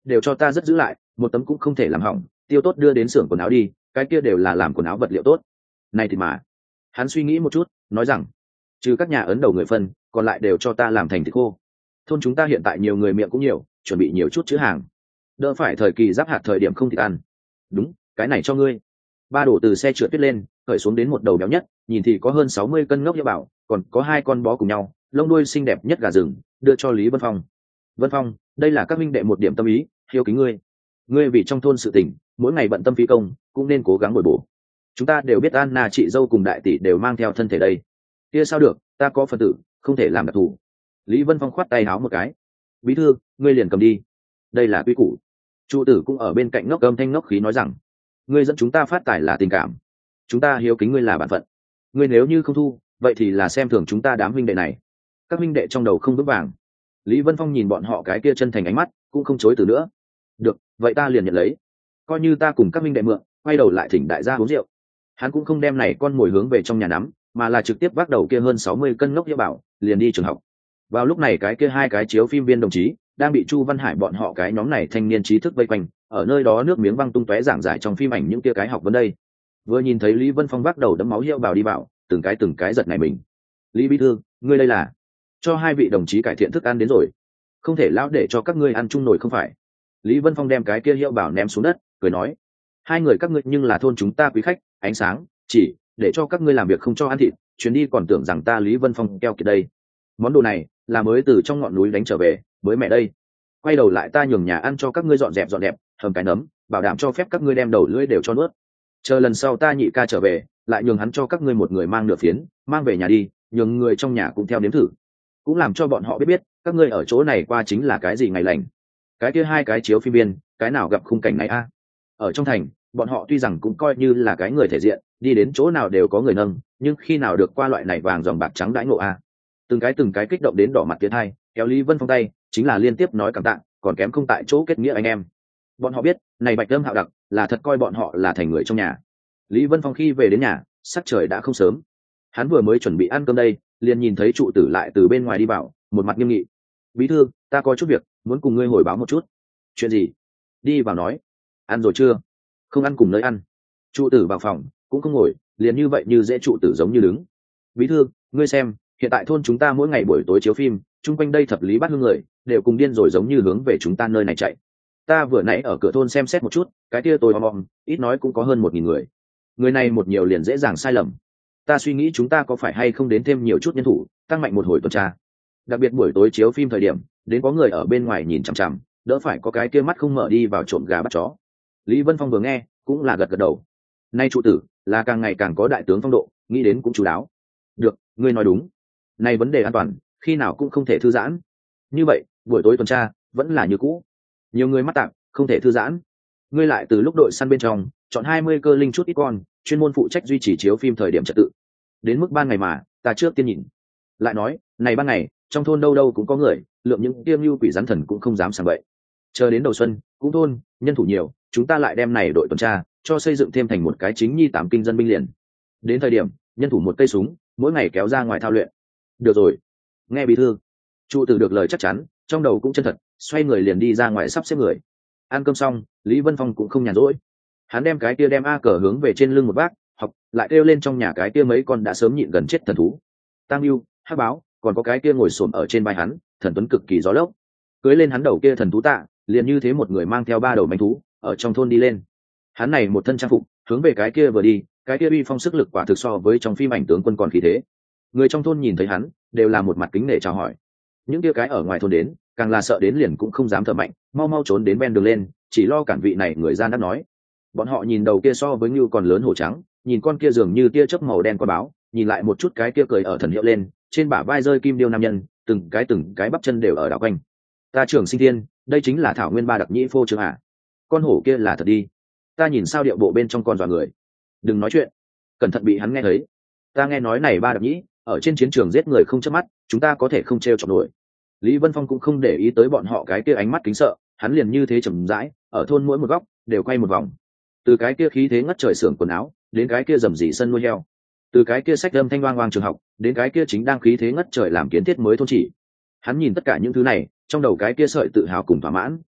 đều cho ta rất giữ lại, một tấm cũng không thể làm hỏng, tiêu tốt đưa đến xưởng quần áo đi, cái kia đều là làm quần áo vật liệu tốt. Này thì mà. Hắn suy nghĩ một chút, nói rằng, trừ các nhà ấn đầu người phân, còn lại đều cho ta làm thành thịt khô. Thôn chúng ta hiện tại nhiều người miệng cũng nhiều, chuẩn bị nhiều chút chữ hàng, đỡ phải thời kỳ giáp hạt thời điểm không thịt ăn. Đúng, cái này cho ngươi. Ba đổ từ xe trượt tuyết lên, khởi xuống đến một đầu béo nhất, nhìn thì có hơn 60 cân ngốc như bảo, còn có 2 con bó cùng nhau, lông đuôi xinh đẹp nhất gà rừng, đưa cho Lý Vân Phong. Vân Phong, đây là các minh đệ một điểm tâm ý, hiếu kính ngươi. Ngươi vì trong thôn sự tình, mỗi ngày bận tâm phí công, cũng nên cố gắng bồi bổ. Chúng ta đều biết Anna chị dâu cùng đại tỷ đều mang theo thân thể đây. Kia sao được, ta có phần tử, không thể làm đặc thù. Lý Vân Phong khoát tay háo một cái. Bí thư, ngươi liền cầm đi. Đây là quy củ. Trụ tử cũng ở bên cạnh ngốc âm thanh ngốc khí nói rằng, ngươi dẫn chúng ta phát tài là tình cảm, chúng ta hiếu kính ngươi là bản phận. Ngươi nếu như không thu, vậy thì là xem thường chúng ta đám huynh đệ này. Các huynh đệ trong đầu không vững vàng. Lý Vân Phong nhìn bọn họ cái kia chân thành ánh mắt, cũng không chối từ nữa. Được, vậy ta liền nhận lấy. Coi như ta cùng các huynh đệ mượn, quay đầu lại thỉnh đại gia uống rượu. Hắn cũng không đem này con mồi hướng về trong nhà nắm, mà là trực tiếp vác đầu kia hơn 60 cân ngốc Nghĩa Bảo, liền đi trường học. Vào lúc này cái kia 2 cái chiếu phim viên đồng chí đang bị Chu Văn Hải bọn họ cái nhóm này thanh niên trí thức vây quanh, ở nơi đó nước miếng văng tung tóe giảng giải trong phim ảnh những kia cái học vấn đây. Vừa nhìn thấy Lý Vân Phong vác đầu đẫm máu Nghĩa Bảo đi vào, từng cái giật này mình. Lý bí thư, ngươi đây là cho 2 vị đồng chí cải thiện thức ăn đến rồi, không thể lão để cho các ngươi ăn chung nổi không phải. Lý Vân Phong đem cái kia Nghĩa Bảo ném xuống đất, cười nói, 2 người các ngươi nhưng là thôn chúng ta quý khách, ánh sáng chỉ để cho các ngươi làm việc không cho ăn thịt, chuyến đi còn tưởng rằng ta Lý Vân Phong keo kiệt đây. Món đồ này là mới từ trong ngọn núi đánh trở về, mới mẹ đây. Quay đầu lại ta nhường nhà ăn cho các ngươi dọn dẹp hầm cái nấm, bảo đảm cho phép các ngươi đem đầu lưỡi đều cho nuốt. Chờ lần sau ta nhị ca trở về, lại nhường hắn cho các ngươi một người mang nửa phiến, mang về nhà đi, nhường người trong nhà cũng theo nếm thử, cũng làm cho bọn họ biết các ngươi ở chỗ này qua chính là cái gì ngày lành. Cái kia 2 cái chiếu phim viên, cái nào gặp khung cảnh này a? Ở trong thành, bọn họ tuy rằng cũng coi như là cái người thể diện, đi đến chỗ nào đều có người nâng, nhưng khi nào được qua loại này vàng dòng bạc trắng đãi ngộ a? Từng cái kích động đến đỏ mặt tiến hai, kéo Lý Vân Phong tay, chính là liên tiếp nói cảm tạ, còn kém không tại chỗ kết nghĩa anh em. Bọn họ biết, này Bạch Lâm Hạo Đặc là thật coi bọn họ là thành người trong nhà. Lý Vân Phong khi về đến nhà, sắc trời đã không sớm. Hắn vừa mới chuẩn bị ăn cơm đây, liền nhìn thấy trụ tử lại từ bên ngoài đi vào, một mặt nghiêm nghị. Bí thư, ta có chút việc, muốn cùng ngươi hồi báo một chút. Chuyện gì? Đi vào nói. Ăn rồi chưa? Không ăn cùng nơi ăn. Trụ tử vào phòng, cũng không ngồi, liền như vậy như dễ trụ tử giống như đứng. Bí thư, ngươi xem, hiện tại thôn chúng ta mỗi ngày buổi tối chiếu phim, chung quanh đây thập lý bát hương người đều cùng điên rồi giống như hướng về chúng ta nơi này chạy. Ta vừa nãy ở cửa thôn xem xét một chút, cái kia tôi om ít nói cũng có hơn 1000 người. Người này một nhiều liền dễ dàng sai lầm. Ta suy nghĩ chúng ta có phải hay không đến thêm nhiều chút nhân thủ, tăng mạnh một hồi tuần tra. Đặc biệt buổi tối chiếu phim thời điểm, đến có người ở bên ngoài nhìn chằm chằm, đỡ phải có cái kia mắt không mở đi vào trộm gà bắt chó. Lý Vân Phong vừa nghe, cũng là gật đầu. Nay trụ tử là càng ngày càng có đại tướng phong độ, nghĩ đến cũng chú đáo. Được, ngươi nói đúng. Này vấn đề an toàn, khi nào cũng không thể thư giãn. Như vậy, buổi tối tuần tra vẫn là như cũ. Nhiều người mắc tạm, không thể thư giãn. Ngươi lại từ lúc đội săn bên trong chọn 20 cơ linh chút ít con, chuyên môn phụ trách duy trì chiếu phim thời điểm trật tự. Đến mức ban ngày mà, ta trước tiên nhìn. Lại nói, này ban ngày, trong thôn đâu đâu cũng có người, lượng những tiêm lưu quỷ rắn thần cũng không dám sảng bậy. Chờ đến đầu xuân, cũng thôn nhân thủ nhiều, chúng ta lại đem này đội tuần tra cho xây dựng thêm thành một cái chính nhi 8 kinh dân binh liền. Đến thời điểm, nhân thủ một cây súng, mỗi ngày kéo ra ngoài thao luyện. Được rồi. Nghe bí thư. Trụ tử được lời chắc chắn, trong đầu cũng chân thật, xoay người liền đi ra ngoài sắp xếp người. Ăn cơm xong, Lý Vân Phong cũng không nhàn rỗi. Hắn đem cái kia đem A cờ hướng về trên lưng một bác, học lại kêu lên trong nhà cái kia mấy con đã sớm nhịn gần chết thần thú. Tăng Lưu, Hắc Báo, còn có cái kia ngồi xổm ở trên vai hắn, thần tuấn cực kỳ gió lốc. Cưới lên hắn đầu kia thần thú tạ, liền như thế một người mang theo 3 đầu manh thú, ở trong thôn đi lên. Hắn này một thân trang phục, hướng về cái kia vừa đi, cái kia uy phong sức lực quả thực so với trong phim ảnh tướng quân còn khí thế. Người trong thôn nhìn thấy hắn, đều là một mặt kính nể chào hỏi. Những kia cái ở ngoài thôn đến, càng là sợ đến liền cũng không dám thở mạnh, mau mau trốn đến ven đường lên, chỉ lo cản vị này người gian đáp nói. Bọn họ nhìn đầu kia so với Ngưu còn lớn hổ trắng, nhìn con kia dường như tia chớp màu đen qua báo, nhìn lại một chút cái kia cười ở thần hiệu lên, trên bả vai rơi kim điêu nam nhân, từng cái bắp chân đều ở đảo quanh. Ta trưởng sinh thiên, đây chính là thảo nguyên ba đặc nhĩ phô trương à? Con hổ kia là thật đi. Ta nhìn sao điệu bộ bên trong con dọa người. Đừng nói chuyện, cẩn thận bị hắn nghe thấy. Ta nghe nói này ba đặc nhĩ ở trên chiến trường giết người không chớp mắt, chúng ta có thể không trêu chọc nổi. Lý Vân Phong cũng không để ý tới bọn họ cái kia ánh mắt kính sợ, hắn liền như thế chậm rãi, ở thôn mỗi một góc đều quay một vòng. Từ cái kia khí thế ngất trời xưởng quần áo, đến cái kia rầm rì sân nuôi heo, từ cái kia sách âm thanh oang oang trường học, đến cái kia chính đang khí thế ngất trời làm kiến thiết mới thôn chỉ. Hắn nhìn tất cả những thứ này, trong đầu cái kia sợi tự hào cùng thỏa mãn,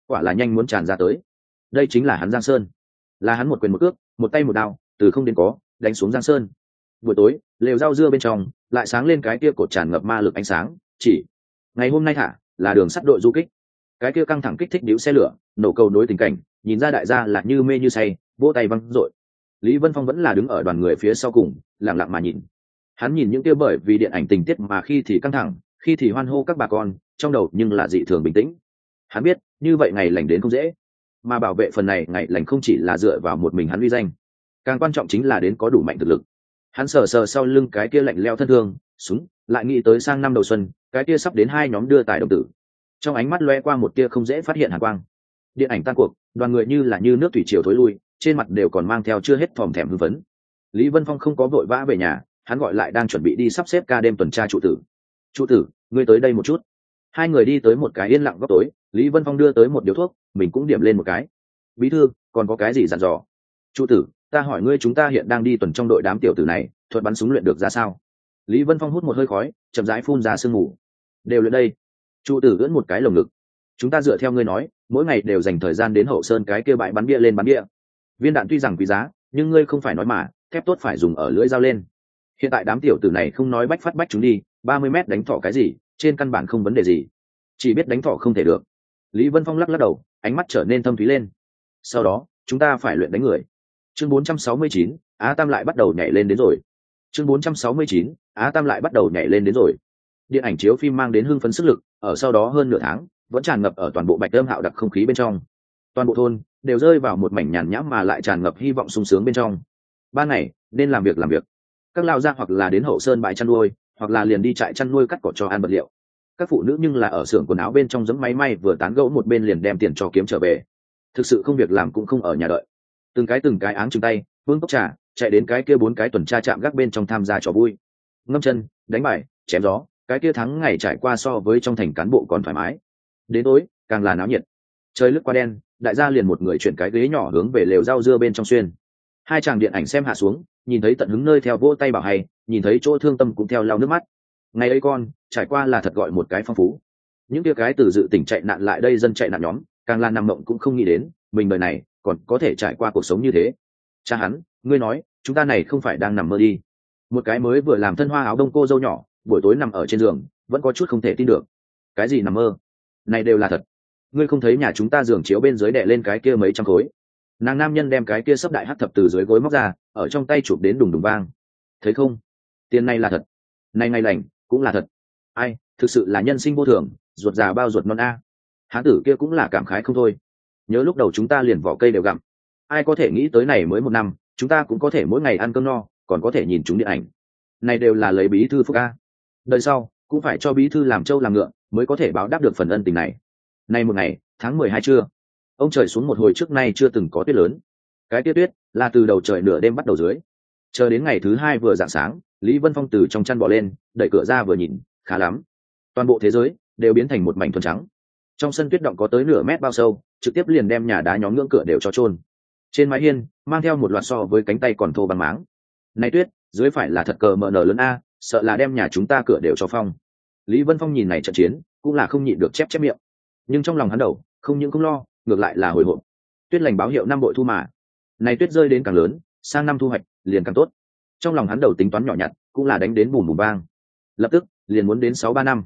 quả là nhanh muốn tràn ra tới. Đây chính là hắn Giang Sơn, là hắn một quyền một cước, một tay một đao, từ không đến có đánh xuống Giang Sơn. Buổi tối lều rau dưa bên trong lại sáng lên cái kia cột tràn ngập ma lực ánh sáng. Chỉ ngày hôm nay thả là đường sắt đội du kích, cái kia căng thẳng kích thích điếu xe lửa nổ cầu nối tình cảnh, nhìn ra đại gia là như mê như say, vỗ tay văng dội. Lý Vân Phong vẫn là đứng ở đoàn người phía sau cùng, lặng lặng mà nhìn. Hắn nhìn những kia bởi vì điện ảnh tình tiết mà khi thì căng thẳng, khi thì hoan hô các bà con, trong đầu nhưng là dị thường bình tĩnh. Hắn biết như vậy ngày lành đến không dễ, mà bảo vệ phần này ngày lành không chỉ là dựa vào một mình hắn uy danh, càng quan trọng chính là đến có đủ mạnh thực lực. Hắn sờ sờ sau lưng cái kia lạnh leo thân thương súng, lại nghĩ tới sang năm đầu xuân cái kia sắp đến hai nhóm đưa tài đồng tử, trong ánh mắt lóe qua một tia không dễ phát hiện hàn quang. Điện ảnh tan cuộc, đoàn người như là như nước thủy triều thối lui, trên mặt đều còn mang theo chưa hết thòm thèm hưng phấn. Lý Vân Phong không có vội vã về nhà, hắn gọi lại đang chuẩn bị đi sắp xếp ca đêm tuần tra trụ tử. Trụ tử, ngươi tới đây một chút. Hai người đi tới một cái yên lặng góc tối, Lý Vân Phong đưa tới một điếu thuốc, mình cũng điểm lên một cái. Bí thư, còn có cái gì dặn dò? Trụ tử, ta hỏi ngươi, chúng ta hiện đang đi tuần trong đội đám tiểu tử này, thuật bắn súng luyện được ra sao? Lý Vân Phong hút một hơi khói, chậm rãi phun ra sương mù. Đều luyện đây. Trụ tử ưỡn một cái lồng ngực. Chúng ta dựa theo ngươi nói, mỗi ngày đều dành thời gian đến Hậu Sơn cái kia bãi bắn bia lên bắn bia. Viên đạn tuy rằng quý giá, nhưng ngươi không phải nói mà, thép tốt phải dùng ở lưỡi dao lên. Hiện tại đám tiểu tử này không nói bách phát bách chúng đi, 30 mét đánh thỏ cái gì, trên căn bản không vấn đề gì. Chỉ biết đánh thỏ không thể được. Lý Vân Phong lắc lắc đầu, ánh mắt trở nên thâm thúy lên. Sau đó, chúng ta phải luyện đánh người. Chương 469, Á Tam lại bắt đầu nhảy lên đến rồi. Chương 469, Á Tam lại bắt đầu nhảy lên đến rồi. Điện ảnh chiếu phim mang đến hưng phấn sức lực, ở sau đó hơn nửa tháng, vẫn tràn ngập ở toàn bộ Bạch Âm Hạo đặc không khí bên trong. Toàn bộ thôn đều rơi vào một mảnh nhàn nhãm mà lại tràn ngập hy vọng sung sướng bên trong. Ban ngày nên làm việc. Các lao ra hoặc là đến Hậu Sơn bãi chăn nuôi, hoặc là liền đi trại chăn nuôi cắt cỏ cho ăn vật liệu. Các phụ nữ nhưng là ở xưởng quần áo bên trong giẫm máy may vừa tán gẫu một bên liền đem tiền cho kiếm trở về. Thực sự không việc làm cũng không ở nhà đợi. Từng cái áng chừng tay, vương cốc trà, chạy đến cái kia 4 cái tuần tra chạm gác bên trong tham gia trò vui. Ngâm chân, đánh bài, chém gió, cái kia tháng ngày trải qua so với trong thành cán bộ còn thoải mái. Đến tối càng là náo nhiệt. Trời lướt qua đen, đại gia liền một người chuyển cái ghế nhỏ hướng về lều rau dưa bên trong xuyên. Hai chàng điện ảnh xem hạ xuống, nhìn thấy tận hứng nơi theo vỗ tay bảo hay, nhìn thấy chỗ thương tâm cũng theo lau nước mắt. Ngày ấy con trải qua là thật gọi một cái phong phú. Những kia cái từ dự tỉnh chạy nạn lại đây dân chạy nạn nhóm, càng là nằm mộng cũng không nghĩ đến mình đời này còn có thể trải qua cuộc sống như thế. Cha hắn, ngươi nói chúng ta này không phải đang nằm mơ đi? Một cái mới vừa làm thân hoa áo đông cô dâu nhỏ, buổi tối nằm ở trên giường vẫn có chút không thể tin được. Cái gì nằm mơ? Này đều là thật. Ngươi không thấy nhà chúng ta giường chiếu bên dưới đè lên cái kia mấy trăm khối? Nàng nam nhân đem cái kia sấp đại hắc thập từ dưới gối móc ra, ở trong tay chụp đến đùng đùng vang. Thấy không? Tiền này là thật, này ngày lành cũng là thật. Ai, thực sự là nhân sinh vô thường, ruột già bao ruột non a. Hán tử kia cũng là cảm khái không thôi. Nhớ lúc đầu chúng ta liền vỏ cây đều gặm, ai có thể nghĩ tới này mới một năm, chúng ta cũng có thể mỗi ngày ăn cơm no, còn có thể nhìn chúng điện ảnh. Này đều là lấy bí thư phúc a. Đời sau cũng phải cho bí thư làm trâu làm ngựa, mới có thể báo đáp được phần ân tình này. Nay một ngày, tháng 12 trưa, ông trời xuống một hồi trước nay chưa từng có tuyết lớn. Cái tiết tuyết là từ đầu trời nửa đêm bắt đầu dưới, chờ đến ngày thứ hai vừa rạng sáng, Lý Vân Phong từ trong chăn bò lên, đẩy cửa ra vừa nhìn, khá lắm. Toàn bộ thế giới đều biến thành một mảnh thuần trắng. Trong sân tuyết động có tới nửa mét bao sâu, trực tiếp liền đem nhà đá nhóm ngưỡng cửa đều cho trôn. Trên mái hiên mang theo một loạt so với cánh tay còn thô bằng máng. Này tuyết, dưới phải là thật cờ mờ nở lớn a, sợ là đem nhà chúng ta cửa đều cho phong. Lý Vân Phong nhìn này trận chiến, cũng là không nhịn được chép chép miệng. Nhưng trong lòng hắn đầu, không những không lo, ngược lại là hồi hộp. Tuyết lành báo hiệu năm bội thu mà. Này tuyết rơi đến càng lớn, sang năm thu hoạch liền càng tốt. Trong lòng hắn đầu tính toán nhỏ nhặt, cũng là đánh đến bùm bùm vang. Lập tức liền muốn đến 63 năm,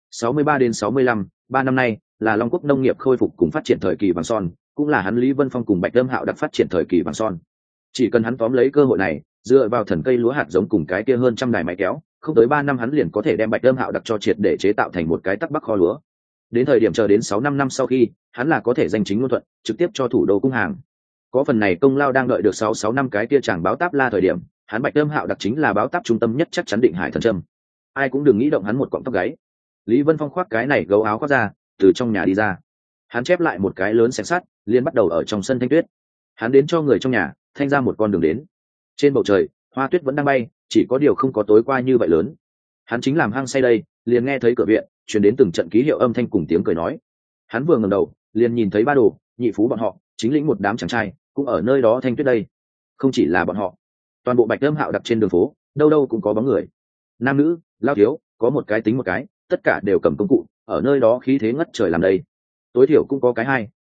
63 đến 65, 3 năm nay là Long Quốc nông nghiệp khôi phục cùng phát triển thời kỳ vàng son, cũng là hắn Lý Vân Phong cùng Bạch Âm Hạo đặc phát triển thời kỳ vàng son. Chỉ cần hắn tóm lấy cơ hội này, dựa vào thần cây lúa hạt giống cùng cái kia hơn trăm đài máy kéo, không tới 3 năm hắn liền có thể đem Bạch Âm Hạo đặc cho triệt để chế tạo thành một cái tắc bắc kho lúa. Đến thời điểm chờ đến 6-5 năm sau khi, hắn là có thể danh chính ngôn thuận, trực tiếp cho thủ đô cung hàng. Có phần này công lao đang đợi được 6 năm cái kia chẳng báo táp la thời điểm, hắn Bạch Âm Hạo đặc chính là báo táp trung tâm nhất chắc chắn định hải thần châm. Ai cũng đừng nghĩ động hắn một cọng tóc gáy. Lý Vân Phong khoác cái này gấu áo khoác ra, từ trong nhà đi ra. Hắn chép lại một cái lớn xẻng sắt, liền bắt đầu ở trong sân thanh tuyết. Hắn đến cho người trong nhà thanh ra một con đường đến. Trên bầu trời, hoa tuyết vẫn đang bay, chỉ có điều không có tối qua như vậy lớn. Hắn chính làm hăng say đây, liền nghe thấy cửa viện truyền đến từng trận ký hiệu âm thanh cùng tiếng cười nói. Hắn vừa ngẩng đầu, liền nhìn thấy Ba Đồ, Nhị Phú bọn họ, chính lĩnh một đám chàng trai, cũng ở nơi đó thanh tuyết đây. Không chỉ là bọn họ, toàn bộ Bạch Âm Hạo đặt trên đường phố, đâu đâu cũng có bóng người. Nam nữ, lao thiếu, có một cái tính một cái, tất cả đều cầm công cụ, ở nơi đó khí thế ngất trời làm đây. Tối thiểu cũng có cái 2,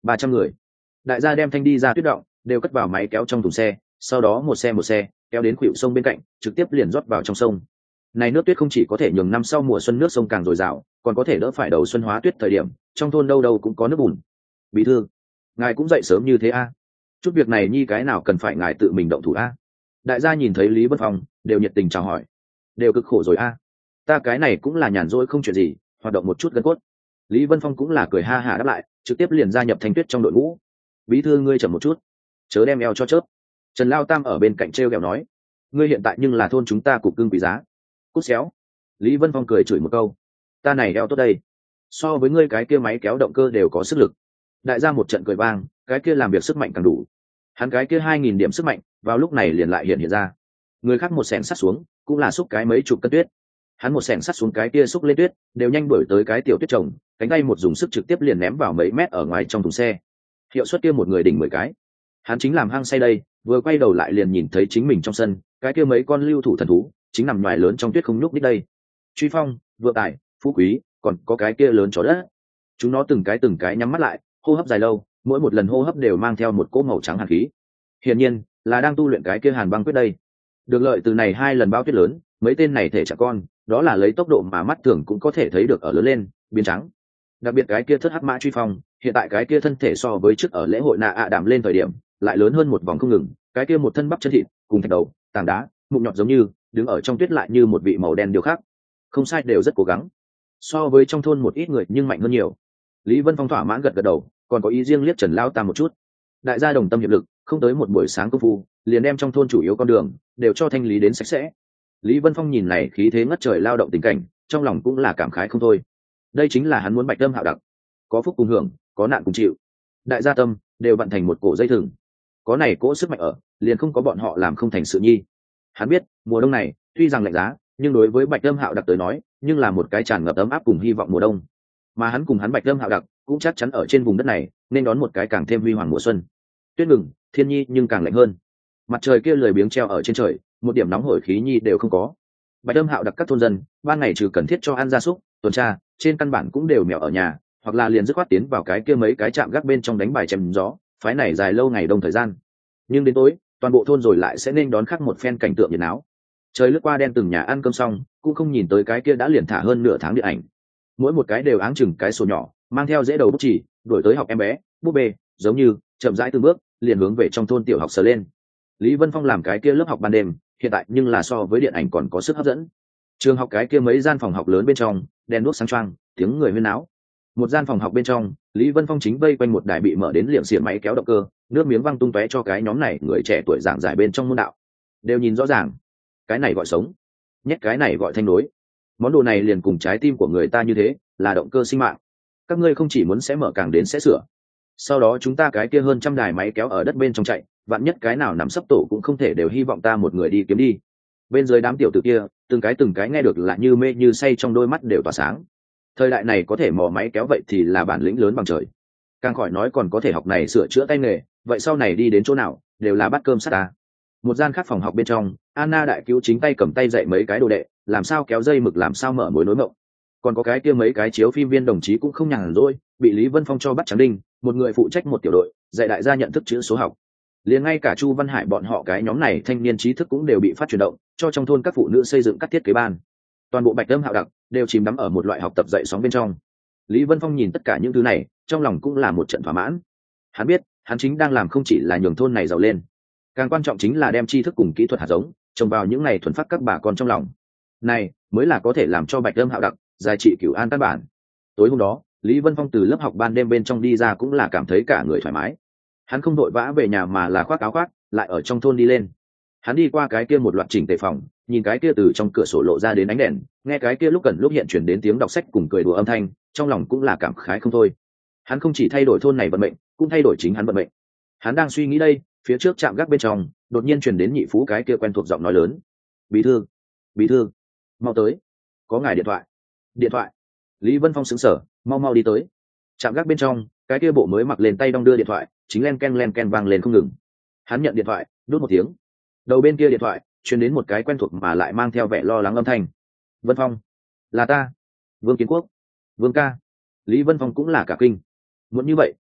300 người. Đại gia đem thanh đi ra tuyết động đều cất vào máy kéo trong thùng xe, sau đó một xe kéo đến khuỷu sông bên cạnh, trực tiếp liền rót vào trong sông. Này nước tuyết không chỉ có thể nhường năm sau mùa xuân nước sông càng dồi dào, còn có thể đỡ phải đầu xuân hóa tuyết thời điểm trong thôn đâu đâu cũng có nước bùn. Bí thư, ngài cũng dậy sớm như thế a? Chút việc này nhi cái nào cần phải ngài tự mình động thủ a? Đại gia nhìn thấy Lý Vân Phong đều nhiệt tình chào hỏi. Đều cực khổ rồi a. Ta cái này cũng là nhàn rỗi không chuyện gì, hoạt động một chút gân cốt. Lý Vân Phong cũng là cười ha hả đáp lại, trực tiếp liền gia nhập Thanh Tuyết trong đội ngũ. Bí thư ngươi chậm một chút, chớ đem eo cho chớp. Trần Lao Tam ở bên cạnh treo kẹo nói, ngươi hiện tại nhưng là thôn chúng ta cục cưng quý giá. Cút xéo. Lý Vân Phong cười chửi một câu, ta này eo tốt đây, so với ngươi cái kia máy kéo động cơ đều có sức lực. Đại gia một trận cười vang, cái kia làm việc sức mạnh càng đủ. Hắn cái kia 2000 điểm sức mạnh vào lúc này liền lại hiện ra. Người khác một xẻng sắt xuống cũng là xúc cái mấy chục cân tuyết, hắn một xẻng sắt xuống cái kia xúc lên tuyết đều nhanh đuổi tới cái tiểu tuyết trồng, cánh tay một dùng sức trực tiếp liền ném vào mấy mét ở ngoài trong thùng xe. Hiệu suất kia một người đỉnh 10 cái. Hắn chính làm hăng say đây, vừa quay đầu lại liền nhìn thấy chính mình trong sân, cái kia mấy con lưu thủ thần thú chính nằm ngoài lớn trong tuyết không nhúc nhích đây. Truy Phong, Vượng Tài, Phú Quý, còn có cái kia lớn chó đất. Chúng nó từng cái nhắm mắt lại, hô hấp dài lâu, mỗi một lần hô hấp đều mang theo một cỗ màu trắng hàn khí. Hiển nhiên là đang tu luyện cái kia Hàn Băng quyết đây. Được lợi từ này 2 lần bao tuyết lớn, mấy tên này thể trạng con, đó là lấy tốc độ mà mắt thường cũng có thể thấy được ở lớn lên, biến trắng. Đặc biệt cái kia thất hắc mã Truy Phong, hiện tại cái kia thân thể so với trước ở lễ hội nạ ạ đảm lên thời điểm, lại lớn hơn một vòng không ngừng, cái kia một thân bắp chân thịt, cùng thạch đầu, tảng đá, mụn nhọt giống như, đứng ở trong tuyết lại như một vị màu đen điều khác. Không sai, đều rất cố gắng. So với trong thôn một ít người nhưng mạnh hơn nhiều. Lý Vân Phong thỏa mãn gật gật đầu, còn có ý riêng liếc Trần Lao Tam một chút. Đại gia đồng tâm hiệp lực, không tới một buổi sáng công phu, liền đem trong thôn chủ yếu con đường đều cho thanh lý đến sạch sẽ. Lý Vân Phong nhìn này khí thế ngất trời lao động tình cảnh, trong lòng cũng là cảm khái không thôi. Đây chính là hắn muốn Bạch Âm Hạo đặc, có phúc cùng hưởng, có nạn cùng chịu. Đại gia tâm đều vận thành một cổ dây thừng, có này cỗ sức mạnh ở, liền không có bọn họ làm không thành sự nhi. Hắn biết mùa đông này tuy rằng lạnh giá, nhưng đối với Bạch Âm Hạo đặc tới nói, nhưng là một cái tràn ngập ấm áp cùng hy vọng mùa đông. Mà hắn cùng hắn Bạch Âm Hạo đặc cũng chắc chắn ở trên vùng đất này nên đón một cái càng thêm huy hoàng mùa xuân. Tuyết ngừng, thiên nhi nhưng càng lạnh hơn. Mặt trời kia lười biếng treo ở trên trời, một điểm nóng hổi khí nhi đều không có. Bạch Âm Hạo đặc các thôn dân ban ngày trừ cần thiết cho ăn gia súc tuần tra, trên căn bản cũng đều mèo ở nhà, hoặc là liền dứt khoát tiến vào cái kia mấy cái trạm gác bên trong đánh bài chém gió, phái này dài lâu ngày đông thời gian. Nhưng đến tối, toàn bộ thôn rồi lại sẽ nên đón khắc một phen cảnh tượng nhiệt náo. Trời lướt qua đen từng nhà ăn cơm xong, cũng không nhìn tới cái kia đã liền thả hơn nửa tháng điện ảnh. Mỗi một cái đều áng chừng cái sổ nhỏ, mang theo dễ đầu bút chỉ, đổi tới học em bé, búp bê, giống như chậm rãi từng bước, liền hướng về trong thôn tiểu học sờ lên. Lý Vân Phong làm cái kia lớp học ban đêm, hiện tại nhưng là so với điện ảnh còn có sức hấp dẫn. Trường học cái kia mấy gian phòng học lớn bên trong, đèn đuốc sáng choang, tiếng người huyên náo. Một gian phòng học bên trong, Lý Vân Phong chính vây quanh một đài bị mở đến liệm xiển máy kéo động cơ, nước miếng văng tung tóe cho cái nhóm này người trẻ tuổi giảng giải bên trong môn đạo. Đều nhìn rõ ràng, cái này gọi sống, nhét cái này gọi thanh đối. Món đồ này liền cùng trái tim của người ta như thế, là động cơ sinh mạng. Các ngươi không chỉ muốn sẽ mở càng đến sẽ sửa. Sau đó chúng ta cái kia hơn trăm đài máy kéo ở đất bên trong chạy, vạn nhất cái nào nằm sấp tổ cũng không thể đều hy vọng ta một người đi kiếm đi. Bên dưới đám tiểu tử kia, từng cái nghe được là như mê như say, trong đôi mắt đều tỏa sáng. Thời đại này có thể mò máy kéo vậy thì là bản lĩnh lớn bằng trời. Càng khỏi nói còn có thể học này sửa chữa tay nghề, vậy sau này đi đến chỗ nào đều là bát cơm sát ta. Một gian khác phòng học bên trong, Anna đại cứu chính tay cầm tay dạy mấy cái đồ đệ, làm sao kéo dây mực, làm sao mở mối nối mộng. Còn có cái kia mấy cái chiếu phim viên đồng chí cũng không nhàn rỗi, bị Lý Vân Phong cho bắt trắng đinh, một người phụ trách một tiểu đội, dạy đại gia nhận thức chữ số học. Liền ngay cả Chu Văn Hải bọn họ cái nhóm này thanh niên trí thức cũng đều bị phát chuyển động, cho trong thôn các phụ nữ xây dựng các thiết kế ban. Toàn bộ Bạch Âm Hạo đặc đều chìm đắm ở một loại học tập dạy sóng bên trong. Lý Vân Phong nhìn tất cả những thứ này, trong lòng cũng là một trận thỏa mãn. Hắn biết, hắn chính đang làm không chỉ là nhường thôn này giàu lên, càng quan trọng chính là đem tri thức cùng kỹ thuật hạt giống trồng vào những ngày thuần phát các bà con trong lòng. Này mới là có thể làm cho Bạch Âm Hạo đặc giá trị cửu an căn bản. Tối hôm đó, Lý Vân Phong từ lớp học ban đêm bên trong đi ra cũng là cảm thấy cả người thoải mái. Hắn không vội vã về nhà mà là khoác áo khoác, lại ở trong thôn đi lên. Hắn đi qua cái kia một loạt chỉnh tề phòng, nhìn cái kia từ trong cửa sổ lộ ra đến ánh đèn, nghe cái kia lúc gần lúc hiện chuyển đến tiếng đọc sách cùng cười đùa âm thanh, trong lòng cũng là cảm khái không thôi. Hắn không chỉ thay đổi thôn này vận mệnh, cũng thay đổi chính hắn vận mệnh. Hắn đang suy nghĩ đây, phía trước trạm gác bên trong đột nhiên truyền đến nhị phú cái kia quen thuộc giọng nói lớn: bí thư, bí thư, mau tới, có ngài điện thoại. Điện thoại? Lý Vân Phong sững sờ, mau mau đi tới. Trạm gác bên trong, cái kia bộ mới mặc lên tay đong đưa điện thoại chính len ken vang lên không ngừng. Hắn nhận điện thoại, đút một tiếng. Đầu bên kia điện thoại truyền đến một cái quen thuộc mà lại mang theo vẻ lo lắng âm thanh: Vân Phong, là ta, Vương Kiến Quốc. Vương ca. Lý Vân Phong cũng là cả kinh. Muốn như vậy,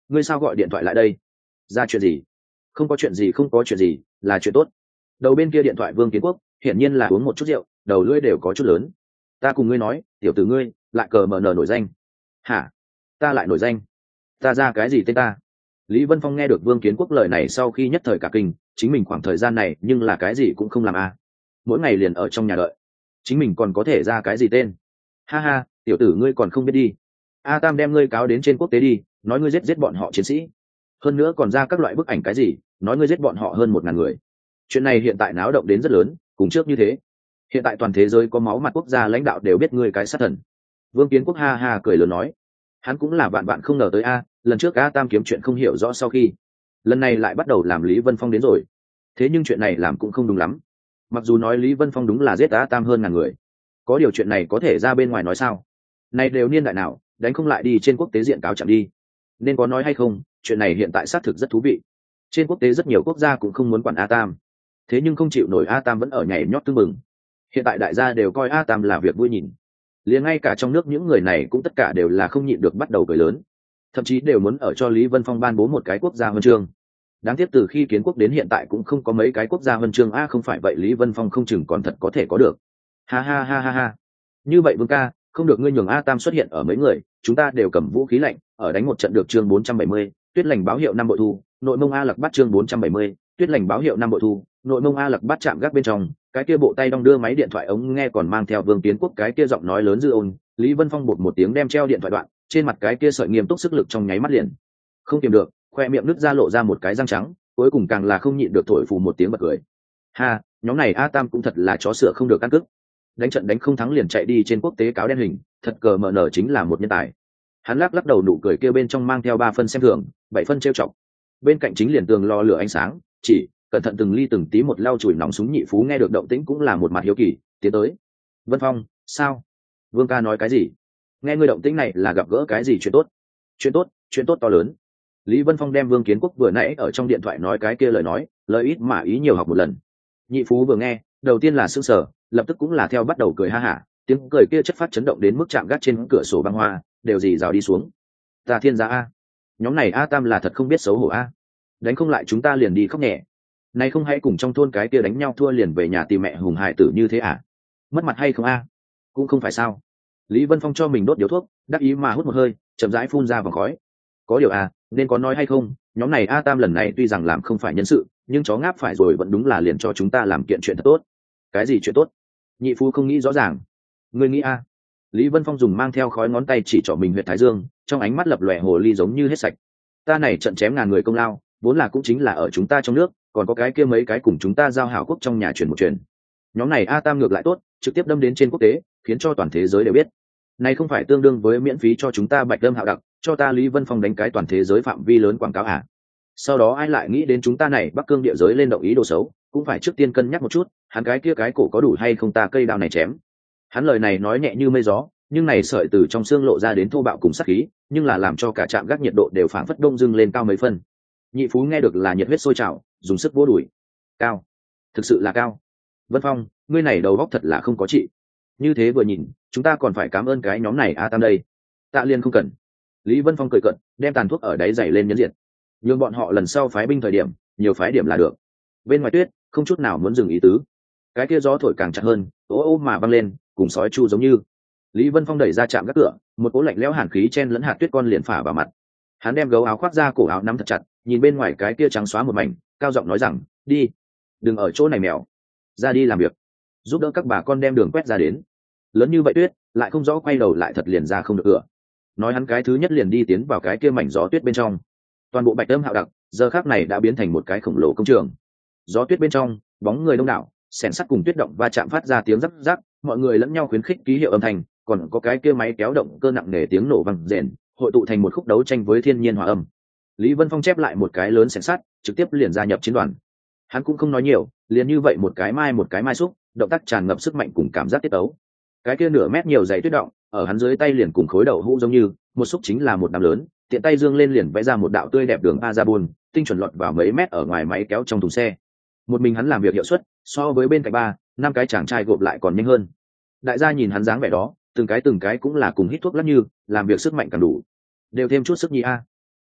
ngươi sao gọi điện thoại lại đây? Ra chuyện gì? Không có chuyện gì, không có chuyện gì, là chuyện tốt. Đầu bên kia điện thoại Vương Kiến Quốc hiển nhiên là uống một chút rượu, đầu lưỡi đều có chút lớn. Ta cùng ngươi nói, tiểu tử ngươi lại cờ mờ nở nổi danh. Hả? Ta lại nổi danh? Ta ra cái gì tên ta? Lý Vân Phong nghe được Vương Kiến Quốc lời này sau khi nhất thời cả kinh, chính mình khoảng thời gian này nhưng là cái gì cũng không làm a, mỗi ngày liền ở trong nhà đợi, chính mình còn có thể ra cái gì tên? Ha ha, tiểu tử ngươi còn không biết đi. A Tam đem ngươi cáo đến trên quốc tế đi, nói ngươi giết bọn họ chiến sĩ, hơn nữa còn ra các loại bức ảnh cái gì, nói ngươi giết bọn họ hơn 1.000 người. Chuyện này hiện tại náo động đến rất lớn, cùng trước như thế. Hiện tại toàn thế giới có máu mặt quốc gia lãnh đạo đều biết ngươi cái sát thần. Vương Kiến Quốc ha ha cười lớn nói, hắn cũng là vạn không ngờ tới a, lần trước A Tam kiếm chuyện không hiểu rõ sau khi, lần này lại bắt đầu làm Lý Vân Phong đến rồi. Thế nhưng chuyện này làm cũng không đúng lắm. Mặc dù nói Lý Vân Phong đúng là giết A Tam hơn 1.000 người, có điều chuyện này có thể ra bên ngoài nói sao? Này đều niên đại nào, đánh không lại đi trên quốc tế diện cáo chẳng đi. Nên có nói hay không, chuyện này hiện tại xác thực rất thú vị. Trên quốc tế rất nhiều quốc gia cũng không muốn quản A Tam, thế nhưng không chịu nổi A Tam vẫn ở nhảy nhót tưng bừng. Hiện tại đại gia đều coi A Tam là việc vui nhìn, liền ngay cả trong nước những người này cũng tất cả đều là không nhịn được bắt đầu cười lớn, thậm chí đều muốn ở cho Lý Vân Phong ban bố một cái quốc gia huân chương. Đáng tiếc từ khi kiến quốc đến hiện tại cũng không có mấy cái quốc gia huân chương a, không phải vậy Lý Vân Phong không chừng còn thật có thể có được. Ha ha ha ha ha. Như vậy Vương ca, không được ngươi nhường A Tam xuất hiện ở mấy người, chúng ta đều cầm vũ khí lạnh, ở đánh một trận được chương 470, Tuyết Lành báo hiệu 5 bội thu, nội mông A Lặc bắt chương 470, Tuyết Lành báo hiệu 5 bội thu, nội mông A Lặc bắt chạm gác bên trong, cái kia bộ tay đong đưa máy điện thoại ống nghe còn mang theo Vương Kiến Quốc cái kia giọng nói lớn dư ôn, Lý Vân Phong bột một tiếng đem treo điện thoại đoạn, trên mặt cái kia sợi nghiêm túc sức lực trong nháy mắt liền không kiềm được, khoe miệng nứt ra lộ ra một cái răng trắng, cuối cùng càng là không nhịn được thổi phù một tiếng bật cười. Ha, nhóm này A Tam cũng thật là chó sửa không được căn cức, đánh trận đánh không thắng liền chạy đi trên quốc tế cáo đen hình, thật cờ mở nở chính là một nhân tài. Hắn lắc đầu nụ cười kia bên trong mang theo 3 phân xem thường, 7 phân trêu chọc. Bên cạnh chính liền tường lò lửa ánh sáng, chỉ cẩn thận từng ly từng tí một lau chùi nòng súng nhị phú nghe được động tĩnh cũng là một mặt hiếu kỳ, tiến tới. Vân Phong, sao? Vương ca nói cái gì? Nghe ngươi động tĩnh này là gặp gỡ cái gì chuyện tốt? Chuyện tốt to lớn. Lý Vân Phong đem Vương Kiến Quốc vừa nãy ở trong điện thoại nói cái kia lời nói, lời ít mà ý nhiều học một lần. Nhị phú vừa nghe, đầu tiên là sững sờ, lập tức cũng là theo bắt đầu cười ha hả, tiếng cười kia chất phát chấn động đến mức chạm gác trên cửa sổ băng hoa đều dì rào đi xuống. Ta thiên gia a, nhóm này A Tam là thật không biết xấu hổ a, đánh không lại chúng ta liền đi khóc nhẹ, nay không hãy cùng trong thôn cái kia đánh nhau thua liền về nhà tìm mẹ hùng hài tử như thế à? Mất mặt hay không a? Cũng không phải sao. Lý Vân Phong cho mình đốt điếu thuốc, đắc ý mà hút một hơi, chậm rãi phun ra vòng khói. Có điều à, nên có nói hay không, nhóm này A Tam lần này tuy rằng làm không phải nhân sự, nhưng chó ngáp phải rồi vẫn đúng là liền cho chúng ta làm kiện chuyện thật tốt. Cái gì chuyện tốt? Nhị phu không nghĩ rõ ràng. Ngươi nghĩ a? Lý Vân Phong dùng mang theo khói ngón tay chỉ trỏ mình huyệt thái dương, trong ánh mắt lập lòe hồ ly giống như hết sạch. Ta này trận chém ngàn người công lao, vốn là cũng chính là ở chúng ta trong nước, còn có cái kia mấy cái cùng chúng ta giao hảo quốc trong nhà truyền một truyền. Nhóm này A Tam ngược lại tốt, trực tiếp đâm đến trên quốc tế, khiến cho toàn thế giới đều biết. Này không phải tương đương với miễn phí cho chúng ta bạch đâm hạo đặc, cho ta Lý Vân Phong đánh cái toàn thế giới phạm vi lớn quảng cáo à? Sau đó ai lại nghĩ đến chúng ta này Bắc Cương địa giới lên động ý đồ xấu, cũng phải trước tiên cân nhắc một chút, hắn cái kia cái cổ có đủ hay không ta cây đao này chém. Hắn lời này nói nhẹ như mây gió, nhưng này sợi từ trong xương lộ ra đến thô bạo cùng sát khí, nhưng là làm cho cả trạm gác nhiệt độ đều phảng phất đông dưng lên cao mấy phân. Nhị phú nghe được là nhiệt huyết sôi trào, dùng sức vỗ đùi. Cao, thực sự là cao. Vân Phong, ngươi này đầu óc thật là không có trị. Như thế vừa nhìn, chúng ta còn phải cảm ơn cái nhóm này A Tam đây. Tạ Liên không cần. Lý Vân Phong cười cận, đem tàn thuốc ở đáy giày lên nhấn diệt. Nhưng bọn họ lần sau phái binh thời điểm, nhiều phái điểm là được. Bên ngoài tuyết, không chút nào muốn dừng ý tứ. Cái kia gió thổi càng chặt hơn, ố ô mà văng lên, cùng sói chu giống như. Lý Vân Phong đẩy ra chạm gác cửa, một cỗ lạnh lẽo hàn khí chen lẫn hạt tuyết con liền phả vào mặt. Hắn đem gấu áo khoác ra cổ áo nắm thật chặt, nhìn bên ngoài cái kia trắng xóa một mảnh, cao giọng nói rằng, đi, đừng ở chỗ này mèo, ra đi làm việc, giúp đỡ các bà con đem đường quét ra đến. Lớn như vậy tuyết, lại không rõ quay đầu lại thật liền ra không được cửa. Nói hắn cái thứ nhất liền đi tiến vào cái kia mảnh gió tuyết bên trong. Toàn bộ bạch âm hạo đặc giờ khác này đã biến thành một cái khổng lồ công trường. Gió tuyết bên trong, bóng người đông đảo, xẻng sắt cùng tuyết động va chạm phát ra tiếng rắc rắc, mọi người lẫn nhau khuyến khích ký hiệu âm thanh, còn có cái kia máy kéo động cơ nặng nề tiếng nổ vang rền, hội tụ thành một khúc đấu tranh với thiên nhiên hòa âm. Lý Vân Phong chép lại một cái lớn xẻng sắt, trực tiếp liền gia nhập chiến đoàn. Hắn cũng không nói nhiều, liền như vậy một cái mai xúc, động tác tràn ngập sức mạnh cùng cảm giác tiết tấu. Cái kia nửa mét nhiều dày tuyết động, ở hắn dưới tay liền cùng khối đậu hũ giống như, một xúc chính là một đám lớn, tiện tay dương lên liền vẽ ra một đạo tươi đẹp đường Azabun, tinh chuẩn lọt vào mấy mét ở ngoài máy kéo trong thùng xe. Một mình hắn làm việc hiệu suất, so với bên cạnh 3-5 cái chàng trai gộp lại còn nhanh hơn. Đại gia nhìn hắn dáng vẻ đó, từng cái cũng là cùng hít thuốc lắc như, làm việc sức mạnh càng đủ. Đều thêm chút sức nhi a.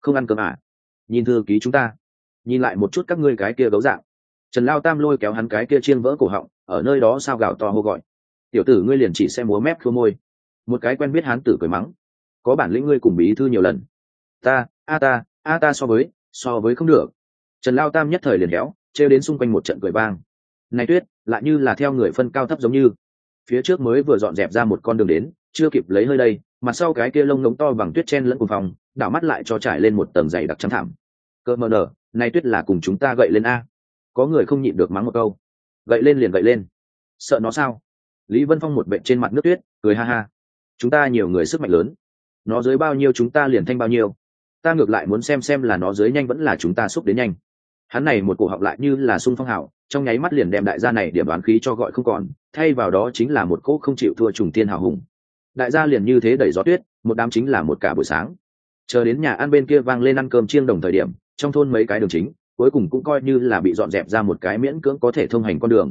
không ăn cơm à? Nhìn thư ký chúng ta, nhìn lại một chút các ngươi cái kia gấu dạng. Trần Lao Tam lôi kéo hắn cái kia chiên vỡ cổ họng, ở nơi đó sao gào to hô gọi. Tiểu tử ngươi liền chỉ sẽ múa mép khua môi. Một cái quen biết hán tử cười mắng. Có bản lĩnh ngươi cùng bí thư nhiều lần. Ta so với không được. Trần Lao Tam nhất thời liền héo, trêu đến xung quanh một trận cười vang. Này Tuyết, lại như là theo người phân cao thấp giống như. Phía trước mới vừa dọn dẹp ra một con đường đến, chưa kịp lấy hơi đây, mặt sau cái kia lông ngống to bằng tuyết chen lẫn cùng phòng, đảo mắt lại cho trải lên một tầng dày đặc trắng thảm. Cơ mờ nở, này Tuyết là cùng chúng ta gậy lên a. Có người không nhịn được mắng một câu. Gậy lên liền gậy lên. Sợ nó sao? Lý Vân Phong một bệnh trên mặt nước tuyết, cười ha ha. Chúng ta nhiều người sức mạnh lớn, nó dưới bao nhiêu chúng ta liền thanh bao nhiêu. Ta ngược lại muốn xem là nó dưới nhanh vẫn là chúng ta xúc đến nhanh. Hắn này một cổ họng lại như là xung phong hào, trong nháy mắt liền đem đại gia này điểm đoán khí cho gọi không còn, thay vào đó chính là một cỗ không chịu thua trùng tiên hào hùng. Đại gia liền như thế đẩy gió tuyết, một đám chính là một cả buổi sáng. Chờ đến nhà ăn bên kia vang lên ăn cơm chiêng đồng thời điểm, trong thôn mấy cái đường chính, cuối cùng cũng coi như là bị dọn dẹp ra một cái miễn cưỡng có thể thông hành con đường.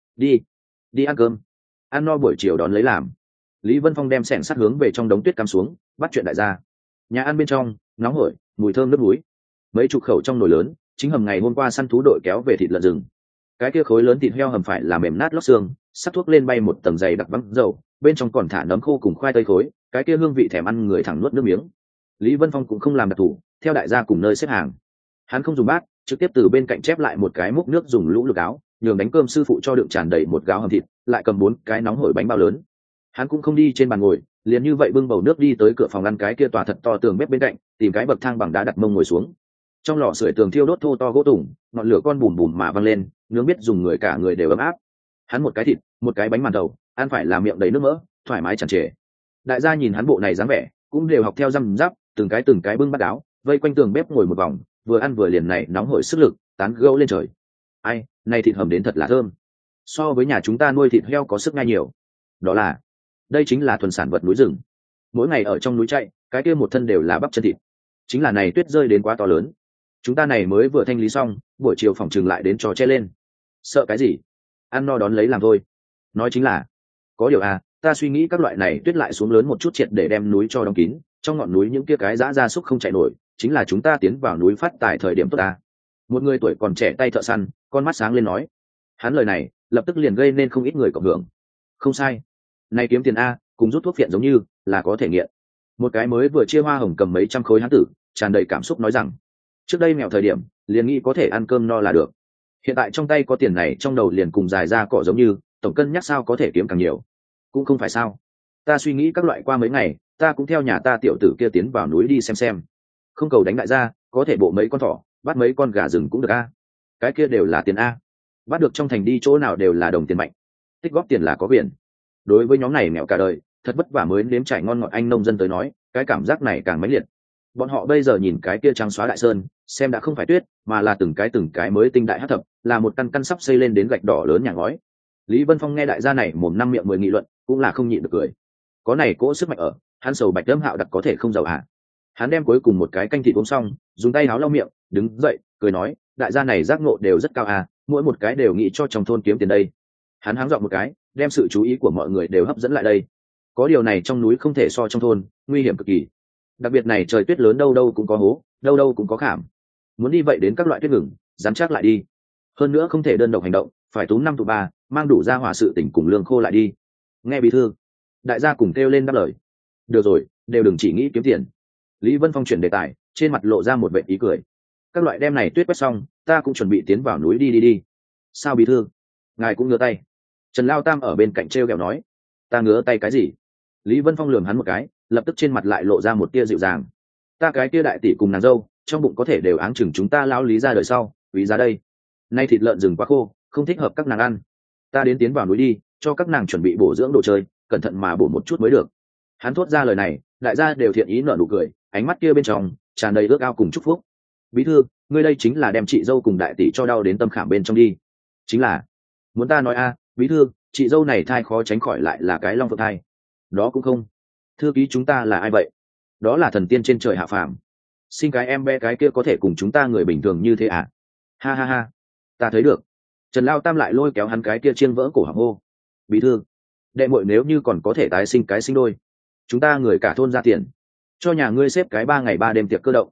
Đi ăn cơm, ăn no buổi chiều đón lấy làm. Lý Vân Phong đem xẻng sắt hướng về trong đống tuyết cắm xuống, bắt chuyện đại gia. Nhà ăn bên trong nóng hổi, mùi thơm nước núi. Mấy chục khẩu trong nồi lớn, chính hầm ngày hôm qua săn thú đội kéo về thịt lợn rừng. Cái kia khối lớn thịt heo hầm phải là mềm nát lót xương, sắc thuốc lên bay một tầng dày đặc vắng dầu, bên trong còn thả nấm khô cùng khoai tây khối, cái kia hương vị thèm ăn người thẳng nuốt nước miếng. Lý Vân Phong cũng không làm đặc thủ, theo đại gia cùng nơi xếp hàng. Hắn không dùng bát, trực tiếp từ bên cạnh chép lại một cái múc nước dùng lũ lược áo, nhường đánh cơm sư phụ cho đựng tràn đầy một gáo hầm thịt, lại cầm 4 cái nóng hổi bánh bao lớn. Hắn cũng không đi trên bàn ngồi, liền như vậy bưng bầu nước đi tới cửa phòng ăn cái kia tòa thật to tường bếp bên cạnh, tìm cái bậc thang bằng đá đặt mông ngồi xuống. Trong lò sưởi tường thiêu đốt thô to gỗ tùng, ngọn lửa con bùn bùn mà văng lên, nướng biết dùng người cả người đều ấm áp. Hắn một cái thịt, một cái bánh màn đầu, ăn phải là miệng đầy nước mỡ, thoải mái tràn trề. Đại gia nhìn hắn bộ này dáng vẻ, cũng đều học theo răm rắp, từng cái bưng bát đáo, vây quanh tường bếp ngồi một vòng, vừa ăn vừa liền này nóng hổi sức lực, tán gẫu lên trời. Ai, này thịt hầm đến thật là thơm. So với nhà chúng ta nuôi thịt heo có sức ngay nhiều. Đó là, đây chính là thuần sản vật núi rừng. Mỗi ngày ở trong núi chạy, cái kia một thân đều là bắp chân thịt. Chính là này tuyết rơi đến quá to lớn. Chúng ta này mới vừa thanh lý xong, buổi chiều phòng trường lại đến trò che lên. Sợ cái gì? Ăn no đón lấy làm thôi. Nói chính là, có điều à, ta suy nghĩ các loại này tuyết lại xuống lớn một chút triệt để đem núi cho đóng kín, trong ngọn núi những kia cái dã gia súc không chạy nổi, chính là chúng ta tiến vào núi phát tài thời điểm tốt ta. Một người tuổi còn trẻ tay thợ săn, con mắt sáng lên nói. Hắn lời này, lập tức liền gây nên không ít người cộng hưởng. Không sai. Này kiếm tiền a, cùng rút thuốc phiện giống như, là có thể nghiện. Một cái mới vừa chia hoa hồng cầm mấy trăm khối hán tử, tràn đầy cảm xúc nói rằng, trước đây nghèo thời điểm, liền nghĩ có thể ăn cơm no là được. Hiện tại trong tay có tiền này trong đầu liền cùng dài ra cỏ giống như, tổng cân nhắc sao có thể kiếm càng nhiều. Cũng không phải sao. Ta suy nghĩ các loại qua mấy ngày, ta cũng theo nhà ta tiểu tử kia tiến vào núi đi xem. Không cầu đánh đại gia, có thể bộ mấy con thỏ, bắt mấy con gà rừng cũng được a. Cái kia đều là tiền a. Bắt được trong thành đi chỗ nào đều là đồng tiền mạnh. Tích góp tiền là có biển. Đối với nhóm này nghèo cả đời, thật vất vả mới nếm trải ngon ngọt anh nông dân tới nói, cái cảm giác này càng mãnh liệt. Bọn họ bây giờ nhìn cái kia trắng xóa đại sơn, xem đã không phải tuyết, mà là từng cái mới tinh đại hắc thập, là một căn căn sắp xây lên đến gạch đỏ lớn nhà ngói. Lý Vân Phong nghe đại gia này mồm năm miệng 10 nghị luận, cũng là không nhịn được cười. Có này cỗ sức mạnh ở, hắn sầu bạch đâm hạo đặc có thể không giàu hả? Hắn đem cuối cùng một cái canh thịt uống xong, dùng tay háo lau miệng, đứng dậy, cười nói, đại gia này giác ngộ đều rất cao à, mỗi một cái đều nghĩ cho trong thôn kiếm tiền đây. Hắn háng dọn một cái, đem sự chú ý của mọi người đều hấp dẫn lại đây. Có điều này trong núi không thể so trong thôn, nguy hiểm cực kỳ. Đặc biệt này trời tuyết lớn đâu đâu cũng có hố, đâu đâu cũng có khảm. Muốn đi vậy đến các loại tuyết ngừng, dám chắc lại đi. Hơn nữa không thể đơn độc hành động, phải tú 5 tụ 3, mang đủ ra hỏa sự tỉnh cùng lương khô lại đi. Nghe bí thư, đại gia cùng kêu lên đáp lời. Được rồi, đều đừng chỉ nghĩ kiếm tiền. Lý Vân Phong chuyển đề tài, trên mặt lộ ra một vẻ ý cười. Các loại đem này tuyết quét xong, ta cũng chuẩn bị tiến vào núi đi. Sao bí thư? Ngài cũng ngứa tay. Trần Lao Tam ở bên cạnh treo kẹo nói. Ta ngứa tay cái gì? Lý Vân Phong lườm hắn một cái, lập tức trên mặt lại lộ ra một tia dịu dàng. Ta cái tia đại tỷ cùng nàng dâu, trong bụng có thể đều áng chừng chúng ta lão Lý ra đời sau, quý ra đây. Nay thịt lợn rừng quá khô, không thích hợp các nàng ăn. Ta đến tiến vào núi đi, cho các nàng chuẩn bị bổ dưỡng đồ chơi, cẩn thận mà bổ một chút mới được. Hắn thốt ra lời này, đại gia đều thiện ý nở nụ cười, ánh mắt kia bên trong tràn đầy ước ao cùng chúc phúc. Bí thư, ngươi đây chính là đem chị dâu cùng đại tỷ cho đau đến tâm khảm bên trong đi. Chính là, muốn ta nói a, bí thư, chị dâu này thai khó tránh khỏi lại là cái long phượng thai. Đó cũng không. Thư ký chúng ta là ai vậy? Đó là thần tiên trên trời hạ phàm. Sinh cái em bé cái kia có thể cùng chúng ta người bình thường như thế à? Ha ha ha, ta thấy được. Trần Lao Tam lại lôi kéo hắn cái kia chiên vỡ cổ họng hô. Bí thư, đệ muội nếu như còn có thể tái sinh cái sinh đôi, chúng ta người cả thôn ra tiền, cho nhà ngươi xếp cái 3 ngày 3 đêm tiệc cơ động.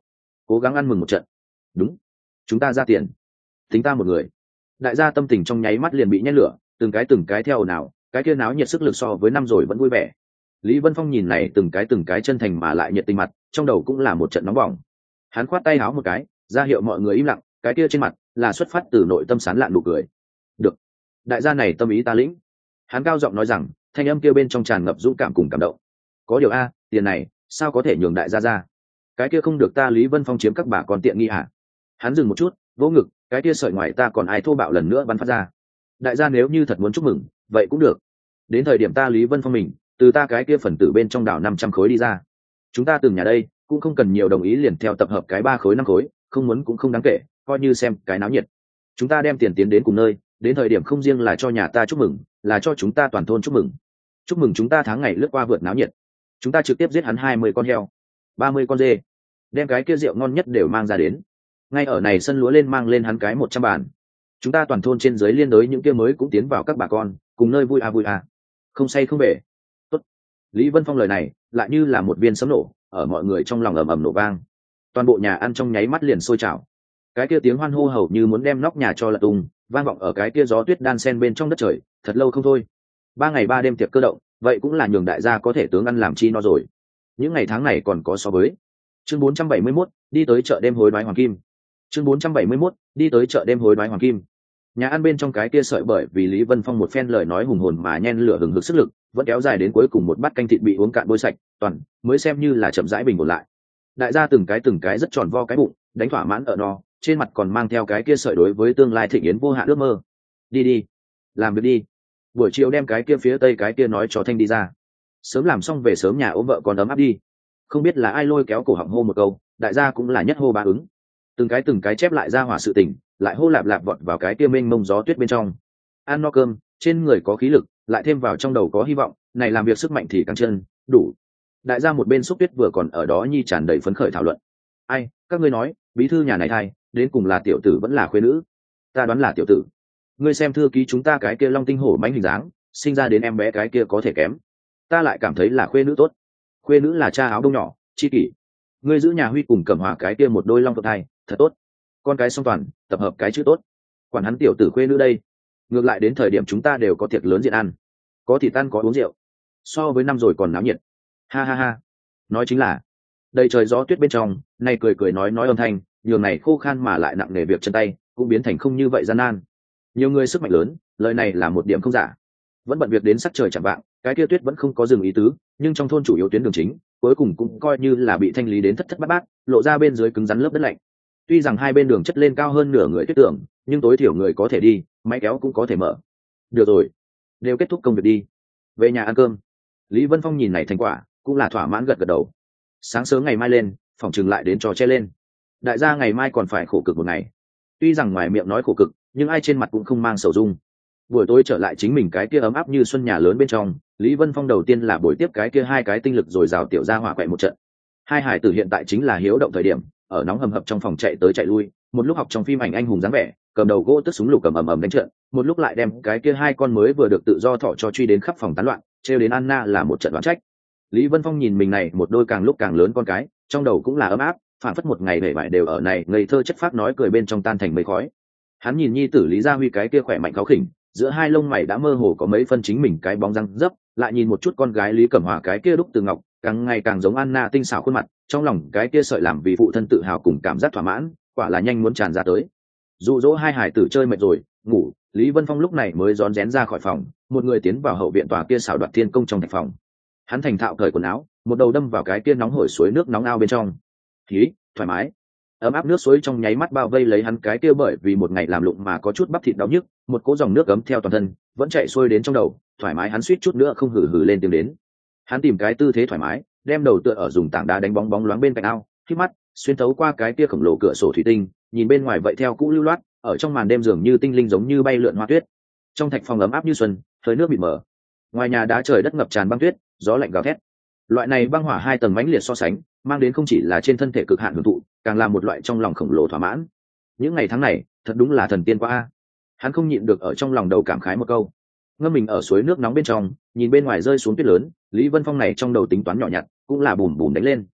cố gắng ăn mừng một trận. Đúng, chúng ta ra tiền, tính ta một người. Đại gia tâm tình trong nháy mắt liền bị nhét lửa, từng cái theo nào, cái kia náo nhiệt sức lực so với năm rồi vẫn vui vẻ. Lý Vân Phong nhìn này từng cái chân thành mà lại nhiệt tình mặt, trong đầu cũng là một trận nóng bỏng. Hắn khoát tay háo một cái, ra hiệu mọi người im lặng, cái kia trên mặt là xuất phát từ nội tâm sán lạn nụ cười. Được, đại gia này tâm ý ta lĩnh. Hắn cao giọng nói rằng, thanh âm kia bên trong tràn ngập dũng cảm cùng cảm động. Có điều a, tiền này sao có thể nhường đại gia ra? Cái kia không được ta Lý Vân Phong chiếm các bà con tiện nghi hả? Hắn dừng một chút, vỗ ngực, cái kia sợi ngoài ta còn ai thô bạo lần nữa bắn phát ra. Đại gia nếu như thật muốn chúc mừng, vậy cũng được. Đến thời điểm ta Lý Vân Phong mình, từ ta cái kia phần tử bên trong đảo 500 khối đi ra. Chúng ta từng nhà đây, cũng không cần nhiều đồng ý liền theo tập hợp cái 3 khối 5 khối, không muốn cũng không đáng kể, coi như xem cái náo nhiệt. Chúng ta đem tiền tiến đến cùng nơi, đến thời điểm không riêng là cho nhà ta chúc mừng, là cho chúng ta toàn thôn chúc mừng. Chúc mừng chúng ta tháng ngày lướt qua vượt náo nhiệt. Chúng ta trực tiếp giết hắn 20 con heo, 30 con dê, đem cái kia rượu ngon nhất đều mang ra đến. Ngay ở này sân lúa lên mang lên hắn cái 100 bàn. Chúng ta toàn thôn trên dưới liên đối những kia mới cũng tiến vào các bà con, cùng nơi vui à. Không say không về. Tốt. Lý Vân Phong lời này lại như là một viên sấm nổ, ở mọi người trong lòng ầm ầm nổ vang. Toàn bộ nhà ăn trong nháy mắt liền sôi trào. Cái kia tiếng hoan hô hầu như muốn đem nóc nhà cho lật tung, vang vọng ở cái kia gió tuyết đan sen bên trong đất trời, thật lâu không thôi. 3 ngày 3 đêm tiệc cơ động, vậy cũng là nhường đại gia có thể tướng ăn làm chi no rồi. Những ngày tháng này còn có so với. Chương 471, đi tới chợ đêm hối đoái hoàng kim. Chương 471, đi tới chợ đêm hối đoái hoàng kim. Nhà ăn bên trong cái kia sợi bởi vì Lý Vân Phong một phen lời nói hùng hồn mà nhen lửa hừng hực sức lực, vẫn kéo dài đến cuối cùng một bát canh thịt bị uống cạn bôi sạch, toàn mới xem như là chậm rãi bình ổn lại. Đại gia từng cái rất tròn vo cái bụng, đánh thỏa mãn ở no, trên mặt còn mang theo cái kia sợi đối với tương lai thịnh yến vô hạn ước mơ. Đi, làm việc đi. Buổi chiều đem cái kia phía tây cái kia nói cho Thanh đi ra. Sớm làm xong về sớm nhà ôm vợ con ấm áp đi. Không biết là ai lôi kéo cổ họng hô một câu, đại gia cũng là nhất hô ba ứng. Từng cái chép lại ra hỏa sự tình, lại hô lạp lạp vọt vào cái kia mênh mông gió tuyết bên trong. Ăn no cơm, trên người có khí lực, lại thêm vào trong đầu có hy vọng, này làm việc sức mạnh thì càng chân đủ. Đại gia một bên xúc tuyết vừa còn ở đó nhi tràn đầy phấn khởi thảo luận. Ai, các ngươi nói, bí thư nhà này thai, đến cùng là tiểu tử vẫn là khuê nữ? Ta đoán là tiểu tử. Ngươi xem thư ký chúng ta cái kia long tinh hổ mãnh hình dáng, sinh ra đến em bé cái kia có thể kém. Ta lại cảm thấy là khuê nữ tốt. Khuê nữ là cha áo đông nhỏ, chi kỷ. Ngươi giữ nhà Huy cùng Cẩm Hòa cái kia một đôi long phượng thai, thật tốt. Con cái song toàn, tập hợp cái chữ tốt. Quản hắn tiểu tử khuê nữ đây. Ngược lại đến thời điểm chúng ta đều có tiệc lớn diện ăn, có thịt ăn có uống rượu, so với năm rồi còn náo nhiệt. Ha. Nói chính là đầy trời gió tuyết bên trong, này cười nói âm thanh, nhường này khô khan mà lại nặng nề việc chân tay cũng biến thành không như vậy gian nan. Nhiều người sức mạnh lớn, lời này là một điểm không giả. Vẫn bận việc đến sắc trời chẳng vạng, cái kia tuyết vẫn không có dừng ý tứ, nhưng trong thôn chủ yếu tuyến đường chính cuối cùng cũng coi như là bị thanh lý đến thất thất bát bát, lộ ra bên dưới cứng rắn lớp đất lạnh. Tuy rằng hai bên đường chất lên cao hơn nửa người tuyết tưởng, nhưng tối thiểu người có thể đi, máy kéo cũng có thể mở. Được rồi, đều kết thúc công việc đi, về nhà ăn cơm. Lý Vân Phong nhìn này thành quả, cũng là thỏa mãn gật đầu. Sáng sớm ngày mai lên, phòng chừng lại đến trò che lên. Đại gia ngày mai còn phải khổ cực một ngày. Tuy rằng ngoài miệng nói khổ cực, nhưng ai trên mặt cũng không mang sầu dung. Buổi tối trở lại chính mình cái kia ấm áp như xuân nhà lớn bên trong, Lý Vân Phong đầu tiên là buổi tiếp cái kia hai cái tinh lực rồi rào tiểu gia hỏa quậy một trận. Hai hải tử hiện tại chính là hiếu động thời điểm, ở nóng hầm hập trong phòng chạy tới chạy lui, một lúc học trong phim ảnh anh hùng dáng vẻ, cầm đầu gỗ tức súng lục cầm ầm đánh trận, một lúc lại đem cái kia hai con mới vừa được tự do thọ cho truy đến khắp phòng tán loạn, trêu đến Anna là một trận đoán trách. Lý Vân Phong nhìn mình này một đôi càng lúc càng lớn con cái, trong đầu cũng là ấm áp, phản phất một ngày bể bại đều ở này ngây thơ chất phác nói cười bên trong tan thành mây khói. Hắn nhìn nhi tử Lý Gia Huy cái kia khỏe mạnh kháo khỉnh, giữa hai lông mày đã mơ hồ có mấy phân chính mình cái bóng răng dấp, lại nhìn một chút con gái Lý Cẩm Hòa cái kia đúc từ ngọc, càng ngày càng giống Anna tinh xảo khuôn mặt, trong lòng cái kia sợi làm vì phụ thân tự hào cùng cảm giác thỏa mãn, quả là nhanh muốn tràn ra tới. Dụ dỗ hai hải tử chơi mệt rồi, ngủ, Lý Vân Phong lúc này mới rón rén ra khỏi phòng, một người tiến vào hậu viện tòa kia xảo đoạt thiên công trong thạch phòng. Hắn thành thạo cởi quần áo, một đầu đâm vào cái kia nóng hổi suối nước nóng ao bên trong. Khí, thoải mái. Ấm áp nước suối trong nháy mắt bao vây lấy hắn cái kia bởi vì một ngày làm lụng mà có chút bắp thịt đau nhức, một cỗ dòng nước ấm theo toàn thân, vẫn chạy xuôi đến trong đầu, thoải mái hắn suýt chút nữa không hử hử lên tiếng đến. Hắn tìm cái tư thế thoải mái, đem đầu tựa ở dùng tảng đá đánh bóng bóng loáng bên cạnh ao, khép mắt, xuyên thấu qua cái kia khổng lồ cửa sổ thủy tinh, nhìn bên ngoài vậy theo cũ lưu loát, ở trong màn đêm dường như tinh linh giống như bay lượn hoa tuyết. Trong thạch phòng ấm áp như xuân, hơi nước mịt mờ. Ngoài nhà đá trời đất ngập tràn băng tuyết, gió lạnh gào thét. Loại này băng hỏa hai tầng mãnh liệt so sánh, mang đến không chỉ là trên thân thể cực hạn hưởng thụ, càng là một loại trong lòng khổng lồ thỏa mãn. Những ngày tháng này, thật đúng là thần tiên quá a. Hắn không nhịn được ở trong lòng đầu cảm khái một câu. Ngâm mình ở suối nước nóng bên trong, nhìn bên ngoài rơi xuống tuyết lớn, Lý Vân Phong này trong đầu tính toán nhỏ nhặt, cũng là bùm bùm đánh lên.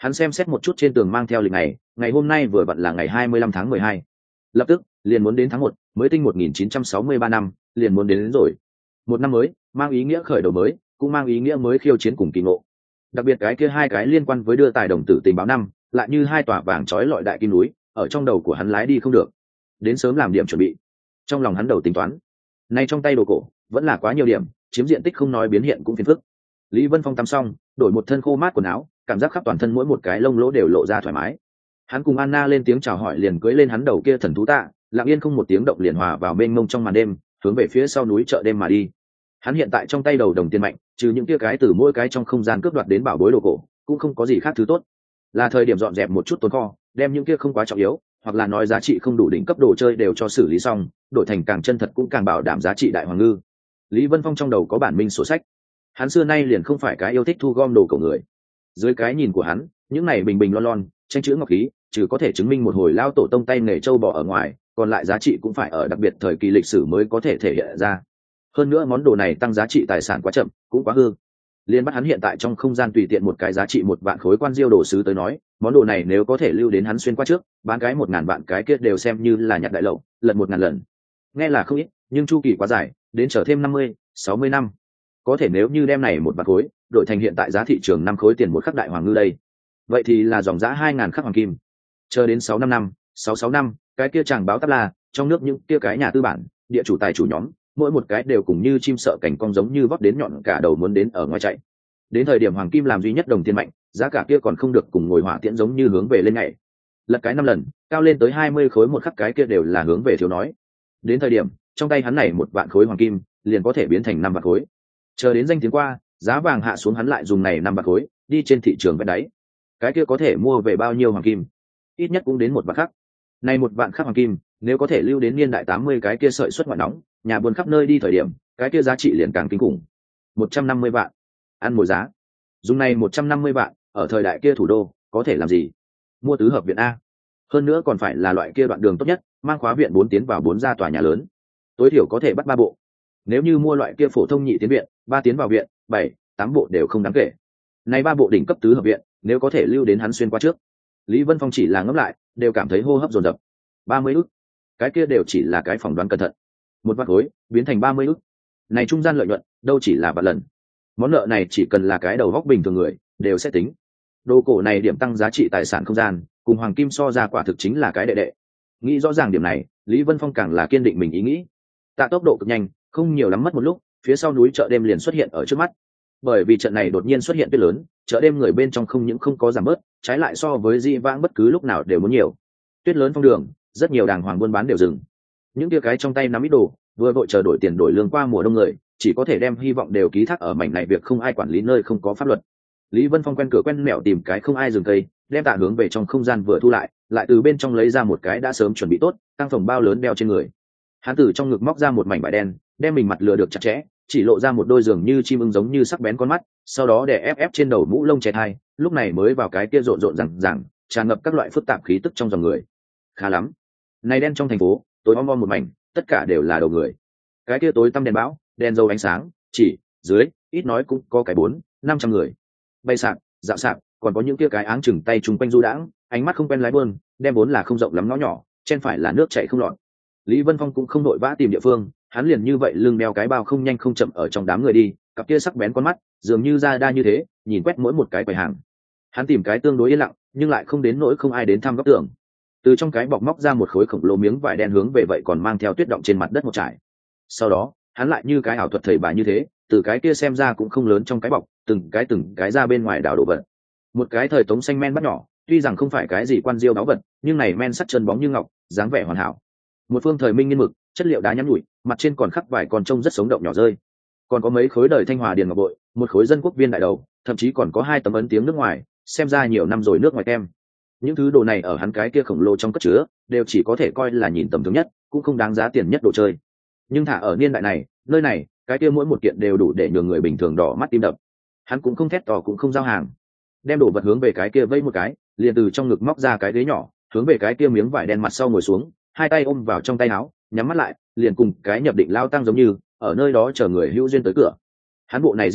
Hắn xem xét một chút trên tường mang theo lịch này, ngày hôm nay vừa vặn là ngày 25 tháng 12. Lập tức liền muốn đến tháng 1, mới tinh 1963 năm, liền muốn đến rồi. Một năm mới mang ý nghĩa khởi đầu mới, cũng mang ý nghĩa mới khiêu chiến cùng kỳ ngộ. Đặc biệt cái kia hai cái liên quan với đưa tài đồng tử tình báo năm, lại như hai tòa vàng trói lọi đại kim núi, ở trong đầu của hắn lái đi không được. Đến sớm làm điểm chuẩn bị. Trong lòng hắn đầu tính toán, nay trong tay đồ cổ vẫn là quá nhiều điểm, chiếm diện tích không nói biến hiện cũng phiền phức. Lý Vân Phong tắm xong, đổi một thân khô mát quần áo, cảm giác khắp toàn thân mỗi một cái lông lỗ đều lộ ra thoải mái. Hắn cùng Anna lên tiếng chào hỏi liền cưỡi lên hắn đầu kia thần thú tạ, lặng yên không một tiếng động liền hòa vào mênh mông trong màn đêm, hướng về phía sau núi chợ đêm mà đi. Hắn hiện tại trong tay đầu đồng tiền mạnh, trừ những kia cái từ mỗi cái trong không gian cướp đoạt đến bảo bối đồ cổ, cũng không có gì khác thứ tốt. Là thời điểm dọn dẹp một chút tồn kho, đem những kia không quá trọng yếu, hoặc là nói giá trị không đủ đỉnh cấp đồ chơi đều cho xử lý xong, đổi thành càng chân thật cũng càng bảo đảm giá trị đại hoàng ngư. Lý Vân Phong trong đầu có bản minh sổ sách. Hắn xưa nay liền không phải cái yêu thích thu gom đồ cổ người. Dưới cái nhìn của hắn, những này bình bình lon lon, tranh chữ ngọc khí, trừ có thể chứng minh một hồi lao tổ tông tay nghề châu bò ở ngoài, còn lại giá trị cũng phải ở đặc biệt thời kỳ lịch sử mới có thể thể hiện ra. Hơn nữa món đồ này tăng giá trị tài sản quá chậm, cũng quá hư. Liên bắt hắn hiện tại trong không gian tùy tiện một cái giá trị 1 vạn khối quan diêu đồ sứ tới nói, món đồ này nếu có thể lưu đến hắn xuyên qua trước, bán cái 1000 vạn cái kia đều xem như là nhặt đại lậu, lật 1000 lần. Nghe là không ít, nhưng chu kỳ quá dài, đến chờ thêm 50, 60 năm. Có thể nếu như đem này 1 vạn khối, đổi thành hiện tại giá thị trường 5 khối tiền một khắc đại hoàng ngư đây. Vậy thì là dòng giá 2000 khắc hoàng kim. Chờ đến 65 năm, 66 năm, cái kia chàng báo táp là, trong nước những kia cái nhà tư bản, địa chủ tài chủ nhóm, mỗi một cái đều cùng như chim sợ cảnh cong giống như vót đến nhọn cả đầu muốn đến ở ngoài chạy. Đến thời điểm hoàng kim làm duy nhất đồng tiền mạnh, giá cả kia còn không được cùng ngồi hỏa tiễn giống như hướng về lên ngày. Lật cái 5 lần, cao lên tới 20 khối một khắc cái kia đều là hướng về thiếu nói. Đến thời điểm, trong tay hắn này 1 vạn khối hoàng kim, liền có thể biến thành 5 vạn khối. Chờ đến danh tiếng qua, giá vàng hạ xuống hắn lại dùng này 5 vạn khối, đi trên thị trường vét đáy. Cái kia có thể mua về bao nhiêu hoàng kim? Ít nhất cũng đến 1 vạn khắc. Này 1 vạn khắc hoàng kim, nếu có thể lưu đến niên đại 80 cái kia sợi xuất ngoại nóng, nhà buôn khắp nơi đi thời điểm, cái kia giá trị liền càng kinh khủng. 150 vạn. Ăn mồi giá. Dùng này 150 vạn, ở thời đại kia thủ đô, có thể làm gì? Mua tứ hợp viện A. Hơn nữa còn phải là loại kia đoạn đường tốt nhất, mang khóa viện 4 tiến vào 4 ra tòa nhà lớn. Tối thiểu có thể bắt 3 bộ. Nếu như mua loại kia phổ thông nhị tiến viện, 3 tiến vào viện, 7, 8 bộ đều không đáng kể. Này 3 bộ đỉnh cấp tứ hợp viện, nếu có thể lưu đến hắn xuyên qua trước. Lý Vân Phong chỉ là ngẫm lại, đều cảm thấy hô hấp dồn dập. 30 ức. Cái kia đều chỉ là cái phỏng đoán cẩn thận. 1 vạn khối, biến thành 30 ức. Này trung gian lợi nhuận, đâu chỉ là vạn lần. Món nợ này chỉ cần là cái đầu góc bình thường người, đều sẽ tính. Đồ cổ này điểm tăng giá trị tài sản không gian, cùng hoàng kim so ra quả thực chính là cái đệ đệ. Nghĩ rõ ràng điểm này, Lý Vân Phong càng là kiên định mình ý nghĩ. Tạ tốc độ cực nhanh, không nhiều lắm mất một lúc, phía sau núi chợ đêm liền xuất hiện ở trước mắt. Bởi vì trận này đột nhiên xuất hiện tuyết lớn, chợ đêm người bên trong không những không có giảm bớt, trái lại so với di vãng bất cứ lúc nào đều muốn nhiều. Tuyết lớn phong đường, rất nhiều đàng hoàng buôn bán đều dừng. Những tia cái trong tay nắm ít đồ, vừa vội chờ đổi tiền đổi lương qua mùa đông người, chỉ có thể đem hy vọng đều ký thác ở mảnh này việc không ai quản lý nơi không có pháp luật. Lý Vân Phong quen cửa quen mẹo tìm cái không ai dừng cây, đem tạ hướng về trong không gian vừa thu lại từ bên trong lấy ra một cái đã sớm chuẩn bị tốt, tăng phòng bao lớn đeo trên người. Hắn từ trong ngực móc ra một mảnh vải đen, đem mình mặt lừa được chặt chẽ, chỉ lộ ra một đôi giường như chim ưng giống như sắc bén con mắt, sau đó để ép trên đầu mũ lông che thai, lúc này mới vào cái kia rộn rộn rằng tràn ngập các loại phức tạp khí tức trong dòng người. Khá lắm, này đen trong thành phố, tối om om một mảnh, tất cả đều là đầu người. Cái kia tối tăm đèn bão, đèn dầu ánh sáng, chỉ dưới ít nói cũng có cái 400-500 người. Bay sạp, dạo sạp, còn có những kia cái áng chừng tay chung quanh du đãng, ánh mắt không quen lái buôn, đem vốn là không rộng lắm ngõ nhỏ, trên phải là nước chảy không lọt. Lý Vân Phong cũng không nội vã tìm địa phương, hắn liền như vậy lưng đeo cái bao không nhanh không chậm ở trong đám người đi, cặp kia sắc bén con mắt, dường như ra đa như thế, nhìn quét mỗi một cái quầy hàng. Hắn tìm cái tương đối yên lặng, nhưng lại không đến nỗi không ai đến thăm góc tường. Từ trong cái bọc móc ra một khối khổng lồ miếng vải đen hướng về vậy còn mang theo tuyết động trên mặt đất một trải. Sau đó, hắn lại như cái ảo thuật thầy bà như thế, từ cái kia xem ra cũng không lớn trong cái bọc, từng cái ra bên ngoài đảo đồ vật. Một cái thời tống xanh men bắt nhỏ, tuy rằng không phải cái gì quan diêu báu vật, nhưng này men sắt chân bóng như ngọc, dáng vẻ hoàn hảo. Một phương thời minh nghiên mực, chất liệu đá nhẵn nhụi, mặt trên còn khắc vài con trông rất sống động nhỏ rơi. Còn có mấy khối đời thanh hòa điền ngọc bội, một khối dân quốc viên đại đầu, thậm chí còn có 2 tấm ấn tiếng nước ngoài, xem ra nhiều năm rồi nước ngoài tem. Những thứ đồ này ở hắn cái kia khổng lồ trong cất chứa, đều chỉ có thể coi là nhìn tầm thường nhất, cũng không đáng giá tiền nhất đồ chơi. Nhưng thả ở niên đại này, nơi này, cái kia mỗi một kiện đều đủ để nhường người bình thường đỏ mắt tim đập. Hắn cũng không thét to cũng không giao hàng, đem đồ vật hướng về cái kia vây một cái, liền từ trong ngực móc ra cái ghế nhỏ, hướng về cái kia miếng vải đen mặt sau ngồi xuống, 2 tay ôm vào trong tay áo, nhắm mắt lại, liền cùng cái nhập định lao tăng giống như ở nơi đó chờ người hữu duyên tới cửa. Hắn bộ này diễn xuất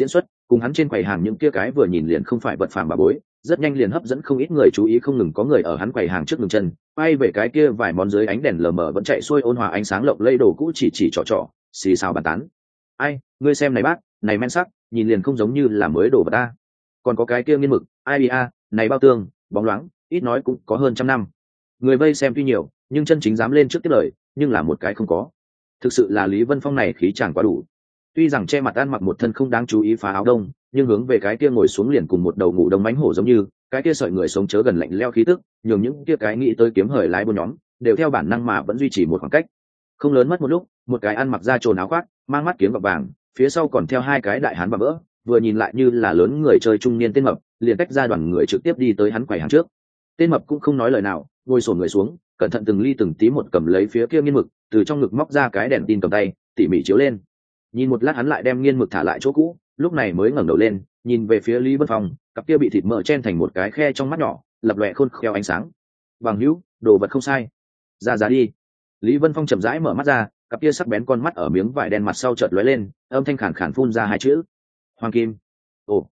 cùng hắn trên quầy hàng những kia cái vừa nhìn liền không phải vật phàm bà bối, rất nhanh liền hấp dẫn không ít người chú ý, không ngừng có người ở hắn quầy hàng trước ngừng chân, bay về cái kia vài món dưới ánh đèn lờ mờ vẫn chạy xuôi ôn hòa ánh sáng lộng lẫy đồ cũ chỉ trỏ xì xào bàn tán. Ai, ngươi xem này bác, này men sắc, nhìn liền không giống như là mới đồ vật ta. Còn có cái kia nghiên mực, ai a, này bao tương, bóng loáng, ít nói cũng có hơn 100 năm. Người vây xem tuy nhiều, nhưng chân chính dám lên trước tiếp lời, nhưng là một cái không có. Thực sự là Lý Vân Phong này khí chẳng quá đủ. Tuy rằng che mặt ăn mặc một thân không đáng chú ý phá áo đông, nhưng hướng về cái kia ngồi xuống liền cùng một đầu ngủ đông mánh hổ giống như, cái kia sợi người sống chớ gần lạnh leo khí tức, nhường những kia cái nghĩ tới kiếm hời lái buôn nhóm, đều theo bản năng mà vẫn duy trì một khoảng cách. Không lớn mất một lúc, một cái ăn mặc da trồn áo khoác, mang mắt kiếm gọt vàng, phía sau còn theo hai cái đại hán và vỡ, vừa nhìn lại như là lớn người chơi trung niên tên mập, liền tách ra đoàn người trực tiếp đi tới hắn quầy hàng trước. Tên mập cũng không nói lời nào, ngồi xổm người xuống, cẩn thận từng ly từng tí một cầm lấy phía kia nghiên mực, từ trong ngực móc ra cái đèn tin cầm tay, tỉ mỉ chiếu lên. Nhìn một lát hắn lại đem nghiên mực thả lại chỗ cũ, lúc này mới ngẩng đầu lên, nhìn về phía Lý Vân Phong, cặp kia bị thịt mỡ chen thành một cái khe trong mắt nhỏ, lập lòe khôn khéo ánh sáng. Bằng hữu, đồ vật không sai, ra giá đi. Lý Vân Phong chậm rãi mở mắt ra, cặp kia sắc bén con mắt ở miếng vải đen mặt sau chợt lóe lên, âm thanh khàn khàn phun ra hai chữ: Hoàng Kim. Ồ,